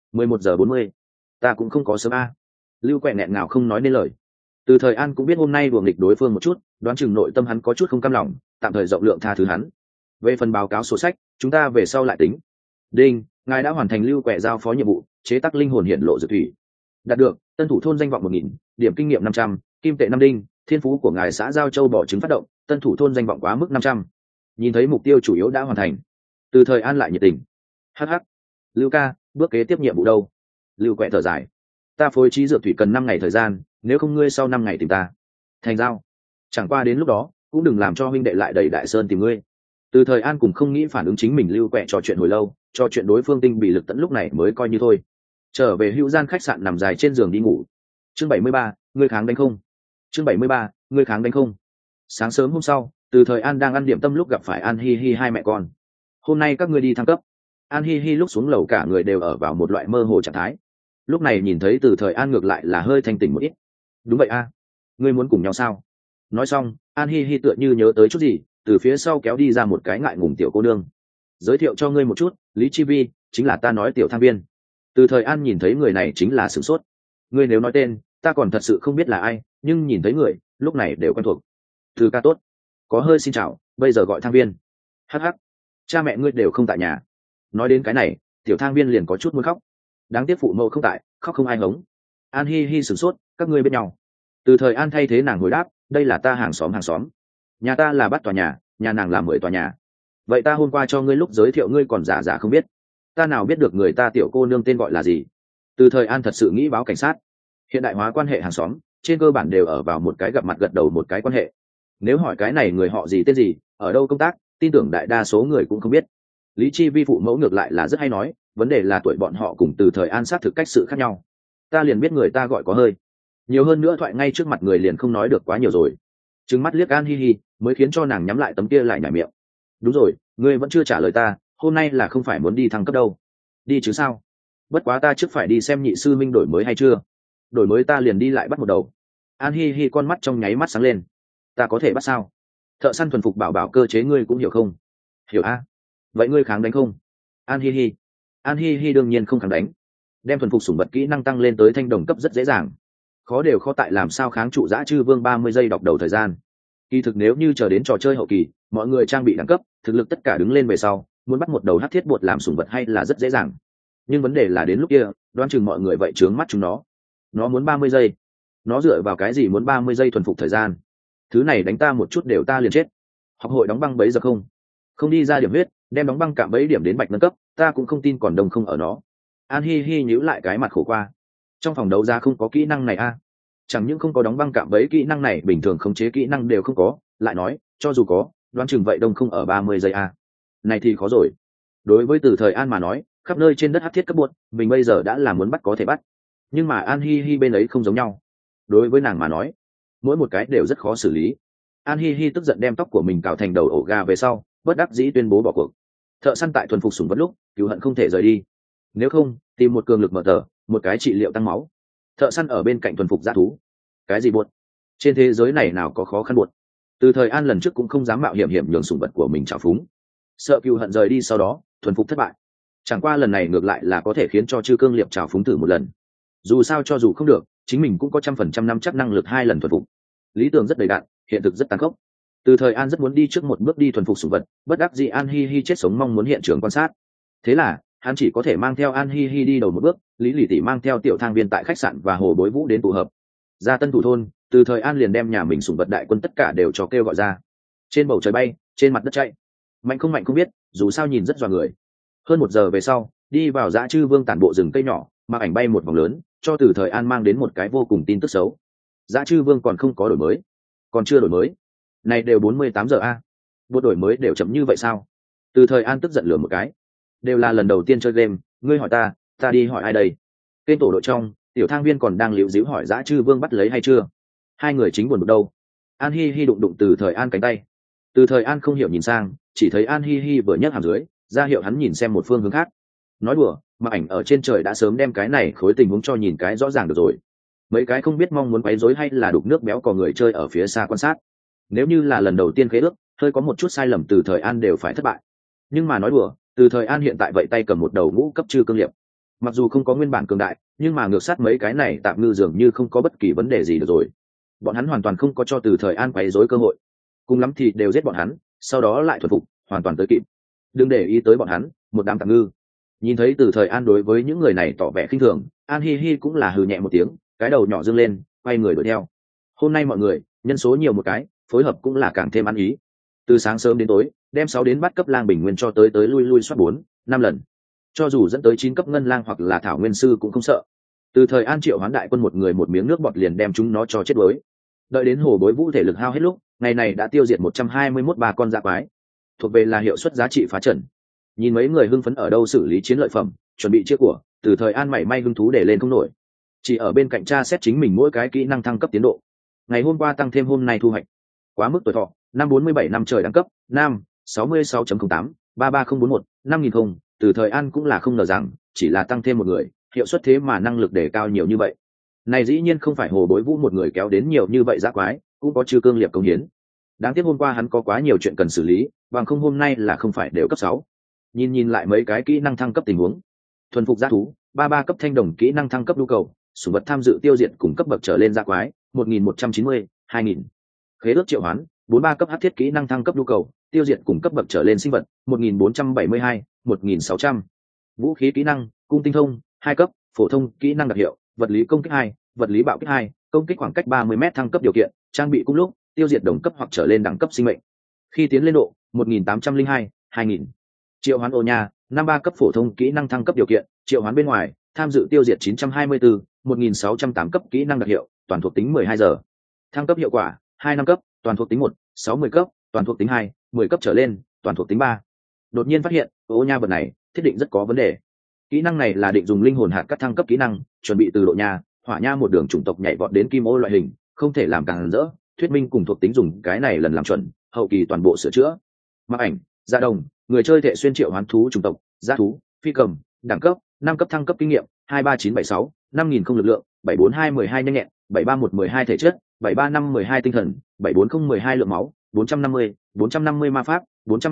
11:40. Ta cũng không có sớm a. Lưu Quẹ nghẹn ngào không nói nên lời. Từ Thời An cũng biết hôm nay đùa nghịch đối phương một chút, đoán chừng nội tâm hắn có chút không cam lòng, tạm thời rộng lượng tha thứ hắn. Về phần báo cáo sổ sách, chúng ta về sau lại tính. Đinh, ngài đã hoàn thành Lưu Quẹ giao phó nhiệm vụ, chế tác linh hồn hiện lộ dược thủy. Đạt được, tân thủ thôn danh vọng 1000, điểm kinh nghiệm 500, kim tệ 5 đinh, thiên phú của ngài xã giao châu bỏ trứng phát động, tân thủ thôn danh vọng quá mức 500. Nhìn thấy mục tiêu chủ yếu đã hoàn thành, Từ Thời An lại nhiệt tình. Hắc hắc, Lưu ca, bước kế tiếp nhiệm vụ đâu? Lưu Quẹ thở dài. Ta phối trí dược thủy cần 5 ngày thời gian, nếu không ngươi sau 5 ngày tìm ta. Thành giao. Chẳng qua đến lúc đó, cũng đừng làm cho huynh đệ lại đẩy Đại Sơn tìm ngươi. Từ Thời An cũng không nghĩ phản ứng chính mình. Lưu Quẹ trò chuyện hồi lâu, trò chuyện đối phương tinh bị lực tận lúc này mới coi như thôi. Trở về hữu gian khách sạn nằm dài trên giường đi ngủ. Chương 73, ngươi kháng đánh không? Chương 73, ngươi kháng đánh không? Sáng sớm hôm sau, Từ Thời An đang ăn điểm tâm lúc gặp phải An Hi Hi hai mẹ con. Hôm nay các ngươi đi thăng cấp. An Hi Hi lúc xuống lầu cả người đều ở vào một loại mơ hồ trạng thái. Lúc này nhìn thấy Từ Thời An ngược lại là hơi thanh tỉnh một ít. Đúng vậy a, ngươi muốn cùng nhau sao? Nói xong, An Hi Hi tựa như nhớ tới chút gì, từ phía sau kéo đi ra một cái ngại ngùng tiểu cô nương. Giới thiệu cho ngươi một chút, Lý Chi Vi, chính là ta nói tiểu thang viên. Từ Thời An nhìn thấy người này chính là sửng sốt. Ngươi nếu nói tên, ta còn thật sự không biết là ai, nhưng nhìn thấy người, lúc này đều quen thuộc. Từ ca tốt, có hơi xin chào, bây giờ gọi thang viên. Hắc hắc, cha mẹ ngươi đều không tại nhà. Nói đến cái này, tiểu thang viên liền có chút muốn khóc. Đáng tiếc phụ mẫu không tại, khóc không ai hống. An Hi Hi sửng sốt, các ngươi bên nhau. Từ Thời An thay thế nàng hồi đáp, đây là ta hàng xóm. Nhà ta là Bát tòa nhà nàng là 10 tòa nhà. Vậy ta hôm qua cho ngươi lúc giới thiệu ngươi còn giả không biết. Ta nào biết được người ta tiểu cô nương tên gọi là gì. Từ Thời An thật sự nghĩ báo cảnh sát. Hiện đại hóa quan hệ hàng xóm, trên cơ bản đều ở vào một cái gặp mặt gật đầu một cái quan hệ. Nếu hỏi cái này người họ gì tên gì, ở đâu công tác, tin tưởng đại đa số người cũng không biết. Lý Chi Vi phụ mẫu ngược lại là rất hay nói, vấn đề là tuổi bọn họ cùng Từ Thời An xác thực cách sự khác nhau. Ta liền biết người ta gọi có hơi nhiều hơn nữa, thoại ngay trước mặt người liền không nói được quá nhiều rồi. Trừng mắt liếc An Hi Hi mới khiến cho nàng nhắm lại tấm kia lại nhảy miệng. Đúng rồi, ngươi vẫn chưa trả lời ta, hôm nay là không phải muốn đi thăng cấp đâu? Đi chứ sao? Bất quá ta trước phải đi xem nhị sư minh đổi mới hay chưa. Đổi mới ta liền đi lại bắt một đầu. An Hi Hi con mắt trong nháy mắt sáng lên. Ta có thể bắt sao? Thợ săn thuần phục bảo bảo cơ chế ngươi cũng hiểu không? Hiểu a. Vậy ngươi kháng đánh không? An Hi Hi đương nhiên không kháng đánh. Đem thuần phục sủng vật kỹ năng tăng lên tới thanh đồng cấp rất dễ dàng. Khó đều khó tại làm sao kháng trụ dã chư vương 30 giây đọc đầu thời gian. Kỳ thực nếu như chờ đến trò chơi hậu kỳ, mọi người trang bị đẳng cấp, thực lực tất cả đứng lên về sau, muốn bắt một đầu hắc thiết bột làm sủng vật hay là rất dễ dàng. Nhưng vấn đề là đến lúc kia, đoán chừng mọi người vậy trướng mắt chúng nó. Nó muốn 30 giây. Nó dựa vào cái gì muốn 30 giây thuần phục thời gian? Thứ này đánh ta một chút đều ta liền chết. Học hội đóng băng bấy giờ không đi ra điểm huyết, đem đóng băng cạm bấy điểm đến bạch nâng cấp, ta cũng không tin còn đông không ở nó. An Hi Hi nhíu lại cái mặt khổ qua. Trong phòng đấu giá không có kỹ năng này a. Chẳng những không có đóng băng cạm bẫy kỹ năng này, bình thường khống chế kỹ năng đều không có, lại nói cho dù có, đoán chừng vậy đông không ở 30 giây a. Này thì khó rồi. Đối với Từ Thời An mà nói, khắp nơi trên đất hắc thiết cấp buộc, mình bây giờ đã là muốn bắt có thể bắt. Nhưng mà An Hi Hi bên ấy không giống nhau. Đối với nàng mà nói, mỗi một cái đều rất khó xử lý. An Hi Hi tức giận đem tóc của mình cạo thành đầu ổ gà về sau, bất đắc dĩ tuyên bố bỏ cuộc. Thợ săn tại thuần phục sủng vật lúc, cứu hận không thể rời đi. Nếu không, tìm một cường lực mở tờ, một cái trị liệu tăng máu. Thợ săn ở bên cạnh thuần phục dã thú. Cái gì buột? Trên thế giới này nào có khó khăn buột? Từ Thời An lần trước cũng không dám mạo hiểm nhường sủng vật của mình trào phúng, sợ cừu hận rời đi sau đó thuần phục thất bại. Chẳng qua lần này ngược lại là có thể khiến cho Chư Cương Liệp trào phúng thử một lần. Dù sao cho dù không được, chính mình cũng có 100% năm chắc năng lực 2 lần thuần phục. Lý tưởng rất đầy đặn, hiện thực rất tàn khốc. Từ Thời An rất muốn đi trước một bước đi thuần phục sủng vật, bất đắc dĩ An Hi Hi chết sống mong muốn hiện trường quan sát. Thế là hắn chỉ có thể mang theo An Hi Hi đi đầu một bước, Lý Lỷ tỷ mang theo tiểu thang viên tại khách sạn và Hồ Bối Vũ đến tụ hợp. Ra Tân Thủ thôn, Từ Thời An liền đem nhà mình sủng vật đại quân tất cả đều cho kêu gọi ra. trên bầu trời bay, trên mặt đất chạy, mạnh không biết, dù sao nhìn rất dọa người. Hơn 1 giờ về sau, đi vào Dã Chư Vương tản bộ rừng cây nhỏ, Mặc Ảnh bay một vòng lớn, cho Từ Thời An mang đến một cái vô cùng tin tức xấu. Dã Chư Vương còn không có đổi mới, còn chưa đổi mới, này đều 48 giờ a, bộ đổi mới đều chậm như vậy sao? Từ Thời An tức giận lửa một cái, đều là lần đầu tiên chơi game, ngươi hỏi ta đi hỏi ai đây? Kênh tổ đội trong, tiểu thang viên còn đang liễu díu hỏi Dã Chư Vương bắt lấy hay chưa, hai người chính buồn bực đâu. An hi hi đụng Từ Thời An cánh tay, Từ Thời An không hiểu nhìn sang, chỉ thấy An hi hi vừa nhấc hàm dưới, ra hiệu hắn nhìn xem một phương hướng khác. Nói đùa, Mặc Ảnh ở trên trời đã sớm đem cái này khối tình huống cho nhìn cái rõ ràng được rồi. Mấy cái không biết mong muốn quấy rối hay là đục nước béo cò người chơi ở phía xa quan sát. Nếu như là lần đầu tiên khế ước, hơi có một chút sai lầm Từ Thời An đều phải thất bại. Nhưng mà nói đùa, Từ Thời An hiện tại vậy tay cầm một đầu ngũ cấp chư cương liệp, mặc dù không có nguyên bản cường đại, nhưng mà ngược sát mấy cái này tạm ngư dường như không có bất kỳ vấn đề gì được rồi. Bọn hắn hoàn toàn không có cho Từ Thời An quấy rối cơ hội, cùng lắm thì đều giết bọn hắn, sau đó lại thuần phục, hoàn toàn tới kịp. Đừng để ý tới bọn hắn, một đám tạm ngư. Nhìn thấy Từ Thời An đối với những người này tỏ vẻ khinh thường, An hi hi cũng là hừ nhẹ một tiếng, cái đầu nhỏ dương lên, quay người đuổi theo. Hôm nay mọi người nhân số nhiều một cái, phối hợp cũng là càng thêm ăn ý. Từ sáng sớm đến tối, đem 6 đến bắt cấp lang bình nguyên cho tới lui lui soát 4-5 lần, cho dù dẫn tới 9 cấp ngân lang hoặc là thảo nguyên sư cũng không sợ. Từ Thời An triệu hoán đại quân một người một miếng nước bọt liền đem chúng nó cho chết đuối. Đợi đến hồ bối vũ thể lực hao hết lúc, ngày này đã tiêu diệt 121 ba con dã quái, thuộc về là hiệu suất giá trị phá trần. Nhìn mấy người hưng phấn ở đâu xử lý chiến lợi phẩm, chuẩn bị chia của, Từ Thời An mảy may hứng thú để lên không nổi, chỉ ở bên cạnh tra xét chính mình mỗi cái kỹ năng thăng cấp tiến độ. Ngày hôm qua tăng thêm hôm nay thu hoạch, quá mức tuổi thọ, năm 47 năm trời đẳng cấp, nam 66.08 33041 5000 không. Từ Thời An cũng là không ngờ rằng chỉ là tăng thêm một người, hiệu suất thế mà năng lực đề cao nhiều như vậy. Này dĩ nhiên không phải hồ bối vũ một người kéo đến nhiều như vậy dã quái, cũng có Chư Cương Liệp công hiến. Đáng tiếc hôm qua hắn có quá nhiều chuyện cần xử lý, bằng không hôm nay là không phải đều cấp 6. Nhìn lại mấy cái kỹ năng thăng cấp tình huống. Thuần phục dã thú, 33 cấp thanh đồng kỹ năng thăng cấp nhu cầu, sủng vật tham dự tiêu diệt cùng cấp bậc trở lên dã quái, 1190, 2000. Khế ước triệu hoán, 43 cấp hắc thiết kỹ năng thăng cấp nhu cầu, tiêu diệt cùng cấp bậc trở lên sinh vật, 1472, 1600. Vũ khí kỹ năng, cung tinh thông, 2 cấp, phổ thông kỹ năng đặc hiệu, vật lý công kích 2, vật lý bạo kích 2, công kích khoảng cách 30m thăng cấp điều kiện, trang bị cung lúc, tiêu diệt đồng cấp hoặc trở lên đẳng cấp sinh mệnh. Khi tiến lên độ, 1802, 2000. Triệu hoán ô nha, 53 cấp phổ thông kỹ năng thăng cấp điều kiện, triệu hoán bên ngoài, tham dự tiêu diệt 924, 1608 cấp kỹ năng đặc hiệu, toàn thuộc tính 12 giờ. Thăng cấp hiệu quả, 2 năm cấp, toàn thuộc tính 1, 60 cấp, toàn thuộc tính 2, 10 cấp trở lên, toàn thuộc tính 3. Đột nhiên phát hiện, ô nha vật này, thiết định rất có vấn đề. Kỹ năng này là định dùng linh hồn hạt cắt thăng cấp kỹ năng, chuẩn bị từ độ nha, hỏa nha một đường chủng tộc nhảy vọt đến kim ô loại hình, không thể làm càng rỡ, thuyết minh cùng thuộc tính dùng cái này lần làm chuẩn, hậu kỳ toàn bộ sửa chữa. Mặc Ảnh, Dạ Đồng, người chơi thể xuyên triệu hoán thú chủng tộc, giá thú, phi cầm, đẳng cấp, 5 cấp thăng cấp kinh nghiệm, 23976, 5000 không lực lượng, 74212 nhanh nhẹn, 73112 thể chất, 73512 tinh thần, 74012 lượng máu, 450 ma pháp,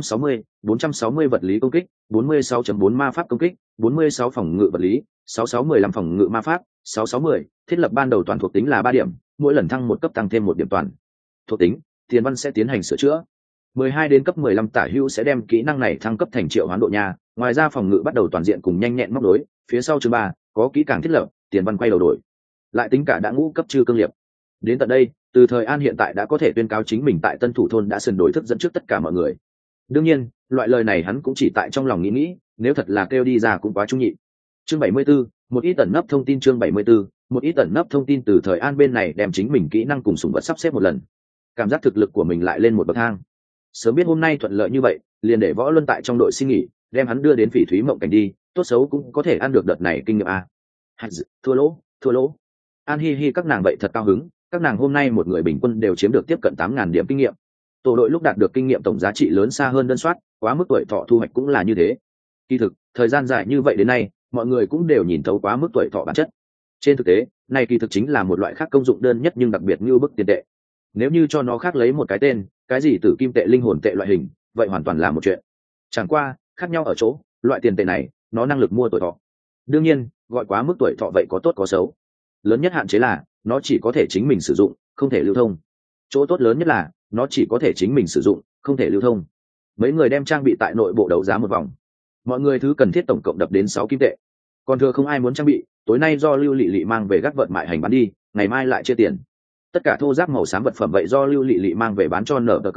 460 vật lý công kích, 46.4 ma pháp công kích, 46 phòng ngự vật lý, 6615 phòng ngự ma pháp, 6610, thiết lập ban đầu toàn thuộc tính là 3 điểm, mỗi lần thăng một cấp tăng thêm 1 điểm toàn thuộc tính, tiền văn sẽ tiến hành sửa chữa. 12 đến cấp 15 tả hữu sẽ đem kỹ năng này thăng cấp thành triệu hoán độ nha, ngoài ra phòng ngự bắt đầu toàn diện cùng nhanh nhẹn móc đối, phía sau chương 3 có kỹ càng thiết lập, tiền văn quay đầu đổi. Lại tính cả đã ngũ cấp Chư Cương Liệp. Đến tận đây, Từ Thời An hiện tại đã có thể tuyên cáo chính mình tại Tân Thủ thôn đã sườn đổi thức dẫn trước tất cả mọi người. Đương nhiên, loại lời này hắn cũng chỉ tại trong lòng nghĩ, nếu thật là kêu đi ra cũng quá trung nhị. Chương 74, một ít tẩn nấp thông tin. Chương 74, một ít tẩn nấp thông tin. Từ Thời An bên này đem chính mình kỹ năng cùng sủng vật sắp xếp một lần, cảm giác thực lực của mình lại lên một bậc thang. Sớm biết hôm nay thuận lợi như vậy, liền để Võ Luân tại trong đội xin nghỉ, đem hắn đưa đến Phỉ Thúy Mộng Cảnh đi, tốt xấu cũng có thể ăn được đợt này kinh nghiệm a. Thua lỗ. An hi hi các nàng vậy thật cao hứng, các nàng hôm nay một người bình quân đều chiếm được tiếp cận 8000 điểm kinh nghiệm. Tổ đội lúc đạt được kinh nghiệm tổng giá trị lớn xa hơn đơn soát, quá mức tuổi thọ thu hoạch cũng là như thế. Kỳ thực, thời gian dài như vậy đến nay, mọi người cũng đều nhìn thấu quá mức tuổi thọ bản chất. Trên thực tế, này kỳ thực chính là một loại khác công dụng đơn nhất nhưng đặc biệt như bức tiền tệ. Nếu như cho nó khác lấy một cái tên, cái gì tử kim tệ, linh hồn tệ loại hình, vậy hoàn toàn là một chuyện. Chẳng qua, khác nhau ở chỗ, loại tiền tệ này, nó năng lực mua tuổi thọ. Đương nhiên, gọi quá mức tuổi thọ vậy có tốt có xấu. Lớn nhất hạn chế là, nó chỉ có thể chính mình sử dụng, không thể lưu thông. Chỗ tốt lớn nhất là, nó chỉ có thể chính mình sử dụng, không thể lưu thông. Mấy người đem trang bị tại nội bộ đấu giá một vòng. Mọi người thứ cần thiết tổng cộng đập đến 6 kim tệ. Còn thừa không ai muốn trang bị, tối nay do Lưu Lệ Lệ mang về gác vận mại hành bán đi, ngày mai lại chia tiền. Tất cả thô giáp màu xám vật phẩm vậy do Lưu Lệ Lệ mang về bán cho nở cờ,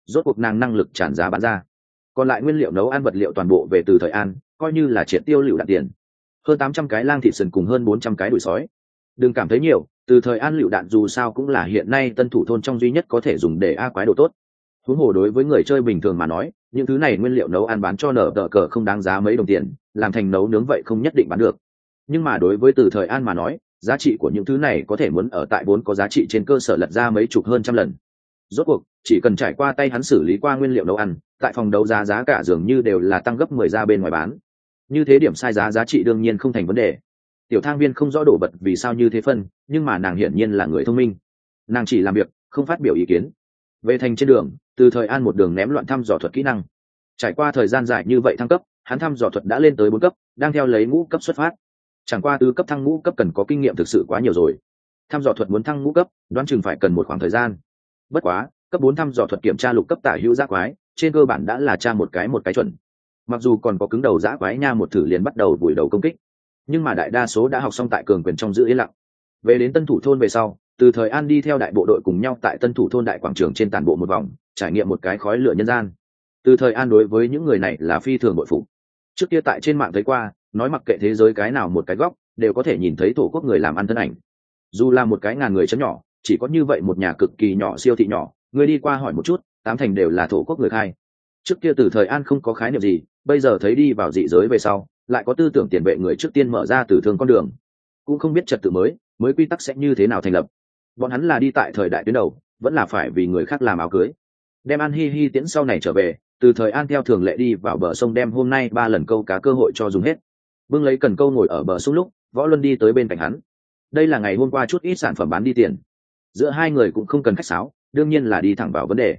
rốt cuộc nàng năng lực tràn giá bán ra. Còn lại nguyên liệu nấu ăn vật liệu toàn bộ về từ thời An, coi như là triệt tiêu lựu đạn tiền. Hơn 800 cái lang thịt sườn cùng hơn 400 cái đùi sói. Đừng cảm thấy nhiều, từ thời An lựu đạn dù sao cũng là hiện nay tân thủ thôn trong duy nhất có thể dùng để a quái đồ tốt. Huống hồ đối với người chơi bình thường mà nói, những thứ này nguyên liệu nấu ăn bán cho nở tờ cờ không đáng giá mấy đồng tiền, làm thành nấu nướng vậy không nhất định bán được. Nhưng mà đối với từ thời An mà nói, giá trị của những thứ này có thể muốn ở tại vốn có giá trị trên cơ sở lật ra mấy chục hơn trăm lần. Rốt cuộc chỉ cần trải qua tay hắn xử lý qua nguyên liệu nấu ăn, tại phòng đấu giá giá cả dường như đều là tăng gấp 10 ra bên ngoài bán. Như thế điểm sai giá trị đương nhiên không thành vấn đề. Tiểu thang viên không rõ đổ vật vì sao như thế phân, nhưng mà nàng hiển nhiên là người thông minh, nàng chỉ làm việc không phát biểu ý kiến. Về thành trên đường, từ thời An một đường ném loạn thăm dò thuật kỹ năng. Trải qua thời gian dài như vậy thăng cấp, hắn thăm dò thuật đã lên tới 4 cấp, đang theo lấy ngũ cấp xuất phát. Chẳng qua từ cấp thăng ngũ cấp cần có kinh nghiệm thực sự quá nhiều rồi. Thăm dò thuật muốn thăng ngũ cấp, đoán chừng phải cần một khoảng thời gian. Bất quá, cấp 4 thăm dò thuật kiểm tra lục cấp tả hữu giã quái, trên cơ bản đã là tra một cái chuẩn. Mặc dù còn có cứng đầu giã quái nha một thử liền bắt đầu vùi đầu công kích, nhưng mà đại đa số đã học xong tại cường quyền trong giữ yên lặng. Về đến tân thủ thôn về sau, từ thời An đi theo đại bộ đội cùng nhau tại tân thủ thôn đại quảng trường trên tản bộ một vòng, trải nghiệm một cái khói lửa nhân gian. Từ thời An đối với những người này là phi thường bội phục. Trước kia tại trên mạng thấy qua, nói mặc kệ thế giới cái nào một cái góc đều có thể nhìn thấy thổ quốc người làm ăn thân ảnh. Dù là một cái ngàn người chấn nhỏ, chỉ có như vậy một nhà cực kỳ nhỏ siêu thị nhỏ, người đi qua hỏi một chút, 8 thành đều là thổ quốc người khai. Trước kia từ thời An không có khái niệm gì, bây giờ thấy đi vào dị giới về sau, lại có tư tưởng tiền vệ người trước tiên mở ra từ thương con đường, cũng không biết trật tự mới quy tắc sẽ như thế nào thành lập. Bọn hắn là đi tại thời đại tuyến đầu, vẫn là phải vì người khác làm áo cưới. Đem An Hi Hi tiễn sau này trở về, từ thời An theo thường lệ đi vào bờ sông đem hôm nay 3 lần câu cá cơ hội cho dùng hết. Bưng lấy cần câu ngồi ở bờ sông lúc, Võ Luân đi tới bên cạnh hắn. Đây là ngày hôm qua chút ít sản phẩm bán đi tiền. Giữa hai người cũng không cần khách sáo, đương nhiên là đi thẳng vào vấn đề.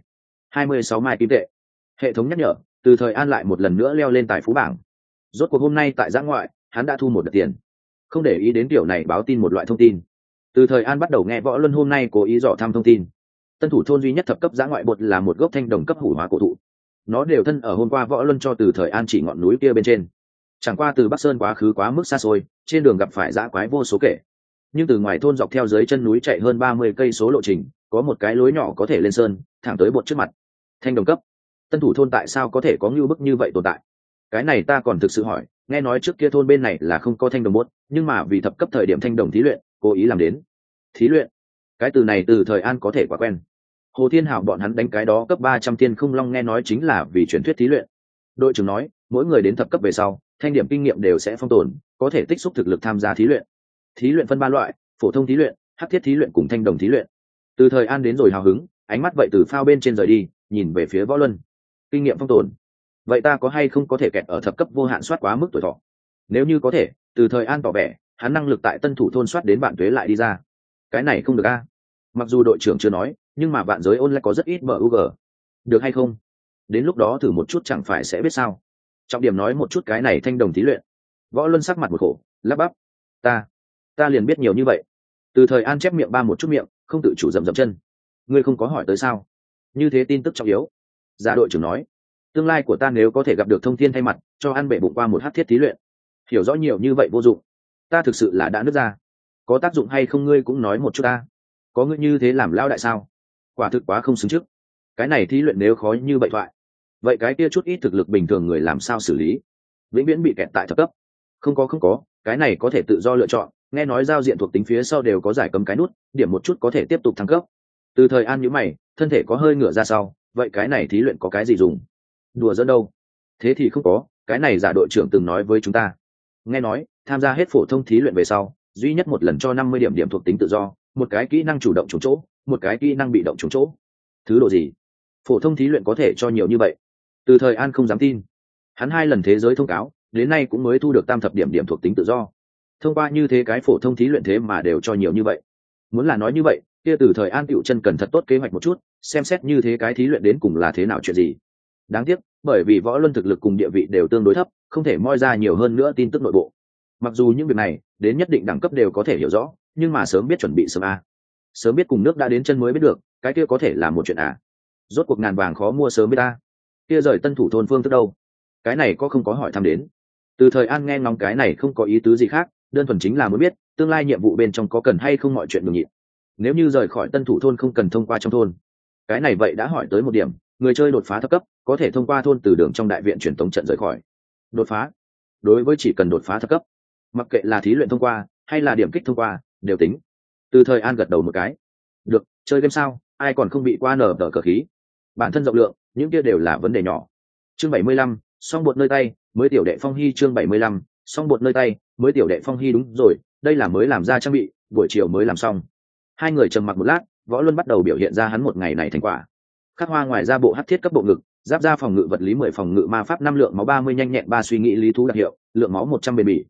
26 mai kim tệ. Hệ thống nhắc nhở, từ thời An lại một lần nữa leo lên tài phú bảng. Rốt cuộc hôm nay tại giã ngoại, hắn đã thu một đợt tiền. Không để ý đến điều này báo tin một loại thông tin. Từ thời An bắt đầu nghe Võ Luân hôm nay cố ý dò thăm thông tin. Tân thủ thôn duy nhất thập cấp giã ngoại bột là một gốc thanh đồng cấp hủ hóa cổ thụ. Nó đều thân ở hôm qua Võ Luân cho từ thời An chỉ ngọn núi kia bên trên. Chẳng qua từ Bắc Sơn quá khứ quá mức xa xôi, trên đường gặp phải dã quái vô số kể. Nhưng từ ngoài thôn dọc theo dưới chân núi chạy hơn 30 cây số lộ trình, có một cái lối nhỏ có thể lên sơn, thẳng tới bột trước mặt. Thanh đồng cấp. Tân thủ thôn tại sao có thể có ngưu bức như vậy tồn tại? Cái này ta còn thực sự hỏi, nghe nói trước kia thôn bên này là không có thanh đồng bốt, nhưng mà vì thập cấp thời điểm thanh đồng thí luyện, cố ý làm đến. Thí luyện? Cái từ này từ thời An có thể quá quen. Hồ Thiên Hảo bọn hắn đánh cái đó cấp 300 thiên không long nghe nói chính là vì truyền thuyết thí luyện. Đội trưởng nói, mỗi người đến thập cấp về sau, thanh điểm kinh nghiệm đều sẽ phong tồn, có thể tích xúc thực lực tham gia thí luyện. Thí luyện phân 3 loại, phổ thông thí luyện, hắc thiết thí luyện cùng thanh đồng thí luyện. Từ thời An đến rồi hào hứng, ánh mắt vậy từ phao bên trên rời đi, nhìn về phía Võ Luân. Kinh nghiệm phong tồn. Vậy ta có hay không có thể kẹt ở thập cấp vô hạn soát quá mức tuổi thọ? Nếu như có thể, từ thời An tỏ vẻ, hắn năng lực tại tân thủ thôn soát đến bạn tuế lại đi ra. Cái này không được a. Mặc dù đội trưởng chưa nói, nhưng mà vạn giới online có rất ít MUG. Được hay không? Đến lúc đó thử một chút chẳng phải sẽ biết sao. Trọng điểm nói một chút cái này thanh đồng thí luyện. Võ Luân sắc mặt một khổ, lắp bắp. Ta liền biết nhiều như vậy. Từ thời An chép miệng ba một chút miệng, không tự chủ dậm dậm chân. Ngươi không có hỏi tới sao? Như thế tin tức trọng yếu. Giả đội trưởng nói, tương lai của ta nếu có thể gặp được thông thiên thay mặt, cho ăn bể bụng qua một hắc thiết thí luyện. Hiểu rõ nhiều như vậy vô dụng. Ta thực sự là đã nứt ra. Có tác dụng hay không ngươi cũng nói một chút ta. Có ngươi như thế làm lao đại sao? Quả thực quá không xứng trước. Cái này thí luyện nếu khó như vậy thoại, vậy cái kia chút ít thực lực bình thường người làm sao xử lý? Vĩnh viễn bị kẹt tại thập cấp. Không có, cái này có thể tự do lựa chọn, nghe nói giao diện thuộc tính phía sau đều có giải cấm cái nút, điểm một chút có thể tiếp tục thăng cấp. Từ thời An nhíu mày, thân thể có hơi ngửa ra sau, vậy cái này thí luyện có cái gì dùng? Đùa giỡn đâu? Thế thì không có, cái này giả đội trưởng từng nói với chúng ta. Nghe nói, tham gia hết phổ thông thí luyện về sau, duy nhất một lần cho 50 điểm thuộc tính tự do, một cái kỹ năng chủ động trúng chỗ, một cái kỹ năng bị động trúng chỗ. Thứ độ gì? Phổ thông thí luyện có thể cho nhiều như vậy? Từ thời An không dám tin. Hắn 2 lần thế giới thông cáo, đến nay cũng mới thu được tam thập điểm thuộc tính tự do. Thông qua như thế cái phổ thông thí luyện thế mà đều cho nhiều như vậy. Muốn là nói như vậy, kia từ thời An Cựu Chân cần thật tốt kế hoạch một chút, xem xét như thế cái thí luyện đến cùng là thế nào chuyện gì. Đáng tiếc, bởi vì Võ Luân thực lực cùng địa vị đều tương đối thấp, không thể moi ra nhiều hơn nữa tin tức nội bộ. Mặc dù những việc này đến nhất định đẳng cấp đều có thể hiểu rõ, nhưng mà sớm biết chuẩn bị sớm a. Sớm biết cùng nước đã đến chân mới biết được, cái kia có thể là một chuyện à. Rốt cuộc ngàn vàng khó mua sớm biết ta. Kia rời tân thủ thôn phương thức đâu? Cái này có không có hỏi thăm đến. Từ thời An nghe ngóng cái này không có ý tứ gì khác, đơn thuần chính là muốn biết tương lai nhiệm vụ bên trong có cần hay không mọi chuyện nhường nhịn. Nếu như rời khỏi tân thủ thôn không cần thông qua trong thôn, cái này vậy đã hỏi tới một điểm, người chơi đột phá thấp cấp có thể thông qua thôn từ đường trong đại viện truyền tống trận rời khỏi. Đột phá đối với chỉ cần đột phá thấp cấp, mặc kệ là thí luyện thông qua hay là điểm kích thông qua đều tính. Từ thời an gật đầu một cái. Được, chơi game sao, ai còn không bị qua nở tờ cờ khí. Bản thân rộng lượng những kia đều là vấn đề nhỏ. Chương 75, song bột nơi tay mới tiểu đệ phong hy. Chương 75, song bột nơi tay mới tiểu đệ phong hy. Đúng rồi, đây là mới làm ra trang bị, buổi chiều mới làm xong. Hai người trầm mặc một lát, Võ Luân bắt đầu biểu hiện ra hắn một ngày này thành quả. Khắc hoa ngoài ra bộ hắc thiết cấp bộ ngực, giáp da phòng ngự vật lý 10, phòng ngự ma pháp 5, lượng máu 30, nhanh nhẹn 3, suy nghĩ lý thú đặc hiệu, lượng máu 100, bền bỉ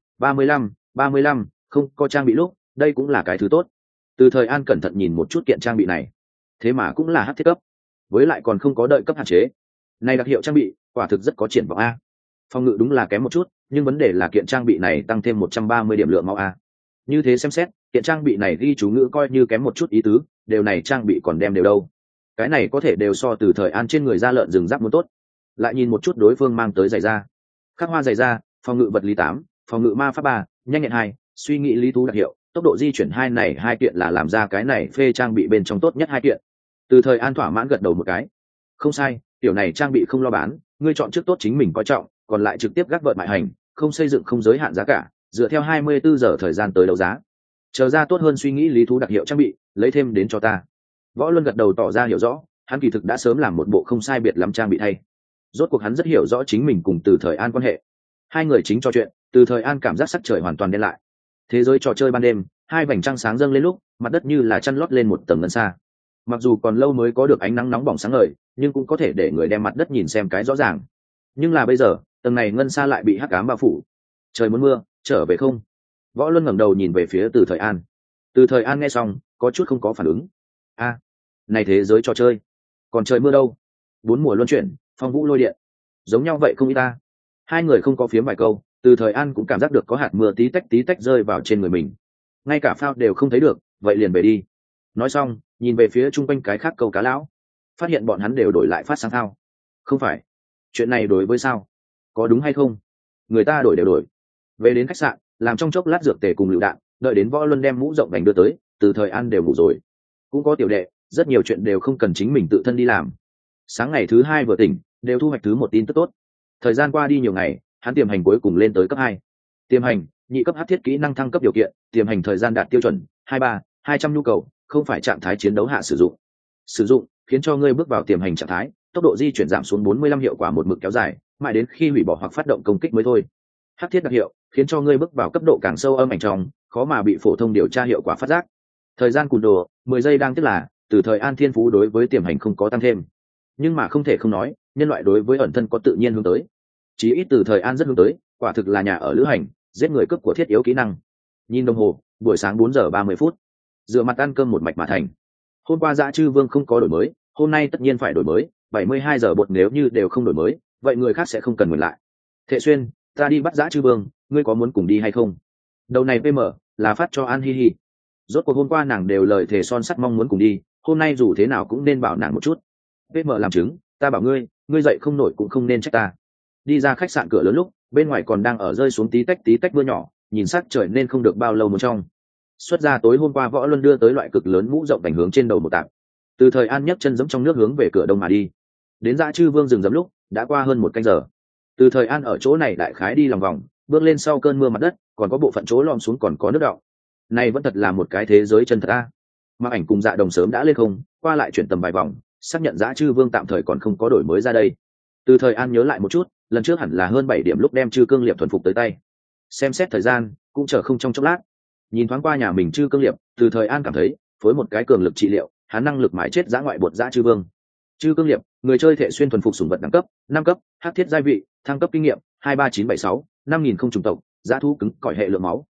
35, không có trang bị lúc, đây cũng là cái thứ tốt. Từ thời an cẩn thận nhìn một chút kiện trang bị này, thế mà cũng là hắc thiết cấp, với lại còn không có đợi cấp hạn chế. Này đặc hiệu trang bị quả thực rất có triển vọng a. Phòng ngự đúng là kém một chút, nhưng vấn đề là kiện trang bị này tăng thêm 130 điểm lượng máu a. Như thế xem xét, kiện trang bị này ghi chú ngữ coi như kém một chút ý tứ, điều này trang bị còn đem đều đâu. Cái này có thể đều so từ thời an trên người da lợn rừng giáp muốn tốt. Lại nhìn một chút đối phương mang tới giày da. Khắc hoa giày da, phòng ngự vật lý 8, phòng ngự ma pháp 3, nhanh nhẹn 2, suy nghĩ lý thú đặc hiệu, tốc độ di chuyển 2, này hai kiện là làm ra cái này phê trang bị bên trong tốt nhất hai kiện. Từ thời an thỏa mãn gật đầu một cái. Không sai, kiểu này trang bị không lo bán, ngươi chọn trước tốt chính mình coi trọng, còn lại trực tiếp gác vợt mại hành, không xây dựng không giới hạn giá cả, dựa theo 24 giờ thời gian tới đấu giá. Chờ ra tốt hơn suy nghĩ lý thú đặc hiệu trang bị, lấy thêm đến cho ta. Võ Luân gật đầu tỏ ra hiểu rõ, hắn kỳ thực đã sớm làm một bộ không sai biệt lắm trang bị thay. Rốt cuộc hắn rất hiểu rõ chính mình cùng từ thời an quan hệ. Hai người chính trò chuyện, từ thời an cảm giác sắc trời hoàn toàn đen lại. Thế giới trò chơi ban đêm, hai vành trăng sáng dâng lên lúc, mặt đất như là chăn lót lên một tầng ngân xa. Mặc dù còn lâu mới có được ánh nắng nóng bỏng sáng ngời, nhưng cũng có thể để người đem mặt đất nhìn xem cái rõ ràng. Nhưng là bây giờ, tầng này ngân xa lại bị hắc ám bao phủ. Trời muốn mưa, trở về không? Võ Luân ngẩng đầu nhìn về phía từ thời an. Từ thời an nghe xong, có chút không có phản ứng. A, này thế giới trò chơi, còn trời mưa đâu? Bốn mùa luân chuyển, phong vũ lôi điện, giống nhau vậy không ý ta. Hai người không có phiếm vài câu, từ thời an cũng cảm giác được có hạt mưa tí tách rơi vào trên người mình. Ngay cả phao đều không thấy được, vậy liền về đi. Nói xong, nhìn về phía chung quanh cái khác câu cá lão, phát hiện bọn hắn đều đổi lại phát sáng thao. Không phải, chuyện này đối với sao, có đúng hay không? Người ta đổi đều đổi. Về đến khách sạn, làm trong chốc lát dược tề cùng lựu đạn, đợi đến Võ Luân đem mũ rộng vành đưa tới, từ thời an đều ngủ rồi. Cũng có tiểu đệ, rất nhiều chuyện đều không cần chính mình tự thân đi làm. Sáng ngày thứ hai vừa tỉnh, đều thu hoạch thứ một tin tức tốt. Thời gian qua đi nhiều ngày, hắn tiềm hành cuối cùng lên tới cấp 2. Tiềm hành, nhị cấp hắc thiết kỹ năng thăng cấp điều kiện, tiềm hành thời gian đạt tiêu chuẩn 23, 200 nhu cầu, không phải trạng thái chiến đấu hạ sử dụng. Sử dụng khiến cho ngươi bước vào tiềm hành trạng thái, tốc độ di chuyển giảm xuống 45, hiệu quả một mực kéo dài, mãi đến khi hủy bỏ hoặc phát động công kích mới thôi. Hắc thiết đặc hiệu khiến cho ngươi bước vào cấp độ càng sâu âm ảnh trong, khó mà bị phổ thông điều tra hiệu quả phát giác. Thời gian cùn đồ 10 giây, đang tức là từ thời an thiên phú đối với tiềm hành không có tăng thêm, nhưng mà không thể không nói, nhân loại đối với ẩn thân có tự nhiên hướng tới. Chí ít từ thời an rất hướng tới, quả thực là nhà ở lữ hành, giết người cướp của thiết yếu kỹ năng. Nhìn đồng hồ, buổi sáng 4:30, rửa mặt ăn cơm một mạch mà thành. Hôm qua Dã Trư Vương không có đổi mới, hôm nay tất nhiên phải đổi mới. 72 giờ bột nếu như đều không đổi mới, vậy người khác sẽ không cần ngừng lại. Thệ Xuyên, ta đi bắt Dã Trư Vương, ngươi có muốn cùng đi hay không? Đầu này PM là phát cho An Hi Hi. Rốt cuộc hôm qua nàng đều lời thề son sắt mong muốn cùng đi, hôm nay dù thế nào cũng nên bảo nàng một chút. PM làm chứng, ta bảo ngươi, ngươi dậy không nổi cũng không nên trách ta. Đi ra khách sạn cửa lớn lúc, bên ngoài còn đang ở rơi xuống tí tách mưa nhỏ, nhìn sắc trời nên không được bao lâu một trong. Xuất ra tối hôm qua Võ Luân đưa tới loại cực lớn mũ rộng vành hướng trên đầu một tạm. Từ thời an nhấc chân giẫm trong nước hướng về cửa đông mà đi. Đến Dã Trư Vương dừng giẫm lúc, đã qua hơn 1 canh giờ. Từ thời an ở chỗ này đại khái đi lòng vòng, bước lên sau cơn mưa mặt đất, còn có bộ phận chỗ lom xuống còn có nước đọng. Này vẫn thật là một cái thế giới chân thật a. Mặc Ảnh cùng Dạ Đồng sớm đã lên không, qua lại chuyển tầm vài vòng, xác nhận Dã Trư Vương tạm thời còn không có đổi mới ra đây. Từ thời an nhớ lại một chút, lần trước hẳn là hơn 7 điểm lúc đem Trư Cương Liệp thuần phục tới tay. Xem xét thời gian, cũng chờ không trong chốc lát. Nhìn thoáng qua nhà mình Trư Cương Liệp, từ thời an cảm thấy phối một cái cường lực trị liệu, hắn năng lực mãi chết dã ngoại bột Dã Trư Vương. Trư Cương Liệp, người chơi thể xuyên thuần phục sủng vật đẳng cấp 5 cấp, hắc thiết giai vị, thăng cấp kinh nghiệm 23976, 5000 không trùng tộc, dã thú cứng cỏi hệ lượng máu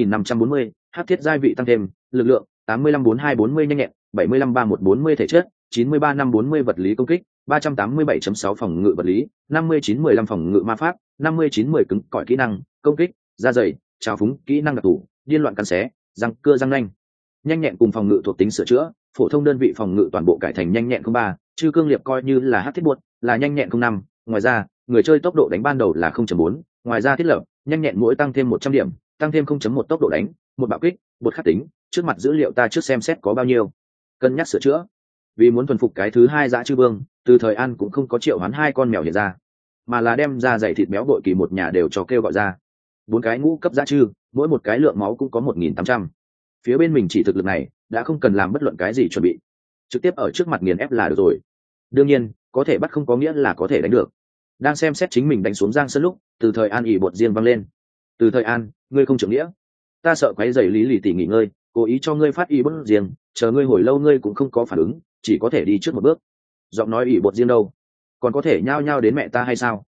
3540, hắc thiết giai vị tăng thêm, lực lượng 854240, nhanh nhẹn 753140, thể chất 93540, vật lý công kích 387.6, phòng ngự vật lý 5915, phòng ngự ma pháp 5910, cứng cỏi kỹ năng công kích da dày trào phúng kỹ năng đặc thù điên loạn cắn xé răng cưa răng nanh, nhanh nhẹn cùng phòng ngự thuộc tính sửa chữa, phổ thông đơn vị phòng ngự toàn bộ cải thành nhanh nhẹn 03, Trư Cương Liệp coi như là hắc thiết buột là nhanh nhẹn 05. Ngoài ra người chơi tốc độ đánh ban đầu là 0.4, ngoài ra thiết lập nhanh nhẹn mỗi tăng thêm 100 điểm, tăng thêm 0.1 tốc độ đánh, một bạo kích, bột khắc tính. Trước mặt dữ liệu ta trước xem xét có bao nhiêu, cân nhắc sửa chữa. Vì muốn thuần phục cái thứ hai dã chư vương, từ thời an cũng không có triệu hoán hai con mèo hiện ra, mà là đem ra dày thịt béo bội kỳ một nhà đều cho kêu gọi ra. 4 cái ngũ cấp dã chư, mỗi một cái lượng máu cũng có 1.800. Phía bên mình chỉ thực lực này đã không cần làm bất luận cái gì chuẩn bị, trực tiếp ở trước mặt nghiền ép là được rồi. Đương nhiên có thể bắt không có nghĩa là có thể đánh được. Đang xem xét chính mình đánh xuống giang sơn lúc, từ thời an ỉ bột riêng văng lên. Từ thời an, ngươi không trưởng nghĩa, ta sợ quấy rầy lý lì tỷ nghỉ ngơi, cố ý cho ngươi phát y bột riêng, chờ ngươi hồi lâu ngươi cũng không có phản ứng, chỉ có thể đi trước một bước. Giọng nói ỉ bột riêng đâu, còn có thể nhao nhao đến mẹ ta hay sao?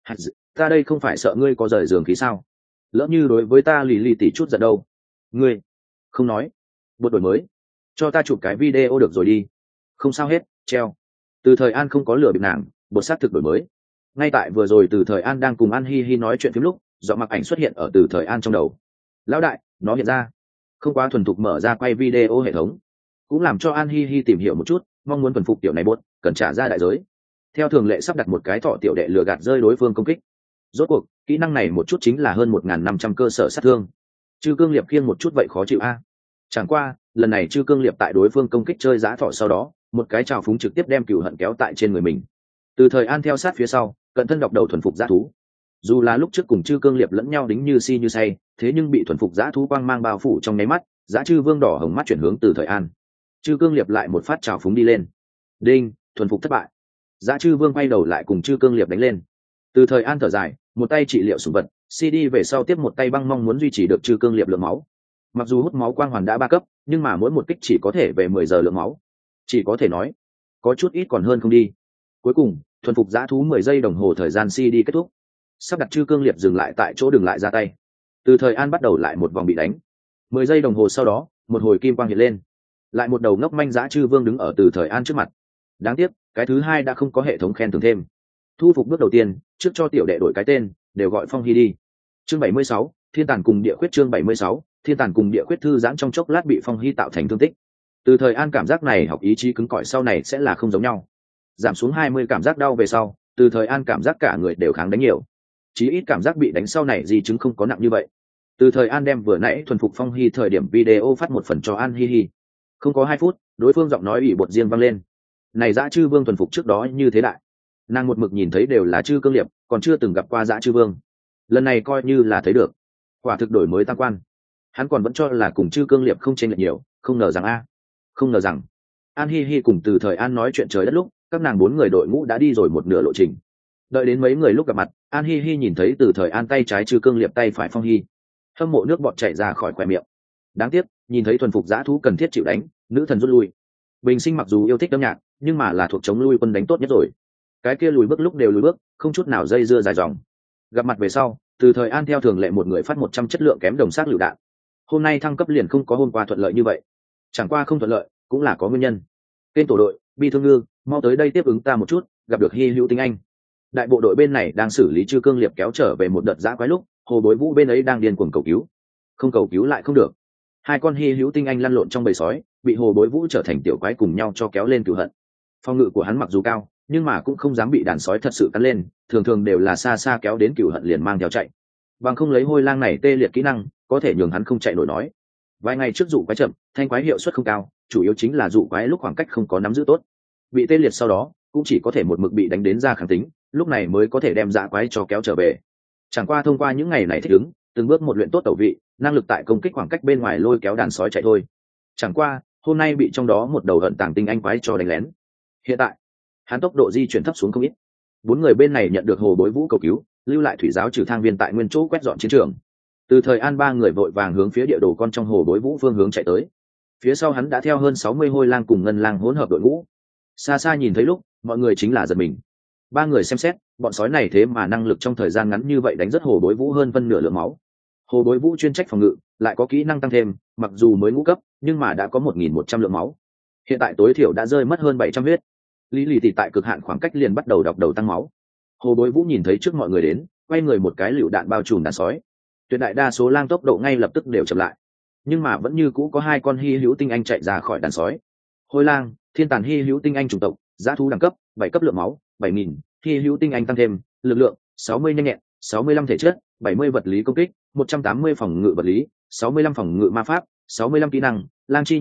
Ta đây không phải sợ ngươi có rời giường khí sao? Lỡ như đối với ta lì lì tỷ chút giận đâu. Ngươi không nói, bột đổi mới, cho ta chụp cái video được rồi đi. Không sao hết, treo. Từ thời an không có lừa bịp nàng, bột xác thực đổi mới. Ngay tại vừa rồi từ thời an đang cùng an hi hi nói chuyện phím lúc, giọng mặc ảnh xuất hiện ở từ thời an trong đầu. Lão đại, nó hiện ra. Không quá thuần thục mở ra quay video hệ thống, cũng làm cho an hi hi tìm hiểu một chút, mong muốn thuần phục tiểu này bột cần trả ra đại giới. Theo thường lệ sắp đặt một cái thọ tiểu đệ lừa gạt rơi đối phương công kích. Rốt cuộc kỹ năng này một chút chính là hơn 1.500 cơ sở sát thương. Chư cương liệp khiêng một chút vậy khó chịu a. Chẳng qua lần này chư cương liệp tại đối phương công kích chơi giá thọ sau đó, một cái trào phúng trực tiếp đem cừu hận kéo tại trên người mình. Từ thời an theo sát phía sau, cận thân đọc đầu thuần phục dã thú. Dù là lúc trước cùng chư cương liệp lẫn nhau đính như si như say, thế nhưng bị thuần phục dã thú quang mang bao phủ trong nháy mắt, dã chư vương đỏ hồng mắt chuyển hướng từ thời an. Chư cương liệp lại một phát trào phúng đi lên. Đinh, thuần phục thất bại. Dã chư vương quay đầu lại cùng chư cương liệp đánh lên. Từ thời an thở dài, một tay trị liệu sủng vật, cd về sau tiếp một tay băng mong muốn duy trì được chư cương liệp lượng máu. Mặc dù hút máu quang hoàn đã 3 cấp, nhưng mà mỗi một kích chỉ có thể về 10 giờ lượng máu, chỉ có thể nói có chút ít còn hơn không đi. Cuối cùng thuần phục dã thú 10 giây đồng hồ thời gian cd kết thúc, sắp đặt chư cương liệp dừng lại tại chỗ đừng lại ra tay. Từ thời an bắt đầu lại một vòng bị đánh. 10 giây đồng hồ sau đó, một hồi kim quang hiện lên, lại một đầu ngốc manh dã chư vương đứng ở từ thời an trước mặt. Đáng tiếc cái thứ hai đã không có hệ thống khen thưởng thêm. Thu phục bước đầu tiên, trước cho tiểu đệ đổi cái tên, đều gọi Phong Hy đi. Chương 76, Thiên Tàn cùng Địa Khuyết. Chương 76, Thiên Tàn cùng Địa Khuyết. Thư giãn trong chốc lát bị Phong Hy tạo thành thương tích. Từ thời an cảm giác này học ý chí cứng cỏi sau này sẽ là không giống nhau. Giảm xuống 20 cảm giác đau về sau, từ thời an cảm giác cả người đều kháng đánh nhiều. Chí ít cảm giác bị đánh sau này di chứng không có nặng như vậy. Từ thời an đem vừa nãy thuần phục Phong Hy thời điểm video phát một phần cho An Hi Hi. Không có 2 phút, đối phương giọng nói ủy bột riêng vang lên. Này dã chư vương thuần phục trước đó như thế đại, nàng một mực nhìn thấy đều là chư cương liệp, còn chưa từng gặp qua dã chư vương. Lần này coi như là thấy được, quả thực đổi mới tam quan. Hắn còn vẫn cho là cùng chư cương liệp không chênh lệch nhiều, không ngờ rằng không ngờ rằng An Hi Hi cùng từ thời an nói chuyện trời đất lúc, các nàng 4 người đội ngũ đã đi rồi một nửa lộ trình. Đợi đến mấy người lúc gặp mặt, An Hi Hi nhìn thấy từ thời an tay trái chư cương liệp tay phải Phong Hy, hâm mộ nước bọt chảy ra khỏi khóe miệng. Đáng tiếc nhìn thấy thuần phục dã thú cần thiết chịu đánh, nữ thần rút lui. Bình sinh mặc dù yêu thích âm nhạc, nhưng mà là thuộc chống lui quân đánh tốt nhất rồi. Cái kia lùi bước lúc đều lùi bước, không chút nào dây dưa dài dòng. Gặp mặt về sau, từ thời an theo thường lệ một người phát 100 chất lượng kém đồng xác lựu đạn. Hôm nay thăng cấp liền không có hôm qua thuận lợi như vậy. Chẳng qua không thuận lợi cũng là có nguyên nhân. Kênh tổ đội Bi Thương Ngư, mau tới đây tiếp ứng ta một chút, gặp được Hi Hữu Tinh Anh. Đại bộ đội bên này đang xử lý chư cương liệp kéo trở về một đợt dã quái lúc, Hồ Bối Vũ bên ấy đang điên cuồng cầu cứu. Không cầu cứu lại không được. 2 con Hi Hữu Tinh Anh lăn lộn trong bầy sói, bị Hồ Bối Vũ trở thành tiểu quái cùng nhau cho kéo lên cửu hận. Phòng ngự của hắn mặc dù cao, nhưng mà cũng không dám bị đàn sói thật sự cắn lên, thường thường đều là xa xa kéo đến cửu hận liền mang theo chạy. Bằng không lấy hôi lang này tê liệt kỹ năng, có thể nhường hắn không chạy nổi nói. Vài ngày trước dụ quái chậm, thanh quái hiệu suất không cao, chủ yếu chính là dụ quái lúc khoảng cách không có nắm giữ tốt. Bị tê liệt sau đó, cũng chỉ có thể một mực bị đánh đến ra kháng tính, lúc này mới có thể đem dã quái cho kéo trở về. Chẳng qua thông qua những ngày này thích ứng, từng bước một luyện tốt tẩu vị, năng lực tại công kích khoảng cách bên ngoài lôi kéo đàn sói chạy thôi. Chẳng qua hôm nay bị trong đó một đầu hận tàng tinh anh quái cho đánh lén. Hiện tại hắn tốc độ di chuyển thấp xuống không ít. 4 người bên này nhận được Hồ Bối Vũ cầu cứu, lưu lại thủy giáo trừ thang viên tại nguyên chỗ quét dọn chiến trường. Từ thời an 3 người vội vàng hướng phía địa đồ con trong Hồ Bối Vũ phương hướng chạy tới. Phía sau hắn đã theo hơn 60 hôi lang cùng ngân lang hỗn hợp đội ngũ. Xa xa nhìn thấy lúc, mọi người chính là giật mình. 3 người xem xét, bọn sói này thế mà năng lực trong thời gian ngắn như vậy đánh rất Hồ Bối Vũ hơn phân nửa lượng máu. Hồ Bối Vũ chuyên trách phòng ngự, lại có kỹ năng tăng thêm, mặc dù mới ngũ cấp, nhưng mà đã có 1.100 lượng máu. Hiện tại tối thiểu đã rơi mất hơn 700 huyết. Lý Lì thì tại cực hạn khoảng cách liền bắt đầu đọc đầu tăng máu. Hồ Bối Vũ nhìn thấy trước mọi người đến, quay người một cái lựu đạn bao trùm đàn sói. Tuyệt đại đa số lang tốc độ ngay lập tức đều chậm lại, nhưng mà vẫn như cũ có 2 con Hi Hữu Tinh Anh chạy ra khỏi đàn sói. Hôi lang, Thiên Tàn Hi Hữu Tinh Anh chủng tộc, dã thú đẳng cấp 7 cấp lượng máu 7.000, Hi Hữu Tinh Anh tăng thêm lực lượng 60 nhanh nhẹn, 65 thể chất, 70 vật lý công kích, 180 phòng ngự vật lý, 65 phòng ngự ma pháp, 65 kỹ năng, lang chi nhanh nhẹn,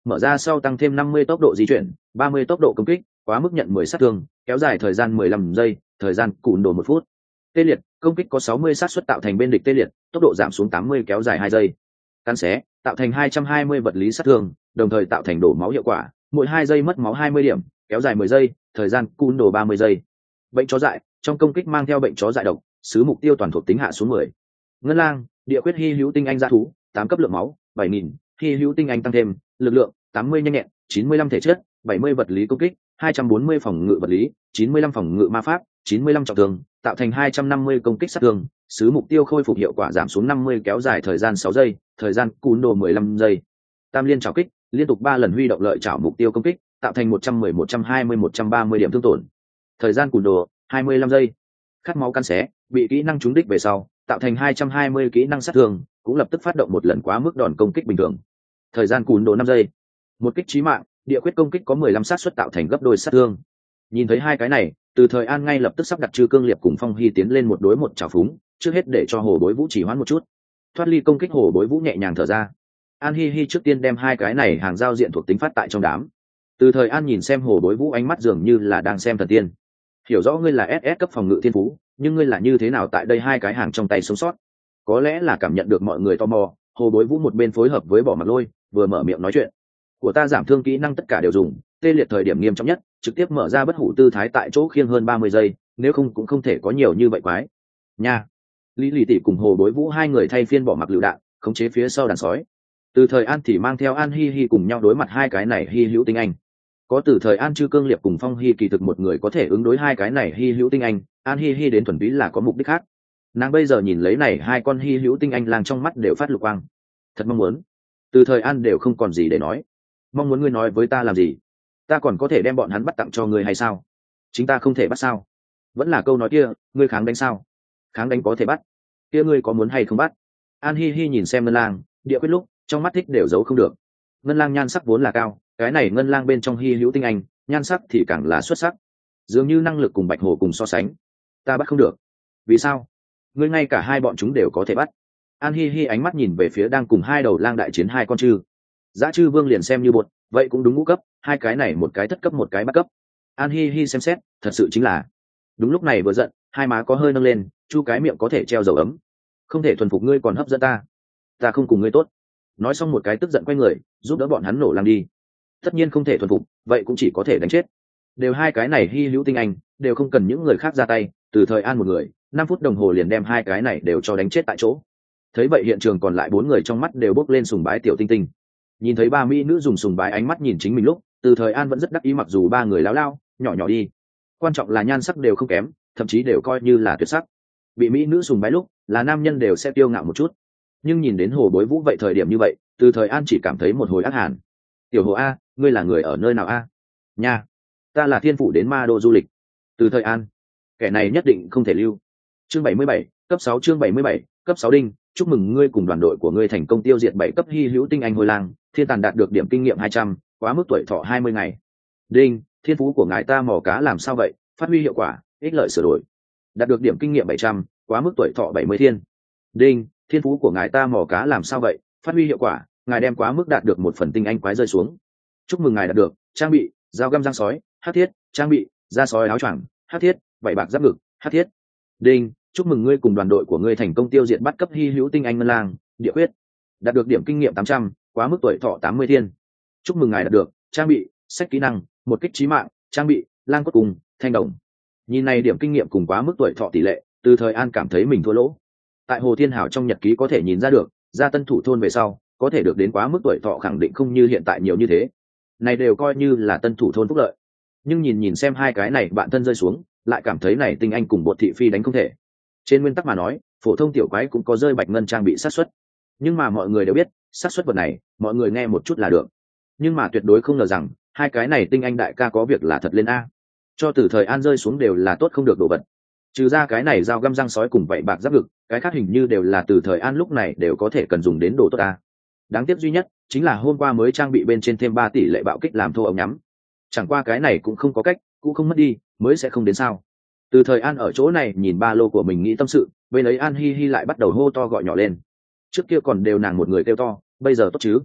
mở ra sau tăng thêm 50 tốc độ di chuyển, 30 tốc độ công kích, quá mức nhận 10 sát thương, kéo dài thời gian 15 giây, thời gian cùn đồ 1 phút. Tê liệt, công kích có 60 xác suất tạo thành bên địch tê liệt, tốc độ giảm xuống 80, kéo dài 2 giây. Cắn xé, tạo thành 220 vật lý sát thương, đồng thời tạo thành đổ máu hiệu quả, mỗi 2 giây mất máu 20 điểm, kéo dài 10 giây, thời gian cùn đồ 30 giây. Bệnh chó dại, trong công kích mang theo bệnh chó dại độc, xứ mục tiêu toàn thuộc tính hạ xuống 10. Ngân lang, địa quyết hy hữu tinh anh dã thú, 8 cấp lượng máu, 7000, hy hữu tinh anh tăng thêm, lực lượng, 80 nhanh nhẹn, 95 thể chất, 70 vật lý công kích, 240 phòng ngự vật lý, 95 phòng ngự ma pháp, 95 trọng thương, tạo thành 250 công kích sát thương, xứ mục tiêu khôi phục hiệu quả giảm xuống 50, kéo dài thời gian 6 giây, thời gian cún đồ 15 giây. Tam liên trảo kích, liên tục 3 lần huy động lợi trảo mục tiêu công kích, tạo thành 110, 120, 130 điểm thương tổn. Thời gian cún đồ 25 giây. Khát máu cắn xé, bị kỹ năng trúng đích về sau, tạo thành 220 kỹ năng sát thương, cũng lập tức phát động một lần quá mức đòn công kích bình thường. Thời gian cún đồ 5 giây. Một kích chí mạng, địa quyết công kích có 15 sát suất tạo thành gấp đôi sát thương. Nhìn thấy hai cái này, Từ Thời An ngay lập tức sắp đặt Trư Cương Liệp cùng Phong Hy tiến lên một đối một trào phúng, trước hết để cho Hồ Bối Vũ chỉ hoãn một chút. Thoát ly công kích, Hồ Bối Vũ nhẹ nhàng thở ra. An Hi Hi trước tiên đem hai cái này hàng giao diện thuộc tính phát tại trong đám. Từ Thời An nhìn xem Hồ Bối Vũ, ánh mắt dường như là đang xem thần tiên. Hiểu rõ ngươi là SS cấp phòng ngự thiên phú, nhưng ngươi là như thế nào tại đây hai cái hàng trong tay sống sót? Có lẽ là cảm nhận được mọi người tò mò, Hồ Bối Vũ một bên phối hợp với Bỏ Mặc Lôi, vừa mở miệng nói chuyện. Của ta giảm thương kỹ năng tất cả đều dùng, tê liệt thời điểm nghiêm trọng nhất, trực tiếp mở ra bất hủ tư thái tại chỗ khiêng hơn 30 giây, nếu không cũng không thể có nhiều như vậy quái. Nha. Lý Lì tỷ cùng Hồ Bối Vũ hai người thay phiên Bỏ Mặc lựu đạn, khống chế phía sau đàn sói. Từ Thời An thì mang theo An Hi Hi cùng nhau đối mặt hai cái này hi hữu tinh anh. Có Từ Thời An, Trư Cương Liệp cùng Phong Hi kỳ thực một người có thể ứng đối hai cái này hi hữu tinh anh, An Hi Hi đến thuần túy là có mục đích khác. Nàng bây giờ nhìn lấy này hai con hi hữu tinh anh lang trong mắt đều phát lục quang. Thật mong muốn. Từ Thời An đều không còn gì để nói. Mong muốn ngươi nói với ta làm gì? Ta còn có thể đem bọn hắn bắt tặng cho ngươi hay sao? Chính ta không thể bắt sao? Vẫn là câu nói kia, ngươi kháng đánh sao? Kháng đánh có thể bắt. Kia ngươi có muốn hay không bắt? An Hi Hi nhìn xem Ngân Lang, địa quyết lúc, trong mắt thích đều giấu không được. Ngân Lang nhan sắc vốn là cao, cái này Ngân Lang bên trong hi hữu tinh anh, nhan sắc thì càng là xuất sắc. Dường như năng lực cùng Bạch Hổ cùng so sánh. Ta bắt không được. Vì sao? Ngươi ngay cả hai bọn chúng đều có thể bắt. An Hi Hi ánh mắt nhìn về phía đang cùng hai đầu lang đại chiến hai con chư. Dã Chư Vương liền xem như bột, vậy cũng đúng ngũ cấp, hai cái này một cái thất cấp một cái bát cấp. An Hi Hi xem xét, thật sự chính là. Đúng lúc này vừa giận, hai má có hơi nâng lên, chu cái miệng có thể treo dầu ấm. Không thể thuần phục ngươi còn hấp dẫn ta. Ta không cùng ngươi tốt. Nói xong một cái tức giận quay người, giúp đỡ bọn hắn nổ lang đi. Tất nhiên không thể thuần phục, vậy cũng chỉ có thể đánh chết. Đều hai cái này hi hữu tinh anh, đều không cần những người khác ra tay, Từ Thời An một người, 5 phút đồng hồ liền đem hai cái này đều cho đánh chết tại chỗ. Thấy vậy hiện trường còn lại 4 người trong mắt đều bốc lên sùng bái tiểu tinh tinh. Nhìn thấy ba mỹ nữ dùng sùng bái ánh mắt nhìn chính mình lúc, Từ Thời An vẫn rất đắc ý, mặc dù ba người láo lao nhỏ nhỏ đi, quan trọng là nhan sắc đều không kém, thậm chí đều coi như là tuyệt sắc. Bị mỹ nữ sùng bái lúc, là nam nhân đều sẽ tiêu ngạo một chút, nhưng nhìn đến Hồ Bối Vũ vậy thời điểm như vậy, Từ Thời An chỉ cảm thấy một hồi ác hàn. Tiểu Hồ A, ngươi là người ở nơi nào a? Nha, ta là thiên phụ đến ma đô du lịch. Từ Thời An, kẻ này nhất định không thể lưu. Chương 77, cấp 6 chương 77, cấp 6 đinh, chúc mừng ngươi cùng đoàn đội của ngươi thành công tiêu diệt 7 cấp hi hữu tinh anh hồi lang, thiên tàn đạt được điểm kinh nghiệm 200, quá mức tuổi thọ 20 ngày. Đinh, thiên phú của ngài ta mò cá làm sao vậy, phát huy hiệu quả, ích lợi sửa đổi. Đạt được điểm kinh nghiệm 700, quá mức tuổi thọ 70 thiên. Đinh, thiên phú của ngài ta mò cá làm sao vậy, phát huy hiệu quả, ngài đem quá mức đạt được 1 phần tinh anh quái rơi xuống. Chúc mừng ngài đạt được trang bị dao găm răng sói, hắc thiết, trang bị da sói áo choàng, hắc thiết, vảy bạc giáp ngực, hắc thiết. Đinh, chúc mừng ngươi cùng đoàn đội của ngươi thành công tiêu diệt bắt cấp hi hữu tinh anh Ngân Lang, địa quyết, đạt được điểm kinh nghiệm 800, quá mức tuổi thọ 80 thiên. Chúc mừng ngài đạt được trang bị sách kỹ năng, một kích chí mạng, trang bị lang cốt cùng thanh đồng. Nhìn này điểm kinh nghiệm cùng quá mức tuổi thọ tỷ lệ, Từ Thời An cảm thấy mình thua lỗ. Tại Hồ Thiên Hảo trong nhật ký có thể nhìn ra được, ra tân thủ thôn về sau có thể được đến quá mức tuổi thọ khẳng định không như hiện tại nhiều như thế, này đều coi như là tân thủ thôn phúc lợi. Nhưng nhìn xem hai cái này bạn thân rơi xuống, lại cảm thấy này tinh anh cùng bột thị phi đánh không thể. Trên nguyên tắc mà nói, phổ thông tiểu quái cũng có rơi bạch ngân trang bị sát suất, nhưng mà mọi người đều biết sát suất vật này mọi người nghe một chút là được, nhưng mà tuyệt đối không ngờ rằng hai cái này tinh anh đại ca có việc là thật lên a. Cho Từ Thời An rơi xuống đều là tốt không được đồ vật, trừ ra cái này dao găm răng sói cùng vậy bạc giáp ngực, cái khác hình như đều là Từ Thời An lúc này đều có thể cần dùng đến đồ tốt a. Đáng tiếc duy nhất chính là hôm qua mới trang bị bên trên thêm 3 tỷ lệ bạo kích làm thô ống nhắm, chẳng qua cái này cũng không có cách, cũng không mất đi mới sẽ không đến sao. Từ Thời An ở chỗ này nhìn ba lô của mình nghĩ tâm sự, bên ấy An Hi Hi lại bắt đầu hô to gọi nhỏ lên. Trước kia còn đều nàng một người kêu to, bây giờ tốt chứ?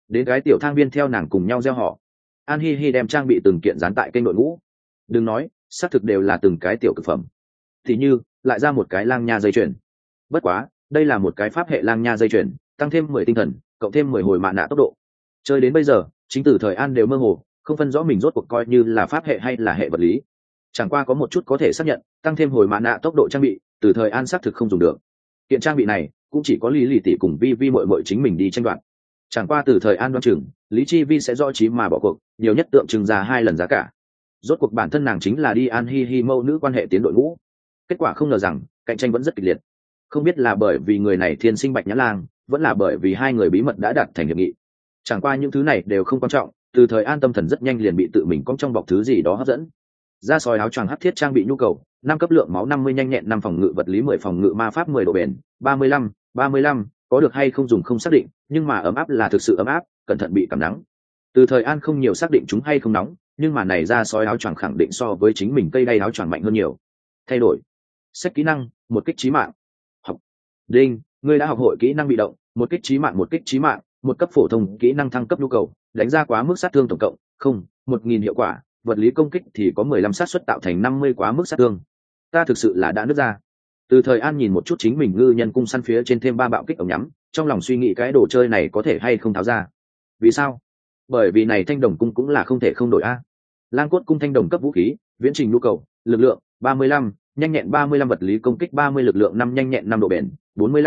đến cái tiểu thang viên theo nàng cùng nhau gieo họ. An Hi Hi đem trang bị từng kiện dán tại kênh đội ngũ. Đừng nói, xác thực đều là từng cái tiểu cực phẩm. Thì như lại ra một cái lang nha dây chuyền. Bất quá, đây là một cái pháp hệ lang nha dây chuyền, tăng thêm 10 tinh thần, cộng thêm 10 hồi mạ nạ tốc độ. Chơi đến bây giờ, chính từ thời An đều mơ hồ, không phân rõ mình rốt cuộc coi như là pháp hệ hay là hệ vật lý. Chẳng qua có một chút có thể xác nhận, tăng thêm hồi mạ nạ tốc độ trang bị, từ thời An xác thực không dùng được. Kiện trang bị này cũng chỉ có Lý Lì tỷ cùng Vi Vi muội muội chính mình đi tranh đoạt. Chẳng qua từ thời An đoan chừng, Lý Chi Vi sẽ do chí mà bỏ cuộc, nhiều nhất tượng trưng ra 2 lần giá cả. Rốt cuộc bản thân nàng chính là đi An Hi Hi mâu nữ quan hệ tiến đội ngũ. Kết quả không ngờ rằng, cạnh tranh vẫn rất kịch liệt. Không biết là bởi vì người này thiên sinh bạch nhã lang, vẫn là bởi vì hai người bí mật đã đạt thành hiệp nghị. Chẳng qua những thứ này đều không quan trọng, từ thời An tâm thần rất nhanh liền bị tự mình cong trong bọc thứ gì đó hấp dẫn. Ra sói áo choàng hắc thiết trang bị nhu cầu, 5 cấp lượng máu 50 nhanh nhẹn 5 phòng ngự vật lý 10 phòng ngự ma pháp 10 độ bền, 35, có được hay không dùng không xác định, nhưng mà ấm áp là thực sự ấm áp, cẩn thận bị cảm nắng. Từ thời An không nhiều xác định chúng hay không nóng, nhưng mà này ra sói áo choàng khẳng định so với chính mình cây đay áo choàng mạnh hơn nhiều. Thay đổi. Sách kỹ năng, một kích chí mạng. Học. Đinh, ngươi đã học hội kỹ năng bị động, một kích chí mạng, một cấp phổ thông kỹ năng thăng cấp nhu cầu, đánh ra quá mức sát thương tổng cộng, 1000 hiệu quả, vật lý công kích thì có 15 xác suất tạo thành 50 quá mức sát thương. Ta thực sự là đã nứt ra. Từ thời An nhìn một chút chính mình ngư nhân cung săn phía trên thêm 3 bạo kích ống nhắm, trong lòng suy nghĩ cái đồ chơi này có thể hay không tháo ra. Vì sao? Bởi vì này thanh đồng cung cũng là không thể không đổi a. Lang cốt cung thanh đồng cấp vũ khí, viễn trình nhu cầu, lực lượng 35, nhanh nhẹn 35 vật lý công kích 30 lực lượng 5 nhanh nhẹn 5 độ bền,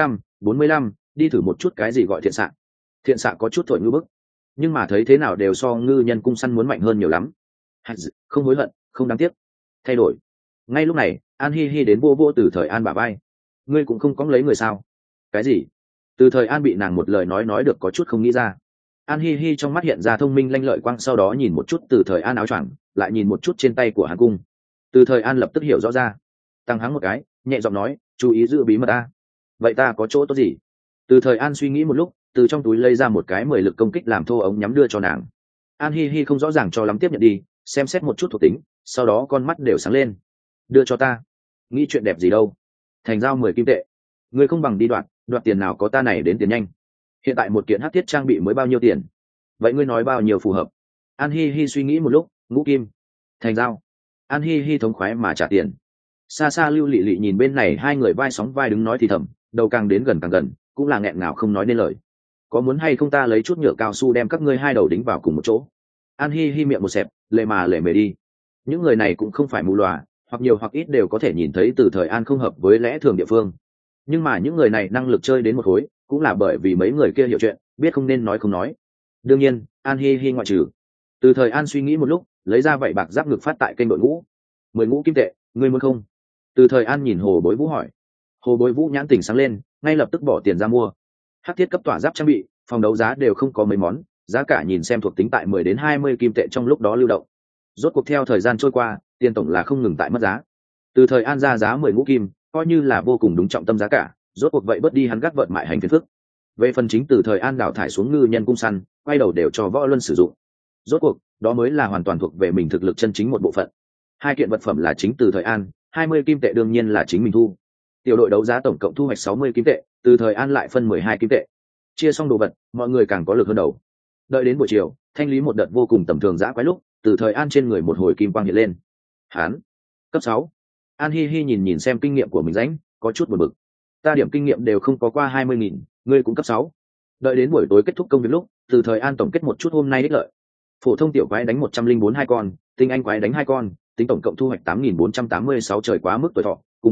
45, đi thử một chút cái gì gọi thiện xạ. Thiện xạ có chút thổi ngư bức, nhưng mà thấy thế nào đều so ngư nhân cung săn muốn mạnh hơn nhiều lắm. Không hối hận, không đáng tiếc. Thay đổi. Ngay lúc này, An Hi Hi đến vô vô từ thời An bả vai. Ngươi cũng không có lấy người sao? Cái gì? Từ thời An bị nàng một lời nói được có chút không nghĩ ra. An Hi Hi trong mắt hiện ra thông minh lanh lợi quang, sau đó nhìn một chút từ thời An áo choàng, lại nhìn một chút trên tay của Hàn cung. Từ thời An lập tức hiểu rõ ra, tăng hắng một cái, nhẹ giọng nói, chú ý giữ bí mật a. Vậy ta có chỗ tốt gì? Từ thời An suy nghĩ một lúc, từ trong túi lấy ra một cái 10 lực công kích làm thô ống nhắm đưa cho nàng. An Hi Hi không rõ ràng cho lắm tiếp nhận đi, xem xét một chút thuộc tính, sau đó con mắt đều sáng lên. Đưa cho ta. Nghĩ chuyện đẹp gì đâu. Thành giao 10 kim tệ. Ngươi không bằng đi đoạt tiền nào có ta này đến tiền nhanh. Hiện tại một kiện hắc thiết trang bị mới bao nhiêu tiền? Vậy ngươi nói bao nhiêu phù hợp? An Hi Hi suy nghĩ một lúc, ngũ kim. Thành giao. An Hi Hi thống khoái mà trả tiền. Xa xa Lưu Lị Lị nhìn bên này hai người vai sóng vai đứng nói thì thầm, đầu càng đến gần càng gần, cũng là nghẹn ngào không nói nên lời. Có muốn hay không ta lấy chút nhựa cao su đem các ngươi hai đầu đính vào cùng một chỗ? An Hi Hi miệng một xẹp, lệ mề đi. Những người này cũng không phải mù lòa, hoặc nhiều hoặc ít đều có thể nhìn thấy từ thời An không hợp với lẽ thường địa phương. Nhưng mà những người này năng lực chơi đến một khối, cũng là bởi vì mấy người kia hiểu chuyện, biết không nên nói không nói. Đương nhiên, An Hi Hi ngoại trừ. Từ thời An suy nghĩ một lúc, lấy ra vảy bạc giáp ngực phát tại kênh đội ngũ. 10 ngũ kim tệ, ngươi muốn không? Từ thời An nhìn Hồ Bối Vũ hỏi. Hồ Bối Vũ nhãn tỉnh sáng lên, ngay lập tức bỏ tiền ra mua. Hắc thiết cấp tỏa giáp trang bị, phòng đấu giá đều không có mấy món, giá cả nhìn xem thuộc tính tại 10 đến 20 kim tệ trong lúc đó lưu động. Rốt cuộc theo thời gian trôi qua, tiền tổng là không ngừng tại mất giá. Từ thời An ra giá 10 ngũ kim, coi như là vô cùng đúng trọng tâm giá cả, rốt cuộc vậy bớt đi hắn gác vợt mại hành phiền phức. Về phần chính từ thời An đào thải xuống ngư nhân cung săn, quay đầu đều cho Võ Luân sử dụng. Rốt cuộc, đó mới là hoàn toàn thuộc về mình thực lực chân chính một bộ phận. Hai kiện vật phẩm là chính từ thời An, 20 kim tệ đương nhiên là chính mình thu. Tiểu đội đấu giá tổng cộng thu hoạch 60 kim tệ, từ thời An lại phân 12 kim tệ. Chia xong đồ vật, mọi người càng có lực hơn đầu. Đợi đến buổi chiều, thanh lý một đợt vô cùng tầm thường dã quái lúc, từ thời An trên người một hồi kim quang hiện lên. Hán, cấp 6. An Hi Hi nhìn xem kinh nghiệm của mình rãnh, có chút buồn bực. Ta điểm kinh nghiệm đều không có qua 20.000, ngươi cũng cấp 6. Đợi đến buổi tối kết thúc công việc lúc, từ thời An tổng kết một chút hôm nay đích lợi. Phổ thông tiểu quái đánh 104 hai con, tinh anh quái đánh 2 con, tính tổng cộng thu hoạch 8.486 trời quá mức tuổi thọ, cùng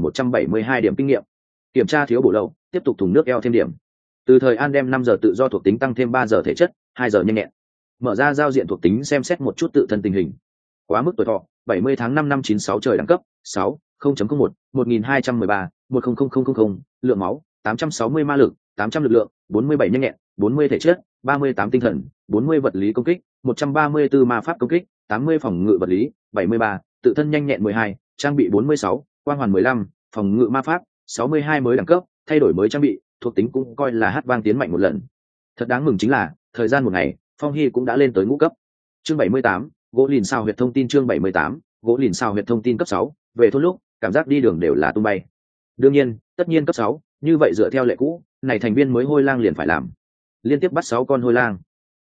8.172 điểm kinh nghiệm. Kiểm tra thiếu bổ lậu, tiếp tục thùng nước eo thêm điểm. Từ thời An đem 5 giờ tự do thuộc tính tăng thêm 3 giờ thể chất, 2 giờ nhanh nhẹn. Mở ra giao diện thuộc tính xem xét một chút tự thân tình hình. Quá mức tuổi thọ, 70 tháng 5 năm 96 trời đẳng cấp, 6, 0.01, 1213, 100000, lượng máu, 860 ma lực, 800 lực lượng, 47 nhanh nhẹn, 40 thể chất, 38 tinh thần, 40 vật lý công kích, 134 ma pháp công kích, 80 phòng ngự vật lý, 73, tự thân nhanh nhẹn 12, trang bị 46, quang hoàn 15, phòng ngự ma pháp, 62 mới đẳng cấp, thay đổi mới trang bị, thuộc tính cũng coi là hát vang tiến mạnh một lần. Thật đáng mừng chính là, thời gian một ngày, Phong Hy cũng đã lên tới ngũ cấp. Chương 78, gỗ lìn sao huyệt thông tin chương 78, gỗ lìn sao huyệt thông tin cấp 6, về thôn lúc, cảm giác đi đường đều là tung bay. Đương nhiên, tất nhiên cấp 6, như vậy dựa theo lệ cũ, này thành viên mới hôi lang liền phải làm. Liên tiếp bắt 6 con hôi lang,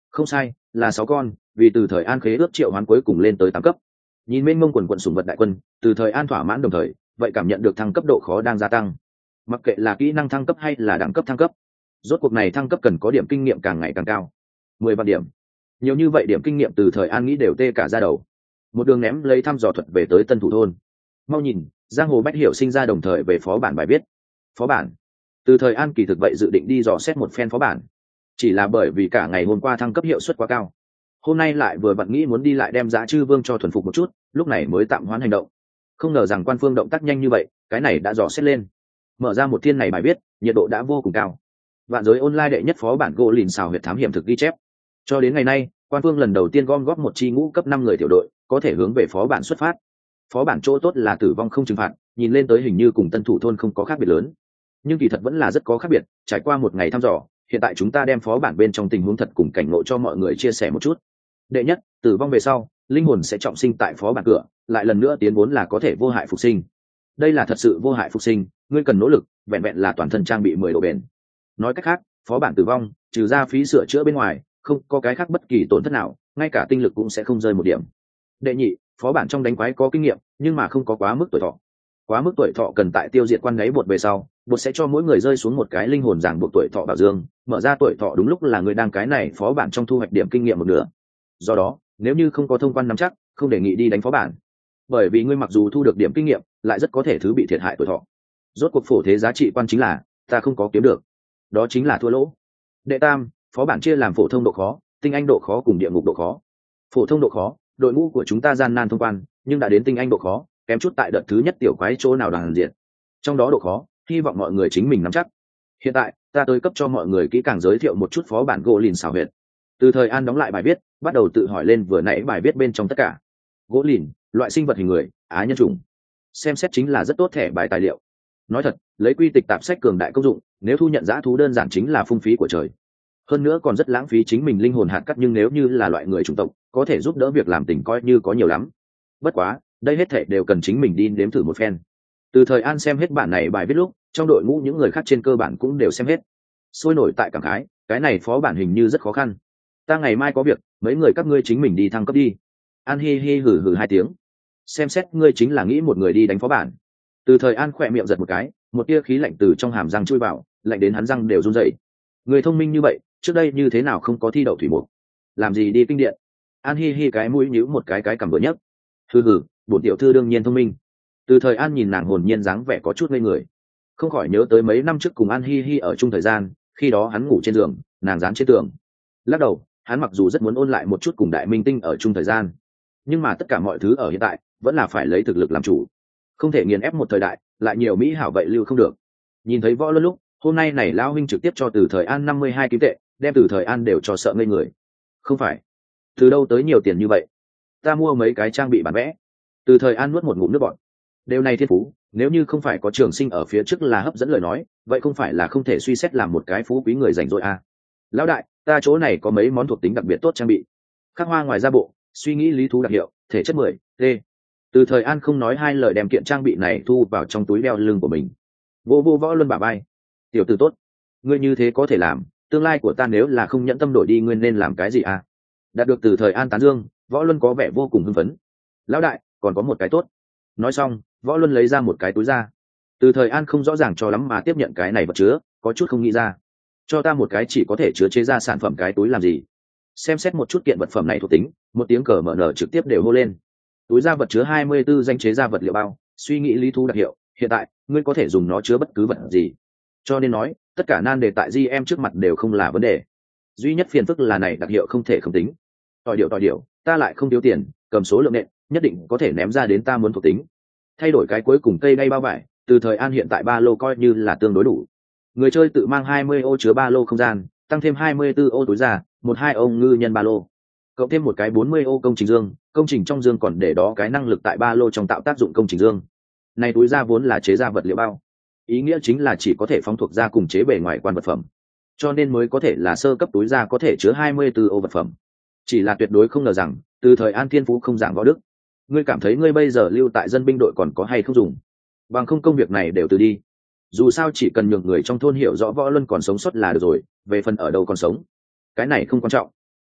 Không sai, là 6 con, vì từ thời an khế ước triệu hoán cuối cùng lên tới 8 cấp. Nhìn mênh mông quần quận sủng vật đại quân, từ thời an thỏa mãn đồng thời vậy cảm nhận được thăng cấp độ khó đang gia tăng. Mặc kệ là kỹ năng thăng cấp hay là đẳng cấp thăng cấp, rốt cuộc này thăng cấp cần có điểm kinh nghiệm càng ngày càng cao. 10 vạn điểm, nhiều như vậy điểm kinh nghiệm từ thời an nghĩ đều tê cả ra đầu. Một đường ném lấy thăm dò thuật về tới tân thủ thôn. Mau nhìn, giang hồ bách hiểu sinh ra đồng thời về phó bản bài viết. Phó bản, từ thời an kỳ thực vậy dự định đi dò xét một phen phó bản, chỉ là bởi vì cả ngày hôm qua thăng cấp hiệu suất quá cao, hôm nay lại vừa vặn nghĩ muốn đi lại đem Dã Chư Vương cho thuần phục một chút, lúc này mới tạm hoãn hành động. Không ngờ rằng quan phương động tác nhanh như vậy, cái này đã dò xét lên. Mở ra một thiên này bài viết, nhiệt độ đã vô cùng cao. Vạn giới online đệ nhất phó bản gỗ lìn xào huyệt thám hiểm thực ghi chép. Cho đến ngày nay, quan phương lần đầu tiên gom góp một chi ngũ cấp 5 người tiểu đội, có thể hướng về phó bản xuất phát. Phó bản chỗ tốt là tử vong không trừng phạt, nhìn lên tới hình như cùng tân thủ thôn không có khác biệt lớn, nhưng kỳ thật vẫn là rất có khác biệt. Trải qua một ngày thăm dò, hiện tại chúng ta đem phó bản bên trong tình huống thật cùng cảnh ngộ cho mọi người chia sẻ một chút. Đệ nhất, tử vong về sau, linh hồn sẽ trọng sinh tại phó bản cửa, lại lần nữa tiến vốn là có thể vô hại phục sinh. Đây là thật sự vô hại phục sinh, ngươi cần nỗ lực, vẹn vẹn là toàn thân trang bị 10 độ bền. Nói cách khác, phó bản tử vong, trừ ra phí sửa chữa bên ngoài, không có cái khác bất kỳ tổn thất nào, ngay cả tinh lực cũng sẽ không rơi một điểm. Đệ nhị, phó bản trong đánh quái có kinh nghiệm, nhưng mà không có quá mức tuổi thọ. Quá mức tuổi thọ cần tại tiêu diệt quan gáy bột về sau, bột sẽ cho mỗi người rơi xuống một cái linh hồn ràng buộc tuổi thọ bảo dương, mở ra tuổi thọ đúng lúc là người đang cái này phó bản trong thu hoạch điểm kinh nghiệm một nửa. Do đó, nếu như không có thông quan nắm chắc, không đề nghị đi đánh phó bản, bởi vì ngươi mặc dù thu được điểm kinh nghiệm, lại rất có thể thứ bị thiệt hại tuổi thọ. Rốt cuộc phổ thế giá trị quan chính là ta không có kiếm được, đó chính là thua lỗ. Đệ tam, phó bản chia làm phổ thông độ khó, tinh anh độ khó cùng địa ngục độ khó. Phổ thông độ khó, đội ngũ của chúng ta gian nan thông quan, nhưng đã đến tinh anh độ khó, kém chút tại đợt thứ nhất tiểu quái chỗ nào đoàn diện. Trong đó độ khó, hy vọng mọi người chính mình nắm chắc. Hiện tại, ta tới cấp cho mọi người kỹ càng giới thiệu một chút phó bản gỗ lìn xào huyệt. Từ thời an đóng lại bài viết, bắt đầu tự hỏi lên vừa nãy bài viết bên trong tất cả. Gỗ lìn, loại sinh vật hình người, á nhân chủng. Xem xét chính là rất tốt thẻ bài tài liệu. Nói thật, lấy quy tịch tạp sách cường đại công dụng, nếu thu nhận dã thú đơn giản chính là phung phí của trời. Hơn nữa còn rất lãng phí chính mình linh hồn hạt cắt, nhưng nếu như là loại người chủng tộc, có thể giúp đỡ việc làm tình coi như có nhiều lắm. Bất quá, đây hết thảy đều cần chính mình đi nếm thử một phen. Từ thời an xem hết bản này bài viết lúc, trong đội ngũ những người khác trên cơ bản cũng đều xem hết, sôi nổi tại cảm khái, cái này phó bản hình như rất khó khăn. Ta ngày mai có việc, mấy người các ngươi chính mình đi thăng cấp đi. An hi hi hừ hừ 2 tiếng. Xem xét ngươi chính là nghĩ một người đi đánh phó bản. Từ thời an khỏe miệng giật một cái, một tia khí lạnh từ trong hàm răng chui vào, lạnh đến hắn răng đều run rẩy. Người thông minh như vậy, trước đây như thế nào không có thi đậu thủy mục, làm gì đi kinh điện. An hi hi cái mũi nhíu một cái cầm bữa nhấc. Hừ hừ, bổn tiểu thư đương nhiên thông minh. Từ thời an nhìn nàng hồn nhiên dáng vẻ có chút ngây người, không khỏi nhớ tới mấy năm trước cùng An hi hi ở chung thời gian, khi đó hắn ngủ trên giường, nàng dán trên tường. Lắc đầu, hắn mặc dù rất muốn ôn lại một chút cùng đại minh tinh ở chung thời gian, nhưng mà tất cả mọi thứ ở hiện tại vẫn là phải lấy thực lực làm chủ, không thể nghiền ép một thời đại lại nhiều mỹ hảo vậy lưu không được. Nhìn thấy Võ Luân lúc, hôm nay này lao huynh trực tiếp cho từ thời an 52 kim tệ, đem từ thời an đều cho sợ ngây người. Không phải, từ đâu tới nhiều tiền như vậy? Ta mua mấy cái trang bị bản vẽ. Từ thời an nuốt một ngụm nước bọt. Điều này thiên phú, nếu như không phải có trường sinh ở phía trước là hấp dẫn lời nói, vậy không phải là không thể suy xét làm một cái phú quý người rảnh rỗi à. Lão đại, ta chỗ này có mấy món thuộc tính đặc biệt tốt trang bị. Khắc hoa ngoài ra bộ, suy nghĩ lý thú đặc hiệu, thể chất 10, t. Từ thời an không nói hai lời đem kiện trang bị này thu vào trong túi đeo lưng của mình. Vô Võ Luân bả vai. Tiểu tử tốt, ngươi như thế có thể làm, tương lai của ta nếu là không nhẫn tâm đổi đi ngươi nên làm cái gì à? Đạt được từ thời an tán dương, Võ Luân có vẻ vô cùng hưng phấn. Lão đại, còn có một cái tốt. Nói xong, Võ Luân lấy ra một cái túi ra. Từ thời an không rõ ràng cho lắm mà tiếp nhận cái này vật chứa, có chút không nghĩ ra. Cho ta một cái chỉ có thể chứa chế ra sản phẩm cái túi làm gì? Xem xét một chút kiện vật phẩm này thuộc tính, một tiếng cờ mở nở trực tiếp đều hô lên. Túi da vật chứa 24 danh chế ra vật liệu bao, suy nghĩ lý thú đặc hiệu, hiện tại ngươi có thể dùng nó chứa bất cứ vật gì. Cho nên nói, tất cả nan đề tại GM trước mặt đều không là vấn đề. Duy nhất phiền phức là này đặc hiệu không thể không tính. Tỏi điệu, ta lại không thiếu tiền, cầm số lượng nện, nhất định có thể ném ra đến ta muốn thuộc tính. Thay đổi cái cuối cùng cây đay bao vải, từ thời an hiện tại ba lô coi như là tương đối đủ. Người chơi tự mang 20 ô chứa ba lô không gian, tăng thêm 24 ô túi da, 12 ô ngư nhân ba lô, cộng thêm một cái 40 ô công trình dương, công trình trong dương còn để đó cái năng lực tại ba lô trong tạo tác dụng công trình dương. Này túi da vốn là chế ra vật liệu bao, ý nghĩa chính là chỉ có thể phóng thuộc da cùng chế bề ngoài quan vật phẩm, cho nên mới có thể là sơ cấp túi da có thể chứa 24 ô vật phẩm. Chỉ là tuyệt đối không ngờ rằng, từ thời an thiên phú không dạng võ đức. Ngươi cảm thấy ngươi bây giờ lưu tại dân binh đội còn có hay không dùng? Bằng không công việc này đều từ đi. Dù sao chỉ cần nhường người trong thôn hiểu rõ Võ Luân còn sống sót là được rồi, về phần ở đâu còn sống, cái này không quan trọng.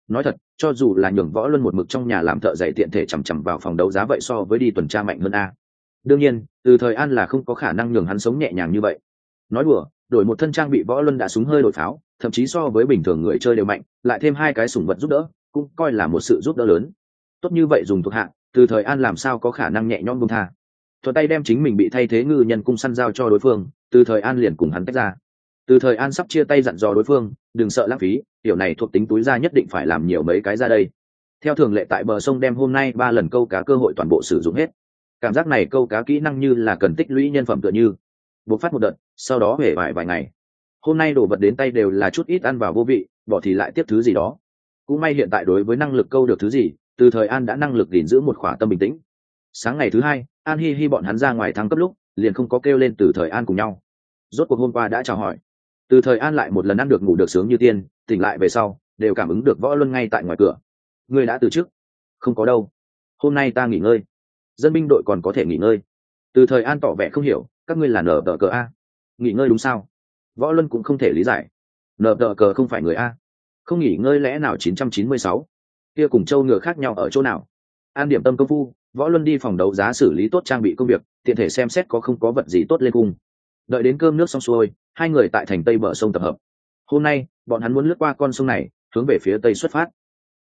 nói thật, cho dù là nhường Võ Luân một mực trong nhà làm thợ giày tiện thể chằm chằm vào phòng đấu giá vậy so với đi tuần tra mạnh hơn a. Đương nhiên, Từ Thời An là không có khả năng nhường hắn sống nhẹ nhàng như vậy. Nói đùa, đổi một thân trang bị Võ Luân đã súng hơi đổi pháo, thậm chí so với bình thường người chơi đều mạnh, lại thêm hai cái sủng vật giúp đỡ, cũng coi là một sự giúp đỡ lớn. Tốt như vậy dùng thuộc hạ, Từ Thời An làm sao có khả năng nhẹ nhõm buông tha. Thuận tay đem chính mình bị thay thế ngư nhân cung săn giao cho đối phương, Từ Thời An liền cùng hắn tách ra. Từ Thời An sắp chia tay dặn dò đối phương, đừng sợ lãng phí, tiểu này thuộc tính túi ra nhất định phải làm nhiều mấy cái ra đây. Theo thường lệ tại bờ sông đem hôm nay 3 lần câu cá cơ hội toàn bộ sử dụng hết. Cảm giác này câu cá kỹ năng như là cần tích lũy nhân phẩm tựa như bộc phát một đợt, sau đó hể vài ngày. Hôm nay đồ vật đến tay đều là chút ít ăn vào vô vị, bỏ thì lại tiếp thứ gì đó. Cũng may hiện tại đối với năng lực câu được thứ gì, Từ Thời An đã năng lực gìn giữ một khỏa tâm bình tĩnh. Sáng ngày thứ hai, An Hi Hi bọn hắn ra ngoài thăng cấp lúc, liền không có kêu lên Từ Thời An cùng nhau. Rốt cuộc hôm qua đã chào hỏi. Từ Thời An lại một lần ăn được ngủ được sướng như tiên, tỉnh lại về sau, đều cảm ứng được Võ Luân ngay tại ngoài cửa. Ngươi đã từ chức? Không có đâu. Hôm nay ta nghỉ ngơi. Dân binh đội còn có thể nghỉ ngơi. Từ Thời An tỏ vẻ không hiểu, các ngươi là nở tờ cờ a? Nghỉ ngơi đúng sao? Võ Luân cũng không thể lý giải. Nở tờ cờ không phải người a? Không nghỉ ngơi lẽ nào 996? Kia cùng châu ngựa khác nhau ở chỗ nào? An điểm tâm công phu, Võ Luân đi phòng đấu giá xử lý tốt trang bị công việc, tiện thể xem xét có không có vật gì tốt lên cung. Đợi đến cơm nước xong xuôi, hai người tại thành tây bờ sông tập hợp. Hôm nay bọn hắn muốn lướt qua con sông này, hướng về phía tây xuất phát.